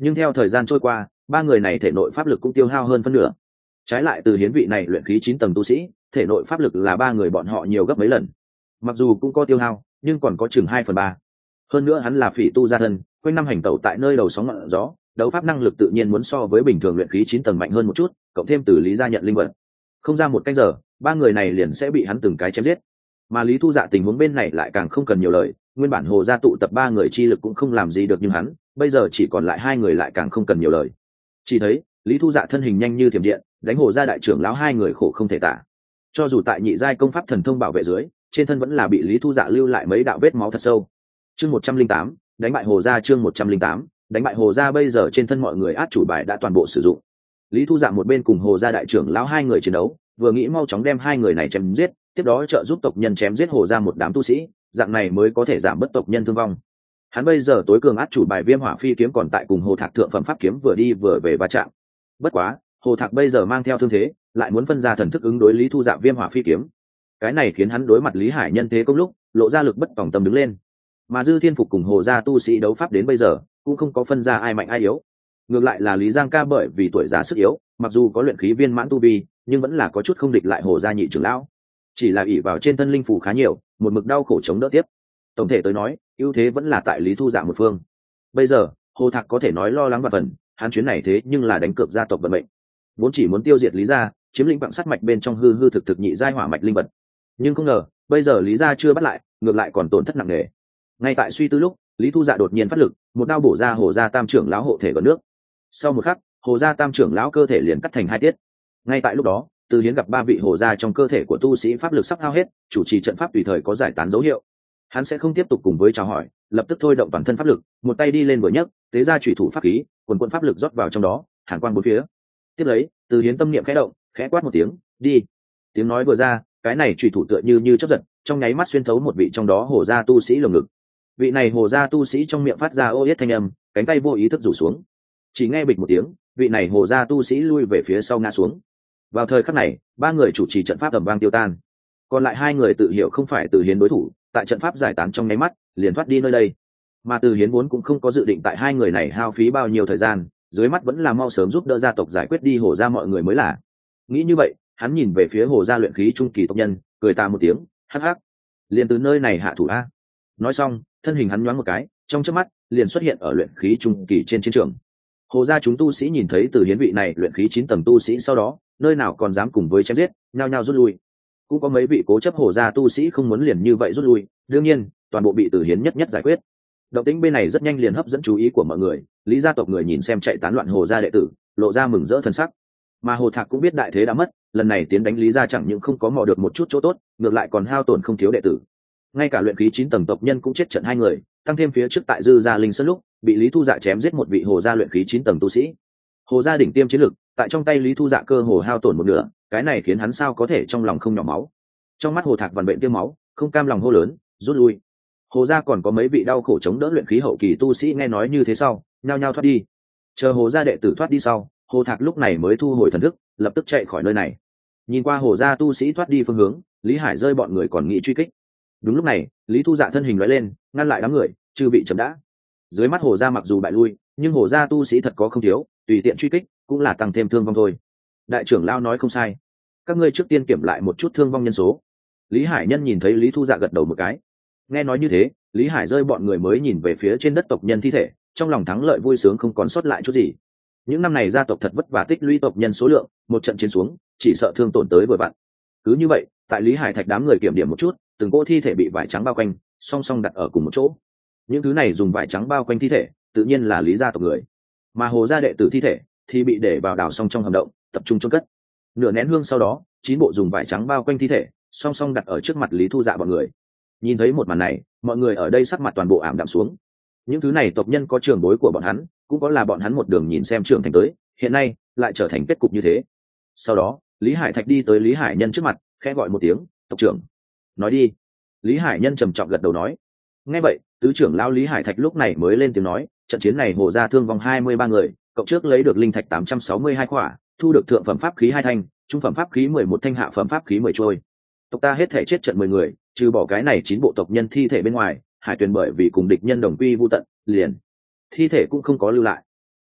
Nhưng theo thời gian trôi qua, ba người này thể nội pháp lực cũng tiêu hao hơn phân nửa. Trái lại Từ Hiến vị này luyện khí chín tầng tu sĩ, thể nội pháp lực là ba người bọn họ nhiều gấp mấy lần. Mặc dù cũng có tiêu hao, nhưng còn có chừng hai phần ba. Hơn nữa hắn là phỉ tu gia thân, quanh năm hành tẩu tại nơi đầu sóng ngọn gió, đấu pháp năng lực tự nhiên muốn so với bình thường luyện khí chín tầng mạnh hơn một chút, cộng thêm Từ Lý gia nhận linh vật. Không ra một canh giờ, ba người này liền sẽ bị hắn từng cái chém giết. Mà Lý Thu Dạ tình huống bên này lại càng không cần nhiều lời, nguyên bản Hồ gia tụ tập ba người chi lực cũng không làm gì được, nhưng hắn bây giờ chỉ còn lại hai người lại càng không cần nhiều lời. Chỉ thấy Lý Thu Dạ thân hình nhanh như thiểm điện, đánh Hồ gia đại trưởng lão hai người khổ không thể tả. Cho dù tại nhị giai công pháp thần thông bảo vệ dưới, trên thân vẫn là bị Lý Thu Dạ lưu lại mấy đạo vết máu thật sâu. Chương một trăm linh tám, đánh bại Hồ gia. Chương một trăm linh tám, đánh bại Hồ gia. Bây giờ trên thân mọi người át chủ bài đã toàn bộ sử dụng. Lý Thu Dạ một bên cùng Hồ gia đại trưởng lão hai người chiến đấu, vừa nghĩ mau chóng đem hai người này chém giết, tiếp đó trợ giúp tộc nhân chém giết Hồ gia một đám tu sĩ, dạng này mới có thể giảm bớt tộc nhân thương vong. Hắn bây giờ tối cường át chủ bài Viêm Hỏa Phi kiếm còn tại cùng Hồ Thạc thượng phẩm pháp kiếm vừa đi vừa về va chạm. Bất quá, Hồ Thạc bây giờ mang theo thương thế, lại muốn phân ra thần thức ứng đối Lý Thu Dạ Viêm Hỏa Phi kiếm. Cái này khiến hắn đối mặt Lý Hải Nhân thế công lúc, lộ ra lực bất tòng tâm đứng lên. Mà Dư Thiên Phục cùng Hồ gia tu sĩ đấu pháp đến bây giờ, cũng không có phân ra ai mạnh ai yếu. Ngược lại là Lý Giang Ca bởi vì tuổi già sức yếu, mặc dù có luyện khí viên mãn tu vi, nhưng vẫn là có chút không địch lại Hồ gia nhị trưởng lão. Chỉ là ỷ vào trên thân linh phù khá nhiều, một mực đau khổ chống đỡ tiếp. Tổng thể tới nói, ưu thế vẫn là tại Lý Thu Dạ một phương. Bây giờ, Hồ Thạc có thể nói lo lắng và phần, hắn chuyến này thế nhưng là đánh cược gia tộc vận mệnh. Vốn chỉ muốn tiêu diệt Lý gia, chiếm lĩnh vạn sắt mạch bên trong hư hư thực thực nhị giai hỏa mạch linh vật. Nhưng không ngờ, bây giờ Lý gia chưa bắt lại, ngược lại còn tổn thất nặng nề. Ngay tại suy tư lúc, Lý Thu Dạ đột nhiên phát lực, một đao bổ ra Hồ gia tam trưởng lão hộ thể gần nước. Sau một khắc, Hồ gia tam trưởng lão cơ thể liền cắt thành hai tiết. Ngay tại lúc đó, Từ Hiến gặp ba vị Hồ gia trong cơ thể của tu sĩ pháp lực sắp hao hết, chủ trì trận pháp tùy thời có giải tán dấu hiệu. Hắn sẽ không tiếp tục cùng với chào hỏi, lập tức thôi động toàn thân pháp lực, một tay đi lên vừa nhấc, tế ra chủy thủ pháp khí, quần quần pháp lực rót vào trong đó, hàn quang bốn phía. Tiếp lấy, Từ Hiến tâm niệm khẽ động, khẽ quát một tiếng, đi. Tiếng nói vừa ra, cái này chủy thủ tựa như như chớp giật, trong nháy mắt xuyên thấu một vị trong đó Hồ gia tu sĩ lồng ngực. Vị này Hồ gia tu sĩ trong miệng phát ra ô yết thanh âm, cánh tay vô ý thức rủ xuống. Chỉ nghe bịch một tiếng, vị này Hồ gia tu sĩ lui về phía sau ngã xuống. Vào thời khắc này, ba người chủ trì trận pháp ầm vang tiêu tan. Còn lại hai người tự hiểu không phải Từ Hiến đối thủ, tại trận pháp giải tán trong nháy mắt, liền thoát đi nơi đây. Mà Từ Hiến vốn cũng không có dự định tại hai người này hao phí bao nhiêu thời gian, dưới mắt vẫn là mau sớm giúp đỡ gia tộc giải quyết đi Hồ gia mọi người mới là. Nghĩ như vậy, hắn nhìn về phía Hồ gia luyện khí trung kỳ tộc nhân, cười ta một tiếng, hắc hắc, liền từ nơi này hạ thủ a. Nói xong, thân hình hắn nhoáng một cái, trong chớp mắt liền xuất hiện ở luyện khí trung kỳ trên chiến trường. Hồ gia chúng tu sĩ nhìn thấy Từ Hiến vị này luyện khí chín tầng tu sĩ sau đó, nơi nào còn dám cùng với chém giết, nhao nhao rút lui. Cũng có mấy vị cố chấp Hồ gia tu sĩ không muốn liền như vậy rút lui, đương nhiên, toàn bộ bị Từ Hiến nhất nhất giải quyết. Động tĩnh bên này rất nhanh liền hấp dẫn chú ý của mọi người, Lý gia tộc người nhìn xem chạy tán loạn Hồ gia đệ tử, lộ ra mừng rỡ thần sắc. Mà Hồ Thạc cũng biết đại thế đã mất, lần này tiến đánh Lý gia chẳng những không có mò được một chút chỗ tốt, ngược lại còn hao tổn không thiếu đệ tử. Ngay cả luyện khí chín tầng tộc nhân cũng chết trận hai người, tăng thêm phía trước tại Dư gia linh sơn lúc, bị Lý Thu Dạ chém giết một vị Hồ gia luyện khí chín tầng tu sĩ. Hồ gia đỉnh tiêm chiến lực, tại trong tay Lý Thu Dạ cơ hồ hao tổn một nửa, cái này khiến hắn sao có thể trong lòng không nhỏ máu. Trong mắt Hồ Thạc vằn vện tiêu máu, không cam lòng hô lớn, rút lui. Hồ gia còn có mấy vị đau khổ chống đỡ luyện khí hậu kỳ tu sĩ nghe nói như thế sau, nhao nhao thoát đi. Chờ Hồ gia đệ tử thoát đi sau, Hồ Thạc lúc này mới thu hồi thần thức, lập tức chạy khỏi nơi này. Nhìn qua Hồ gia tu sĩ thoát đi phương hướng, Lý Hải rơi bọn người còn nghĩ truy kích. Đúng lúc này, Lý Thu Dạ thân hình lóe lên, ngăn lại đám người, chư vị chậm đã. Dưới mắt Hồ gia mặc dù bại lui, nhưng Hồ gia tu sĩ thật có không thiếu, tùy tiện truy kích cũng là tăng thêm thương vong thôi. Đại trưởng lão nói không sai, các ngươi trước tiên kiểm lại một chút thương vong nhân số. Lý Hải Nhân nhìn thấy Lý Thu Dạ gật đầu một cái. Nghe nói như thế, Lý Hải rơi bọn người mới nhìn về phía trên đất tộc nhân thi thể, trong lòng thắng lợi vui sướng không còn sót lại chút gì. Những năm này gia tộc thật vất vả tích lũy tộc nhân số lượng, một trận chiến xuống, chỉ sợ thương tổn tới vừa vặn. Cứ như vậy, tại Lý Hải Thạch đám người kiểm điểm một chút, từng cỗ thi thể bị vải trắng bao quanh, song song đặt ở cùng một chỗ. Những thứ này dùng vải trắng bao quanh thi thể, tự nhiên là Lý gia tộc người. Mà Hồ gia đệ tử thi thể thì bị để vào đào xong trong hầm động, tập trung chôn cất. Nửa nén hương sau đó, chín bộ dùng vải trắng bao quanh thi thể, song song đặt ở trước mặt Lý Thu Dạ bọn người. Nhìn thấy một màn này, mọi người ở đây sắc mặt toàn bộ ảm đạm xuống. Những thứ này tộc nhân có trưởng bối của bọn hắn, cũng có là bọn hắn một đường nhìn xem trưởng thành tới, hiện nay lại trở thành kết cục như thế. Sau đó, Lý Hải Thạch đi tới Lý Hải Nhân trước mặt, khẽ gọi một tiếng, "Tộc trưởng." "Nói đi." Lý Hải Nhân trầm trọng gật đầu nói. Nghe vậy, tứ trưởng lão Lý Hải Thạch lúc này mới lên tiếng nói, "Trận chiến này Hồ gia thương vong hai mươi ba người, cộng trước lấy được linh thạch tám trăm sáu mươi hai khỏa, thu được thượng phẩm pháp khí hai thanh, trung phẩm pháp khí mười một thanh, hạ phẩm pháp khí mười trôi. Tộc ta hết thể chết trận mười người, trừ bỏ cái này chín bộ tộc nhân thi thể bên ngoài, Hải Tuyền bởi vì cùng địch nhân đồng quy vu tận, liền thi thể cũng không có lưu lại."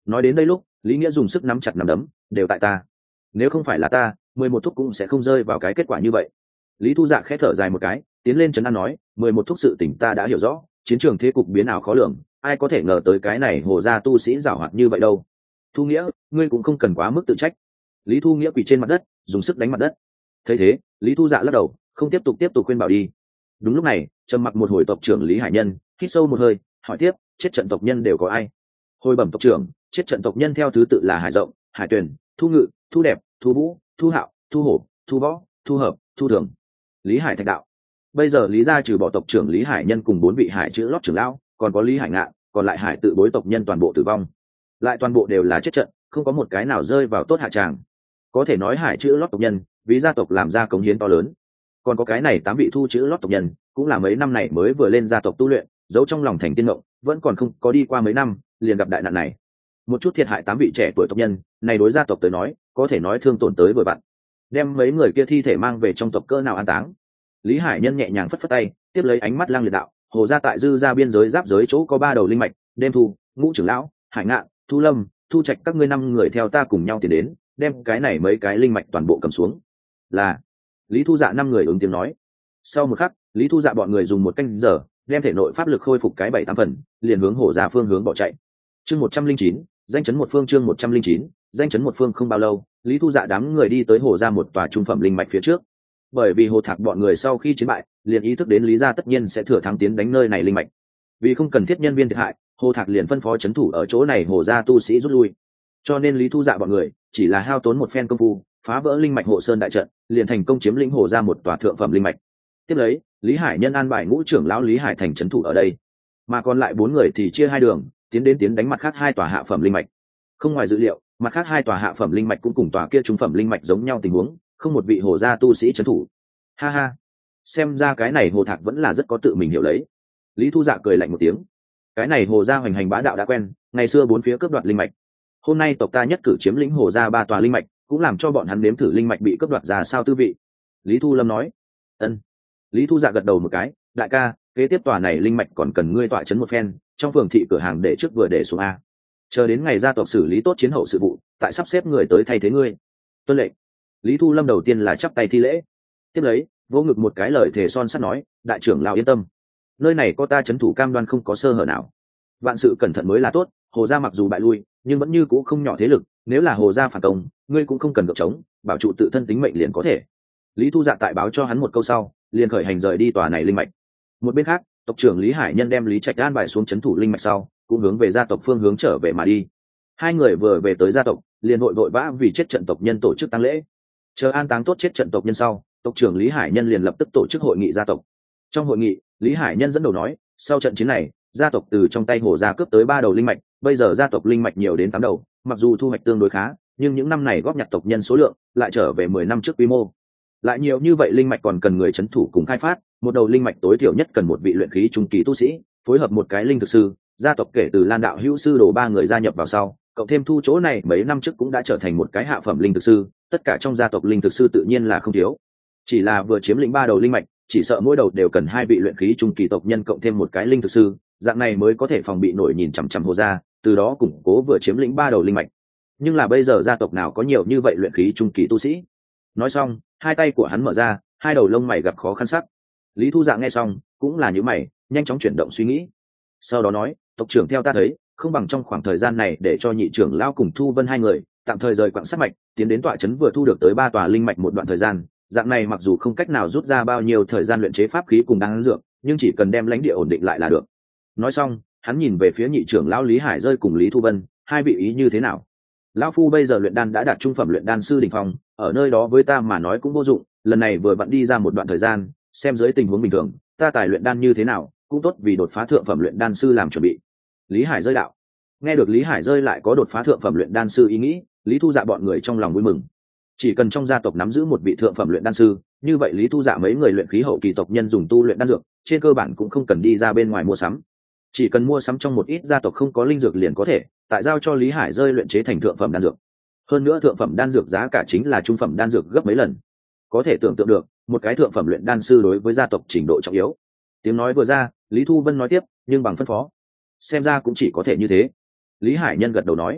nói đến đây lúc lý nghĩa dùng sức nắm chặt nắm đấm, đều tại ta, nếu không phải là ta mười một thúc cũng sẽ không rơi vào cái kết quả như vậy. Lý thu dạ khẽ thở dài một cái, tiến lên trấn an nói, mười một thúc sự tỉnh ta đã hiểu rõ, chiến trường thế cục biến ảo khó lường, ai có thể ngờ tới cái này hồ gia tu sĩ giảo hoạt như vậy đâu. Thu nghĩa, ngươi cũng không cần quá mức tự trách. Lý thu nghĩa quỳ trên mặt đất, dùng sức đánh mặt đất. Thấy thế, Lý thu dạ lắc đầu, không tiếp tục tiếp tục khuyên bảo đi. Đúng lúc này, trầm mặc một hồi tộc trưởng Lý Hải Nhân hít sâu một hơi, hỏi tiếp, chết trận tộc nhân đều có ai? Hồi bẩm tộc trưởng, chết trận tộc nhân theo thứ tự là Hải Rộng, Hải Tuyền, Thu Ngự, Thu Đẹp, Thu Vũ, Thu Hạo, Thu Hổ, Thu Võ, Thu Hợp, Thu Thường, Lý Hải Thạch đạo. Bây giờ Lý gia trừ bỏ tộc trưởng Lý Hải Nhân cùng bốn vị hải chữ lót trưởng lão, còn có Lý Hải Ngạn, còn lại hải tự bối tộc nhân toàn bộ tử vong, lại toàn bộ đều là chết trận, không có một cái nào rơi vào tốt hạ tràng. Có thể nói hải chữ lót tộc nhân vì gia tộc làm ra cống hiến to lớn, còn có cái này tám vị thu chữ lót tộc nhân cũng là mấy năm này mới vừa lên gia tộc tu luyện, giấu trong lòng thành tiên mộng, vẫn còn không có đi qua mấy năm liền gặp đại nạn này. Một chút thiệt hại tám vị trẻ tuổi tộc nhân này đối gia tộc tới nói có thể nói thương tổn tới vội vặn, đem mấy người kia thi thể mang về trong tộc cỡ nào an táng. Lý Hải Nhân nhẹ nhàng phất phất tay, tiếp lấy ánh mắt lang liệt đạo, hồ gia tại dư gia biên giới giáp giới chỗ có ba đầu linh mạch, đêm thu, ngũ trưởng lão, Hải Ngạn, Thu Lâm, Thu Trạch các ngươi năm người theo ta cùng nhau tiến đến, đem cái này mấy cái linh mạch toàn bộ cầm xuống. Là Lý Thu Dạ năm người ứng tiếng nói. Sau một khắc, Lý Thu Dạ bọn người dùng một canh giờ đem thể nội pháp lực khôi phục cái bảy tám phần, liền hướng hồ gia phương hướng bỏ chạy. Chương một trăm linh chín, danh chấn một phương. Chương một trăm linh chín, danh chấn một phương. Không bao lâu, Lý Thu Dạ đám người đi tới hồ gia một tòa trung phẩm linh mạch phía trước. Bởi vì hồ thạc bọn người sau khi chiến bại liền ý thức đến Lý gia tất nhiên sẽ thừa thắng tiến đánh nơi này linh mạch, vì không cần thiết nhân viên thiệt hại, hồ thạc liền phân phó c h ấ n thủ ở chỗ này hồ gia tu sĩ rút lui, cho nên Lý Thu Dạ bọn người chỉ là hao tốn một phen công phu phá vỡ linh mạch hộ sơn đại trận, liền thành công chiếm lĩnh hồ gia một tòa thượng phẩm linh mạch. Tiếp lấy Lý Hải Nhân an bài ngũ trưởng lão Lý Hải thành c h ấ n thủ ở đây, mà còn lại bốn người thì chia hai đường tiến đến tiến đánh mặt khác hai tòa hạ phẩm linh mạch. Không ngoài dự liệu, mặt khác hai tòa hạ phẩm linh mạch cũng cùng tòa kia trung phẩm linh mạch giống nhau tình huống, không một vị hồ gia tu sĩ c h ấ n thủ. Ha ha, xem ra cái này hồ thạc vẫn là rất có tự mình hiểu lấy. Lý Thu Dạ cười lạnh một tiếng, cái này hồ gia hoành hành bá đạo đã quen, ngày xưa bốn phía cướp đoạt linh mạch, hôm nay tộc ta nhất cử chiếm lĩnh hồ gia ba tòa linh mạch, cũng làm cho bọn hắn nếm thử linh mạch bị cướp đoạt ra sao tư vị. Lý Thu Lâm nói. Ân. Lý Thu Dạ gật đầu một cái, đại ca, kế tiếp tòa này linh mạch còn cần ngươi tọa chấn một phen, trong phường thị cửa hàng để trước vừa để xuống a, chờ đến ngày gia tộc xử lý tốt chiến hậu sự vụ, tại sắp xếp người tới thay thế ngươi. Tuân lệnh. Lý Thu Lâm đầu tiên là chắp tay thi lễ, tiếp lấy vỗ ngực một cái lời thề son sắt nói, đại trưởng lão yên tâm, nơi này có ta chấn thủ cam đoan không có sơ hở nào, vạn sự cẩn thận mới là tốt. Hồ gia mặc dù bại lui nhưng vẫn như cũ không nhỏ thế lực, nếu là hồ gia phản công, ngươi cũng không cần gượng chống, bảo trụ tự thân tính mệnh liền có thể. Lý Thu Dạ tại báo cho hắn một câu sau, liền khởi hành rời đi tòa này linh mạch. Một bên khác, tộc trưởng Lý Hải Nhân đem Lý Trạch an bài xuống chấn thủ linh mạch sau, cũng hướng về gia tộc phương hướng trở về mà đi. Hai người vừa về tới gia tộc liền vội vội vã vì chết trận tộc nhân tổ chức tang lễ. Chờ an táng tốt chết trận tộc nhân sau, tộc trưởng Lý Hải Nhân liền lập tức tổ chức hội nghị gia tộc. Trong hội nghị, Lý Hải Nhân dẫn đầu nói, sau trận chiến này gia tộc từ trong tay hồ gia cướp tới ba đầu linh mạch, bây giờ gia tộc linh mạch nhiều đến tám đầu, mặc dù thu hoạch tương đối khá, nhưng những năm này góp nhặt tộc nhân số lượng lại trở về mười năm trước quy mô. Lại nhiều như vậy linh mạch còn cần người trấn thủ cùng khai phát, một đầu linh mạch tối thiểu nhất cần một vị luyện khí trung kỳ tu sĩ, phối hợp một cái linh thực sư. Gia tộc kể từ Lan đạo hữu sư đồ ba người gia nhập vào sau, cộng thêm thu chỗ này mấy năm trước cũng đã trở thành một cái hạ phẩm linh thực sư, tất cả trong gia tộc linh thực sư tự nhiên là không thiếu. Chỉ là vừa chiếm lĩnh ba đầu linh mạch, chỉ sợ mỗi đầu đều cần hai vị luyện khí trung kỳ tộc nhân cộng thêm một cái linh thực sư, dạng này mới có thể phòng bị nổi nhìn chằm chằm hồ gia, từ đó củng cố vừa chiếm lĩnh ba đầu linh mạch. Nhưng là bây giờ gia tộc nào có nhiều như vậy luyện khí trung kỳ tu sĩ? Nói xong, hai tay của hắn mở ra, hai đầu lông mày gặp khó khăn sắc. Lý Thu Dạ nghe xong cũng là nhíu mày, nhanh chóng chuyển động suy nghĩ, sau đó nói, tộc trưởng theo ta thấy, không bằng trong khoảng thời gian này để cho nhị trưởng lão cùng Thu Vân hai người tạm thời rời quặng sát mạch, tiến đến tọa trấn vừa thu được tới ba tòa linh mạch một đoạn thời gian. Dạng này mặc dù không cách nào rút ra bao nhiêu thời gian luyện chế pháp khí cùng đan dược, nhưng chỉ cần đem lãnh địa ổn định lại là được. Nói xong, hắn nhìn về phía nhị trưởng lão Lý Hải Rơi cùng Lý Thu Vân, hai vị ý như thế nào? Lão phu bây giờ luyện đan đã đạt trung phẩm luyện đan sư đỉnh phong, ở nơi đó với ta mà nói cũng vô dụng, lần này vừa vặn đi ra một đoạn thời gian, xem dưới tình huống bình thường, ta tài luyện đan như thế nào, cũng tốt vì đột phá thượng phẩm luyện đan sư làm chuẩn bị. Lý Hải Rơi đạo. Nghe được Lý Hải Rơi lại có đột phá thượng phẩm luyện đan sư ý nghĩ, Lý Thu Dạ bọn người trong lòng vui mừng. Chỉ cần trong gia tộc nắm giữ một vị thượng phẩm luyện đan sư, như vậy Lý Thu Dạ mấy người luyện khí hậu kỳ tộc nhân dùng tu luyện đan dược, trên cơ bản cũng không cần đi ra bên ngoài mua sắm. Chỉ cần mua sắm trong một ít gia tộc không có linh dược liền có thể, tại giao cho Lý Hải Rơi luyện chế thành thượng phẩm đan dược. Hơn nữa thượng phẩm đan dược giá cả chính là trung phẩm đan dược gấp mấy lần. Có thể tưởng tượng được, một cái thượng phẩm luyện đan sư đối với gia tộc trình độ trọng yếu. Tiếng nói vừa ra, Lý Thu Vân nói tiếp, nhưng bằng phân phó, xem ra cũng chỉ có thể như thế. Lý Hải Nhân gật đầu nói,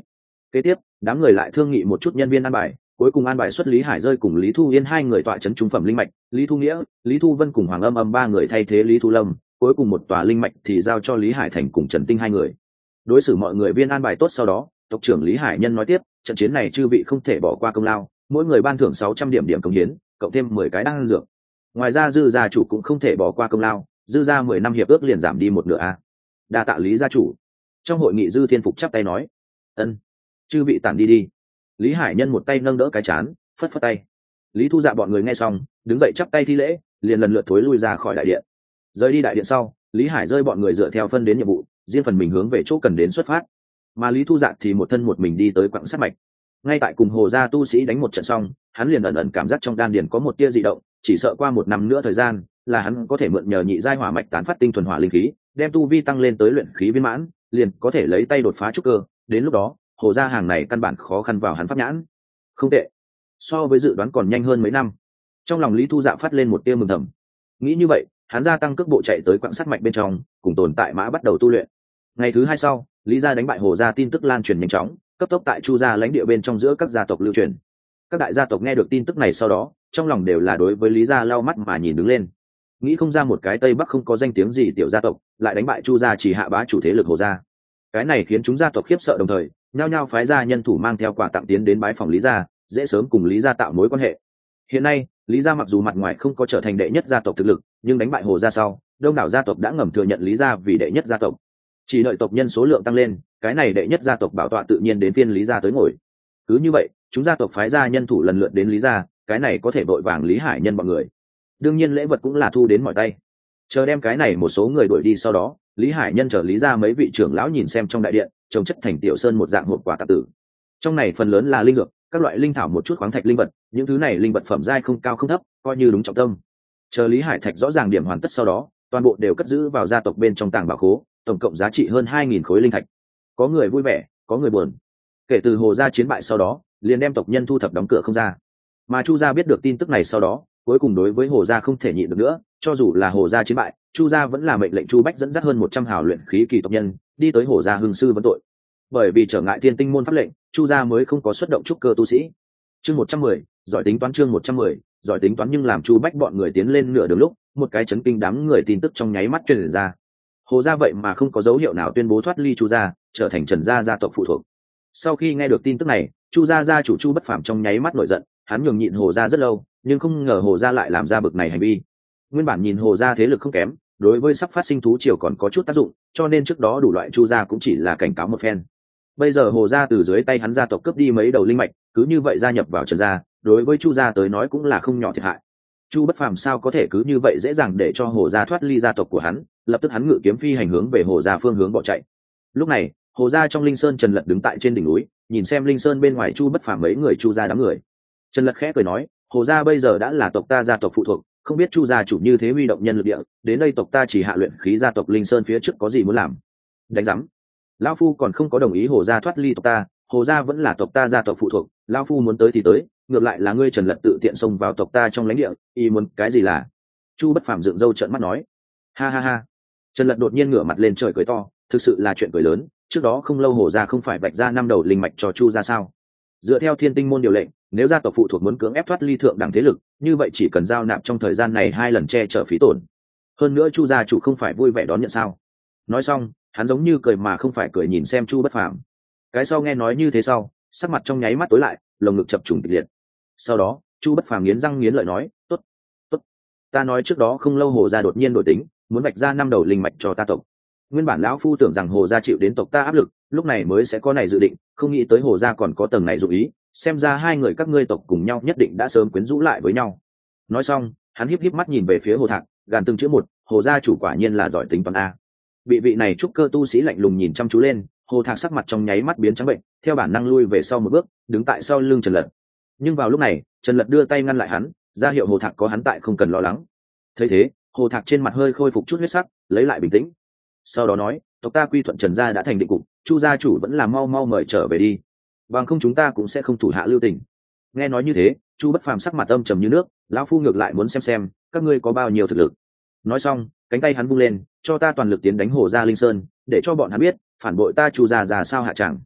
Kế tiếp đám người lại thương nghị một chút nhân viên an bài, cuối cùng an bài xuất Lý Hải Rơi cùng Lý Thu Yên hai người tọa trấn trung phẩm linh mạch, Lý Thu Nghĩa, Lý Thu Vân cùng Hoàng Âm Âm ba người thay thế Lý Thu Lâm, cuối cùng một tòa linh mạch thì giao cho Lý Hải Thành cùng Trần Tinh hai người. Đối xử mọi người viên an bài tốt sau đó, tộc trưởng Lý Hải Nhân nói tiếp, trận chiến này chư vị không thể bỏ qua công lao, mỗi người ban thưởng sáu trăm điểm điểm cống hiến, cộng thêm mười cái đan dược. Ngoài ra dư gia chủ cũng không thể bỏ qua công lao, dư gia mười năm hiệp ước liền giảm đi một nửa a. Đa tạ Lý gia chủ. Trong hội nghị Dư Thiên Phục chắp tay nói, ân, chư vị tản đi đi. Lý Hải Nhân một tay nâng đỡ cái chán, phất phất tay. Lý Thu Dạ bọn người nghe xong, đứng dậy chắp tay thi lễ, liền lần lượt thối lui ra khỏi đại điện. Rời đi đại điện sau, Lý Hải Rơi bọn người dựa theo phân đến nhiệm vụ, riêng phần mình hướng về chỗ cần đến xuất phát. Mà Lý Thu Dạ thì một thân một mình đi tới quặng sắt mạch. Ngay tại cùng Hồ gia tu sĩ đánh một trận xong, hắn liền ẩn ẩn cảm giác trong đan điền có một tia dị động, chỉ sợ qua một năm nữa thời gian, là hắn có thể mượn nhờ nhị giai hỏa mạch tán phát tinh thuần hỏa linh khí, đem tu vi tăng lên tới luyện khí viên mãn, liền có thể lấy tay đột phá trúc cơ. Đến lúc đó, Hồ gia hàng này căn bản khó khăn vào hắn pháp nhãn. Không tệ, so với dự đoán còn nhanh hơn mấy năm. Trong lòng Lý Thu Dạ phát lên một tia mừng thầm. Nghĩ như vậy, hắn gia tăng cước bộ chạy tới quặng sắt mạch bên trong, cùng tồn tại mã bắt đầu tu luyện. Ngày thứ hai sau, Lý gia đánh bại Hồ gia tin tức lan truyền nhanh chóng, cấp tốc tại Chu gia lãnh địa bên trong giữa các gia tộc lưu truyền. Các đại gia tộc nghe được tin tức này sau đó, trong lòng đều là đối với Lý gia lau mắt mà nhìn đứng lên. Nghĩ không ra một cái Tây Bắc không có danh tiếng gì tiểu gia tộc, lại đánh bại Chu gia chỉ hạ bá chủ thế lực Hồ gia. Cái này khiến chúng gia tộc khiếp sợ, đồng thời nhao nhao phái ra nhân thủ mang theo quà tặng tiến đến bái phòng Lý gia, dễ sớm cùng Lý gia tạo mối quan hệ. Hiện nay, Lý gia mặc dù mặt ngoài không có trở thành đệ nhất gia tộc thực lực, nhưng đánh bại Hồ gia sau, đông đảo gia tộc đã ngầm thừa nhận Lý gia vì đệ nhất gia tộc. Chỉ đợi tộc nhân số lượng tăng lên, cái này đệ nhất gia tộc bảo tọa tự nhiên đến phiên Lý gia tới ngồi. Cứ như vậy, chúng gia tộc phái ra nhân thủ lần lượt đến Lý gia, cái này có thể vội vàng Lý Hải Nhân bọn người. Đương nhiên lễ vật cũng là thu đến mọi tay. Chờ đem cái này một số người đuổi đi sau đó, Lý Hải Nhân chờ Lý gia mấy vị trưởng lão nhìn xem trong đại điện, trồng chất thành tiểu sơn một dạng hộp quà tặng tử. Trong này phần lớn là linh dược, các loại linh thảo, một chút khoáng thạch linh vật, những thứ này linh vật phẩm giai không cao không thấp, coi như đúng trọng tâm. Chờ Lý Hải Thạch rõ ràng điểm hoàn tất sau đó, toàn bộ đều cất giữ vào gia tộc bên trong tàng bảo khố, tổng cộng giá trị hơn hai nghìn khối linh thạch. Có người vui vẻ, có người buồn. Kể từ Hồ gia chiến bại sau đó, liền đem tộc nhân thu thập đóng cửa không ra. Mà Chu gia biết được tin tức này sau đó, cuối cùng đối với Hồ gia không thể nhịn được nữa, cho dù là Hồ gia chiến bại, Chu gia vẫn là mệnh lệnh Chu Bách dẫn dắt hơn một trăm hào luyện khí kỳ tộc nhân đi tới Hồ gia hưng sư vấn tội. Bởi vì trở ngại thiên tinh môn pháp lệnh, Chu gia mới không có xuất động trúc cơ tu sĩ. Chương một trăm mười, giỏi tính toán. Chương một trăm mười, giỏi tính toán. Nhưng làm Chu Bách bọn người tiến lên nửa đường lúc, một cái chấn kinh đám người tin tức trong nháy mắt truyền ra. Hồ gia vậy mà không có dấu hiệu nào tuyên bố thoát ly Chu gia, trở thành Trần gia gia tộc phụ thuộc. Sau khi nghe được tin tức này, Chu gia gia chủ Chu Bất Phàm trong nháy mắt nổi giận, hắn nhường nhịn Hồ gia rất lâu, nhưng không ngờ Hồ gia lại làm ra bực này hành vi. Nguyên bản nhìn Hồ gia thế lực không kém, đối với sắp phát sinh thú triều còn có chút tác dụng, cho nên trước đó đủ loại Chu gia cũng chỉ là cảnh cáo một phen. Bây giờ Hồ gia từ dưới tay hắn gia tộc cướp đi mấy đầu linh mạch, cứ như vậy gia nhập vào Trần gia, đối với Chu gia tới nói cũng là không nhỏ thiệt hại. Chu Bất Phàm sao có thể cứ như vậy dễ dàng để cho Hồ gia thoát ly gia tộc của hắn, lập tức hắn ngự kiếm phi hành hướng về Hồ gia phương hướng bỏ chạy. Lúc này, Hồ gia trong Linh Sơn Trần Lật đứng tại trên đỉnh núi, nhìn xem Linh Sơn bên ngoài Chu Bất Phàm mấy người Chu gia đám người. Trần Lật khẽ cười nói, Hồ gia bây giờ đã là tộc ta gia tộc phụ thuộc, không biết Chu gia chủ như thế huy động nhân lực địa, đến đây tộc ta chỉ hạ luyện khí gia tộc Linh Sơn phía trước có gì muốn làm? Đánh rắm. Lão phu còn không có đồng ý Hồ gia thoát ly tộc ta, Hồ gia vẫn là tộc ta gia tộc phụ thuộc, lão phu muốn tới thì tới, ngược lại là ngươi Trần Lật tự tiện xông vào tộc ta trong lãnh địa, y muốn cái gì là? Chu Bất Phàm dựng râu trợn mắt nói. Ha ha ha. Trần Lật đột nhiên ngửa mặt lên trời cười to, thực sự là chuyện cười lớn, trước đó không lâu Hồ gia không phải vạch ra năm đầu linh mạch cho Chu gia sao? Dựa theo Thiên Tinh môn điều lệnh, nếu gia tộc phụ thuộc muốn cưỡng ép thoát ly thượng đẳng thế lực, như vậy chỉ cần giao nạp trong thời gian này hai lần che chở phí tổn. Hơn nữa Chu gia chủ không phải vui vẻ đón nhận sao? Nói xong, hắn giống như cười mà không phải cười nhìn xem Chu Bất Phàm. Cái sau nghe nói như thế sau, sắc mặt trong nháy mắt tối lại, lồng ngực chập trùng kịch liệt. Sau đó, Chu Bất Phàm nghiến răng nghiến lợi nói, "Tốt, tốt, ta nói trước đó không lâu Hồ gia đột nhiên đổi tính, muốn vạch ra năm đầu linh mạch cho ta tộc. Nguyên bản lão phu tưởng rằng Hồ gia chịu đến tộc ta áp lực, lúc này mới sẽ có này dự định, không nghĩ tới Hồ gia còn có tầng này dụng ý, xem ra hai người các ngươi tộc cùng nhau nhất định đã sớm quyến rũ lại với nhau." Nói xong, hắn híp híp mắt nhìn về phía Hồ Thạc, gàn từng chữ một, Hồ gia chủ quả nhiên là giỏi tính toán a. Bị vị này trúc cơ tu sĩ lạnh lùng nhìn chăm chú lên, Hồ Thạc sắc mặt trong nháy mắt biến trắng bệnh, theo bản năng lui về sau một bước, đứng tại sau lưng Trần Lật. Nhưng vào lúc này, Trần Lật đưa tay ngăn lại hắn, ra hiệu Hồ Thạc có hắn tại không cần lo lắng. Thấy thế, Hồ Thạc trên mặt hơi khôi phục chút huyết sắc, lấy lại bình tĩnh. Sau đó nói, tộc ta quy thuận Trần gia đã thành định cục, Chu gia chủ vẫn là mau mau mời trở về đi, bằng không chúng ta cũng sẽ không thủ hạ lưu tình. Nghe nói như thế, Chu Bất Phàm sắc mặt âm trầm như nước, lão phu ngược lại muốn xem xem các ngươi có bao nhiêu thực lực. Nói xong, cánh tay hắn vung lên, cho ta toàn lực tiến đánh Hồ gia Linh Sơn, để cho bọn hắn biết phản bội ta Chu gia ra sao hạ chẳng.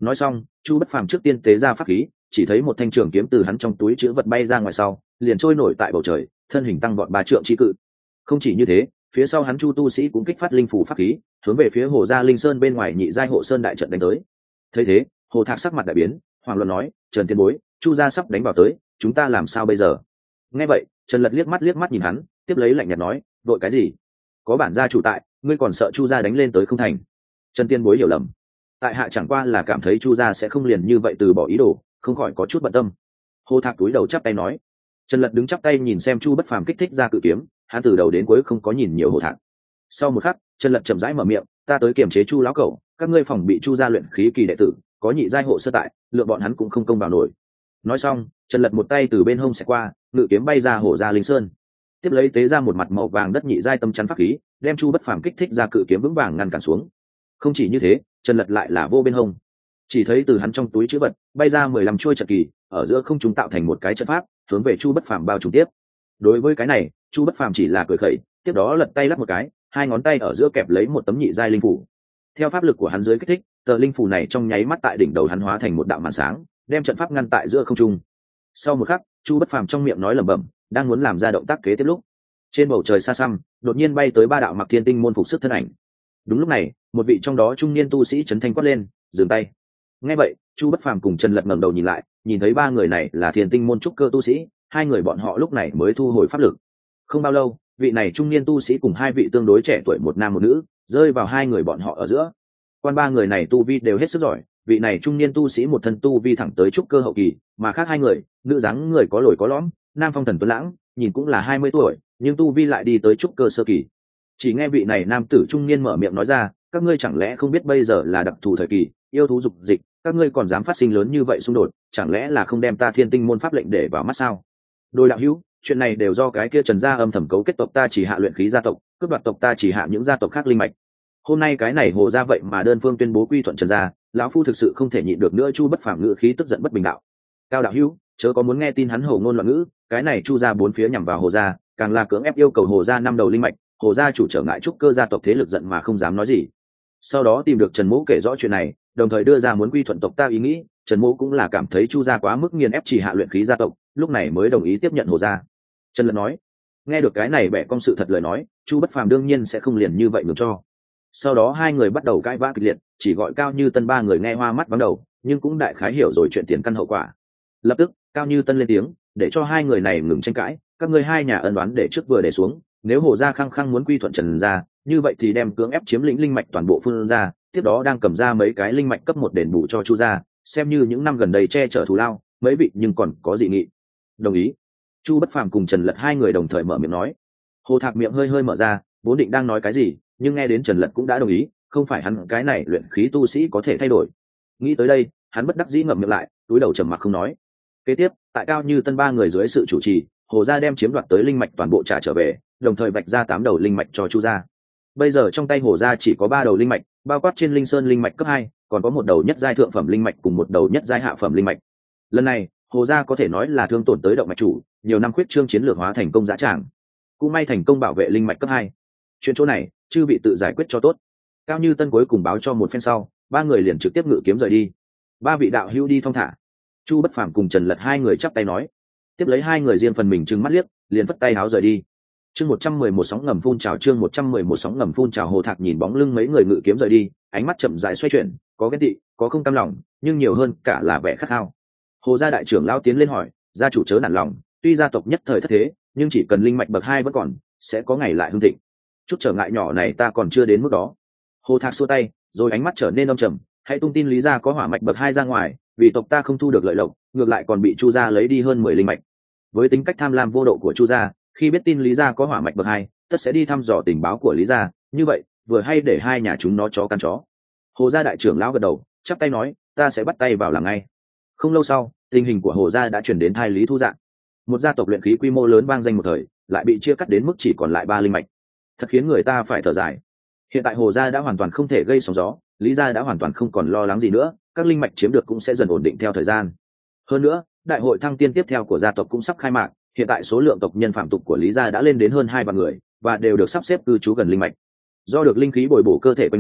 nói xong chu bất phàm trước tiên tế ra pháp khí, chỉ thấy một thanh trường kiếm từ hắn trong túi chữ vật bay ra ngoài sau liền trôi nổi tại bầu trời, thân hình tăng vọt ba trượng trí cự. Không chỉ như thế, phía sau hắn chu tu sĩ cũng kích phát linh phủ pháp khí, hướng về phía hồ gia linh sơn bên ngoài nhị giai hộ sơn đại trận đánh tới. Thấy thế, hồ thạc sắc mặt đại biến, hoàng luận nói: Trần Tiên Bối, chu gia sắp đánh vào tới, chúng ta làm sao bây giờ? Nghe vậy, Trần Lật liếc mắt liếc mắt nhìn hắn, tiếp lấy lạnh nhạt nói: vội cái gì? Có bản gia chủ tại, ngươi còn sợ chu gia đánh lên tới không thành? Trần Tiên Bối hiểu lầm, tại hạ chẳng qua là cảm thấy chu gia sẽ không liền như vậy từ bỏ ý đồ, không khỏi có chút bận tâm. Hồ thạc túi đầu chắp tay nói. Trần Lật đứng chắp tay nhìn xem chu bất phàm kích thích ra cự kiếm, hắn từ đầu đến cuối không có nhìn nhiều hồ thạc. Sau một khắc, Trần Lật chậm rãi mở miệng: ta tới kiểm chế chu lão cẩu, các ngươi phòng bị chu gia luyện khí kỳ đệ tử có nhị giai hộ sơ tại, lựa bọn hắn cũng không công vào nổi. Nói xong, Trần Lật một tay từ bên hông xẹt qua, ngự kiếm bay ra hồ gia linh sơn, tiếp lấy tế ra một mặt màu vàng đất nhị giai tâm chắn pháp khí, đem chu bất phàm kích thích ra cự kiếm vững vàng ngăn cản xuống. Không chỉ như thế, Trần Lật lại là vô bên hông, chỉ thấy từ hắn trong túi chữ vật bay ra mười lăm chuôi trận kỳ, ở giữa không trung tạo thành một cái trận pháp, hướng về chu bất phàm bao trùm tiếp. Đối với cái này, chu bất phàm chỉ là cười khẩy, tiếp đó lật tay lắc một cái, hai ngón tay ở giữa kẹp lấy một tấm nhị giai linh phủ. Theo pháp lực của hắn dưới kích thích, tờ linh phủ này trong nháy mắt tại đỉnh đầu hắn hóa thành một đạo màn sáng, đem trận pháp ngăn tại giữa không trung. Sau một khắc, chu bất phàm trong miệng nói lẩm bẩm, đang muốn làm ra động tác kế tiếp lúc, trên bầu trời xa xăm đột nhiên bay tới ba đạo mặc thiên tinh môn phục sức thân ảnh. Đúng lúc này, một vị trong đó trung niên tu sĩ chấn thanh quát lên: dừng tay! Nghe vậy, chu bất phàm cùng Trần Lật ngẩng đầu nhìn lại, nhìn thấy ba người này là thiên tinh môn trúc cơ tu sĩ, hai người bọn họ lúc này mới thu hồi pháp lực. Không bao lâu, vị này trung niên tu sĩ cùng hai vị tương đối trẻ tuổi một nam một nữ rơi vào hai người bọn họ ở giữa. Quan ba người này tu vi đều hết sức giỏi, vị này trung niên tu sĩ một thân tu vi thẳng tới trúc cơ hậu kỳ, mà khác hai người, nữ dáng người có lồi có lõm, nam phong thần tuấn lãng, nhìn cũng là hai mươi tuổi, nhưng tu vi lại đi tới trúc cơ sơ kỳ. Chỉ nghe vị này nam tử trung niên mở miệng nói ra: các ngươi chẳng lẽ không biết bây giờ là đặc thù thời kỳ, yêu thú dục dịch, các ngươi còn dám phát sinh lớn như vậy xung đột, chẳng lẽ là không đem ta thiên tinh môn pháp lệnh để vào mắt sao? Đôi đạo hữu, chuyện này đều do cái kia Trần gia âm thầm cấu kết tộc ta chỉ hạ luyện khí gia tộc, cướp đoạt tộc ta chỉ hạ những gia tộc khác linh mạch. Hôm nay cái này hồ gia vậy mà đơn phương tuyên bố quy thuận Trần gia, lão phu thực sự không thể nhịn được nữa. Chu bất phàm ngữ khí tức giận bất bình đạo. Cao đạo hữu, chớ có muốn nghe tin hắn hổ ngôn loạn ngữ, cái này Chu gia bốn phía nhằm vào hồ gia, càng là cưỡng ép yêu cầu hồ gia năm đầu linh mạch, hồ gia chủ trở ngại trúc cơ gia tộc thế lực giận mà không dám nói gì. Sau đó tìm được Trần Mỗ kể rõ chuyện này, đồng thời đưa ra muốn quy thuận tộc ta ý nghĩ. Trần Mỗ cũng là cảm thấy Chu gia quá mức nghiền ép chỉ hạ luyện khí gia tộc, lúc này mới đồng ý tiếp nhận hồ gia. Trần Lật nói. Nghe được cái này bẻ cong sự thật lời nói, Chu bất phàm đương nhiên sẽ không liền như vậy ngược cho. Sau đó hai người bắt đầu cãi vã kịch liệt, chỉ gọi Cao Như Tân ba người nghe hoa mắt vắng đầu, nhưng cũng đại khái hiểu rồi chuyện tiền căn hậu quả. Lập tức, Cao Như Tân lên tiếng, để cho hai người này ngừng tranh cãi, các ngươi hai nhà ân đoán để trước vừa để xuống, nếu hồ gia khăng khăng muốn quy thuận Trần gia, như vậy thì đem cưỡng ép chiếm lĩnh linh mạch toàn bộ phương gia, tiếp đó đang cầm ra mấy cái linh mạch cấp một đền bù cho Chu gia, xem như những năm gần đây che chở thù lao, mấy vị nhưng còn có dị nghị. Đồng ý. Chu bất phàm cùng Trần Lật hai người đồng thời mở miệng nói. Hồ Thạc miệng hơi hơi mở ra, vốn định đang nói cái gì, nhưng nghe đến Trần Lật cũng đã đồng ý, không phải hắn cái này luyện khí tu sĩ có thể thay đổi. Nghĩ tới đây, hắn bất đắc dĩ ngậm miệng lại, túi đầu trầm mặc không nói. Kế tiếp, tại Cao Như Tân ba người dưới sự chủ trì, hồ gia đem chiếm đoạt tới linh mạch toàn bộ trả trở về, đồng thời vạch ra tám đầu linh mạch cho Chu gia. Bây giờ trong tay hồ gia chỉ có ba đầu linh mạch, bao quát trên linh sơn linh mạch cấp hai, còn có một đầu nhất giai thượng phẩm linh mạch cùng một đầu nhất giai hạ phẩm linh mạch. Lần này, hồ gia có thể nói là thương tổn tới động mạch chủ, nhiều năm khuyết trương chiến lược hóa thành công dã tràng, cũng may thành công bảo vệ linh mạch cấp hai. Chuyện chỗ này, chư vị tự giải quyết cho tốt. Cao Như Tân cuối cùng báo cho một phen sau, ba người liền trực tiếp ngự kiếm rời đi. Ba vị đạo hữu đi thong thả. Chu bất phàm cùng Trần Lật hai người chắp tay nói. Tiếp lấy hai người riêng phần mình trừng mắt liếc, liền vất tay háo rời đi. Chương một trăm mười một sóng ngầm phun trào, chương một trăm mười một sóng ngầm phun trào. Hồ Thạc nhìn bóng lưng mấy người ngự kiếm rời đi, ánh mắt chậm rãi xoay chuyển, có ghen tị, có không cam lòng, nhưng nhiều hơn cả là vẻ khát khao. Hồ gia đại trưởng lão tiến lên hỏi, gia chủ chớ nản lòng, tuy gia tộc nhất thời thất thế, nhưng chỉ cần linh mạch bậc hai vẫn còn, sẽ có ngày lại hưng thịnh. Chút trở ngại nhỏ này ta còn chưa đến mức đó. Hồ Thạc xua tay, rồi ánh mắt trở nên âm trầm, hãy tung tin Lý gia có hỏa mạch bậc hai ra ngoài, vì tộc ta không thu được lợi lộc, ngược lại còn bị Chu gia lấy đi hơn mười linh mạch. Với tính cách tham lam vô độ của Chu gia, khi biết tin Lý gia có hỏa mạch bậc hai, tất sẽ đi thăm dò tình báo của Lý gia, như vậy, vừa hay để hai nhà chúng nó chó căn chó. Hồ gia đại trưởng lão gật đầu, chắp tay nói, ta sẽ bắt tay vào làm ngay. Không lâu sau, tình hình của Hồ gia đã chuyển đến thai Lý Thu Dạng. Một gia tộc luyện khí quy mô lớn vang danh một thời, lại bị chia cắt đến mức chỉ còn lại ba linh mạch, thật khiến người ta phải thở dài. Hiện tại Hồ gia đã hoàn toàn không thể gây sóng gió, Lý gia đã hoàn toàn không còn lo lắng gì nữa, các linh mạch chiếm được cũng sẽ dần ổn định theo thời gian. Hơn nữa, đại hội thăng tiên tiếp theo của gia tộc cũng sắp khai mạc, hiện tại số lượng tộc nhân phạm tục của Lý gia đã lên đến hơn hai vạn người, và đều được sắp xếp cư trú gần linh mạch. Do được linh khí bồi bổ cơ thể quanh năm,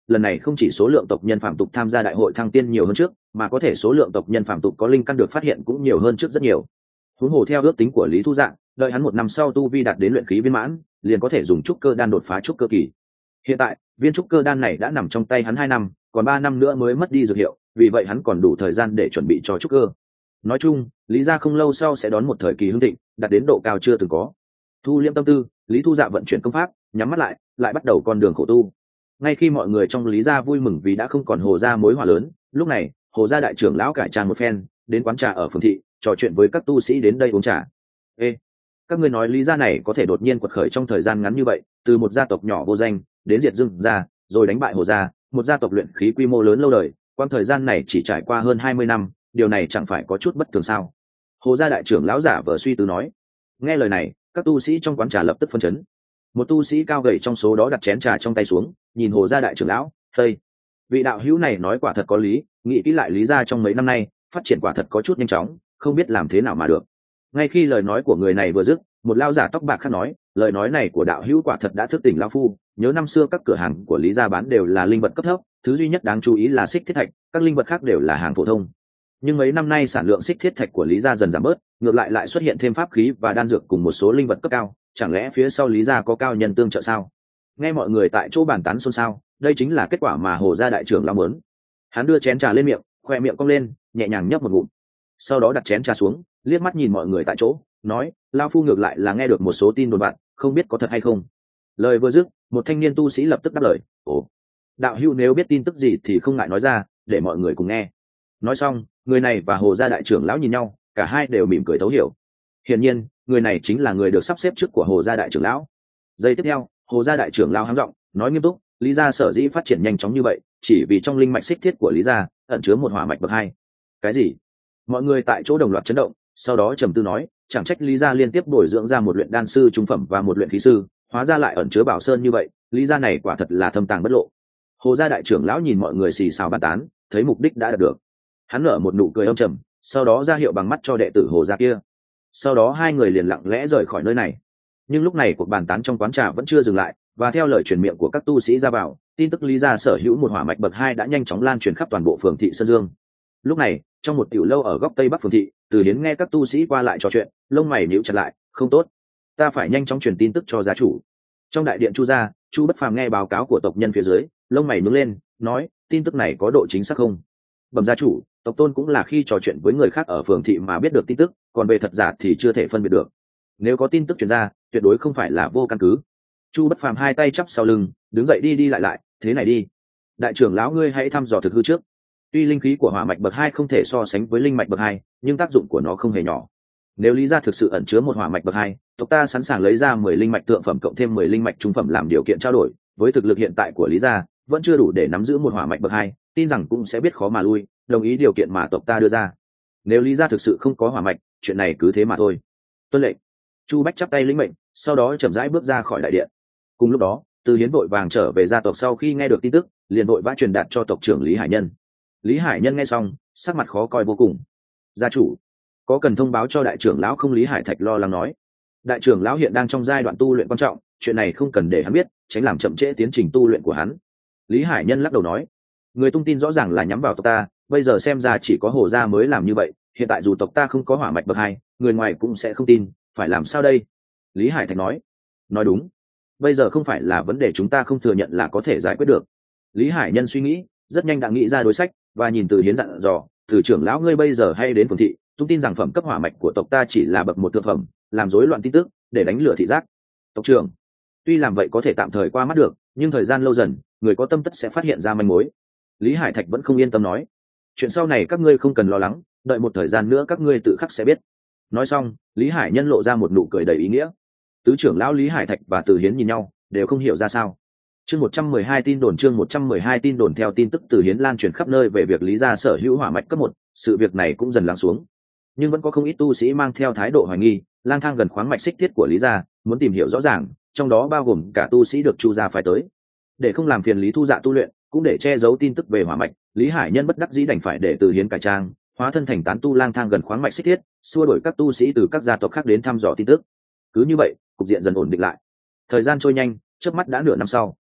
lần này không chỉ số lượng tộc nhân phạm tục tham gia đại hội thăng tiên nhiều hơn trước, mà có thể số lượng tộc nhân phạm tục có linh căn được phát hiện cũng nhiều hơn trước rất nhiều. Huống hồ theo ước tính của Lý Thu Dạ, đợi hắn một năm sau tu vi đạt đến luyện khí viên mãn, liền có thể dùng trúc cơ đan đột phá trúc cơ kỳ. Hiện tại, viên trúc cơ đan này đã nằm trong tay hắn hai năm, còn ba năm nữa mới mất đi dược hiệu, vì vậy hắn còn đủ thời gian để chuẩn bị cho trúc cơ. Nói chung, Lý gia không lâu sau sẽ đón một thời kỳ hưng thịnh, đạt đến độ cao chưa từng có. Thu liễm tâm tư, Lý Thu Dạ vận chuyển công pháp, nhắm mắt lại, lại bắt đầu con đường khổ tu. Ngay khi mọi người trong Lý gia vui mừng vì đã không còn Hồ gia mối họa lớn, lúc này, Hồ gia đại trưởng lão cải trang một phen, đến quán trà ở phường thị, trò chuyện với các tu sĩ đến đây uống trà. Ê, các ngươi nói Lý gia này có thể đột nhiên quật khởi trong thời gian ngắn như vậy, từ một gia tộc nhỏ vô danh đến diệt dưng gia, rồi đánh bại Hồ gia, một gia tộc luyện khí quy mô lớn lâu đời, quãng thời gian này chỉ trải qua hơn hai mươi năm, điều này chẳng phải có chút bất thường sao? Hồ gia đại trưởng lão giả vờ suy tư nói. Nghe lời này, các tu sĩ trong quán trà lập tức phân chấn. Một tu sĩ cao gầy trong số đó đặt chén trà trong tay xuống, nhìn Hồ gia đại trưởng lão, "Tây, vị đạo hữu này nói quả thật có lý, nghĩ kỹ lại Lý gia trong mấy năm nay, phát triển quả thật có chút nhanh chóng, không biết làm thế nào mà được." Ngay khi lời nói của người này vừa dứt, một lao giả tóc bạc khác nói, "Lời nói này của đạo hữu quả thật đã thức tỉnh lão phu, nhớ năm xưa các cửa hàng của Lý gia bán đều là linh vật cấp thấp, thứ duy nhất đáng chú ý là xích thiết thạch, các linh vật khác đều là hàng phổ thông. Nhưng mấy năm nay sản lượng xích thiết thạch của Lý gia dần giảm bớt, ngược lại lại xuất hiện thêm pháp khí và đan dược cùng một số linh vật cấp cao, chẳng lẽ phía sau Lý gia có cao nhân tương trợ sao?" Nghe mọi người tại chỗ bàn tán xôn xao, đây chính là kết quả mà Hồ gia đại trưởng lão muốn. Hắn đưa chén trà lên miệng, khoe miệng cong lên, nhẹ nhàng nhấp một ngụm, sau đó đặt chén trà xuống, liếc mắt nhìn mọi người tại chỗ, nói, "Lão phu ngược lại là nghe được một số tin đồn bạn, không biết có thật hay không." Lời vừa dứt, một thanh niên tu sĩ lập tức đáp lời, "Ồ, đạo hữu nếu biết tin tức gì thì không ngại nói ra, để mọi người cùng nghe." Nói xong, người này và Hồ gia đại trưởng lão nhìn nhau, cả hai đều mỉm cười thấu hiểu. Hiển nhiên, người này chính là người được sắp xếp trước của Hồ gia đại trưởng lão. Giây tiếp theo, Hồ gia đại trưởng lão háng giọng, nói nghiêm túc, "Lý gia sở dĩ phát triển nhanh chóng như vậy, chỉ vì trong linh mạch xích thiết của Lý gia ẩn chứa một hỏa mạch bậc hai." Cái gì? Mọi người tại chỗ đồng loạt chấn động, sau đó trầm tư nói, chẳng trách Lý gia liên tiếp bồi dưỡng ra một luyện đan sư trung phẩm và một luyện khí sư, hóa ra lại ẩn chứa bảo sơn như vậy, Lý gia này quả thật là thâm tàng bất lộ. Hồ gia đại trưởng lão nhìn mọi người xì xào bàn tán, thấy mục đích đã đạt được. Hắn nở một nụ cười âm trầm, sau đó ra hiệu bằng mắt cho đệ tử Hồ gia kia. Sau đó hai người liền lặng lẽ rời khỏi nơi này. Nhưng lúc này cuộc bàn tán trong quán trà vẫn chưa dừng lại, và theo lời truyền miệng của các tu sĩ ra vào, tin tức Lý gia sở hữu một hỏa mạch bậc hai đã nhanh chóng lan truyền khắp toàn bộ phường thị Sơn Dương. Lúc này, trong một tiểu lâu ở góc tây bắc phường thị, Từ Hiến nghe các tu sĩ qua lại trò chuyện, lông mày nhíu chặt lại, "Không tốt, ta phải nhanh chóng truyền tin tức cho gia chủ." Trong đại điện Chu gia, Chu Bất Phàm nghe báo cáo của tộc nhân phía dưới, lông mày nhướng lên, nói, "Tin tức này có độ chính xác không?" "Bẩm gia chủ, tộc tôn cũng là khi trò chuyện với người khác ở phường thị mà biết được tin tức, còn về thật giả thì chưa thể phân biệt được. Nếu có tin tức truyền ra, tuyệt đối không phải là vô căn cứ." Chu Bất Phàm hai tay chắp sau lưng, đứng dậy đi đi lại lại, "Thế này đi, đại trưởng lão ngươi hãy thăm dò thực hư trước. Tuy linh khí của hỏa mạch bậc hai không thể so sánh với linh mạch bậc hai, nhưng tác dụng của nó không hề nhỏ. Nếu Lý gia thực sự ẩn chứa một hỏa mạch bậc hai, tộc ta sẵn sàng lấy ra mười linh mạch thượng phẩm cộng thêm mười linh mạch trung phẩm làm điều kiện trao đổi, với thực lực hiện tại của Lý gia, vẫn chưa đủ để nắm giữ một hỏa mạch bậc hai, tin rằng cũng sẽ biết khó mà lui, đồng ý điều kiện mà tộc ta đưa ra. Nếu Lý gia thực sự không có hỏa mạch, chuyện này cứ thế mà thôi." "Tuân lệnh." Chu Bách chắp tay lĩnh mệnh, sau đó chậm rãi bước ra khỏi đại điện. Cùng lúc đó, Từ Hiến vội vàng trở về gia tộc, sau khi nghe được tin tức, liền vội vã truyền đạt cho tộc trưởng Lý Hải Nhân. Lý Hải Nhân nghe xong, sắc mặt khó coi vô cùng. "Gia chủ, có cần thông báo cho đại trưởng lão không?" Lý Hải Thạch lo lắng nói. "Đại trưởng lão hiện đang trong giai đoạn tu luyện quan trọng, chuyện này không cần để hắn biết, tránh làm chậm trễ tiến trình tu luyện của hắn." Lý Hải Nhân lắc đầu nói, "Người tung tin rõ ràng là nhắm vào tộc ta, bây giờ xem ra chỉ có Hồ gia mới làm như vậy, hiện tại dù tộc ta không có hỏa mạch bậc hai, người ngoài cũng sẽ không tin, phải làm sao đây?" Lý Hải Thạch nói. "Nói đúng, bây giờ không phải là vấn đề chúng ta không thừa nhận là có thể giải quyết được." Lý Hải Nhân suy nghĩ, rất nhanh đã nghĩ ra đối sách, và nhìn Từ Hiến dặn dò, "Từ trưởng lão ngươi bây giờ hay đến phường thị, tung tin rằng phẩm cấp hỏa mạch của tộc ta chỉ là bậc một thượng phẩm, làm rối loạn tin tức, để đánh lửa thị giác." "Tộc trưởng, tuy làm vậy có thể tạm thời qua mắt được, nhưng thời gian lâu dần, người có tâm tất sẽ phát hiện ra manh mối." Lý Hải Thạch vẫn không yên tâm nói, "Chuyện sau này các ngươi không cần lo lắng, đợi một thời gian nữa các ngươi tự khắc sẽ biết." Nói xong, Lý Hải Nhân lộ ra một nụ cười đầy ý nghĩa. Tứ trưởng lão Lý Hải Thạch và Từ Hiến nhìn nhau, đều không hiểu ra sao. Chương một trăm mười hai tin đồn chương một trăm mười hai tin đồn theo tin tức Từ Hiến lan truyền khắp nơi về việc Lý gia sở hữu hỏa mạch cấp một, sự việc này cũng dần lắng xuống. Nhưng vẫn có không ít tu sĩ mang theo thái độ hoài nghi, lang thang gần khoáng mạch xích thiết của Lý gia, muốn tìm hiểu rõ ràng, trong đó bao gồm cả tu sĩ được Chu gia phái tới. Để không làm phiền Lý Thu Dạ tu luyện, cũng để che giấu tin tức về hỏa mạch, Lý Hải Nhân bất đắc dĩ đành phải để Từ Hiến cải trang, hóa thân thành tán tu lang thang gần khoáng mạch xích thiết, xua đuổi các tu sĩ từ các gia tộc khác đến thăm dò tin tức. Cứ như vậy, cục diện dần ổn định lại. Thời gian trôi nhanh, chớp mắt đã nửa năm sau.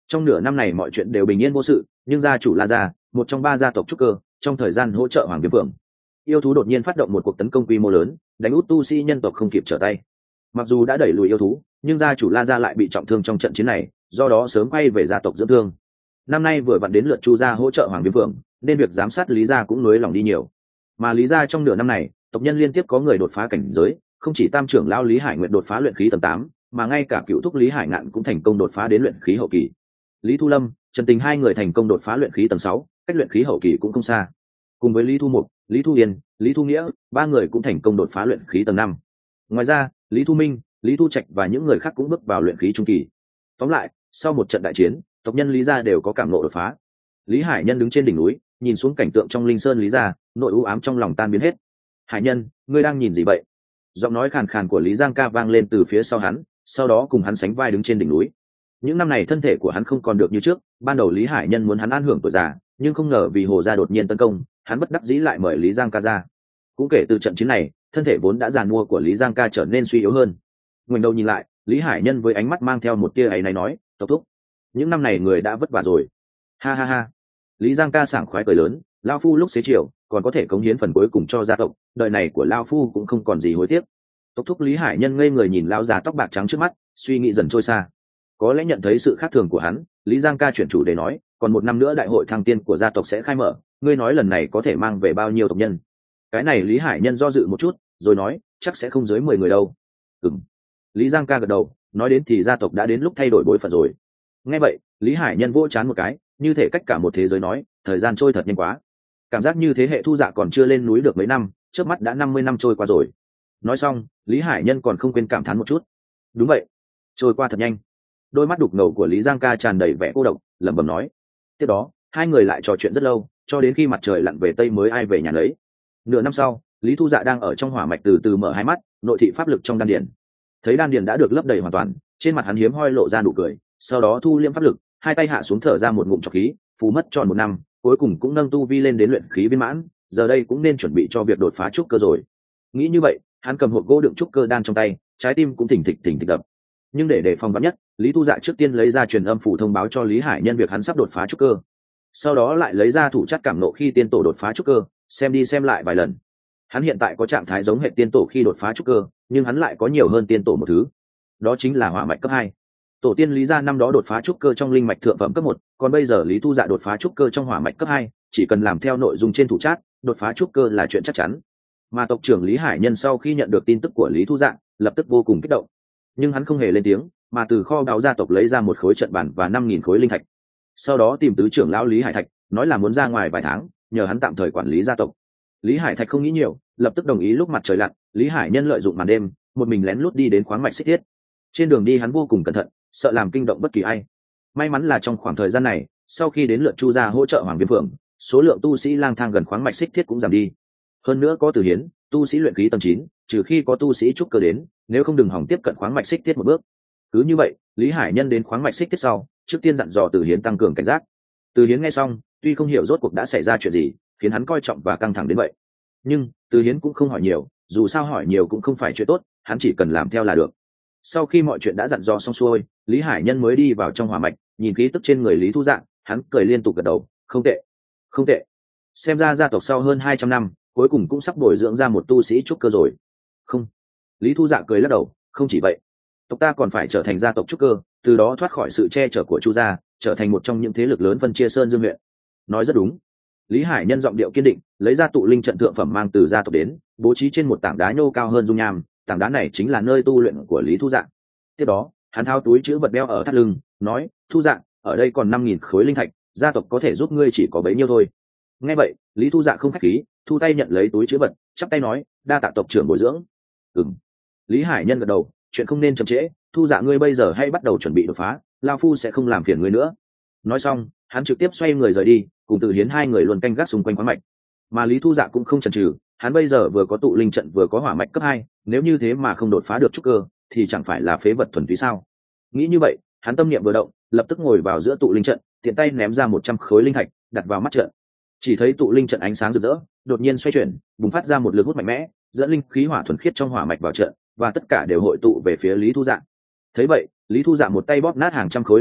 Trong nửa năm này mọi chuyện đều bình yên vô sự, nhưng gia chủ La Gia, một trong ba gia tộc trúc cơ, trong thời gian hỗ trợ Hoàng Viêm Phượng, yêu thú đột nhiên phát động một cuộc tấn công quy mô lớn, đánh út tu sĩ nhân tộc không kịp trở tay. Mặc dù đã đẩy lùi yêu thú, nhưng gia chủ La Gia lại bị trọng thương trong trận chiến này, do đó sớm quay về gia tộc dưỡng thương. Năm nay vừa vặn đến lượt Chu gia hỗ trợ Hoàng Viêm Phượng, nên việc giám sát Lý gia cũng nới lỏng đi nhiều. Mà Lý gia trong nửa năm này, tộc nhân liên tiếp có người đột phá cảnh giới, không chỉ tam trưởng lão Lý Hải Nguyệt đột phá luyện khí tầng tám, mà ngay cả cựu thúc Lý Hải Ngạn cũng thành công đột phá đến luyện khí hậu kỳ. Lý Thu Lâm, Trần Tình hai người thành công đột phá luyện khí tầng sáu, cách luyện khí hậu kỳ cũng không xa. Cùng với Lý Thu Mục, Lý Thu Yên, Lý Thu Nghĩa, ba người cũng thành công đột phá luyện khí tầng năm. Ngoài ra, Lý Thu Minh, Lý Thu Trạch và những người khác cũng bước vào luyện khí trung kỳ. Tóm lại, sau một trận đại chiến, tộc nhân Lý gia đều có cảm ngộ đột phá. Lý Hải Nhân đứng trên đỉnh núi, nhìn xuống cảnh tượng trong Linh Sơn Lý gia, nội u ám trong lòng tan biến hết. Hải Nhân, ngươi đang nhìn gì vậy? Giọng nói khàn khàn của Lý Giang Ca vang lên từ phía sau hắn, sau đó cùng hắn sánh vai đứng trên đỉnh núi. Những năm này thân thể của hắn không còn được như trước, ban đầu Lý Hải Nhân muốn hắn an hưởng tuổi già, nhưng không ngờ vì Hồ gia đột nhiên tấn công, hắn bất đắc dĩ lại mời Lý Giang Ca ra. Cũng kể từ trận chiến này, thân thể vốn đã giàn mua của Lý Giang Ca trở nên suy yếu hơn. Ngoảnh đầu nhìn lại, Lý Hải Nhân với ánh mắt mang theo một tia áy náy nói, "Tộc thúc, những năm này người đã vất vả rồi." Ha ha ha. Lý Giang Ca sảng khoái cười lớn, "Lão phu lúc xế chiều còn có thể cống hiến phần cuối cùng cho gia tộc, đời này của lão phu cũng không còn gì hối tiếc." Tộc thúc Lý Hải Nhân ngây người nhìn lão già tóc bạc trắng trước mắt, suy nghĩ dần trôi xa. Có lẽ nhận thấy sự khác thường của hắn, Lý Giang Ca chuyển chủ đề nói, "Còn một năm nữa đại hội thăng tiên của gia tộc sẽ khai mở, ngươi nói lần này có thể mang về bao nhiêu tộc nhân?" Cái này Lý Hải Nhân do dự một chút, rồi nói, "Chắc sẽ không dưới mười người đâu." Ừm. Lý Giang Ca gật đầu, nói đến thì gia tộc đã đến lúc thay đổi bối phận rồi. Nghe vậy, Lý Hải Nhân vỗ chán một cái, như thể cách cả một thế giới nói, thời gian trôi thật nhanh quá. Cảm giác như thế hệ Thu Dạ còn chưa lên núi được mấy năm, trước mắt đã năm mươi năm trôi qua rồi. Nói xong, Lý Hải Nhân còn không quên cảm thán một chút. Đúng vậy, trôi qua thật nhanh. Đôi mắt đục ngầu của Lý Giang Ca tràn đầy vẻ cô độc, lẩm bẩm nói. Tiếp đó, hai người lại trò chuyện rất lâu, cho đến khi mặt trời lặn về tây mới ai về nhà lấy. Nửa năm sau, Lý Thu Dạ đang ở trong hỏa mạch từ từ mở hai mắt, nội thị pháp lực trong đan điền. Thấy đan điền đã được lấp đầy hoàn toàn, trên mặt hắn hiếm hoi lộ ra nụ cười, sau đó thu liễm pháp lực, hai tay hạ xuống thở ra một ngụm trọc khí, phù mất tròn một năm, cuối cùng cũng nâng tu vi lên đến luyện khí viên mãn, giờ đây cũng nên chuẩn bị cho việc đột phá trúc cơ rồi. Nghĩ như vậy, hắn cầm hộp gỗ đựng trúc cơ đan trong tay, trái tim cũng thình thịch thình thịch đập. Nhưng để đề phòng vắn nhất, Lý Thu Dạ trước tiên lấy ra truyền âm phủ thông báo cho Lý Hải Nhân việc hắn sắp đột phá trúc cơ. Sau đó lại lấy ra thủ chất cảm nộ khi tiên tổ đột phá trúc cơ, xem đi xem lại vài lần. Hắn hiện tại có trạng thái giống hệ tiên tổ khi đột phá trúc cơ, nhưng hắn lại có nhiều hơn tiên tổ một thứ. Đó chính là hỏa mạch cấp hai. Tổ tiên Lý gia năm đó đột phá trúc cơ trong linh mạch thượng phẩm cấp một, còn bây giờ Lý Thu Dạ đột phá trúc cơ trong hỏa mạch cấp hai, chỉ cần làm theo nội dung trên thủ chát, đột phá trúc cơ là chuyện chắc chắn. Mà tộc trưởng Lý Hải Nhân sau khi nhận được tin tức của Lý Thu Dạ, lập tức vô cùng kích động. Nhưng hắn không hề lên tiếng, mà từ kho báu gia tộc lấy ra một khối trận bản và năm nghìn khối linh thạch. Sau đó tìm tứ trưởng lão Lý Hải Thạch, nói là muốn ra ngoài vài tháng, nhờ hắn tạm thời quản lý gia tộc. Lý Hải Thạch không nghĩ nhiều, lập tức đồng ý. Lúc mặt trời lặn, Lý Hải Nhân lợi dụng màn đêm, một mình lén lút đi đến khoáng mạch Xích Thiết. Trên đường đi hắn vô cùng cẩn thận, sợ làm kinh động bất kỳ ai. May mắn là trong khoảng thời gian này, sau khi đến lượt Chu gia hỗ trợ Hoàng Viêm Phượng, số lượng tu sĩ lang thang gần khoáng mạch Xích Thiết cũng giảm đi. Hơn nữa có Từ Hiến, tu sĩ luyện khí tầng chín, trừ khi có tu sĩ trúc cơ đến, nếu không đừng hỏng tiếp cận khoáng mạch Xích Thiết một bước. Cứ như vậy, Lý Hải Nhân đến khoáng mạch Xích Thiết sau, trước tiên dặn dò Từ Hiến tăng cường cảnh giác. Từ Hiến nghe xong, tuy không hiểu rốt cuộc đã xảy ra chuyện gì, khiến hắn coi trọng và căng thẳng đến vậy, nhưng Từ Hiến cũng không hỏi nhiều, dù sao hỏi nhiều cũng không phải chuyện tốt, hắn chỉ cần làm theo là được. Sau khi mọi chuyện đã dặn dò xong xuôi, Lý Hải Nhân mới đi vào trong hỏa mạch, nhìn khí tức trên người Lý Thu Dạ, hắn cười liên tục gật đầu, không tệ, không tệ. Xem ra gia tộc sau hơn hai trăm năm, cuối cùng cũng sắp bồi dưỡng ra một tu sĩ trúc cơ rồi. Không. Lý Thu Dạ cười lắc đầu, không chỉ vậy, tộc ta còn phải trở thành gia tộc trúc cơ, từ đó thoát khỏi sự che chở của Chu gia, trở thành một trong những thế lực lớn phân chia Sơn Dương huyện. Nói rất đúng. Lý Hải Nhân giọng điệu kiên định, lấy ra tụ linh trận thượng phẩm mang từ gia tộc đến, bố trí trên một tảng đá nhô cao hơn dung nham, tảng đá này chính là nơi tu luyện của Lý Thu Dạ. Tiếp đó, hắn tháo túi chữ vật đeo ở thắt lưng, nói, Thu Dạ, ở đây còn năm nghìn khối linh thạch, gia tộc có thể giúp ngươi chỉ có bấy nhiêu thôi. Nghe vậy, Lý Thu Dạ không khách khí, thu tay nhận lấy túi chữ vật, chắp tay nói, đa tạ tộc trưởng bồi dưỡng. Ừm. Lý Hải Nhân gật đầu, chuyện không nên chậm trễ, Thu Dạ ngươi bây giờ hãy bắt đầu chuẩn bị đột phá, lão phu sẽ không làm phiền ngươi nữa. Nói xong, hắn trực tiếp xoay người rời đi, cùng Từ Hiến hai người luôn canh gác xung quanh khoáng mạch. Mà Lý Thu Dạ cũng không chần chừ, hắn bây giờ vừa có tụ linh trận vừa có hỏa mạch cấp hai, nếu như thế mà không đột phá được trúc cơ, thì chẳng phải là phế vật thuần túy sao? Nghĩ như vậy, hắn tâm niệm vừa động, lập tức ngồi vào giữa tụ linh trận, tiện tay ném ra một trăm khối linh thạch, đặt vào mắt trận. Chỉ thấy tụ linh trận ánh sáng rực rỡ, đột nhiên xoay chuyển, bùng phát ra một lực hút mạnh mẽ, dẫn linh khí hỏa thuần khiết trong hỏa mạch vào trận, và tất cả đều hội tụ về phía Lý Thu Dạ. Thấy vậy, Lý Thu Dạ một tay bóp nát hàng trăm khối linh thạch,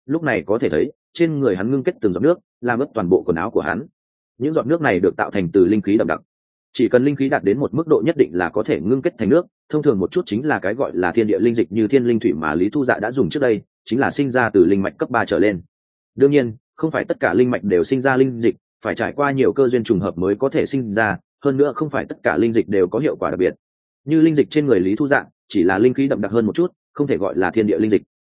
lúc này có thể thấy trên người hắn ngưng kết từng giọt nước làm ướt toàn bộ quần áo của hắn. Những giọt nước này được tạo thành từ linh khí đậm đặc, chỉ cần linh khí đạt đến một mức độ nhất định là có thể ngưng kết thành nước. Thông thường một chút chính là cái gọi là thiên địa linh dịch như thiên linh thủy mà Lý Thu Dạ đã dùng trước đây, chính là sinh ra từ linh mạch cấp ba trở lên. Đương nhiên không phải tất cả linh mạch đều sinh ra linh dịch, phải trải qua nhiều cơ duyên trùng hợp mới có thể sinh ra, hơn nữa không phải tất cả linh dịch đều có hiệu quả đặc biệt. Như linh dịch trên người Lý Thu Dạ chỉ là linh khí đậm đặc hơn một chút, không thể gọi là thiên địa linh dịch.